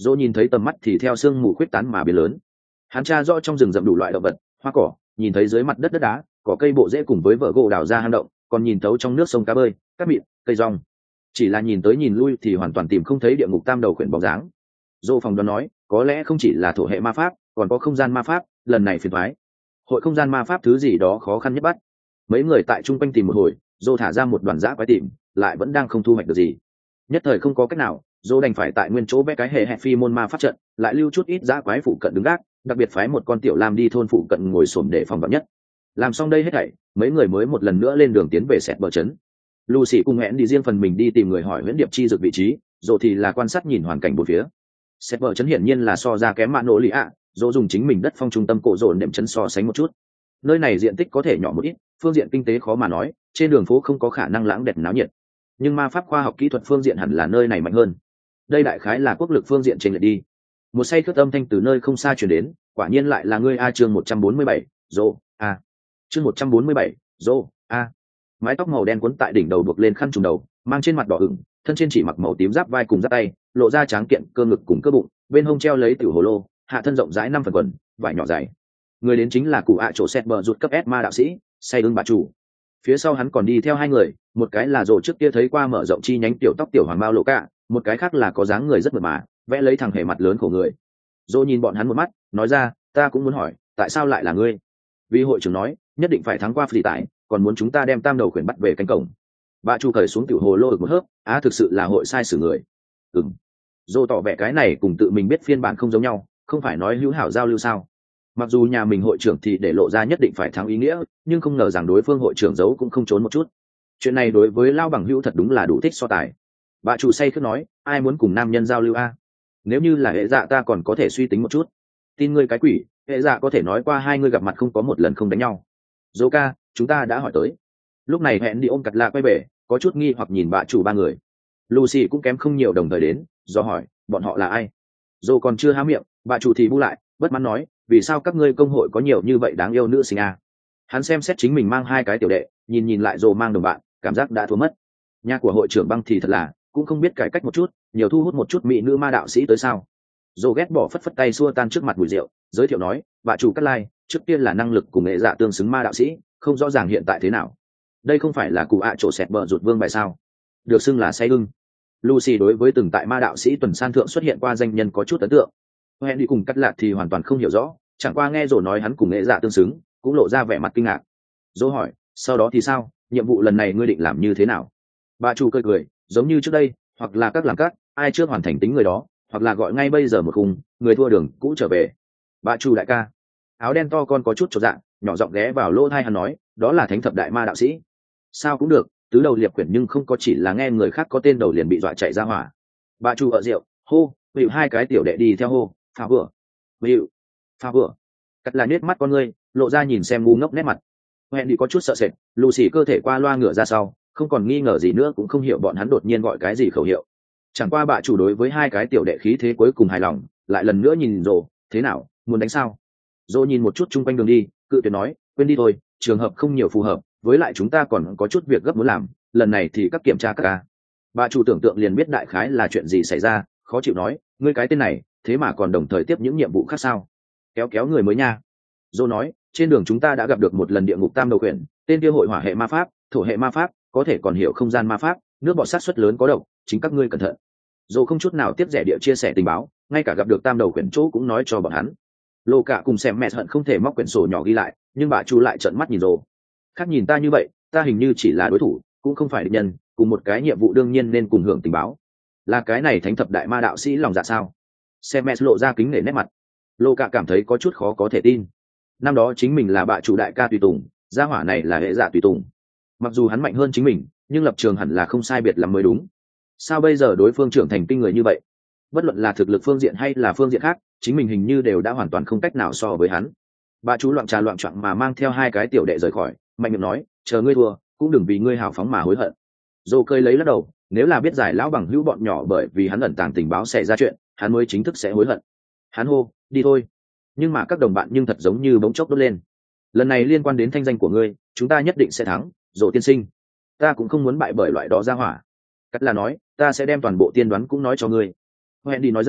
Dô nhìn thấy tầm mắt thì theo sương mù khuyết tán mà biến lớn. Hắn tra rõ trong rừng rậm đủ loại động vật, hoa cỏ, nhìn thấy dưới mặt đất đất đá, cỏ cây bộ rễ cùng với vỡ gỗ đào ra hang động, còn nhìn thấu trong nước sông cá bơi, cát mịn, cây rong. Chỉ là nhìn tới nhìn lui thì hoàn toàn tìm không thấy địa ngục tam đầu khuyển bóng dáng. Dô phòng đoán nói, có lẽ không chỉ là thổ hệ ma pháp, còn có không gian ma pháp, lần này phiền toái. Hội không gian ma pháp thứ gì đó khó khăn nhất bắt. Mấy người tại trung quanh tìm một hồi, Dô thả ra một đoàn dã quái tìm, lại vẫn đang không thu hoạch được gì. Nhất thời không có cách nào, Dô đành phải tại nguyên chỗ vẽ cái hệ hệ phi môn ma pháp trận, lại lưu chút ít dã quái phụ cận đứng gác, đặc biệt phái một con tiểu lam đi thôn phụ cận ngồi xổm để phòng vạn nhất. Làm xong đây hết thảy, mấy người mới một lần nữa lên đường tiến về sẹt bờ trấn. Lucy cùng hẹn đi riêng phần mình đi tìm người hỏi huyễn điệp chi dược vị trí, rồi thì là quan sát nhìn hoàn cảnh bốn phía. Sẹt bờ trấn hiển nhiên là so ra kém mạn nổ lì ạ, dỗ dùng chính mình đất phong trung tâm cổ dồn đệm trấn so sánh một chút. Nơi này diện tích có thể nhỏ một ít, phương diện kinh tế khó mà nói, trên đường phố không có khả năng lãng đẹp náo nhiệt. Nhưng ma pháp khoa học kỹ thuật phương diện hẳn là nơi này mạnh hơn. Đây đại khái là quốc lực phương diện trên lệch đi. Một say khướt âm thanh từ nơi không xa truyền đến, quả nhiên lại là ngươi a chương một trăm bốn mươi bảy, Dô, a. Chương một trăm bốn mươi bảy, Dô, a. Mái tóc màu đen cuốn tại đỉnh đầu buộc lên khăn trùm đầu, mang trên mặt đỏ ửng, thân trên chỉ mặc màu tím giáp vai cùng giáp tay, lộ ra tráng kiện cơ ngực cùng cơ bụng, bên hông treo lấy tiểu hồ lô, hạ thân rộng rãi năm phần quần, vải nhỏ dày. Người đến chính là cụ ạ chỗ xét bờ rụt cấp S ma đạo sĩ, say ưng bà chủ. Phía sau hắn còn đi theo hai người, một cái là rồ trước kia thấy qua mở rộng chi nhánh tiểu tóc tiểu hoàng bao lộ cả, một cái khác là có dáng người rất mượt mà, vẽ lấy thằng hề mặt lớn của người. Rồ nhìn bọn hắn một mắt, nói ra, ta cũng muốn hỏi, tại sao lại là ngươi? Vì hội trưởng nói, nhất định phải thắng qua phi tải, còn muốn chúng ta đem tam đầu khuyển bắt về cánh cổng. Bà chu cởi xuống tiểu hồ lô được một hớp, á thực sự là hội sai xử người. Ừm. Rồ tỏ vẻ cái này cùng tự mình biết phiên bản không giống nhau, không phải nói hữu hảo giao lưu sao? Mặc dù nhà mình hội trưởng thì để lộ ra nhất định phải thắng ý nghĩa, nhưng không ngờ rằng đối phương hội trưởng giấu cũng không trốn một chút. Chuyện này đối với lao bằng hữu thật đúng là đủ thích so tài. Bà chủ say khước nói, ai muốn cùng nam nhân giao lưu a? Nếu như là hệ dạ ta còn có thể suy tính một chút. Tin ngươi cái quỷ, hệ dạ có thể nói qua hai ngươi gặp mặt không có một lần không đánh nhau. Dô ca, chúng ta đã hỏi tới. Lúc này hẹn đi ôm cặt lạ quay về, có chút nghi hoặc nhìn bà chủ ba người. Lucy cũng kém không nhiều đồng thời đến, do hỏi, bọn họ là ai? Dô còn chưa há miệng, bà chủ thì bu lại, bất mãn nói, vì sao các ngươi công hội có nhiều như vậy đáng yêu nữ sinh a? Hắn xem xét chính mình mang hai cái tiểu đệ, nhìn nhìn lại Dô mang đồng bạn, cảm giác đã thua mất. Nhà của hội trưởng băng thì thật là cũng không biết cải cách một chút, nhiều thu hút một chút mỹ nữ ma đạo sĩ tới sao? Dô ghét bỏ phất phất tay xua tan trước mặt mùi rượu, giới thiệu nói, bà chủ Cát Lai, trước tiên là năng lực cùng nghệ dạ tương xứng ma đạo sĩ, không rõ ràng hiện tại thế nào. Đây không phải là cụ ạ chỗ sẹt bờ rụt vương bài sao? Được xưng là say ưng. Lucy đối với từng tại ma đạo sĩ tuần san thượng xuất hiện qua danh nhân có chút ấn tượng. Hẹn đi cùng Cắt Lạt thì hoàn toàn không hiểu rõ, chẳng qua nghe rồi nói hắn cùng nghệ dạ tương xứng, cũng lộ ra vẻ mặt kinh ngạc. Dô hỏi, sau đó thì sao? Nhiệm vụ lần này ngươi định làm như thế nào? Bà chủ cười cười, giống như trước đây, hoặc là các làm các, ai trước hoàn thành tính người đó, hoặc là gọi ngay bây giờ một khung, người thua đường cũ trở về. Bà chủ đại ca, áo đen to con có chút chột dạ, nhỏ giọng ghé vào lỗ tai hắn nói, đó là thánh thập đại ma đạo sĩ. Sao cũng được, tứ đầu liệp quyển nhưng không có chỉ là nghe người khác có tên đầu liền bị dọa chạy ra hỏa. Bà chủ ở rượu, hô, hữu hai cái tiểu đệ đi theo hô, phá vừa, hữu, phá vừa. Cắt là nết mắt con ngươi, lộ ra nhìn xem ngu ngốc nét mặt. Hẹn đi có chút sợ sệt, Lucy cơ thể qua loa ngửa ra sau, không còn nghi ngờ gì nữa cũng không hiểu bọn hắn đột nhiên gọi cái gì khẩu hiệu. Chẳng qua bà chủ đối với hai cái tiểu đệ khí thế cuối cùng hài lòng, lại lần nữa nhìn Dô, thế nào, muốn đánh sao? Dô nhìn một chút chung quanh đường đi, cự tuyệt nói, quên đi thôi, trường hợp không nhiều phù hợp, với lại chúng ta còn có chút việc gấp muốn làm, lần này thì các kiểm tra các ca. Bà chủ tưởng tượng liền biết đại khái là chuyện gì xảy ra, khó chịu nói, ngươi cái tên này, thế mà còn đồng thời tiếp những nhiệm vụ khác sao? Kéo kéo người mới nha. Dô nói, trên đường chúng ta đã gặp được một lần địa ngục tam đầu khuyển, tên kia hội hỏa hệ ma pháp, thổ hệ ma pháp, có thể còn hiểu không gian ma pháp, nước bọt sát suất lớn có độc, chính các ngươi cẩn thận. Dô không chút nào tiếp rẻ địa chia sẻ tình báo, ngay cả gặp được tam đầu khuyển chỗ cũng nói cho bọn hắn. Lô cả cùng xem mẹ hận không thể móc quyển sổ nhỏ ghi lại, nhưng bà chu lại trợn mắt nhìn Dô. Khác nhìn ta như vậy, ta hình như chỉ là đối thủ, cũng không phải địch nhân, cùng một cái nhiệm vụ đương nhiên nên cùng hưởng tình báo. Là cái này thánh thập đại ma đạo sĩ lòng dạ sao? Xem mẹ lộ ra kính nể nét mặt. Lô cả cảm thấy có chút khó có thể tin. Năm đó chính mình là bạ chủ đại ca tùy tùng, gia hỏa này là hệ dạ tùy tùng. Mặc dù hắn mạnh hơn chính mình, nhưng lập trường hẳn là không sai biệt lắm mới đúng. Sao bây giờ đối phương trưởng thành kinh người như vậy? Bất luận là thực lực phương diện hay là phương diện khác, chính mình hình như đều đã hoàn toàn không cách nào so với hắn. Bạ chủ loạn trà loạn choạng mà mang theo hai cái tiểu đệ rời khỏi, mạnh miệng nói, chờ ngươi thua, cũng đừng vì ngươi hào phóng mà hối hận. Dô cơi lấy lắc đầu, nếu là biết giải lão bằng hữu bọn nhỏ bởi vì hắn ẩn tàng tình báo xảy ra chuyện, hắn mới chính thức sẽ hối hận. Hắn hô, đi thôi. Nhưng mà các đồng bạn nhưng thật giống như bỗng chốc đốt lên. Lần này liên quan đến thanh danh của ngươi, chúng ta nhất định sẽ thắng, Dô tiên sinh. Ta cũng không muốn bại bởi loại đó ra hỏa. Cắt là nói, ta sẽ đem toàn bộ tiên đoán cũng nói cho ngươi. Hẹn đi nói ra,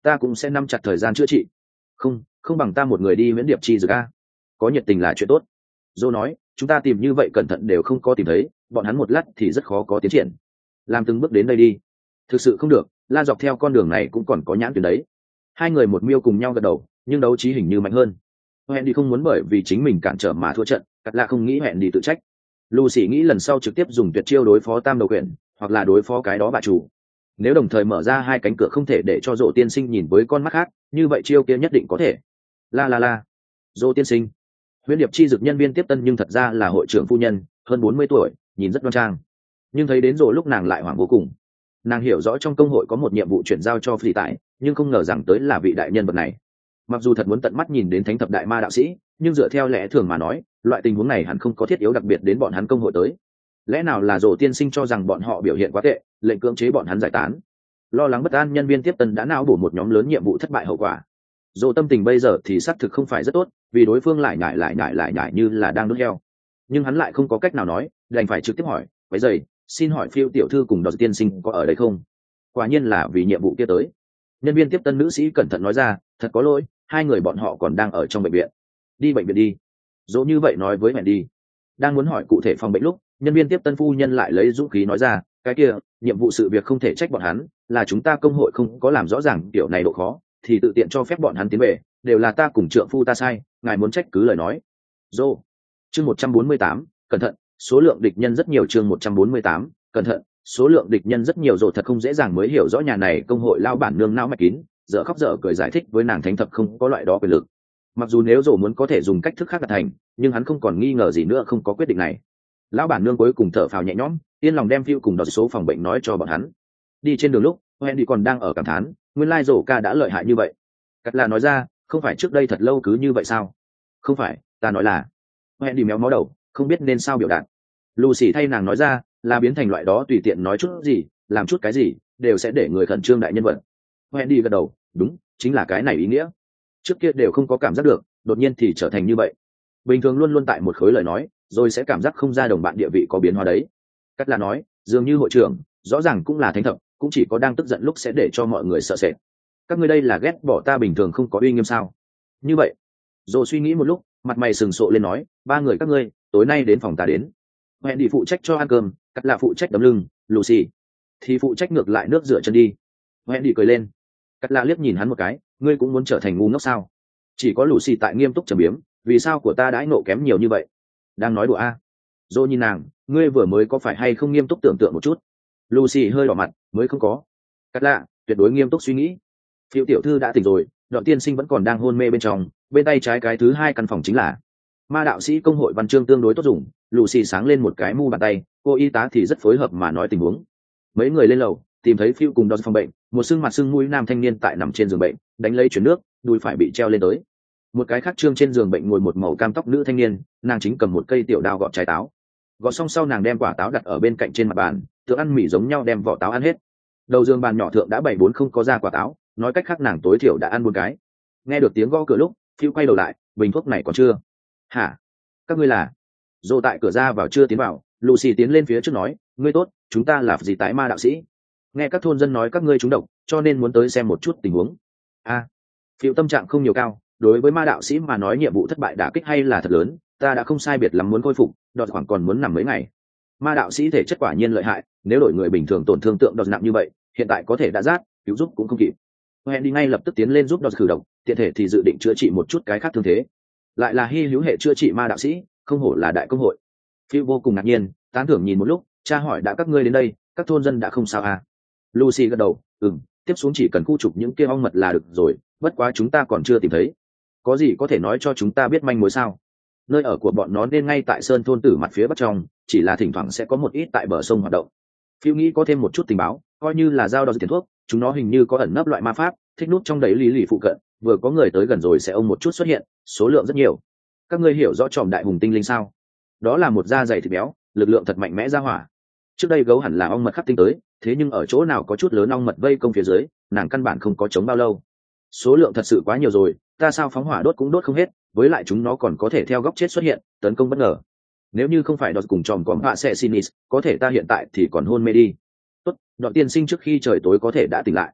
ta cũng sẽ nắm chặt thời gian chữa trị. Không, không bằng ta một người đi Viễn Điệp Chi Dược a. Có nhiệt tình là chuyện tốt. Dô nói, chúng ta tìm như vậy cẩn thận đều không có tìm thấy, bọn hắn một lát thì rất khó có tiến triển. Làm từng bước đến đây đi. Thực sự không được, la dọc theo con đường này cũng còn có nhãn tuyến đấy. Hai người một miêu cùng nhau gật đầu, nhưng đấu trí hình như mạnh hơn. Hẹn đi không muốn bởi vì chính mình cản trở mà thua trận, cắt là không nghĩ hẹn đi tự trách. Lucy nghĩ lần sau trực tiếp dùng tuyệt chiêu đối phó tam đầu quyển, hoặc là đối phó cái đó bà chủ. Nếu đồng thời mở ra hai cánh cửa không thể để cho Dỗ tiên sinh nhìn với con mắt khác, như vậy chiêu kia nhất định có thể. La la la. Dỗ tiên sinh. Huyễn Điệp Chi Dực nhân viên tiếp tân nhưng thật ra là hội trưởng phu nhân, hơn bốn mươi tuổi, nhìn rất đoan trang. Nhưng thấy đến rồi lúc nàng lại hoảng vô cùng. Nàng hiểu rõ trong công hội có một nhiệm vụ chuyển giao cho phi tại, nhưng không ngờ rằng tới là vị đại nhân vật này. Mặc dù thật muốn tận mắt nhìn đến thánh thập đại ma đạo sĩ, nhưng dựa theo lẽ thường mà nói, loại tình huống này hẳn không có thiết yếu đặc biệt đến bọn hắn công hội tới. Lẽ nào là Dỗ tiên sinh cho rằng bọn họ biểu hiện quá tệ, lệnh cưỡng chế bọn hắn giải tán? Lo lắng bất an, nhân viên tiếp tân đã não bổ một nhóm lớn nhiệm vụ thất bại hậu quả. Dỗ tâm tình bây giờ thì xác thực không phải rất tốt, vì đối phương lại nhải lại nhải lại nhải như là đang đốt heo. Nhưng hắn lại không có cách nào nói, đành phải trực tiếp hỏi, "Váy giày, xin hỏi Phiêu tiểu thư cùng Đột tiên sinh có ở đây không?" Quả nhiên là vì nhiệm vụ kia tới. Nhân viên tiếp tân nữ sĩ cẩn thận nói ra, "Thật có lỗi, hai người bọn họ còn đang ở trong bệnh viện." "Đi bệnh viện đi." Dỗ như vậy nói với mẹ đi. Đang muốn hỏi cụ thể phòng bệnh lúc, nhân viên tiếp tân phu nhân lại lấy dũng khí nói ra, "Cái kia, nhiệm vụ sự việc không thể trách bọn hắn, là chúng ta công hội không có làm rõ ràng kiểu này độ khó, thì tự tiện cho phép bọn hắn tiến về, đều là ta cùng trượng phu ta sai, ngài muốn trách cứ lời nói." Dô. Chương một trăm bốn mươi tám, cẩn thận, số lượng địch nhân rất nhiều. Chương một trăm bốn mươi tám, cẩn thận, số lượng địch nhân rất nhiều. Rồi thật không dễ dàng mới hiểu rõ nhà này công hội lao bản nương não mạch kín, dở khóc dở cười giải thích với nàng thánh thập không có loại đó quyền lực. Mặc dù nếu Dô muốn có thể dùng cách thức khác đạt thành, nhưng hắn không còn nghi ngờ gì nữa không có quyết định này. Lão bản nương cuối cùng thở phào nhẹ nhõm, yên lòng đem phiêu cùng đọc số phòng bệnh nói cho bọn hắn. Đi trên đường lúc, Wendy còn đang ở cảm thán, nguyên lai Dô ca đã lợi hại như vậy. Cắt là nói ra, không phải trước đây thật lâu cứ như vậy sao? Không phải, ta nói là. Wendy méo mó đầu, không biết nên sao biểu đạt. Lucy thay nàng nói ra, là biến thành loại đó tùy tiện nói chút gì, làm chút cái gì, đều sẽ để người khẩn trương đại nhân vật. Wendy gật đầu, đúng, chính là cái này ý nghĩa. Trước kia đều không có cảm giác được, đột nhiên thì trở thành như vậy. Bình thường luôn luôn tại một khối lời nói, rồi sẽ cảm giác không ra đồng bạn địa vị có biến hóa đấy. Cắt là nói, dường như hội trưởng, rõ ràng cũng là thánh thập, cũng chỉ có đang tức giận lúc sẽ để cho mọi người sợ sệt. Các ngươi đây là ghét bỏ ta bình thường không có uy nghiêm sao? Như vậy, Dô suy nghĩ một lúc, mặt mày sừng sộ lên nói, ba người các ngươi, tối nay đến phòng ta đến. Hẹn đi phụ trách cho ăn cơm, Cắt là phụ trách đấm lưng, Lucy thì phụ trách ngược lại nước rửa chân đi. Hẹn đi cười lên. Cắt là liếc nhìn hắn một cái, ngươi cũng muốn trở thành ngu ngốc sao? Chỉ có Lucy tại nghiêm túc trầm biếm, vì sao của ta đãi nộ kém nhiều như vậy? Đang nói đùa a? Dô nhìn nàng, ngươi vừa mới có phải hay không nghiêm túc tưởng tượng một chút? Lucy hơi đỏ mặt, mới không có. Cắt lạ, tuyệt đối nghiêm túc suy nghĩ. Phiêu tiểu thư đã tỉnh rồi, Đoạn tiên sinh vẫn còn đang hôn mê bên trong, bên tay trái cái thứ hai căn phòng chính là ma đạo sĩ công hội văn chương tương đối tốt dùng. Lucy sáng lên một cái mu bàn tay, cô y tá thì rất phối hợp mà nói tình huống. Mấy người lên lầu, tìm thấy Phiêu cùng Đòn phòng bệnh, một xương mặt xương mũi nam thanh niên tại nằm trên giường bệnh, đánh lấy chuyển nước, đùi phải bị treo lên tới. Một cái khác trương trên giường bệnh ngồi một màu cam tóc nữ thanh niên, nàng chính cầm một cây tiểu đao gọt trái táo. Gọt xong sau nàng đem quả táo đặt ở bên cạnh trên mặt bàn, tựa ăn mì giống nhau đem vỏ táo ăn hết. Đầu giường bàn nhỏ thượng đã bảy bốn không có ra quả táo, nói cách khác nàng tối thiểu đã ăn một cái. Nghe được tiếng gõ cửa lúc, Phiêu quay đầu lại, bình thuốc này còn chưa? Hả? Các ngươi là? Dô tại cửa ra vào chưa tiến vào, Lucy tiến lên phía trước nói, ngươi tốt, chúng ta là gì tái ma đạo sĩ. Nghe các thôn dân nói các ngươi trúng độc, cho nên muốn tới xem một chút tình huống. A, à, Phiêu tâm trạng không nhiều cao, đối với ma đạo sĩ mà nói nhiệm vụ thất bại đả kích hay là thật lớn, ta đã không sai biệt lắm muốn khôi phục, đọt khoảng còn muốn nằm mấy ngày. Ma đạo sĩ thể chất quả nhiên lợi hại, nếu đổi người bình thường tổn thương tượng đọt nặng như vậy, hiện tại có thể đã rát, cứu giúp cũng không kịp. Hẹn đi ngay lập tức tiến lên giúp đọt khử độc, tiện thể thì dự định chữa trị một chút cái khác thương thế. Lại là hy hữu hệ chữa trị ma đạo sĩ, không hổ là đại công hội. Phiêu vô cùng ngạc nhiên, tán thưởng nhìn một lúc, cha hỏi đã các ngươi đến đây, các thôn dân đã không sao à? Lucy gật đầu, ừm, tiếp xuống chỉ cần khu trục những kia ong mật là được rồi, bất quá chúng ta còn chưa tìm thấy. Có gì có thể nói cho chúng ta biết manh mối sao? Nơi ở của bọn nó nên ngay tại sơn thôn tử mặt phía bắc trong, chỉ là thỉnh thoảng sẽ có một ít tại bờ sông hoạt động. Phiêu nghĩ có thêm một chút tình báo, coi như là giao đo tiền thuốc, chúng nó hình như có ẩn nấp loại ma pháp, thích nút trong đấy lý lì phụ cận, vừa có người tới gần rồi sẽ ông một chút xuất hiện, số lượng rất nhiều. Các ngươi hiểu rõ tròm đại hùng tinh linh sao? Đó là một da dày thịt béo, lực lượng thật mạnh mẽ ra hỏa. Trước đây gấu hẳn là ong mật khắc tinh tới, thế nhưng ở chỗ nào có chút lớn ong mật vây công phía dưới, nàng căn bản không có chống bao lâu. Số lượng thật sự quá nhiều rồi, ta sao phóng hỏa đốt cũng đốt không hết, với lại chúng nó còn có thể theo góc chết xuất hiện, tấn công bất ngờ. Nếu như không phải đọt cùng tròm còn họa sẽ sinis, có thể ta hiện tại thì còn hôn mê đi. Tốt, Đoạn tiên sinh trước khi trời tối có thể đã tỉnh lại.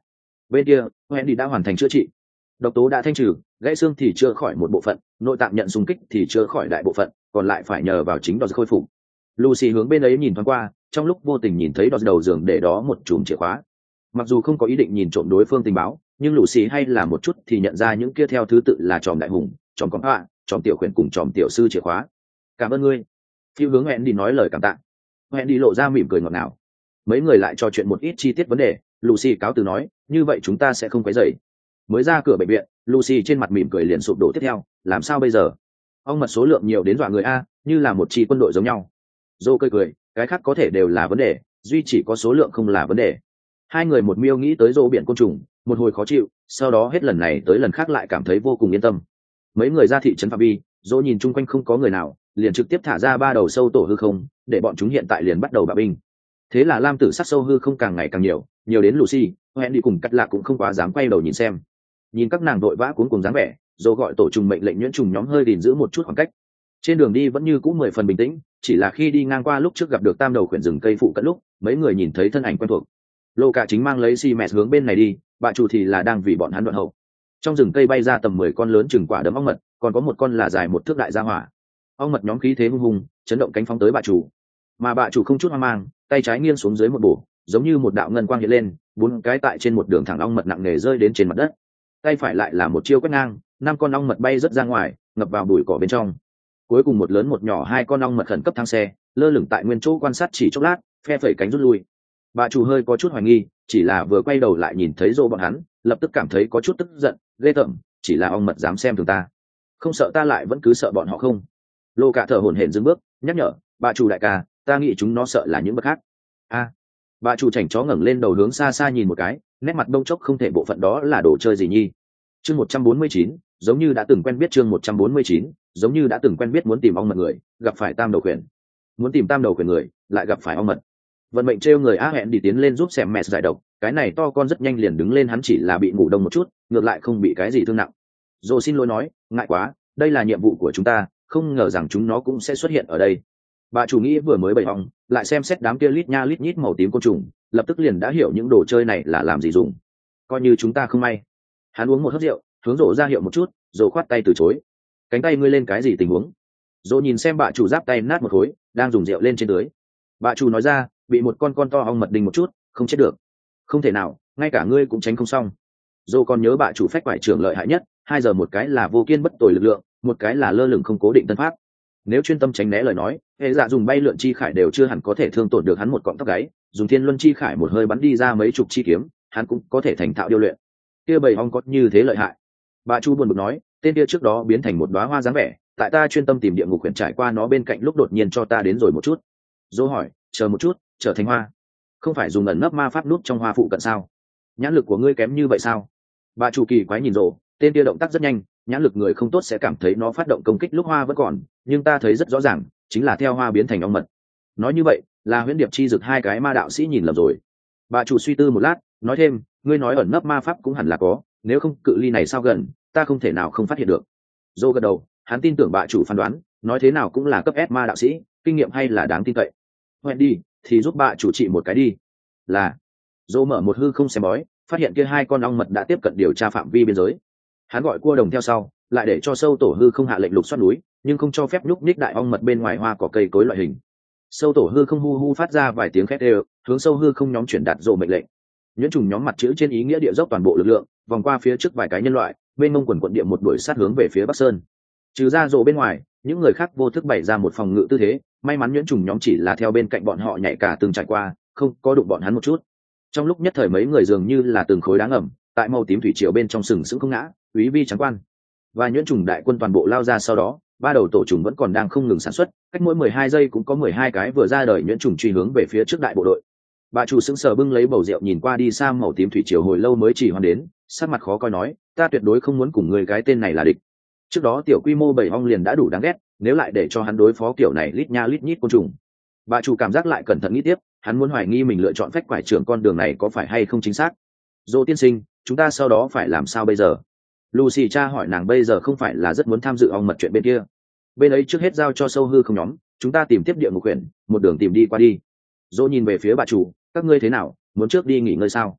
Bên kia Wendy đã hoàn thành chữa trị, độc tố đã thanh trừ, gãy xương thì chữa khỏi một bộ phận, nội tạng nhận xung kích thì chữa khỏi đại bộ phận, còn lại phải nhờ vào chính đó khôi phục. Lucy hướng bên ấy nhìn thoáng qua, trong lúc vô tình nhìn thấy đó đầu giường để đó một chùm chìa khóa. Mặc dù không có ý định nhìn trộm đối phương tình báo, nhưng Lucy hay là một chút thì nhận ra những kia theo thứ tự là tròm đại hùng, tròm con họa, tròm tiểu khuyển cùng tròm tiểu sư chìa khóa. Cảm ơn ngươi. Phiêu hướng hẹn đi nói lời cảm tạ. Hẹn đi lộ ra mỉm cười ngọt ngào. Mấy người lại trò chuyện một ít chi tiết vấn đề, Lucy cáo từ nói, như vậy chúng ta sẽ không quấy rầy. Mới ra cửa bệnh viện, Lucy trên mặt mỉm cười liền sụp đổ tiếp theo, làm sao bây giờ? Ong mật số lượng nhiều đến dọa người a, như là một chi quân đội giống nhau. Dô cười cười, cái khác có thể đều là vấn đề, duy chỉ có số lượng không là vấn đề. Hai người một miêu nghĩ tới rô biển côn trùng, một hồi khó chịu, sau đó hết lần này tới lần khác lại cảm thấy vô cùng yên tâm. Mấy người ra thị trấn phạm vi, dô nhìn chung quanh không có người nào, liền trực tiếp thả ra ba đầu sâu tổ hư không, để bọn chúng hiện tại liền bắt đầu bạo binh. Thế là lam tử sắc sâu hư không càng ngày càng nhiều, nhiều đến Lucy, hẹn đi cùng cắt lạ cũng không quá dám quay đầu nhìn xem. Nhìn các nàng đội vã cuốn cùng dáng vẻ, dô gọi tổ trùng mệnh lệnh nhuyễn trùng nhóm hơi gìn giữ một chút khoảng cách. Trên đường đi vẫn như cũ mười phần bình tĩnh, chỉ là khi đi ngang qua lúc trước gặp được tam đầu khuyển rừng cây phụ cận lúc, mấy người nhìn thấy thân ảnh quen thuộc. Lô cả chính mang lấy xi mẹ hướng bên này đi, bà chủ thì là đang vì bọn hắn đoạn hậu. Trong rừng cây bay ra tầm mười con lớn chừng quả đấm ong mật, còn có một con là dài một thước đại gia hỏa. Ong mật nhóm khí thế hung hùng, chấn động cánh phóng tới bà chủ. Mà bà chủ không chút hoang mang, tay trái nghiêng xuống dưới một bổ, giống như một đạo ngân quang hiện lên, bốn cái tại trên một đường thẳng ong mật nặng nề rơi đến trên mặt đất. Tay phải lại là một chiêu quét ngang, năm con ong mật bay rất ra ngoài, ngập vào bụi cỏ bên trong. Cuối cùng một lớn một nhỏ hai con ong mật khẩn cấp thang xe, lơ lửng tại nguyên chỗ quan sát chỉ chốc lát, phe phẩy cánh rút lui. Bà chủ hơi có chút hoài nghi, chỉ là vừa quay đầu lại nhìn thấy rô bọn hắn, lập tức cảm thấy có chút tức giận, ghê tởm, chỉ là ong mật dám xem thường ta, không sợ ta lại vẫn cứ sợ bọn họ không? Lô cả thở hổn hển dừng bước, nhắc nhở, bà chủ đại ca, ta nghĩ chúng nó sợ là những bất khác. A, à, bà chủ chảnh chó ngẩng lên đầu hướng xa xa nhìn một cái, nét mặt đông chốc không thể bộ phận đó là đồ chơi gì nhi. Chương một trăm bốn mươi chín, giống như đã từng quen biết chương một trăm bốn mươi chín, giống như đã từng quen biết muốn tìm ong mật người, gặp phải tam đầu khuyển. Muốn tìm tam đầu khuyển người, lại gặp phải ong mật. Vận mệnh trêu người á hẹn đi tiến lên giúp xem mẹ giải độc, cái này to con rất nhanh liền đứng lên, hắn chỉ là bị ngủ đông một chút, ngược lại không bị cái gì thương nặng. Dô xin lỗi nói, ngại quá, đây là nhiệm vụ của chúng ta, không ngờ rằng chúng nó cũng sẽ xuất hiện ở đây. Bà chủ nghĩ vừa mới bày ong, lại xem xét đám kia lít nha lít nhít màu tím côn trùng, lập tức liền đã hiểu những đồ chơi này là làm gì dùng. Coi như chúng ta không may. Hắn uống một hớp rượu, hướng Dô ra hiệu một chút, Dô khoát tay từ chối. Cánh tay ngươi lên cái gì tình huống? Dô nhìn xem bà chủ giáp tay nát một khối, đang dùng rượu lên trên tưới. Bà chủ nói ra, bị một con con to ong mật đinh một chút, không chết được. Không thể nào, ngay cả ngươi cũng tránh không xong. Dô còn nhớ bà chủ phách quải trưởng lợi hại nhất, hai giờ một cái là vô kiên bất tồi lực lượng, một cái là lơ lửng không cố định tân pháp. Nếu chuyên tâm tránh né lời nói, hệ dạ dùng bay lượn chi khải đều chưa hẳn có thể thương tổn được hắn một cọng tóc gáy, dùng thiên luân chi khải một hơi bắn đi ra mấy chục chi kiếm, hắn cũng có thể thành thạo điêu luyện. Kia bầy ong có như thế lợi hại? Bà chu buồn bực nói, tên kia trước đó biến thành một đóa hoa dáng vẻ, tại ta chuyên tâm tìm địa ngục huyền trải qua nó bên cạnh lúc đột nhiên cho ta đến rồi một chút. Dô hỏi, chờ một chút, trở thành hoa, không phải dùng ẩn nấp ma pháp nút trong hoa phụ cận sao? Nhãn lực của ngươi kém như vậy sao? Bà chủ kỳ quái nhìn rộ, tên kia động tác rất nhanh, nhãn lực người không tốt sẽ cảm thấy nó phát động công kích lúc hoa vẫn còn, nhưng ta thấy rất rõ ràng, chính là theo hoa biến thành ong mật. Nói như vậy, là huyễn điệp chi dực hai cái ma đạo sĩ nhìn lầm rồi. Bà chủ suy tư một lát, nói thêm, ngươi nói ẩn nấp ma pháp cũng hẳn là có, nếu không cự ly này sao gần, ta không thể nào không phát hiện được. Dô gật đầu, hắn tin tưởng bà chủ phán đoán, nói thế nào cũng là cấp S ma đạo sĩ, kinh nghiệm hay là đáng tin cậy. Hẹn đi, thì giúp bà chủ trị một cái đi. Là. Dô mở một hư không xem bói, phát hiện kia hai con ong mật đã tiếp cận điều tra phạm vi biên giới. Hắn gọi cua đồng theo sau, lại để cho sâu tổ hư không hạ lệnh lục soát núi, nhưng không cho phép nhúc nhích đại ong mật bên ngoài hoa cỏ cây cối loại hình. Sâu tổ hư không hu hu phát ra vài tiếng khét đều, hướng sâu hư không nhóm chuyển đạt rộ mệnh lệnh. Nhuyễn trùng nhóm mặt chữ trên ý nghĩa địa dốc toàn bộ lực lượng, vòng qua phía trước vài cái nhân loại, bên mông quần quận địa một đuổi sát hướng về phía Bắc Sơn. Trừ ra rộ bên ngoài, những người khác vô thức bày ra một phòng ngự tư thế, may mắn nhuyễn trùng nhóm chỉ là theo bên cạnh bọn họ nhảy cả từng trải qua, không có đụng bọn hắn một chút. Trong lúc nhất thời mấy người dường như là từng khối đá ngầm, tại màu tím thủy triều bên trong sừng sững không ngã, úy vi trắng quan. Và nhuyễn trùng đại quân toàn bộ lao ra, sau đó ba đầu tổ trùng vẫn còn đang không ngừng sản xuất, cách mỗi mười hai giây cũng có mười hai cái vừa ra đời nhuyễn trùng truy hướng về phía trước đại bộ đội. Bà chủ sững sờ bưng lấy bầu rượu nhìn qua đi xa màu tím thủy triều hồi lâu mới chỉ hoàn đến, sắc mặt khó coi nói, ta tuyệt đối không muốn cùng người cái tên này là địch. Trước đó tiểu quy mô bảy ong liền đã đủ đáng ghét, nếu lại để cho hắn đối phó kiểu này lít nha lít nhít côn trùng. Bà chủ cảm giác lại cẩn thận nghĩ tiếp, hắn muốn hoài nghi mình lựa chọn phách quải trưởng con đường này có phải hay không chính xác. Dô tiên sinh, chúng ta sau đó phải làm sao bây giờ? Lucy cha hỏi nàng bây giờ không phải là rất muốn tham dự ong mật chuyện bên kia. Bên ấy trước hết giao cho sâu hư không nhóm, chúng ta tìm tiếp địa ngục quyển, một đường tìm đi qua đi. Dô nhìn về phía bà chủ, các ngươi thế nào, muốn trước đi nghỉ ngơi sao?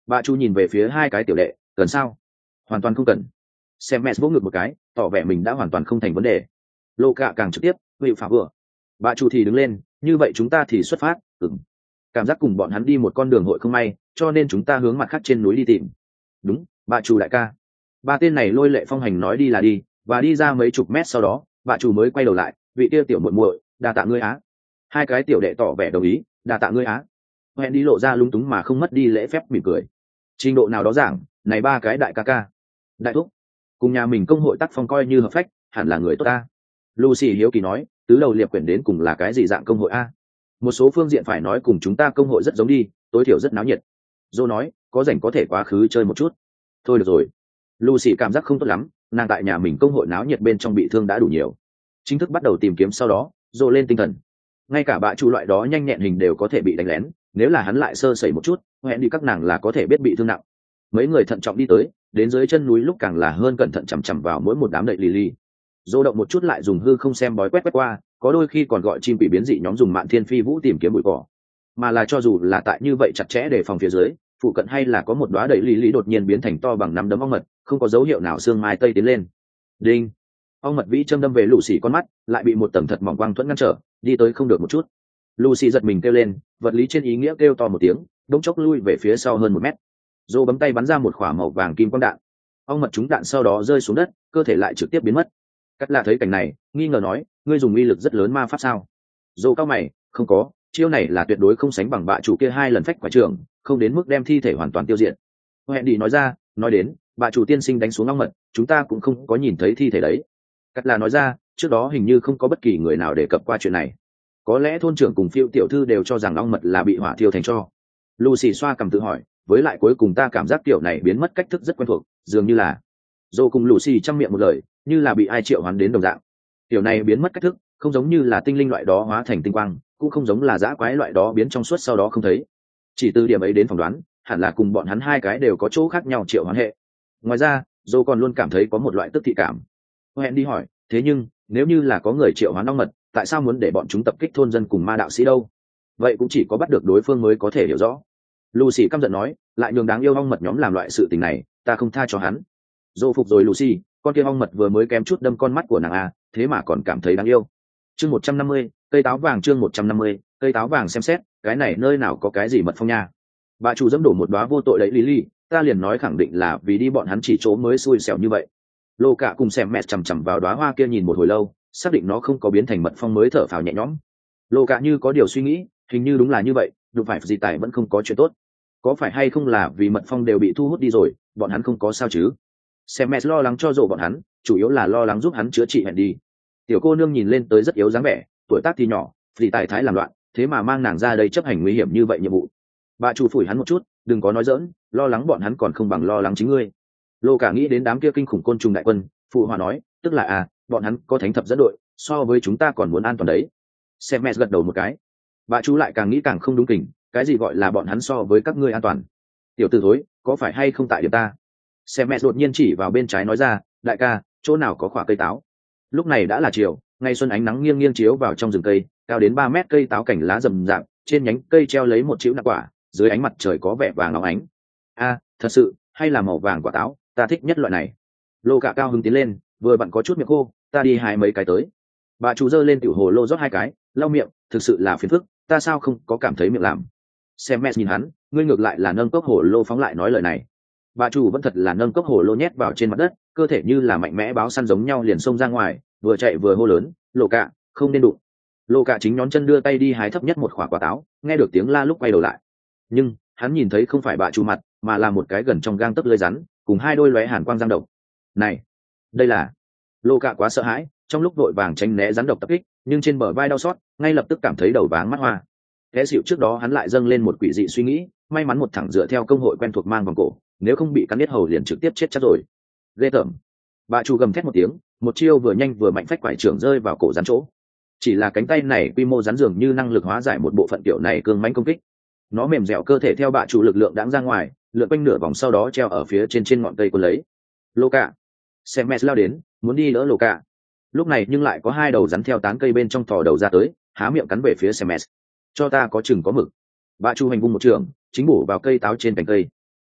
Bà chủ nhìn về phía hai cái tiểu đệ, cần sao? Hoàn toàn không cần. Xem mẹ vỗ ngực một cái, tỏ vẻ mình đã hoàn toàn không thành vấn đề. Lô cạ càng trực tiếp, hiệu phá vừa. Bà chủ thì đứng lên, như vậy chúng ta thì xuất phát. Ừm. Cảm giác cùng bọn hắn đi một con đường hội không may, cho nên chúng ta hướng mặt khác trên núi đi tìm. Đúng, bà chủ đại ca. Ba tên này lôi lệ phong hành nói đi là đi, và đi ra mấy chục mét sau đó, bà chủ mới quay đầu lại, vị kia tiểu muội muội, đa tạ ngươi á. Hai cái tiểu đệ tỏ vẻ đồng ý, đa tạ ngươi á. Hẹn đi lộ ra lung túng mà không mất đi lễ phép mỉm cười. Trình độ nào đó giảng, này ba cái đại ca ca, đại thúc, cùng nhà mình công hội tác phong coi như hợp phách, hẳn là người tốt ta. Lucy hiếu kỳ nói, tứ đầu liệp quyển đến cùng là cái gì dạng công hội a? Một số phương diện phải nói cùng chúng ta công hội rất giống đi, tối thiểu rất náo nhiệt. Joe nói, có rảnh có thể quá khứ chơi một chút. Thôi được rồi. Lucy cảm giác không tốt lắm, nàng tại nhà mình công hội náo nhiệt bên trong bị thương đã đủ nhiều. Chính thức bắt đầu tìm kiếm sau đó, Joe lên tinh thần. Ngay cả bạ chủ loại đó nhanh nhẹn hình đều có thể bị đánh lén, nếu là hắn lại sơ sẩy một chút, hẹn đi các nàng là có thể biết bị thương nặng. Mấy người thận trọng đi tới, đến dưới chân núi lúc càng là hơn cẩn thận chằm chằm vào mỗi một đám đậy lì lì. Dô động một chút lại dùng hư không xem bói quét quét qua, có đôi khi còn gọi chim bị biến dị nhóm dùng mạn thiên phi vũ tìm kiếm bụi cỏ. Mà là cho dù là tại như vậy chặt chẽ để phòng phía dưới, phụ cận hay là có một đóa đậy lì lì đột nhiên biến thành to bằng nắm đấm ong mật, không có dấu hiệu nào xương mai tây tiến lên. Đinh. Ong mật vĩ châm đâm về Lucy con mắt, lại bị một tầng thật mỏng quang thuẫn ngăn trở, đi tới không được một chút. Lucy giật mình kêu lên, vật lý trên ý nghĩa kêu to một tiếng, đống chốc lui về phía sau hơn một mét. Dô bấm tay bắn ra một quả màu vàng kim quang đạn. Ong mật trúng đạn sau đó rơi xuống đất, cơ thể lại trực tiếp biến mất. Cắt Lạ thấy cảnh này, nghi ngờ nói, ngươi dùng uy lực rất lớn ma pháp sao? Dô cao mày, không có, chiêu này là tuyệt đối không sánh bằng bạ chủ kia hai lần phách quả trưởng, không đến mức đem thi thể hoàn toàn tiêu diệt. Hẹn đi nói ra, nói đến, bạ chủ tiên sinh đánh xuống ong mật, chúng ta cũng không có nhìn thấy thi thể đấy. Cắt Lạ nói ra, trước đó hình như không có bất kỳ người nào đề cập qua chuyện này. Có lẽ thôn trưởng cùng phiêu tiểu thư đều cho rằng ong mật là bị hỏa thiêu thành tro. Lucy xoa cầm tự hỏi, với lại cuối cùng ta cảm giác tiểu này biến mất cách thức rất quen thuộc, dường như là Dô cùng Lucy chăm miệng một lời, như là bị ai triệu hoán đến đồng dạng. Tiểu này biến mất cách thức, không giống như là tinh linh loại đó hóa thành tinh quang, cũng không giống là dã quái loại đó biến trong suốt sau đó không thấy. Chỉ từ điểm ấy đến phỏng đoán, hẳn là cùng bọn hắn hai cái đều có chỗ khác nhau triệu hoán hệ. Ngoài ra, Dô còn luôn cảm thấy có một loại tức thị cảm. Hẹn đi hỏi, thế nhưng nếu như là có người triệu hoán ong mật, tại sao muốn để bọn chúng tập kích thôn dân cùng ma đạo sĩ đâu? Vậy cũng chỉ có bắt được đối phương mới có thể hiểu rõ. Lucy căm giận nói, lại nhường đáng yêu ong mật nhóm làm loại sự tình này, ta không tha cho hắn. Dô phục rồi Lucy, con kia ong mật vừa mới kém chút đâm con mắt của nàng à, thế mà còn cảm thấy đáng yêu. Chương một trăm năm mươi, cây táo vàng chương một trăm năm mươi, cây táo vàng xem xét, cái này nơi nào có cái gì mật phong nha. Bà chủ dẫm đổ một đóa vô tội đấy Lily, ta liền nói khẳng định là vì đi bọn hắn chỉ chỗ mới xui xẻo như vậy. Lô cả cùng xem mẹ chằm chằm vào đóa hoa kia nhìn một hồi lâu, xác định nó không có biến thành mật phong mới thở phào nhẹ nhõm. Lô cả như có điều suy nghĩ, hình như đúng là như vậy, đụng phải gì tài vẫn không có chuyện tốt. Có phải hay không là vì mật phong đều bị thu hút đi rồi, bọn hắn không có sao chứ? Xem mẹ lo lắng cho rộ bọn hắn, chủ yếu là lo lắng giúp hắn chữa trị hẹn đi. Tiểu cô nương nhìn lên tới rất yếu dáng vẻ, tuổi tác thì nhỏ, vì tài thái làm loạn, thế mà mang nàng ra đây chấp hành nguy hiểm như vậy nhiệm vụ. Bà chủ phủi hắn một chút, đừng có nói dỡn, lo lắng bọn hắn còn không bằng lo lắng chính ngươi. Lô cả nghĩ đến đám kia kinh khủng côn trùng đại quân, phụ hòa nói, tức là à, bọn hắn có thánh thập dẫn đội, so với chúng ta còn muốn an toàn đấy. Xem mẹ gật đầu một cái. Bà chú lại càng nghĩ càng không đúng kỉnh, cái gì gọi là bọn hắn so với các ngươi an toàn? Tiểu tử thối, có phải hay không tại điểm ta? Xem mẹ đột nhiên chỉ vào bên trái nói ra, đại ca, chỗ nào có quả cây táo? Lúc này đã là chiều, ngày xuân ánh nắng nghiêng nghiêng chiếu vào trong rừng cây, cao đến ba mét cây táo cảnh lá rậm rạp, trên nhánh cây treo lấy một chữ nặng quả, dưới ánh mặt trời có vẻ vàng óng ánh. A, thật sự, hay là màu vàng quả táo, ta thích nhất loại này. Lô cả cao hứng tiến lên, vừa vặn có chút miệng khô, ta đi hái mấy cái tới. Bà chủ giơ lên tiểu hồ lô rót hai cái, lau miệng, thực sự là phiền phức, ta sao không có cảm thấy miệng làm. Xem mẹ nhìn hắn, ngươi ngược lại là nâng cốc hồ lô phóng lại nói lời này. Bà chủ vẫn thật là nâng cốc hồ lô nhét vào trên mặt đất, cơ thể như là mạnh mẽ báo săn giống nhau liền xông ra ngoài, vừa chạy vừa hô lớn, Lô cả, không nên đụng. Lô cả chính nhón chân đưa tay đi hái thấp nhất một quả quả táo, nghe được tiếng la lúc quay đầu lại. Nhưng hắn nhìn thấy không phải bà chủ mặt, mà là một cái gần trong gang tấc lưỡi rắn, cùng hai đôi lóe hàn quang răng độc. Này, đây là... Lô cả quá sợ hãi, trong lúc vội vàng tránh né rắn độc tập kích, nhưng trên bờ vai đau xót, ngay lập tức cảm thấy đầu váng mắt hoa. Té xỉu trước đó hắn lại dâng lên một quỷ dị suy nghĩ, may mắn một thẳng dựa theo công hội quen thuộc mang vòng cổ, nếu không bị cắn đứt hầu liền trực tiếp chết chắc rồi. Ghê tởm. Bà chủ gầm thét một tiếng, một chiêu vừa nhanh vừa mạnh phách quải trưởng rơi vào cổ rắn chỗ. Chỉ là cánh tay này quy mô rắn dường như năng lực hóa giải một bộ phận kiểu này cương mãnh công kích. Nó mềm dẻo cơ thể theo bà chủ lực lượng đãng ra ngoài, lượn quanh nửa vòng sau đó treo ở phía trên trên ngọn cây cuốn lấy. Lô cả. Xem mẹ lao đến, muốn đi đỡ Lô cả. Lúc này nhưng lại có hai đầu rắn theo tán cây bên trong thò đầu ra tới, há miệng cắn về phía Semes. Cho ta có chừng có mực. Bà chu hành vung một trường, chính bổ vào cây táo trên cành cây.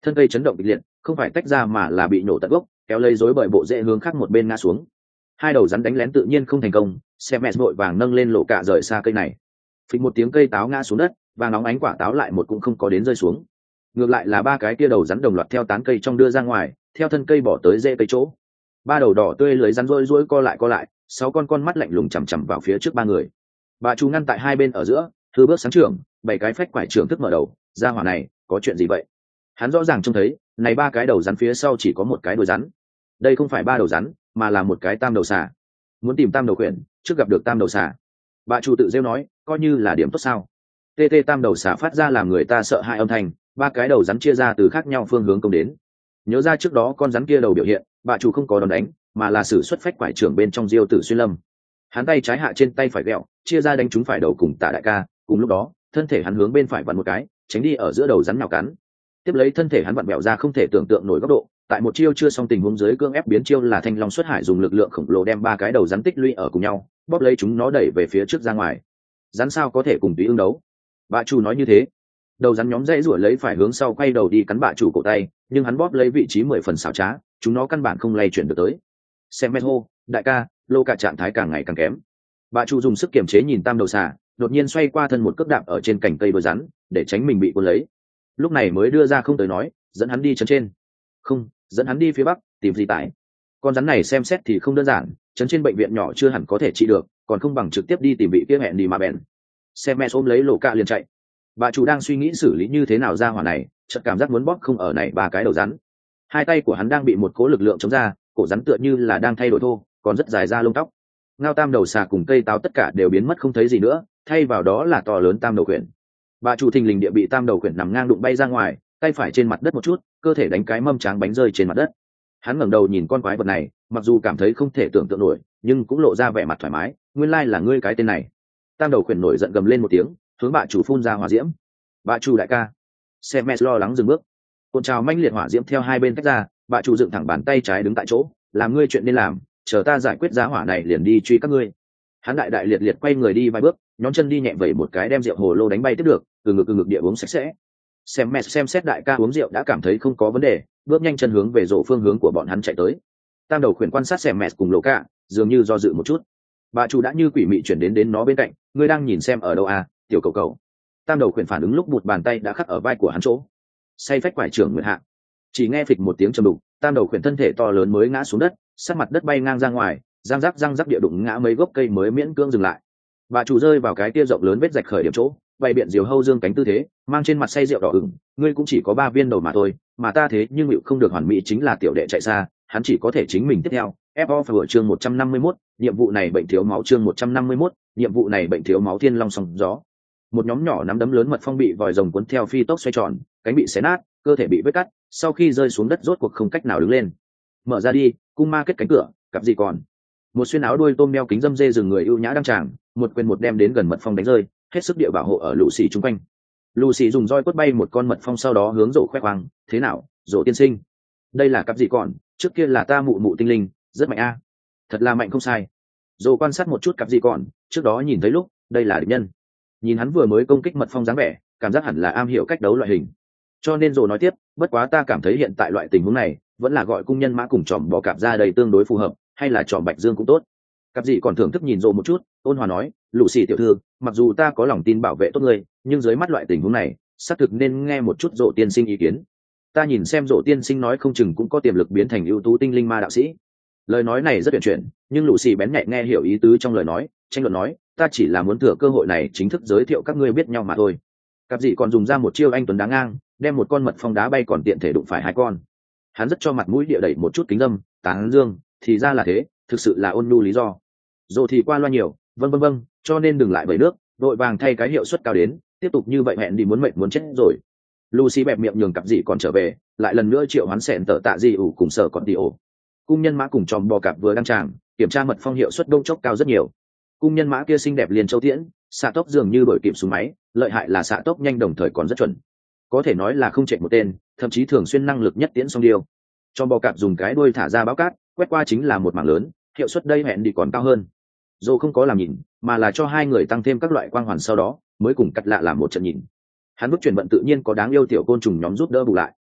thân cây chấn động kịch liệt, không phải tách ra mà là bị nổ tận gốc, kéo lấy rối bởi bộ rễ hướng khác một bên ngã xuống. Hai đầu rắn đánh lén tự nhiên không thành công, xe mẹ vội vàng nâng lên lộ cạ rời xa cây này. Phịch một tiếng cây táo ngã xuống đất, và nóng ánh quả táo lại một cũng không có đến rơi xuống. Ngược lại là ba cái kia đầu rắn đồng loạt theo tán cây trong đưa ra ngoài, theo thân cây bỏ tới rễ cây chỗ. Ba đầu đỏ tươi lưới rắn rối rối co lại co lại, sáu con con mắt lạnh lùng chằm chằm vào phía trước ba người. Bà chú ngăn tại hai bên ở giữa, thư bước sáng trưởng, bảy cái phách quải trưởng thức mở đầu, ra hỏa này, có chuyện gì vậy? Hắn rõ ràng trông thấy, này ba cái đầu rắn phía sau chỉ có một cái đuôi rắn. Đây không phải ba đầu rắn, mà là một cái tam đầu xà. Muốn tìm tam đầu quyển, trước gặp được tam đầu xà. Bà chủ tự rêu nói, coi như là điểm tốt sao? Tê tê tam đầu xà phát ra làm người ta sợ hãi âm thanh, ba cái đầu rắn chia ra từ khác nhau phương hướng công đến. Nhớ ra trước đó con rắn kia đầu biểu hiện, bà chủ không có đòn đánh, mà là sử xuất phách quải trưởng bên trong diêu tử xuyên lâm. Hắn tay trái hạ trên tay phải gẹo, chia ra đánh trúng phải đầu cùng Tạ đại ca, cùng lúc đó, thân thể hắn hướng bên phải vặn một cái, tránh đi ở giữa đầu rắn nào cắn. Tiếp lấy thân thể hắn vặn bẹo ra không thể tưởng tượng nổi góc độ, tại một chiêu chưa xong tình huống dưới cương ép biến chiêu là thanh long xuất hải dùng lực lượng khổng lồ đem ba cái đầu rắn tích lũy ở cùng nhau, bóp lấy chúng nó đẩy về phía trước ra ngoài. Rắn sao có thể cùng tùy ương đấu? Bà chủ nói như thế. Đầu rắn nhóm dãy rủa lấy phải hướng sau quay đầu đi cắn bà chủ cổ tay, nhưng hắn bóp lấy vị trí mười phần xảo trá, chúng nó căn bản không lay chuyển được tới. Xem mét hô, đại ca, lô cả trạng thái càng ngày càng kém. Bà chủ dùng sức kiềm chế nhìn tam đầu xà, đột nhiên xoay qua thân một cước đạp ở trên cành cây đuôi rắn, để tránh mình bị cuốn lấy. Lúc này mới đưa ra không tới nói, dẫn hắn đi chấn trên. Không, dẫn hắn đi phía bắc, tìm gì tại. Con rắn này xem xét thì không đơn giản, chấn trên bệnh viện nhỏ chưa hẳn có thể trị được, còn không bằng trực tiếp đi tìm vị kia hẹn đi mà bèn. Xem mẹ ôm lấy lỗ cạ liền chạy. Bà chủ đang suy nghĩ xử lý như thế nào ra hỏa này, chợt cảm giác muốn bóp không ở này ba cái đầu rắn. Hai tay của hắn đang bị một cố lực lượng chống ra, cổ rắn tựa như là đang thay đổi thô, còn rất dài ra lông tóc. Ngao tam đầu xà cùng cây táo tất cả đều biến mất không thấy gì nữa, thay vào đó là to lớn tam đầu quyển. Bà chủ thình lình địa bị tam đầu quyển nằm ngang đụng bay ra ngoài, tay phải trên mặt đất một chút, cơ thể đánh cái mâm tráng bánh rơi trên mặt đất. Hắn ngẩng đầu nhìn con quái vật này, mặc dù cảm thấy không thể tưởng tượng nổi, nhưng cũng lộ ra vẻ mặt thoải mái. Nguyên lai là ngươi cái tên này. Tam đầu quyển nổi giận gầm lên một tiếng, hướng bà chủ phun ra hỏa diễm. Bà chủ đại ca. Xem mẹ lo lắng dừng bước. Cuộn trào manh liệt hỏa diễm theo hai bên tách ra, bà chủ dựng thẳng bàn tay trái đứng tại chỗ, làm ngươi chuyện nên làm, chờ ta giải quyết giá hỏa này liền đi truy các ngươi. Hắn đại đại liệt liệt quay người đi vài bước, nhón chân đi nhẹ vẩy một cái đem rượu hồ lô đánh bay tiếp được, từ ngực từ ngực địa uống sạch sẽ. Xem mẹ xem xét đại ca uống rượu đã cảm thấy không có vấn đề, bước nhanh chân hướng về rổ phương hướng của bọn hắn chạy tới. Tam đầu khuyển quan sát xem mẹ cùng lộ cả, dường như do dự một chút. Bà chủ đã như quỷ mị chuyển đến đến nó bên cạnh, ngươi đang nhìn xem ở đâu à, tiểu cầu cầu. Tam đầu khuyển phản ứng lúc một bàn tay đã khắc ở vai của hắn chỗ. Say phách quải trưởng nguyệt hạ. Chỉ nghe phịch một tiếng trầm đục, tam đầu khuyển thân thể to lớn mới ngã xuống đất, sát mặt đất bay ngang ra ngoài, răng rắc răng rắc địa đụng ngã mấy gốc cây mới miễn cưỡng dừng lại. Bà chủ rơi vào cái tia rộng lớn vết rạch khởi điểm chỗ, bày biện diều hâu dương cánh tư thế, mang trên mặt say rượu đỏ ửng, ngươi cũng chỉ có ba viên đầu mà thôi, mà ta thế nhưng ngự không được hoàn mỹ chính là tiểu đệ chạy xa, hắn chỉ có thể chính mình tiếp theo. ép o phải chương một trăm năm mươi mốt, nhiệm vụ này bệnh thiếu máu chương một trăm năm mươi mốt, nhiệm vụ này bệnh thiếu máu thiên long sóng gió. Một nhóm nhỏ nắm đấm lớn mật phong bị vòi rồng cuốn theo phi tốc xoay tròn, cánh bị xé nát, cơ thể bị vết cắt, sau khi rơi xuống đất rốt cuộc không cách nào đứng lên. Mở ra đi, cung ma kết cánh cửa, cặp gì còn. Một xuyên áo đuôi tôm đeo kính dâm dê rừng người ưu nhã đăng tràng, một quyền một đem đến gần mật phong đánh rơi, hết sức địa bảo hộ ở lũ xì chung quanh. Lũ xì dùng roi quất bay một con mật phong sau đó hướng rổ khoe khoang, thế nào, rổ tiên sinh? Đây là cặp gì còn, trước kia là ta mụ mụ tinh linh, rất mạnh a. Thật là mạnh không sai. Rổ quan sát một chút cặp gì còn, trước đó nhìn thấy lúc, đây là địch nhân. Nhìn hắn vừa mới công kích mật phong dáng vẻ, cảm giác hẳn là am hiểu cách đấu loại hình. Cho nên rổ nói tiếp, bất quá ta cảm thấy hiện tại loại tình huống này, vẫn là gọi cung nhân mã cùng tròm bò cạp ra đây tương đối phù hợp, hay là tròm bạch dương cũng tốt. Cặp gì còn thưởng thức nhìn rộ một chút, ôn hòa nói, lũ xì tiểu thư, mặc dù ta có lòng tin bảo vệ tốt ngươi, nhưng dưới mắt loại tình huống này, xác thực nên nghe một chút rộ tiên sinh ý kiến. Ta nhìn xem rộ tiên sinh nói không chừng cũng có tiềm lực biến thành ưu tú tinh linh ma đạo sĩ. Lời nói này rất tuyển chuyển, nhưng lũ xì bén nhạy nghe hiểu ý tứ trong lời nói, tranh luận nói, ta chỉ là muốn thừa cơ hội này chính thức giới thiệu các ngươi biết nhau mà thôi. Cặp gì còn dùng ra một chiêu anh tuấn đáng ngang, đem một con mật phong đá bay còn tiện thể đụng phải hai con. Hắn rất cho mặt mũi địa đẩy một chút kính dâm, tán dương, thì ra là thế, thực sự là ôn nhu lý do. Rồi thì qua loa nhiều, vâng vâng vâng, cho nên đừng lại bày nước, đội vàng thay cái hiệu suất cao đến, tiếp tục như vậy hẹn đi muốn mệnh muốn chết rồi. Lucy bẹp miệng nhường cặp gì còn trở về, lại lần nữa triệu hoán sẹn tở tạ gì ủ cùng sở còn đi ổ. Cung nhân mã cùng tròm bò cạp vừa đăng tràng, kiểm tra mật phong hiệu suất đông chốc cao rất nhiều. Cung nhân mã kia xinh đẹp liền châu tiễn, xạ tốc dường như đổi kịp xuống máy, lợi hại là xạ tốc nhanh đồng thời còn rất chuẩn. Có thể nói là không chạy một tên, thậm chí thường xuyên năng lực nhất tiễn song điêu. Tròm bò cạp dùng cái đuôi thả ra báo cát, quét qua chính là một mảng lớn, hiệu suất đây hẹn đi còn cao hơn. Dô không có làm nhìn, mà là cho hai người tăng thêm các loại quang hoàn sau đó, mới cùng cắt lạ làm một trận nhìn. Hắn bước chuyển vận tự nhiên có đáng yêu tiểu côn trùng nhóm giúp đỡ bù lại.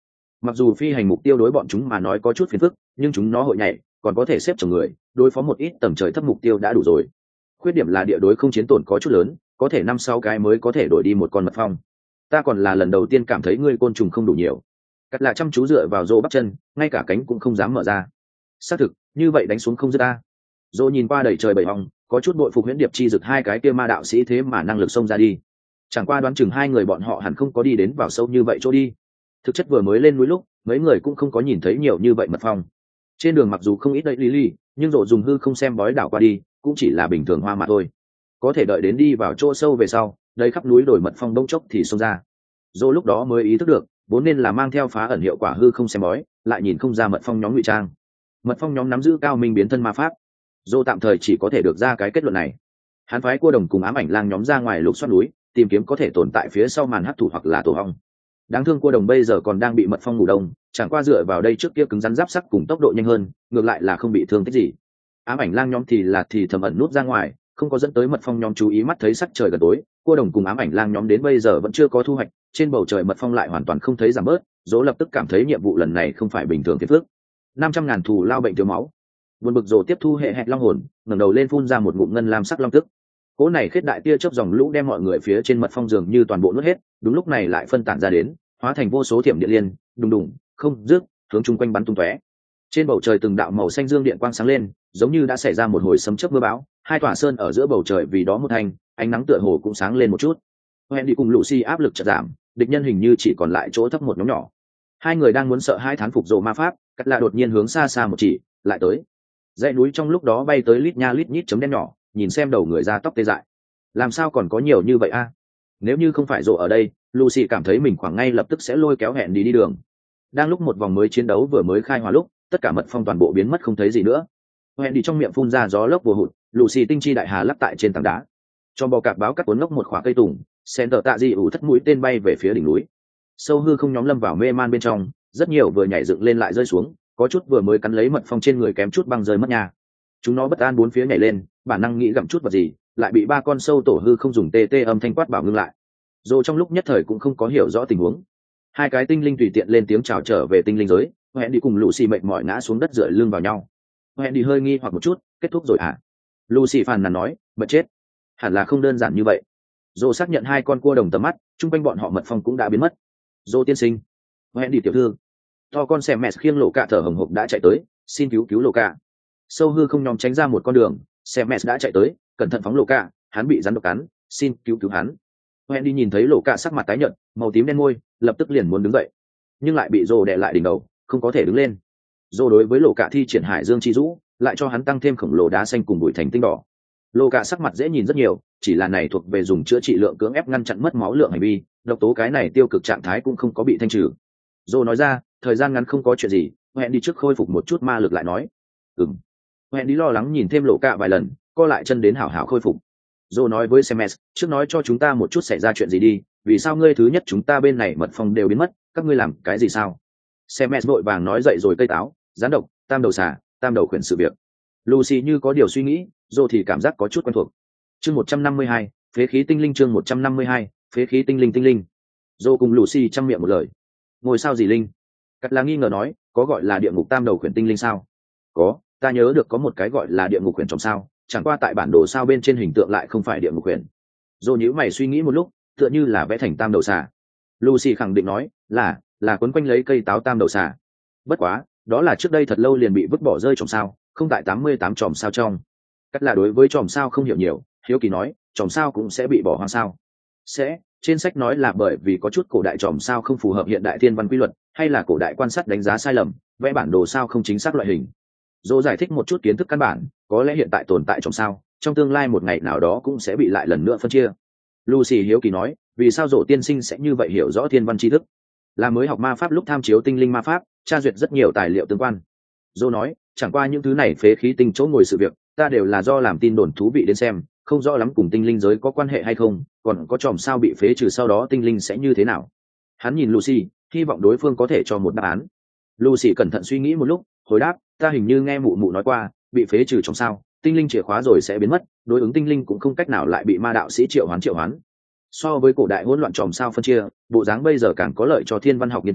Mặc dù phi hành mục tiêu đối bọn chúng mà nói có chút phiền phức, nhưng chúng nó hội nhảy, còn có thể xếp chồng người, đối phó một ít tầm trời thấp mục tiêu đã đủ rồi. Khuyết điểm là địa đối không chiến tổn có chút lớn, có thể năm sáu cái mới có thể đổi đi một con mật phong. Ta còn là lần đầu tiên cảm thấy ngươi côn trùng không đủ nhiều. Cắt là chăm chú dựa vào rô bắp chân, ngay cả cánh cũng không dám mở ra. Xác thực, như vậy đánh xuống không dứt ta. Rô nhìn qua đầy trời bầy ong, có chút bội phục huyễn điệp chi dực hai cái kia ma đạo sĩ thế mà năng lực xông ra đi. Chẳng qua đoán chừng hai người bọn họ hẳn không có đi đến vào sâu như vậy chỗ đi. Thực chất vừa mới lên núi lúc, mấy người cũng không có nhìn thấy nhiều như vậy mật phong. Trên đường mặc dù không ít đậy lý lý, nhưng rộ dùng hư không xem bói đảo qua đi, cũng chỉ là bình thường hoa mà thôi. Có thể đợi đến đi vào chỗ sâu về sau, đây khắp núi đồi mật phong đông chốc thì xông ra. Rộ lúc đó mới ý thức được, vốn nên là mang theo phá ẩn hiệu quả hư không xem bói, lại nhìn không ra mật phong nhóm ngụy trang. Mật phong nhóm nắm giữ cao minh biến thân ma pháp. Rộ tạm thời chỉ có thể được ra cái kết luận này. Hắn phái cua đồng cùng ám ảnh lang nhóm ra ngoài lục soát núi, tìm kiếm có thể tồn tại phía sau màn hắc thủ hoặc là tổ ong. Đáng thương cua đồng bây giờ còn đang bị mật phong ngủ đông, chẳng qua dựa vào đây trước kia cứng rắn giáp sắc cùng tốc độ nhanh hơn, ngược lại là không bị thương tích gì. Ám ảnh lang nhóm thì là thì thầm ẩn nút ra ngoài, không có dẫn tới mật phong nhóm chú ý, mắt thấy sắc trời gần tối, cua đồng cùng ám ảnh lang nhóm đến bây giờ vẫn chưa có thu hoạch, trên bầu trời mật phong lại hoàn toàn không thấy giảm bớt. Dỗ lập tức cảm thấy nhiệm vụ lần này không phải bình thường phiền phức. Năm trăm ngàn thù lao bệnh thiếu máu. Buồn bực Dỗ tiếp thu hệ hẹt long hồn, ngẩng đầu lên phun ra một ngụm ngân lam sắc long tức. Cỗ này khết đại tia chớp dòng lũ đem mọi người phía trên mật phong dường như toàn bộ nuốt hết, đúng lúc này lại phân tán ra đến, hóa thành vô số thiểm điện liên, đùng đùng, không dứt, hướng chung quanh bắn tung tóe. Trên bầu trời từng đạo màu xanh dương điện quang sáng lên, giống như đã xảy ra một hồi sấm chớp mưa bão, hai tòa sơn ở giữa bầu trời vì đó một thành, ánh nắng tựa hồ cũng sáng lên một chút. Hẹn đi cùng Lucy áp lực chợt giảm, địch nhân hình như chỉ còn lại chỗ thấp một nhóm nhỏ. Hai người đang muốn sợ hai thán phục rồ ma pháp, cắt lạ đột nhiên hướng xa xa một chỉ, lại tới. Dãy núi trong lúc đó bay tới lít nha lít nhít chấm đen nhỏ, nhìn xem đầu người ra tóc tê dại. Làm sao còn có nhiều như vậy a? Nếu như không phải rồ ở đây, Lucy cảm thấy mình khoảng ngay lập tức sẽ lôi kéo hẹn đi đi đường. Đang lúc một vòng mới chiến đấu vừa mới khai hỏa lúc, tất cả mật phong toàn bộ biến mất không thấy gì nữa. Hẹn đi trong miệng phun ra gió lốc vừa hụt, Lucy tinh chi đại hà lắc tại trên tảng đá. Cho bò cạp báo cắt cuốn ngốc một khỏa cây tùng, sen tờ tạ di ủ thất mũi tên bay về phía đỉnh núi. Sâu hư không nhóm lâm vào mê man bên trong, rất nhiều vừa nhảy dựng lên lại rơi xuống, có chút vừa mới cắn lấy mật phong trên người kém chút băng rơi mất nhà. Chúng nó bất an bốn phía nhảy lên, bản năng nghĩ gặm chút vật gì, lại bị ba con sâu tổ hư không dùng tê tê âm thanh quát bảo ngưng lại. Dù trong lúc nhất thời cũng không có hiểu rõ tình huống, hai cái tinh linh tùy tiện lên tiếng chào trở về tinh linh giới. Hẹn đi cùng Lucy mệt mỏi ngã xuống đất dựa lưng vào nhau. Hẹn đi hơi nghi hoặc một chút, kết thúc rồi à? Lucy phàn nàn nói, bật chết. Hẳn là không đơn giản như vậy. Dù xác nhận hai con cua đồng tầm mắt, chung quanh bọn họ mật phong cũng đã biến mất. Dô tiên sinh, hẹn đi tiểu thư, to con xẻ mẹt khiêng lộ cạ thở hồng hộc đã chạy tới, xin cứu cứu lộ cạ. Sâu hư không nhóm tránh ra một con đường, xẻ mẹt đã chạy tới, cẩn thận phóng lộ cạ, hắn bị rắn độc cắn, xin cứu cứu hắn. Hẹn đi nhìn thấy lộ cạ sắc mặt tái nhợt, màu tím đen môi, lập tức liền muốn đứng dậy, nhưng lại bị Dô đè lại đỉnh đầu, không có thể đứng lên. Dô đối với lộ cạ thi triển hải dương chi dũ, lại cho hắn tăng thêm khổng lồ đá xanh cùng bụi thành tinh đỏ. Lộ cạ sắc mặt dễ nhìn rất nhiều, chỉ là này thuộc về dùng chữa trị lượng cưỡng ép ngăn chặn mất máu lượng hành vi, độc tố cái này tiêu cực trạng thái cũng không có bị thanh trừ. Dô nói ra, thời gian ngắn không có chuyện gì, hẹn đi trước khôi phục một chút ma lực lại nói. Ừm. Hẹn đi lo lắng nhìn thêm lộ cạ vài lần, co lại chân đến hảo hảo khôi phục. Dô nói với Semes, trước nói cho chúng ta một chút xảy ra chuyện gì đi, vì sao ngươi thứ nhất chúng ta bên này mật phong đều biến mất, các ngươi làm cái gì sao? Semes vội vàng nói dậy rồi cây táo, gián độc, tam đầu xà, tam đầu khuyển sự việc. Lucy như có điều suy nghĩ, Dô thì cảm giác có chút quen thuộc. Chương một trăm năm mươi hai, phế khí tinh linh chương một trăm năm mươi hai, phế khí tinh linh tinh linh. Dô cùng Lucy chăm miệng một lời. Ngôi sao gì linh? Cắt là nghi ngờ nói, có gọi là địa ngục tam đầu khuyển tinh linh sao? Có, ta nhớ được có một cái gọi là địa ngục khuyển trong sao, chẳng qua tại bản đồ sao bên trên hình tượng lại không phải địa ngục khuyển. Dô nhíu mày suy nghĩ một lúc, tựa như là vẽ thành tam đầu xà. Lucy khẳng định nói, là, là quấn quanh lấy cây táo tam đầu xà. Bất quá, đó là trước đây thật lâu liền bị vứt bỏ rơi trong sao, không tại tám mươi tám chòm sao trong. Cắt là đối với chòm sao không hiểu nhiều, hiếu kỳ nói, chòm sao cũng sẽ bị bỏ hoang sao? Sẽ, trên sách nói là bởi vì có chút cổ đại chòm sao không phù hợp hiện đại thiên văn quy luật, hay là cổ đại quan sát đánh giá sai lầm, vẽ bản đồ sao không chính xác loại hình. Dô giải thích một chút kiến thức căn bản, có lẽ hiện tại tồn tại chòm sao, trong tương lai một ngày nào đó cũng sẽ bị lại lần nữa phân chia. Lucy hiếu kỳ nói, vì sao Dỗ tiên sinh sẽ như vậy hiểu rõ thiên văn tri thức? Là mới học ma pháp lúc tham chiếu tinh linh ma pháp, tra duyệt rất nhiều tài liệu tương quan. Dô nói, chẳng qua những thứ này phế khí tinh chỗ ngồi sự việc, ta đều là do làm tin đồn thú vị đến xem, không rõ lắm cùng tinh linh giới có quan hệ hay không, còn có chòm sao bị phế trừ sau đó tinh linh sẽ như thế nào. Hắn nhìn Lucy, hy vọng đối phương có thể cho một đáp án. Lucy cẩn thận suy nghĩ một lúc, hồi đáp, ta hình như nghe mụ mụ nói qua, bị phế trừ chòm sao, tinh linh chìa khóa rồi sẽ biến mất, đối ứng tinh linh cũng không cách nào lại bị ma đạo sĩ triệu hoán triệu hoán. So với cổ đại hỗn loạn chòm sao phân chia, bộ dáng bây giờ càng có lợi cho thiên văn học nghiên cứu,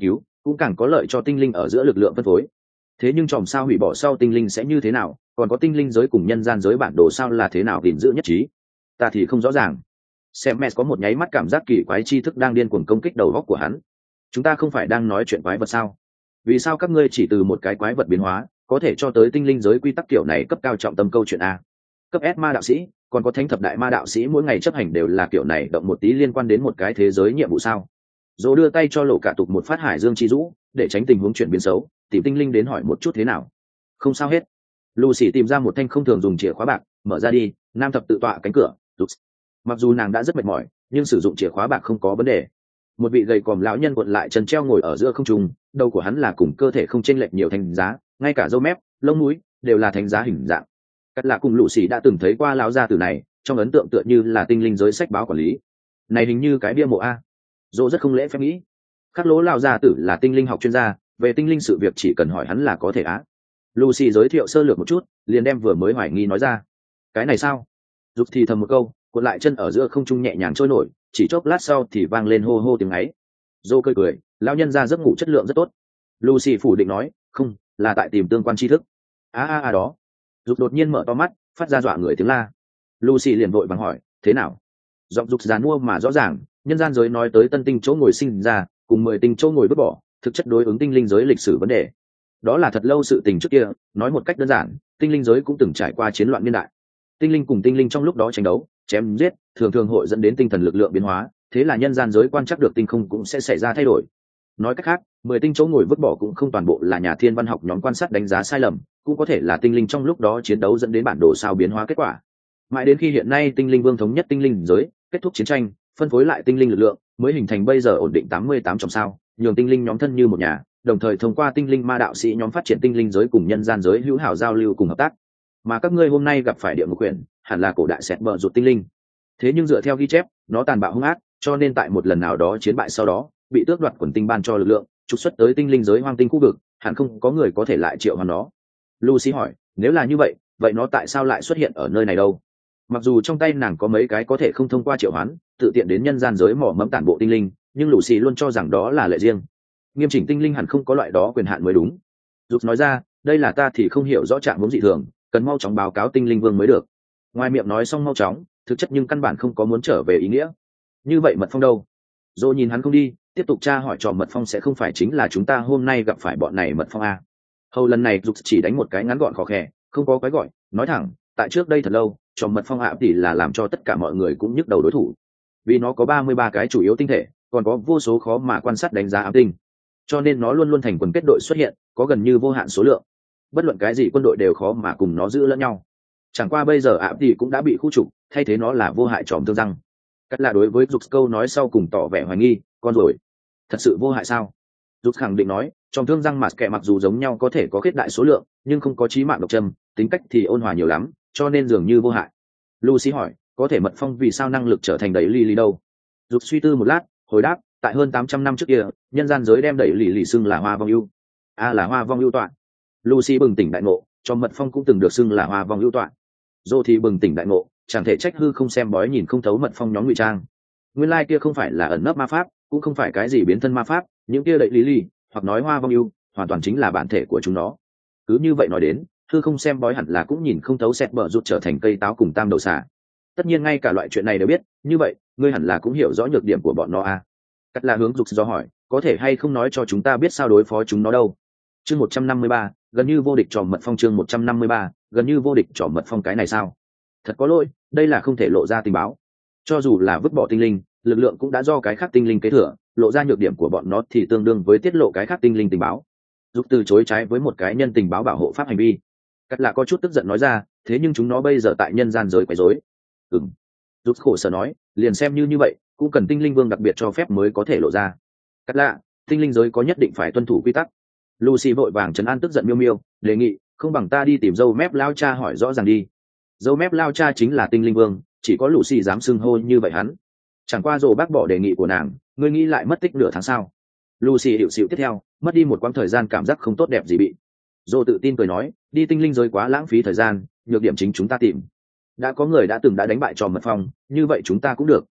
cũng càng có lợi cho tinh linh ở giữa lực lượng phân phối. Thế nhưng chòm sao hủy bỏ sau tinh linh sẽ như thế nào, còn có tinh linh giới cùng nhân gian giới bản đồ sao là thế nào gìn giữ nhất trí, ta thì không rõ ràng. Xem mẹ có một nháy mắt cảm giác kỳ quái tri thức đang điên cuồng công kích đầu óc của hắn. Chúng ta không phải đang nói chuyện quái vật sao? Vì sao các ngươi chỉ từ một cái quái vật biến hóa có thể cho tới tinh linh giới quy tắc kiểu này cấp cao trọng tâm câu chuyện a? Cấp S ma đạo sĩ, còn có thánh thập đại ma đạo sĩ mỗi ngày chấp hành đều là kiểu này động một tí liên quan đến một cái thế giới nhiệm vụ sao? Dỗ đưa tay cho Lộ Cả Tục một phát hải dương chi rũ, để tránh tình huống chuyển biến xấu, tìm tinh linh đến hỏi một chút thế nào. Không sao hết. Lucy tìm ra một thanh không thường dùng chìa khóa bạc, mở ra đi. Nam thập tự tọa cánh cửa. Rút. Mặc dù nàng đã rất mệt mỏi, nhưng sử dụng chìa khóa bạc không có vấn đề. Một vị gầy còm lão nhân cuộn lại chân treo ngồi ở giữa không trung, đầu của hắn là cùng cơ thể không chênh lệch nhiều thành giá, ngay cả râu mép, lông mũi đều là thành giá hình dạng. Cắt lạ cùng Lucy đã từng thấy qua lão gia tử này, trong ấn tượng tựa như là tinh linh giới sách báo quản lý. Này hình như cái bia mộ a. Dỗ rất không lễ phép nghĩ. Khắc lỗ lão gia tử là tinh linh học chuyên gia, về tinh linh sự việc chỉ cần hỏi hắn là có thể á. Lucy giới thiệu sơ lược một chút, liền đem vừa mới hoài nghi nói ra. Cái này sao? Giúp thì thầm một câu, cuộn lại chân ở giữa không trung nhẹ nhàng trôi nổi, chỉ chốc lát sau thì vang lên hô hô tiếng ấy. Dô cười cười, lão nhân ra giấc ngủ chất lượng rất tốt. Lucy phủ định nói, không, là tại tìm tương quan tri thức. À à à đó. Giúp đột nhiên mở to mắt, phát ra dọa người tiếng la. Lucy liền vội vàng hỏi, thế nào? Giọng dục giàn mua mà rõ ràng, nhân gian giới nói tới tân tinh chỗ ngồi sinh ra, cùng mười tinh chỗ ngồi vứt bỏ, thực chất đối ứng tinh linh giới lịch sử vấn đề. Đó là thật lâu sự tình trước kia, nói một cách đơn giản, tinh linh giới cũng từng trải qua chiến loạn niên đại. Tinh linh cùng tinh linh trong lúc đó tranh đấu, chém giết, thường thường hội dẫn đến tinh thần lực lượng biến hóa, thế là nhân gian giới quan trắc được tinh không cũng sẽ xảy ra thay đổi. Nói cách khác, mười tinh chỗ ngồi vứt bỏ cũng không toàn bộ là nhà thiên văn học nhóm quan sát đánh giá sai lầm, cũng có thể là tinh linh trong lúc đó chiến đấu dẫn đến bản đồ sao biến hóa kết quả. Mãi đến khi hiện nay tinh linh vương thống nhất tinh linh giới, kết thúc chiến tranh, phân phối lại tinh linh lực lượng, mới hình thành bây giờ ổn định tám mươi tám trong sao, nhường tinh linh nhóm thân như một nhà, đồng thời thông qua tinh linh ma đạo sĩ nhóm phát triển tinh linh giới cùng nhân gian giới hữu hảo giao lưu cùng hợp tác. Mà các ngươi hôm nay gặp phải địa ngục quyển, hẳn là cổ đại sẹt bờ rụt tinh linh. Thế nhưng dựa theo ghi chép, nó tàn bạo hung ác, cho nên tại một lần nào đó chiến bại sau đó, bị tước đoạt quần tinh ban cho lực lượng, trục xuất tới tinh linh giới hoang tinh khu vực, hẳn không có người có thể lại triệu hoán nó. Lucy hỏi, nếu là như vậy, vậy nó tại sao lại xuất hiện ở nơi này đâu? Mặc dù trong tay nàng có mấy cái có thể không thông qua triệu hoán, tự tiện đến nhân gian giới mỏ mẫm tản bộ tinh linh, nhưng Lucy luôn cho rằng đó là lệ riêng. Nghiêm chỉnh tinh linh hẳn không có loại đó quyền hạn mới đúng. Dục nói ra, đây là ta thì không hiểu rõ trạng huống dị thường, cần mau chóng báo cáo tinh linh vương mới được. Ngoài miệng nói xong mau chóng, thực chất nhưng căn bản không có muốn trở về ý nghĩa. Như vậy mật phong đâu? Dô nhìn hắn không đi, tiếp tục tra hỏi trò mật phong sẽ không phải chính là chúng ta hôm nay gặp phải bọn này mật phong à? Hầu lần này Dục chỉ đánh một cái ngắn gọn khó khè, không có quái gọi, nói thẳng, tại trước đây thật lâu, trò mật phong ạ tỷ là làm cho tất cả mọi người cũng nhức đầu đối thủ. Vì nó có ba mươi ba cái chủ yếu tinh thể, còn có vô số khó mà quan sát đánh giá ám tinh, cho nên nó luôn luôn thành quần kết đội xuất hiện, có gần như vô hạn số lượng. Bất luận cái gì quân đội đều khó mà cùng nó giữ lẫn nhau. Chẳng qua bây giờ ám tỷ cũng đã bị khu trục, thay thế nó là vô hại tròm thương răng. Cắt là đối với Dục câu nói sau cùng tỏ vẻ hoài nghi, con rồi, thật sự vô hại sao? Dục khẳng định nói, tròm thương răng mà kẻ mặc dù giống nhau có thể có kết đại số lượng, nhưng không có chí mạng độc châm, tính cách thì ôn hòa nhiều lắm, cho nên dường như vô hại. Lucy hỏi, có thể mật phong vì sao năng lực trở thành đẩy lì lì đâu? Dục suy tư một lát, hồi đáp, tại hơn tám trăm năm trước kia, nhân gian giới đem đẩy lì lì xưng là hoa vong ưu. A à, là hoa vong ưu tọa. Lucy bừng tỉnh đại ngộ, cho mật phong cũng từng được xưng là hoa vong ưu tọa. Dô thì bừng tỉnh đại ngộ, chẳng thể trách hư không xem bói nhìn không thấu mật phong nhóm ngụy trang. Nguyên lai kia không phải là ẩn nấp ma pháp, cũng không phải cái gì biến thân ma pháp, những kia đẩy lì lì hoặc nói hoa vong ưu, hoàn toàn chính là bản thể của chúng nó. Cứ như vậy nói đến, hư không xem bói hẳn là cũng nhìn không thấu sẹt bờ rụt trở thành cây táo cùng tam đầu xà. Tất nhiên ngay cả loại chuyện này đều biết, như vậy ngươi hẳn là cũng hiểu rõ nhược điểm của bọn nó à? Cắt là hướng Dục do hỏi, có thể hay không nói cho chúng ta biết sao đối phó chúng nó đâu? Chương một trăm năm mươi ba, gần như vô địch tròm mật phong. Chương một trăm năm mươi ba, gần như vô địch tròm mật phong. Cái này sao? Thật có lỗi, đây là không thể lộ ra tình báo. Cho dù là vứt bỏ tinh linh, lực lượng cũng đã do cái khác tinh linh kế thừa, lộ ra nhược điểm của bọn nó thì tương đương với tiết lộ cái khác tinh linh tình báo. Dục từ chối trái với một cái nhân tình báo bảo hộ pháp hành vi. Cắt là có chút tức giận nói ra, thế nhưng chúng nó bây giờ tại nhân gian giới quấy rối. Ừm. Dục khổ sở nói, liền xem như như vậy, cũng cần tinh linh vương đặc biệt cho phép mới có thể lộ ra. Cắt lạ, tinh linh giới có nhất định phải tuân thủ quy tắc. Lucy vội vàng trấn an tức giận miêu miêu, đề nghị, không bằng ta đi tìm dâu mép lao cha hỏi rõ ràng đi. Dâu mép lao cha chính là tinh linh vương, chỉ có Lucy dám xưng hô như vậy hắn. Chẳng qua rồi bác bỏ đề nghị của nàng, ngươi nghĩ lại mất tích nửa tháng sau. Lucy hiệu xịu tiếp theo, mất đi một quãng thời gian cảm giác không tốt đẹp gì bị. Dô tự tin cười nói, đi tinh linh giới quá lãng phí thời gian, nhược điểm chính chúng ta tìm. Đã có người đã từng đã đánh bại trò mật phong, như vậy chúng ta cũng được.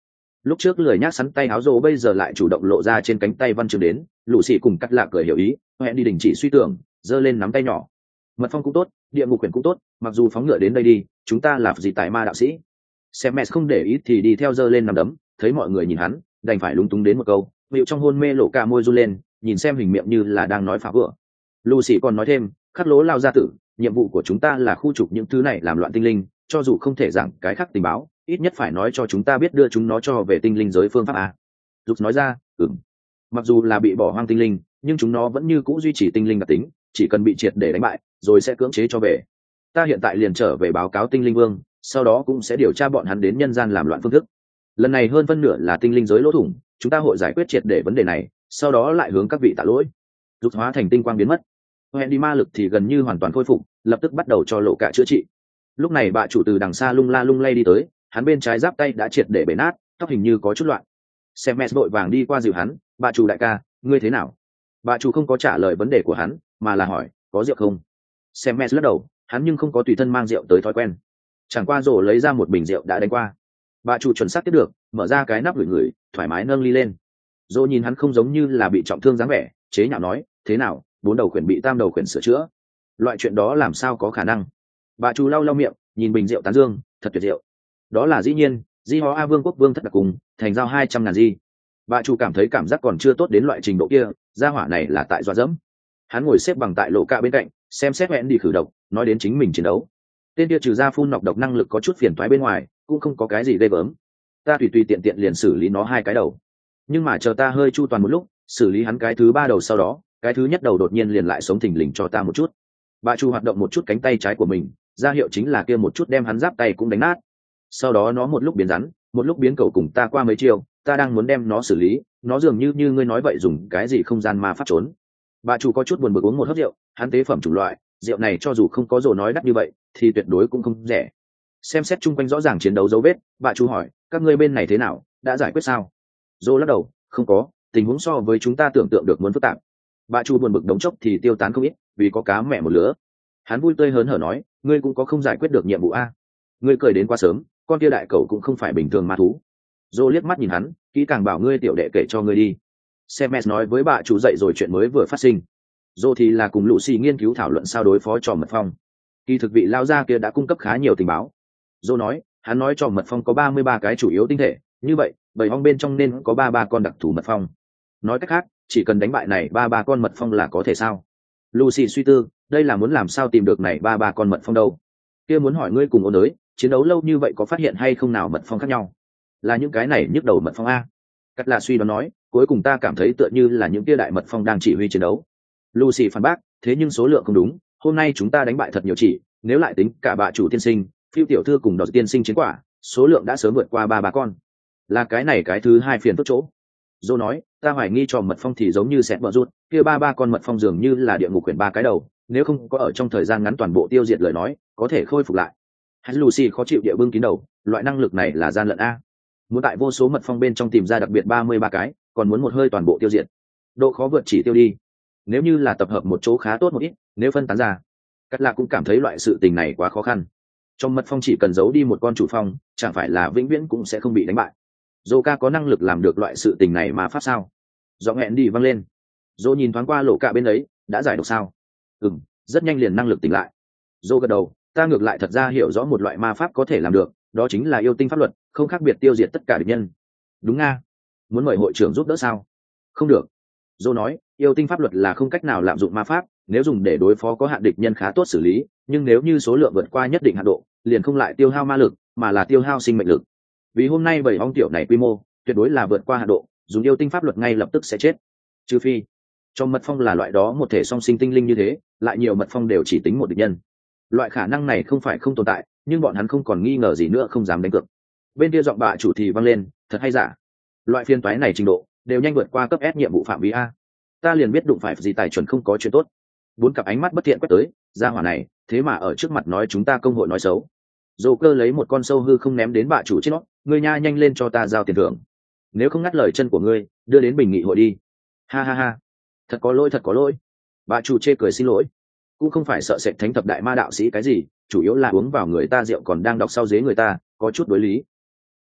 Lúc trước lười nhác sắn tay áo rô bây giờ lại chủ động lộ ra trên cánh tay văn chương đến, lũ xì cùng cắt lạ cười hiểu ý, hẹn đi đình chỉ suy tưởng, giơ lên nắm tay nhỏ. Mật phong cũng tốt, địa ngục quyển cũng tốt, mặc dù phóng ngựa đến đây đi, chúng ta là gì tại ma đạo sĩ. Xem mẹ không để ý thì đi theo giơ lên nắm đấm, thấy mọi người nhìn hắn, đành phải lúng túng đến một câu, vịu trong hôn mê lộ cả môi run lên, nhìn xem hình miệng như là đang nói phá vừa. Lucy còn nói thêm, khắc lố lao gia tử, nhiệm vụ của chúng ta là khu trục những thứ này làm loạn tinh linh, cho dù không thể giảng cái khác tình báo, ít nhất phải nói cho chúng ta biết đưa chúng nó cho về tinh linh giới phương pháp a. Dục nói ra, ừm. Mặc dù là bị bỏ hoang tinh linh, nhưng chúng nó vẫn như cũ duy trì tinh linh đặc tính, chỉ cần bị triệt để đánh bại, rồi sẽ cưỡng chế cho về. Ta hiện tại liền trở về báo cáo tinh linh vương, sau đó cũng sẽ điều tra bọn hắn đến nhân gian làm loạn phương thức. Lần này hơn phân nửa là tinh linh giới lỗ thủng, chúng ta hội giải quyết triệt để vấn đề này, sau đó lại hướng các vị tạ lỗi. Dục hóa thành tinh quang biến mất. Hẹn đi ma lực thì gần như hoàn toàn khôi phục, lập tức bắt đầu cho lộ cả chữa trị. Lúc này bà chủ từ đằng xa lung la lung lay đi tới, hắn bên trái giáp tay đã triệt để bể nát, tóc hình như có chút loạn. Xem mẹ vội vàng đi qua dìu hắn, bà chủ đại ca, ngươi thế nào? Bà chủ không có trả lời vấn đề của hắn, mà là hỏi, có rượu không? Xem mẹ lắc đầu, hắn nhưng không có tùy thân mang rượu tới thói quen. Chẳng qua rổ lấy ra một bình rượu đã đánh qua. Bà chủ chuẩn xác tiếp được, mở ra cái nắp gửi người, thoải mái nâng ly lên. Rổ nhìn hắn không giống như là bị trọng thương dáng vẻ, chế nhạo nói, thế nào, bốn đầu khuyển bị tam đầu khuyển sửa chữa? Loại chuyện đó làm sao có khả năng? Bà chủ lau lau miệng, nhìn bình rượu tán dương, thật tuyệt rượu. Đó là dĩ nhiên, di hó a vương quốc vương thất đặc cùng, thành giao hai trăm ngàn di. Bà chủ cảm thấy cảm giác còn chưa tốt đến loại trình độ kia, gia hỏa này là tại dọa dẫm. Hắn ngồi xếp bằng tại lộ cạ bên cạnh, xem xét hẹn đi khử độc, nói đến chính mình chiến đấu. Tên kia trừ ra phun nọc độc năng lực có chút phiền toái bên ngoài, cũng không có cái gì ghê gớm. Ta tùy tùy tiện tiện liền xử lý nó hai cái đầu. Nhưng mà chờ ta hơi chu toàn một lúc, xử lý hắn cái thứ ba đầu sau đó, cái thứ nhất đầu đột nhiên liền lại sống thình lình cho ta một chút. Bà chủ hoạt động một chút cánh tay trái của mình, ra hiệu chính là kia một chút đem hắn giáp tay cũng đánh nát. Sau đó nó một lúc biến rắn, một lúc biến cầu cùng ta qua mấy chiều, ta đang muốn đem nó xử lý, nó dường như như ngươi nói vậy dùng cái gì không gian ma pháp trốn. Bà chủ có chút buồn bực uống một hớp rượu, hắn tế phẩm chủng loại, rượu này cho dù không có rồ nói đắt như vậy, thì tuyệt đối cũng không rẻ. Xem xét chung quanh rõ ràng chiến đấu dấu vết, bà chủ hỏi, các ngươi bên này thế nào, đã giải quyết sao? Rồ lắc đầu, không có, tình huống so với chúng ta tưởng tượng được muốn phức tạp. Bà chủ buồn bực đống chốc thì tiêu tán không ít, vì có cá mẹ một lứa. Hắn vui tươi hớn hở nói, ngươi cũng có không giải quyết được nhiệm vụ a? Ngươi cười đến quá sớm, con kia đại cẩu cũng không phải bình thường ma thú. Dô liếc mắt nhìn hắn, kỹ càng bảo ngươi tiểu đệ kể cho ngươi đi. Semes nói với bà chủ dậy rồi chuyện mới vừa phát sinh. Dô thì là cùng Lucy nghiên cứu thảo luận sao đối phó trò mật phong. Kỳ thực vị lao gia kia đã cung cấp khá nhiều tình báo. Dô nói, hắn nói trò mật phong có ba mươi ba cái chủ yếu tinh thể, như vậy, bảy ong bên trong nên có ba ba con đặc thù mật phong. Nói cách khác, chỉ cần đánh bại này ba ba con mật phong là có thể sao? Lucy suy tư, đây là muốn làm sao tìm được này ba ba con mật phong đâu? Kia muốn hỏi ngươi cùng ôn đới, chiến đấu lâu như vậy có phát hiện hay không nào mật phong khác nhau? Là những cái này nhức đầu mật phong a? Cắt là suy đoán nói, cuối cùng ta cảm thấy tựa như là những kia đại mật phong đang chỉ huy chiến đấu. Lucy phản bác, thế nhưng số lượng không đúng, hôm nay chúng ta đánh bại thật nhiều chỉ, nếu lại tính cả bà chủ tiên sinh, phiêu tiểu thư cùng đợt tiên sinh chiến quả, số lượng đã sớm vượt qua ba ba con. Là cái này cái thứ hai phiền phức chỗ. Dô nói, ta hoài nghi trò mật phong thì giống như sẹt vợ rút, kia ba ba con mật phong dường như là địa ngục quyển ba cái đầu, nếu không có ở trong thời gian ngắn toàn bộ tiêu diệt lời nói, có thể khôi phục lại. Hay Lucy khó chịu địa bưng kín đầu, loại năng lực này là gian lận a. Muốn tại vô số mật phong bên trong tìm ra đặc biệt ba mươi ba cái, còn muốn một hơi toàn bộ tiêu diệt. Độ khó vượt chỉ tiêu đi. Nếu như là tập hợp một chỗ khá tốt một ít, nếu phân tán ra. Cắt Lạ cũng cảm thấy loại sự tình này quá khó khăn. Trong mật phong chỉ cần giấu đi một con chủ phong, chẳng phải là vĩnh viễn cũng sẽ không bị đánh bại. Dô ca có năng lực làm được loại sự tình này mà pháp sao? Giọng nghẹn đi văng lên. Dô nhìn thoáng qua lộ cả bên ấy, đã giải độc sao? Ừm, rất nhanh liền năng lực tỉnh lại. Dô gật đầu, ta ngược lại thật ra hiểu rõ một loại ma pháp có thể làm được, đó chính là yêu tinh pháp luật, không khác biệt tiêu diệt tất cả địch nhân. Đúng nga. Muốn mời hội trưởng giúp đỡ sao? Không được. Dô nói, yêu tinh pháp luật là không cách nào lạm dụng ma pháp, nếu dùng để đối phó có hạn địch nhân khá tốt xử lý, nhưng nếu như số lượng vượt qua nhất định hạn độ, liền không lại tiêu hao ma lực, mà là tiêu hao sinh mệnh lực. Vì hôm nay bảy ong tiểu này quy mô tuyệt đối là vượt qua hạn độ, dùng yêu tinh pháp luật ngay lập tức sẽ chết. Trừ phi trong mật phong là loại đó một thể song sinh tinh linh như thế, lại nhiều mật phong đều chỉ tính một địch nhân. Loại khả năng này không phải không tồn tại, nhưng bọn hắn không còn nghi ngờ gì nữa, không dám đánh cược. Bên kia giọng bà chủ thì văng lên, thật hay giả? Loại phiên toái này trình độ đều nhanh vượt qua cấp S nhiệm vụ phạm vi a. Ta liền biết đụng phải gì tài chuẩn không có chuyện tốt. Bốn cặp ánh mắt bất thiện quét tới, ra hỏa này, thế mà ở trước mặt nói chúng ta công hội nói xấu. Dô cơ lấy một con sâu hư không ném đến bà chủ trên nó, ngươi nha nhanh lên cho ta giao tiền thưởng. Nếu không ngắt lời chân của ngươi, đưa đến bình nghị hội đi. Ha ha ha, thật có lỗi thật có lỗi. Bà chủ chê cười xin lỗi, cũng không phải sợ sệt thánh thập đại ma đạo sĩ cái gì, chủ yếu là uống vào người ta rượu còn đang đọc sau dế người ta, có chút đối lý.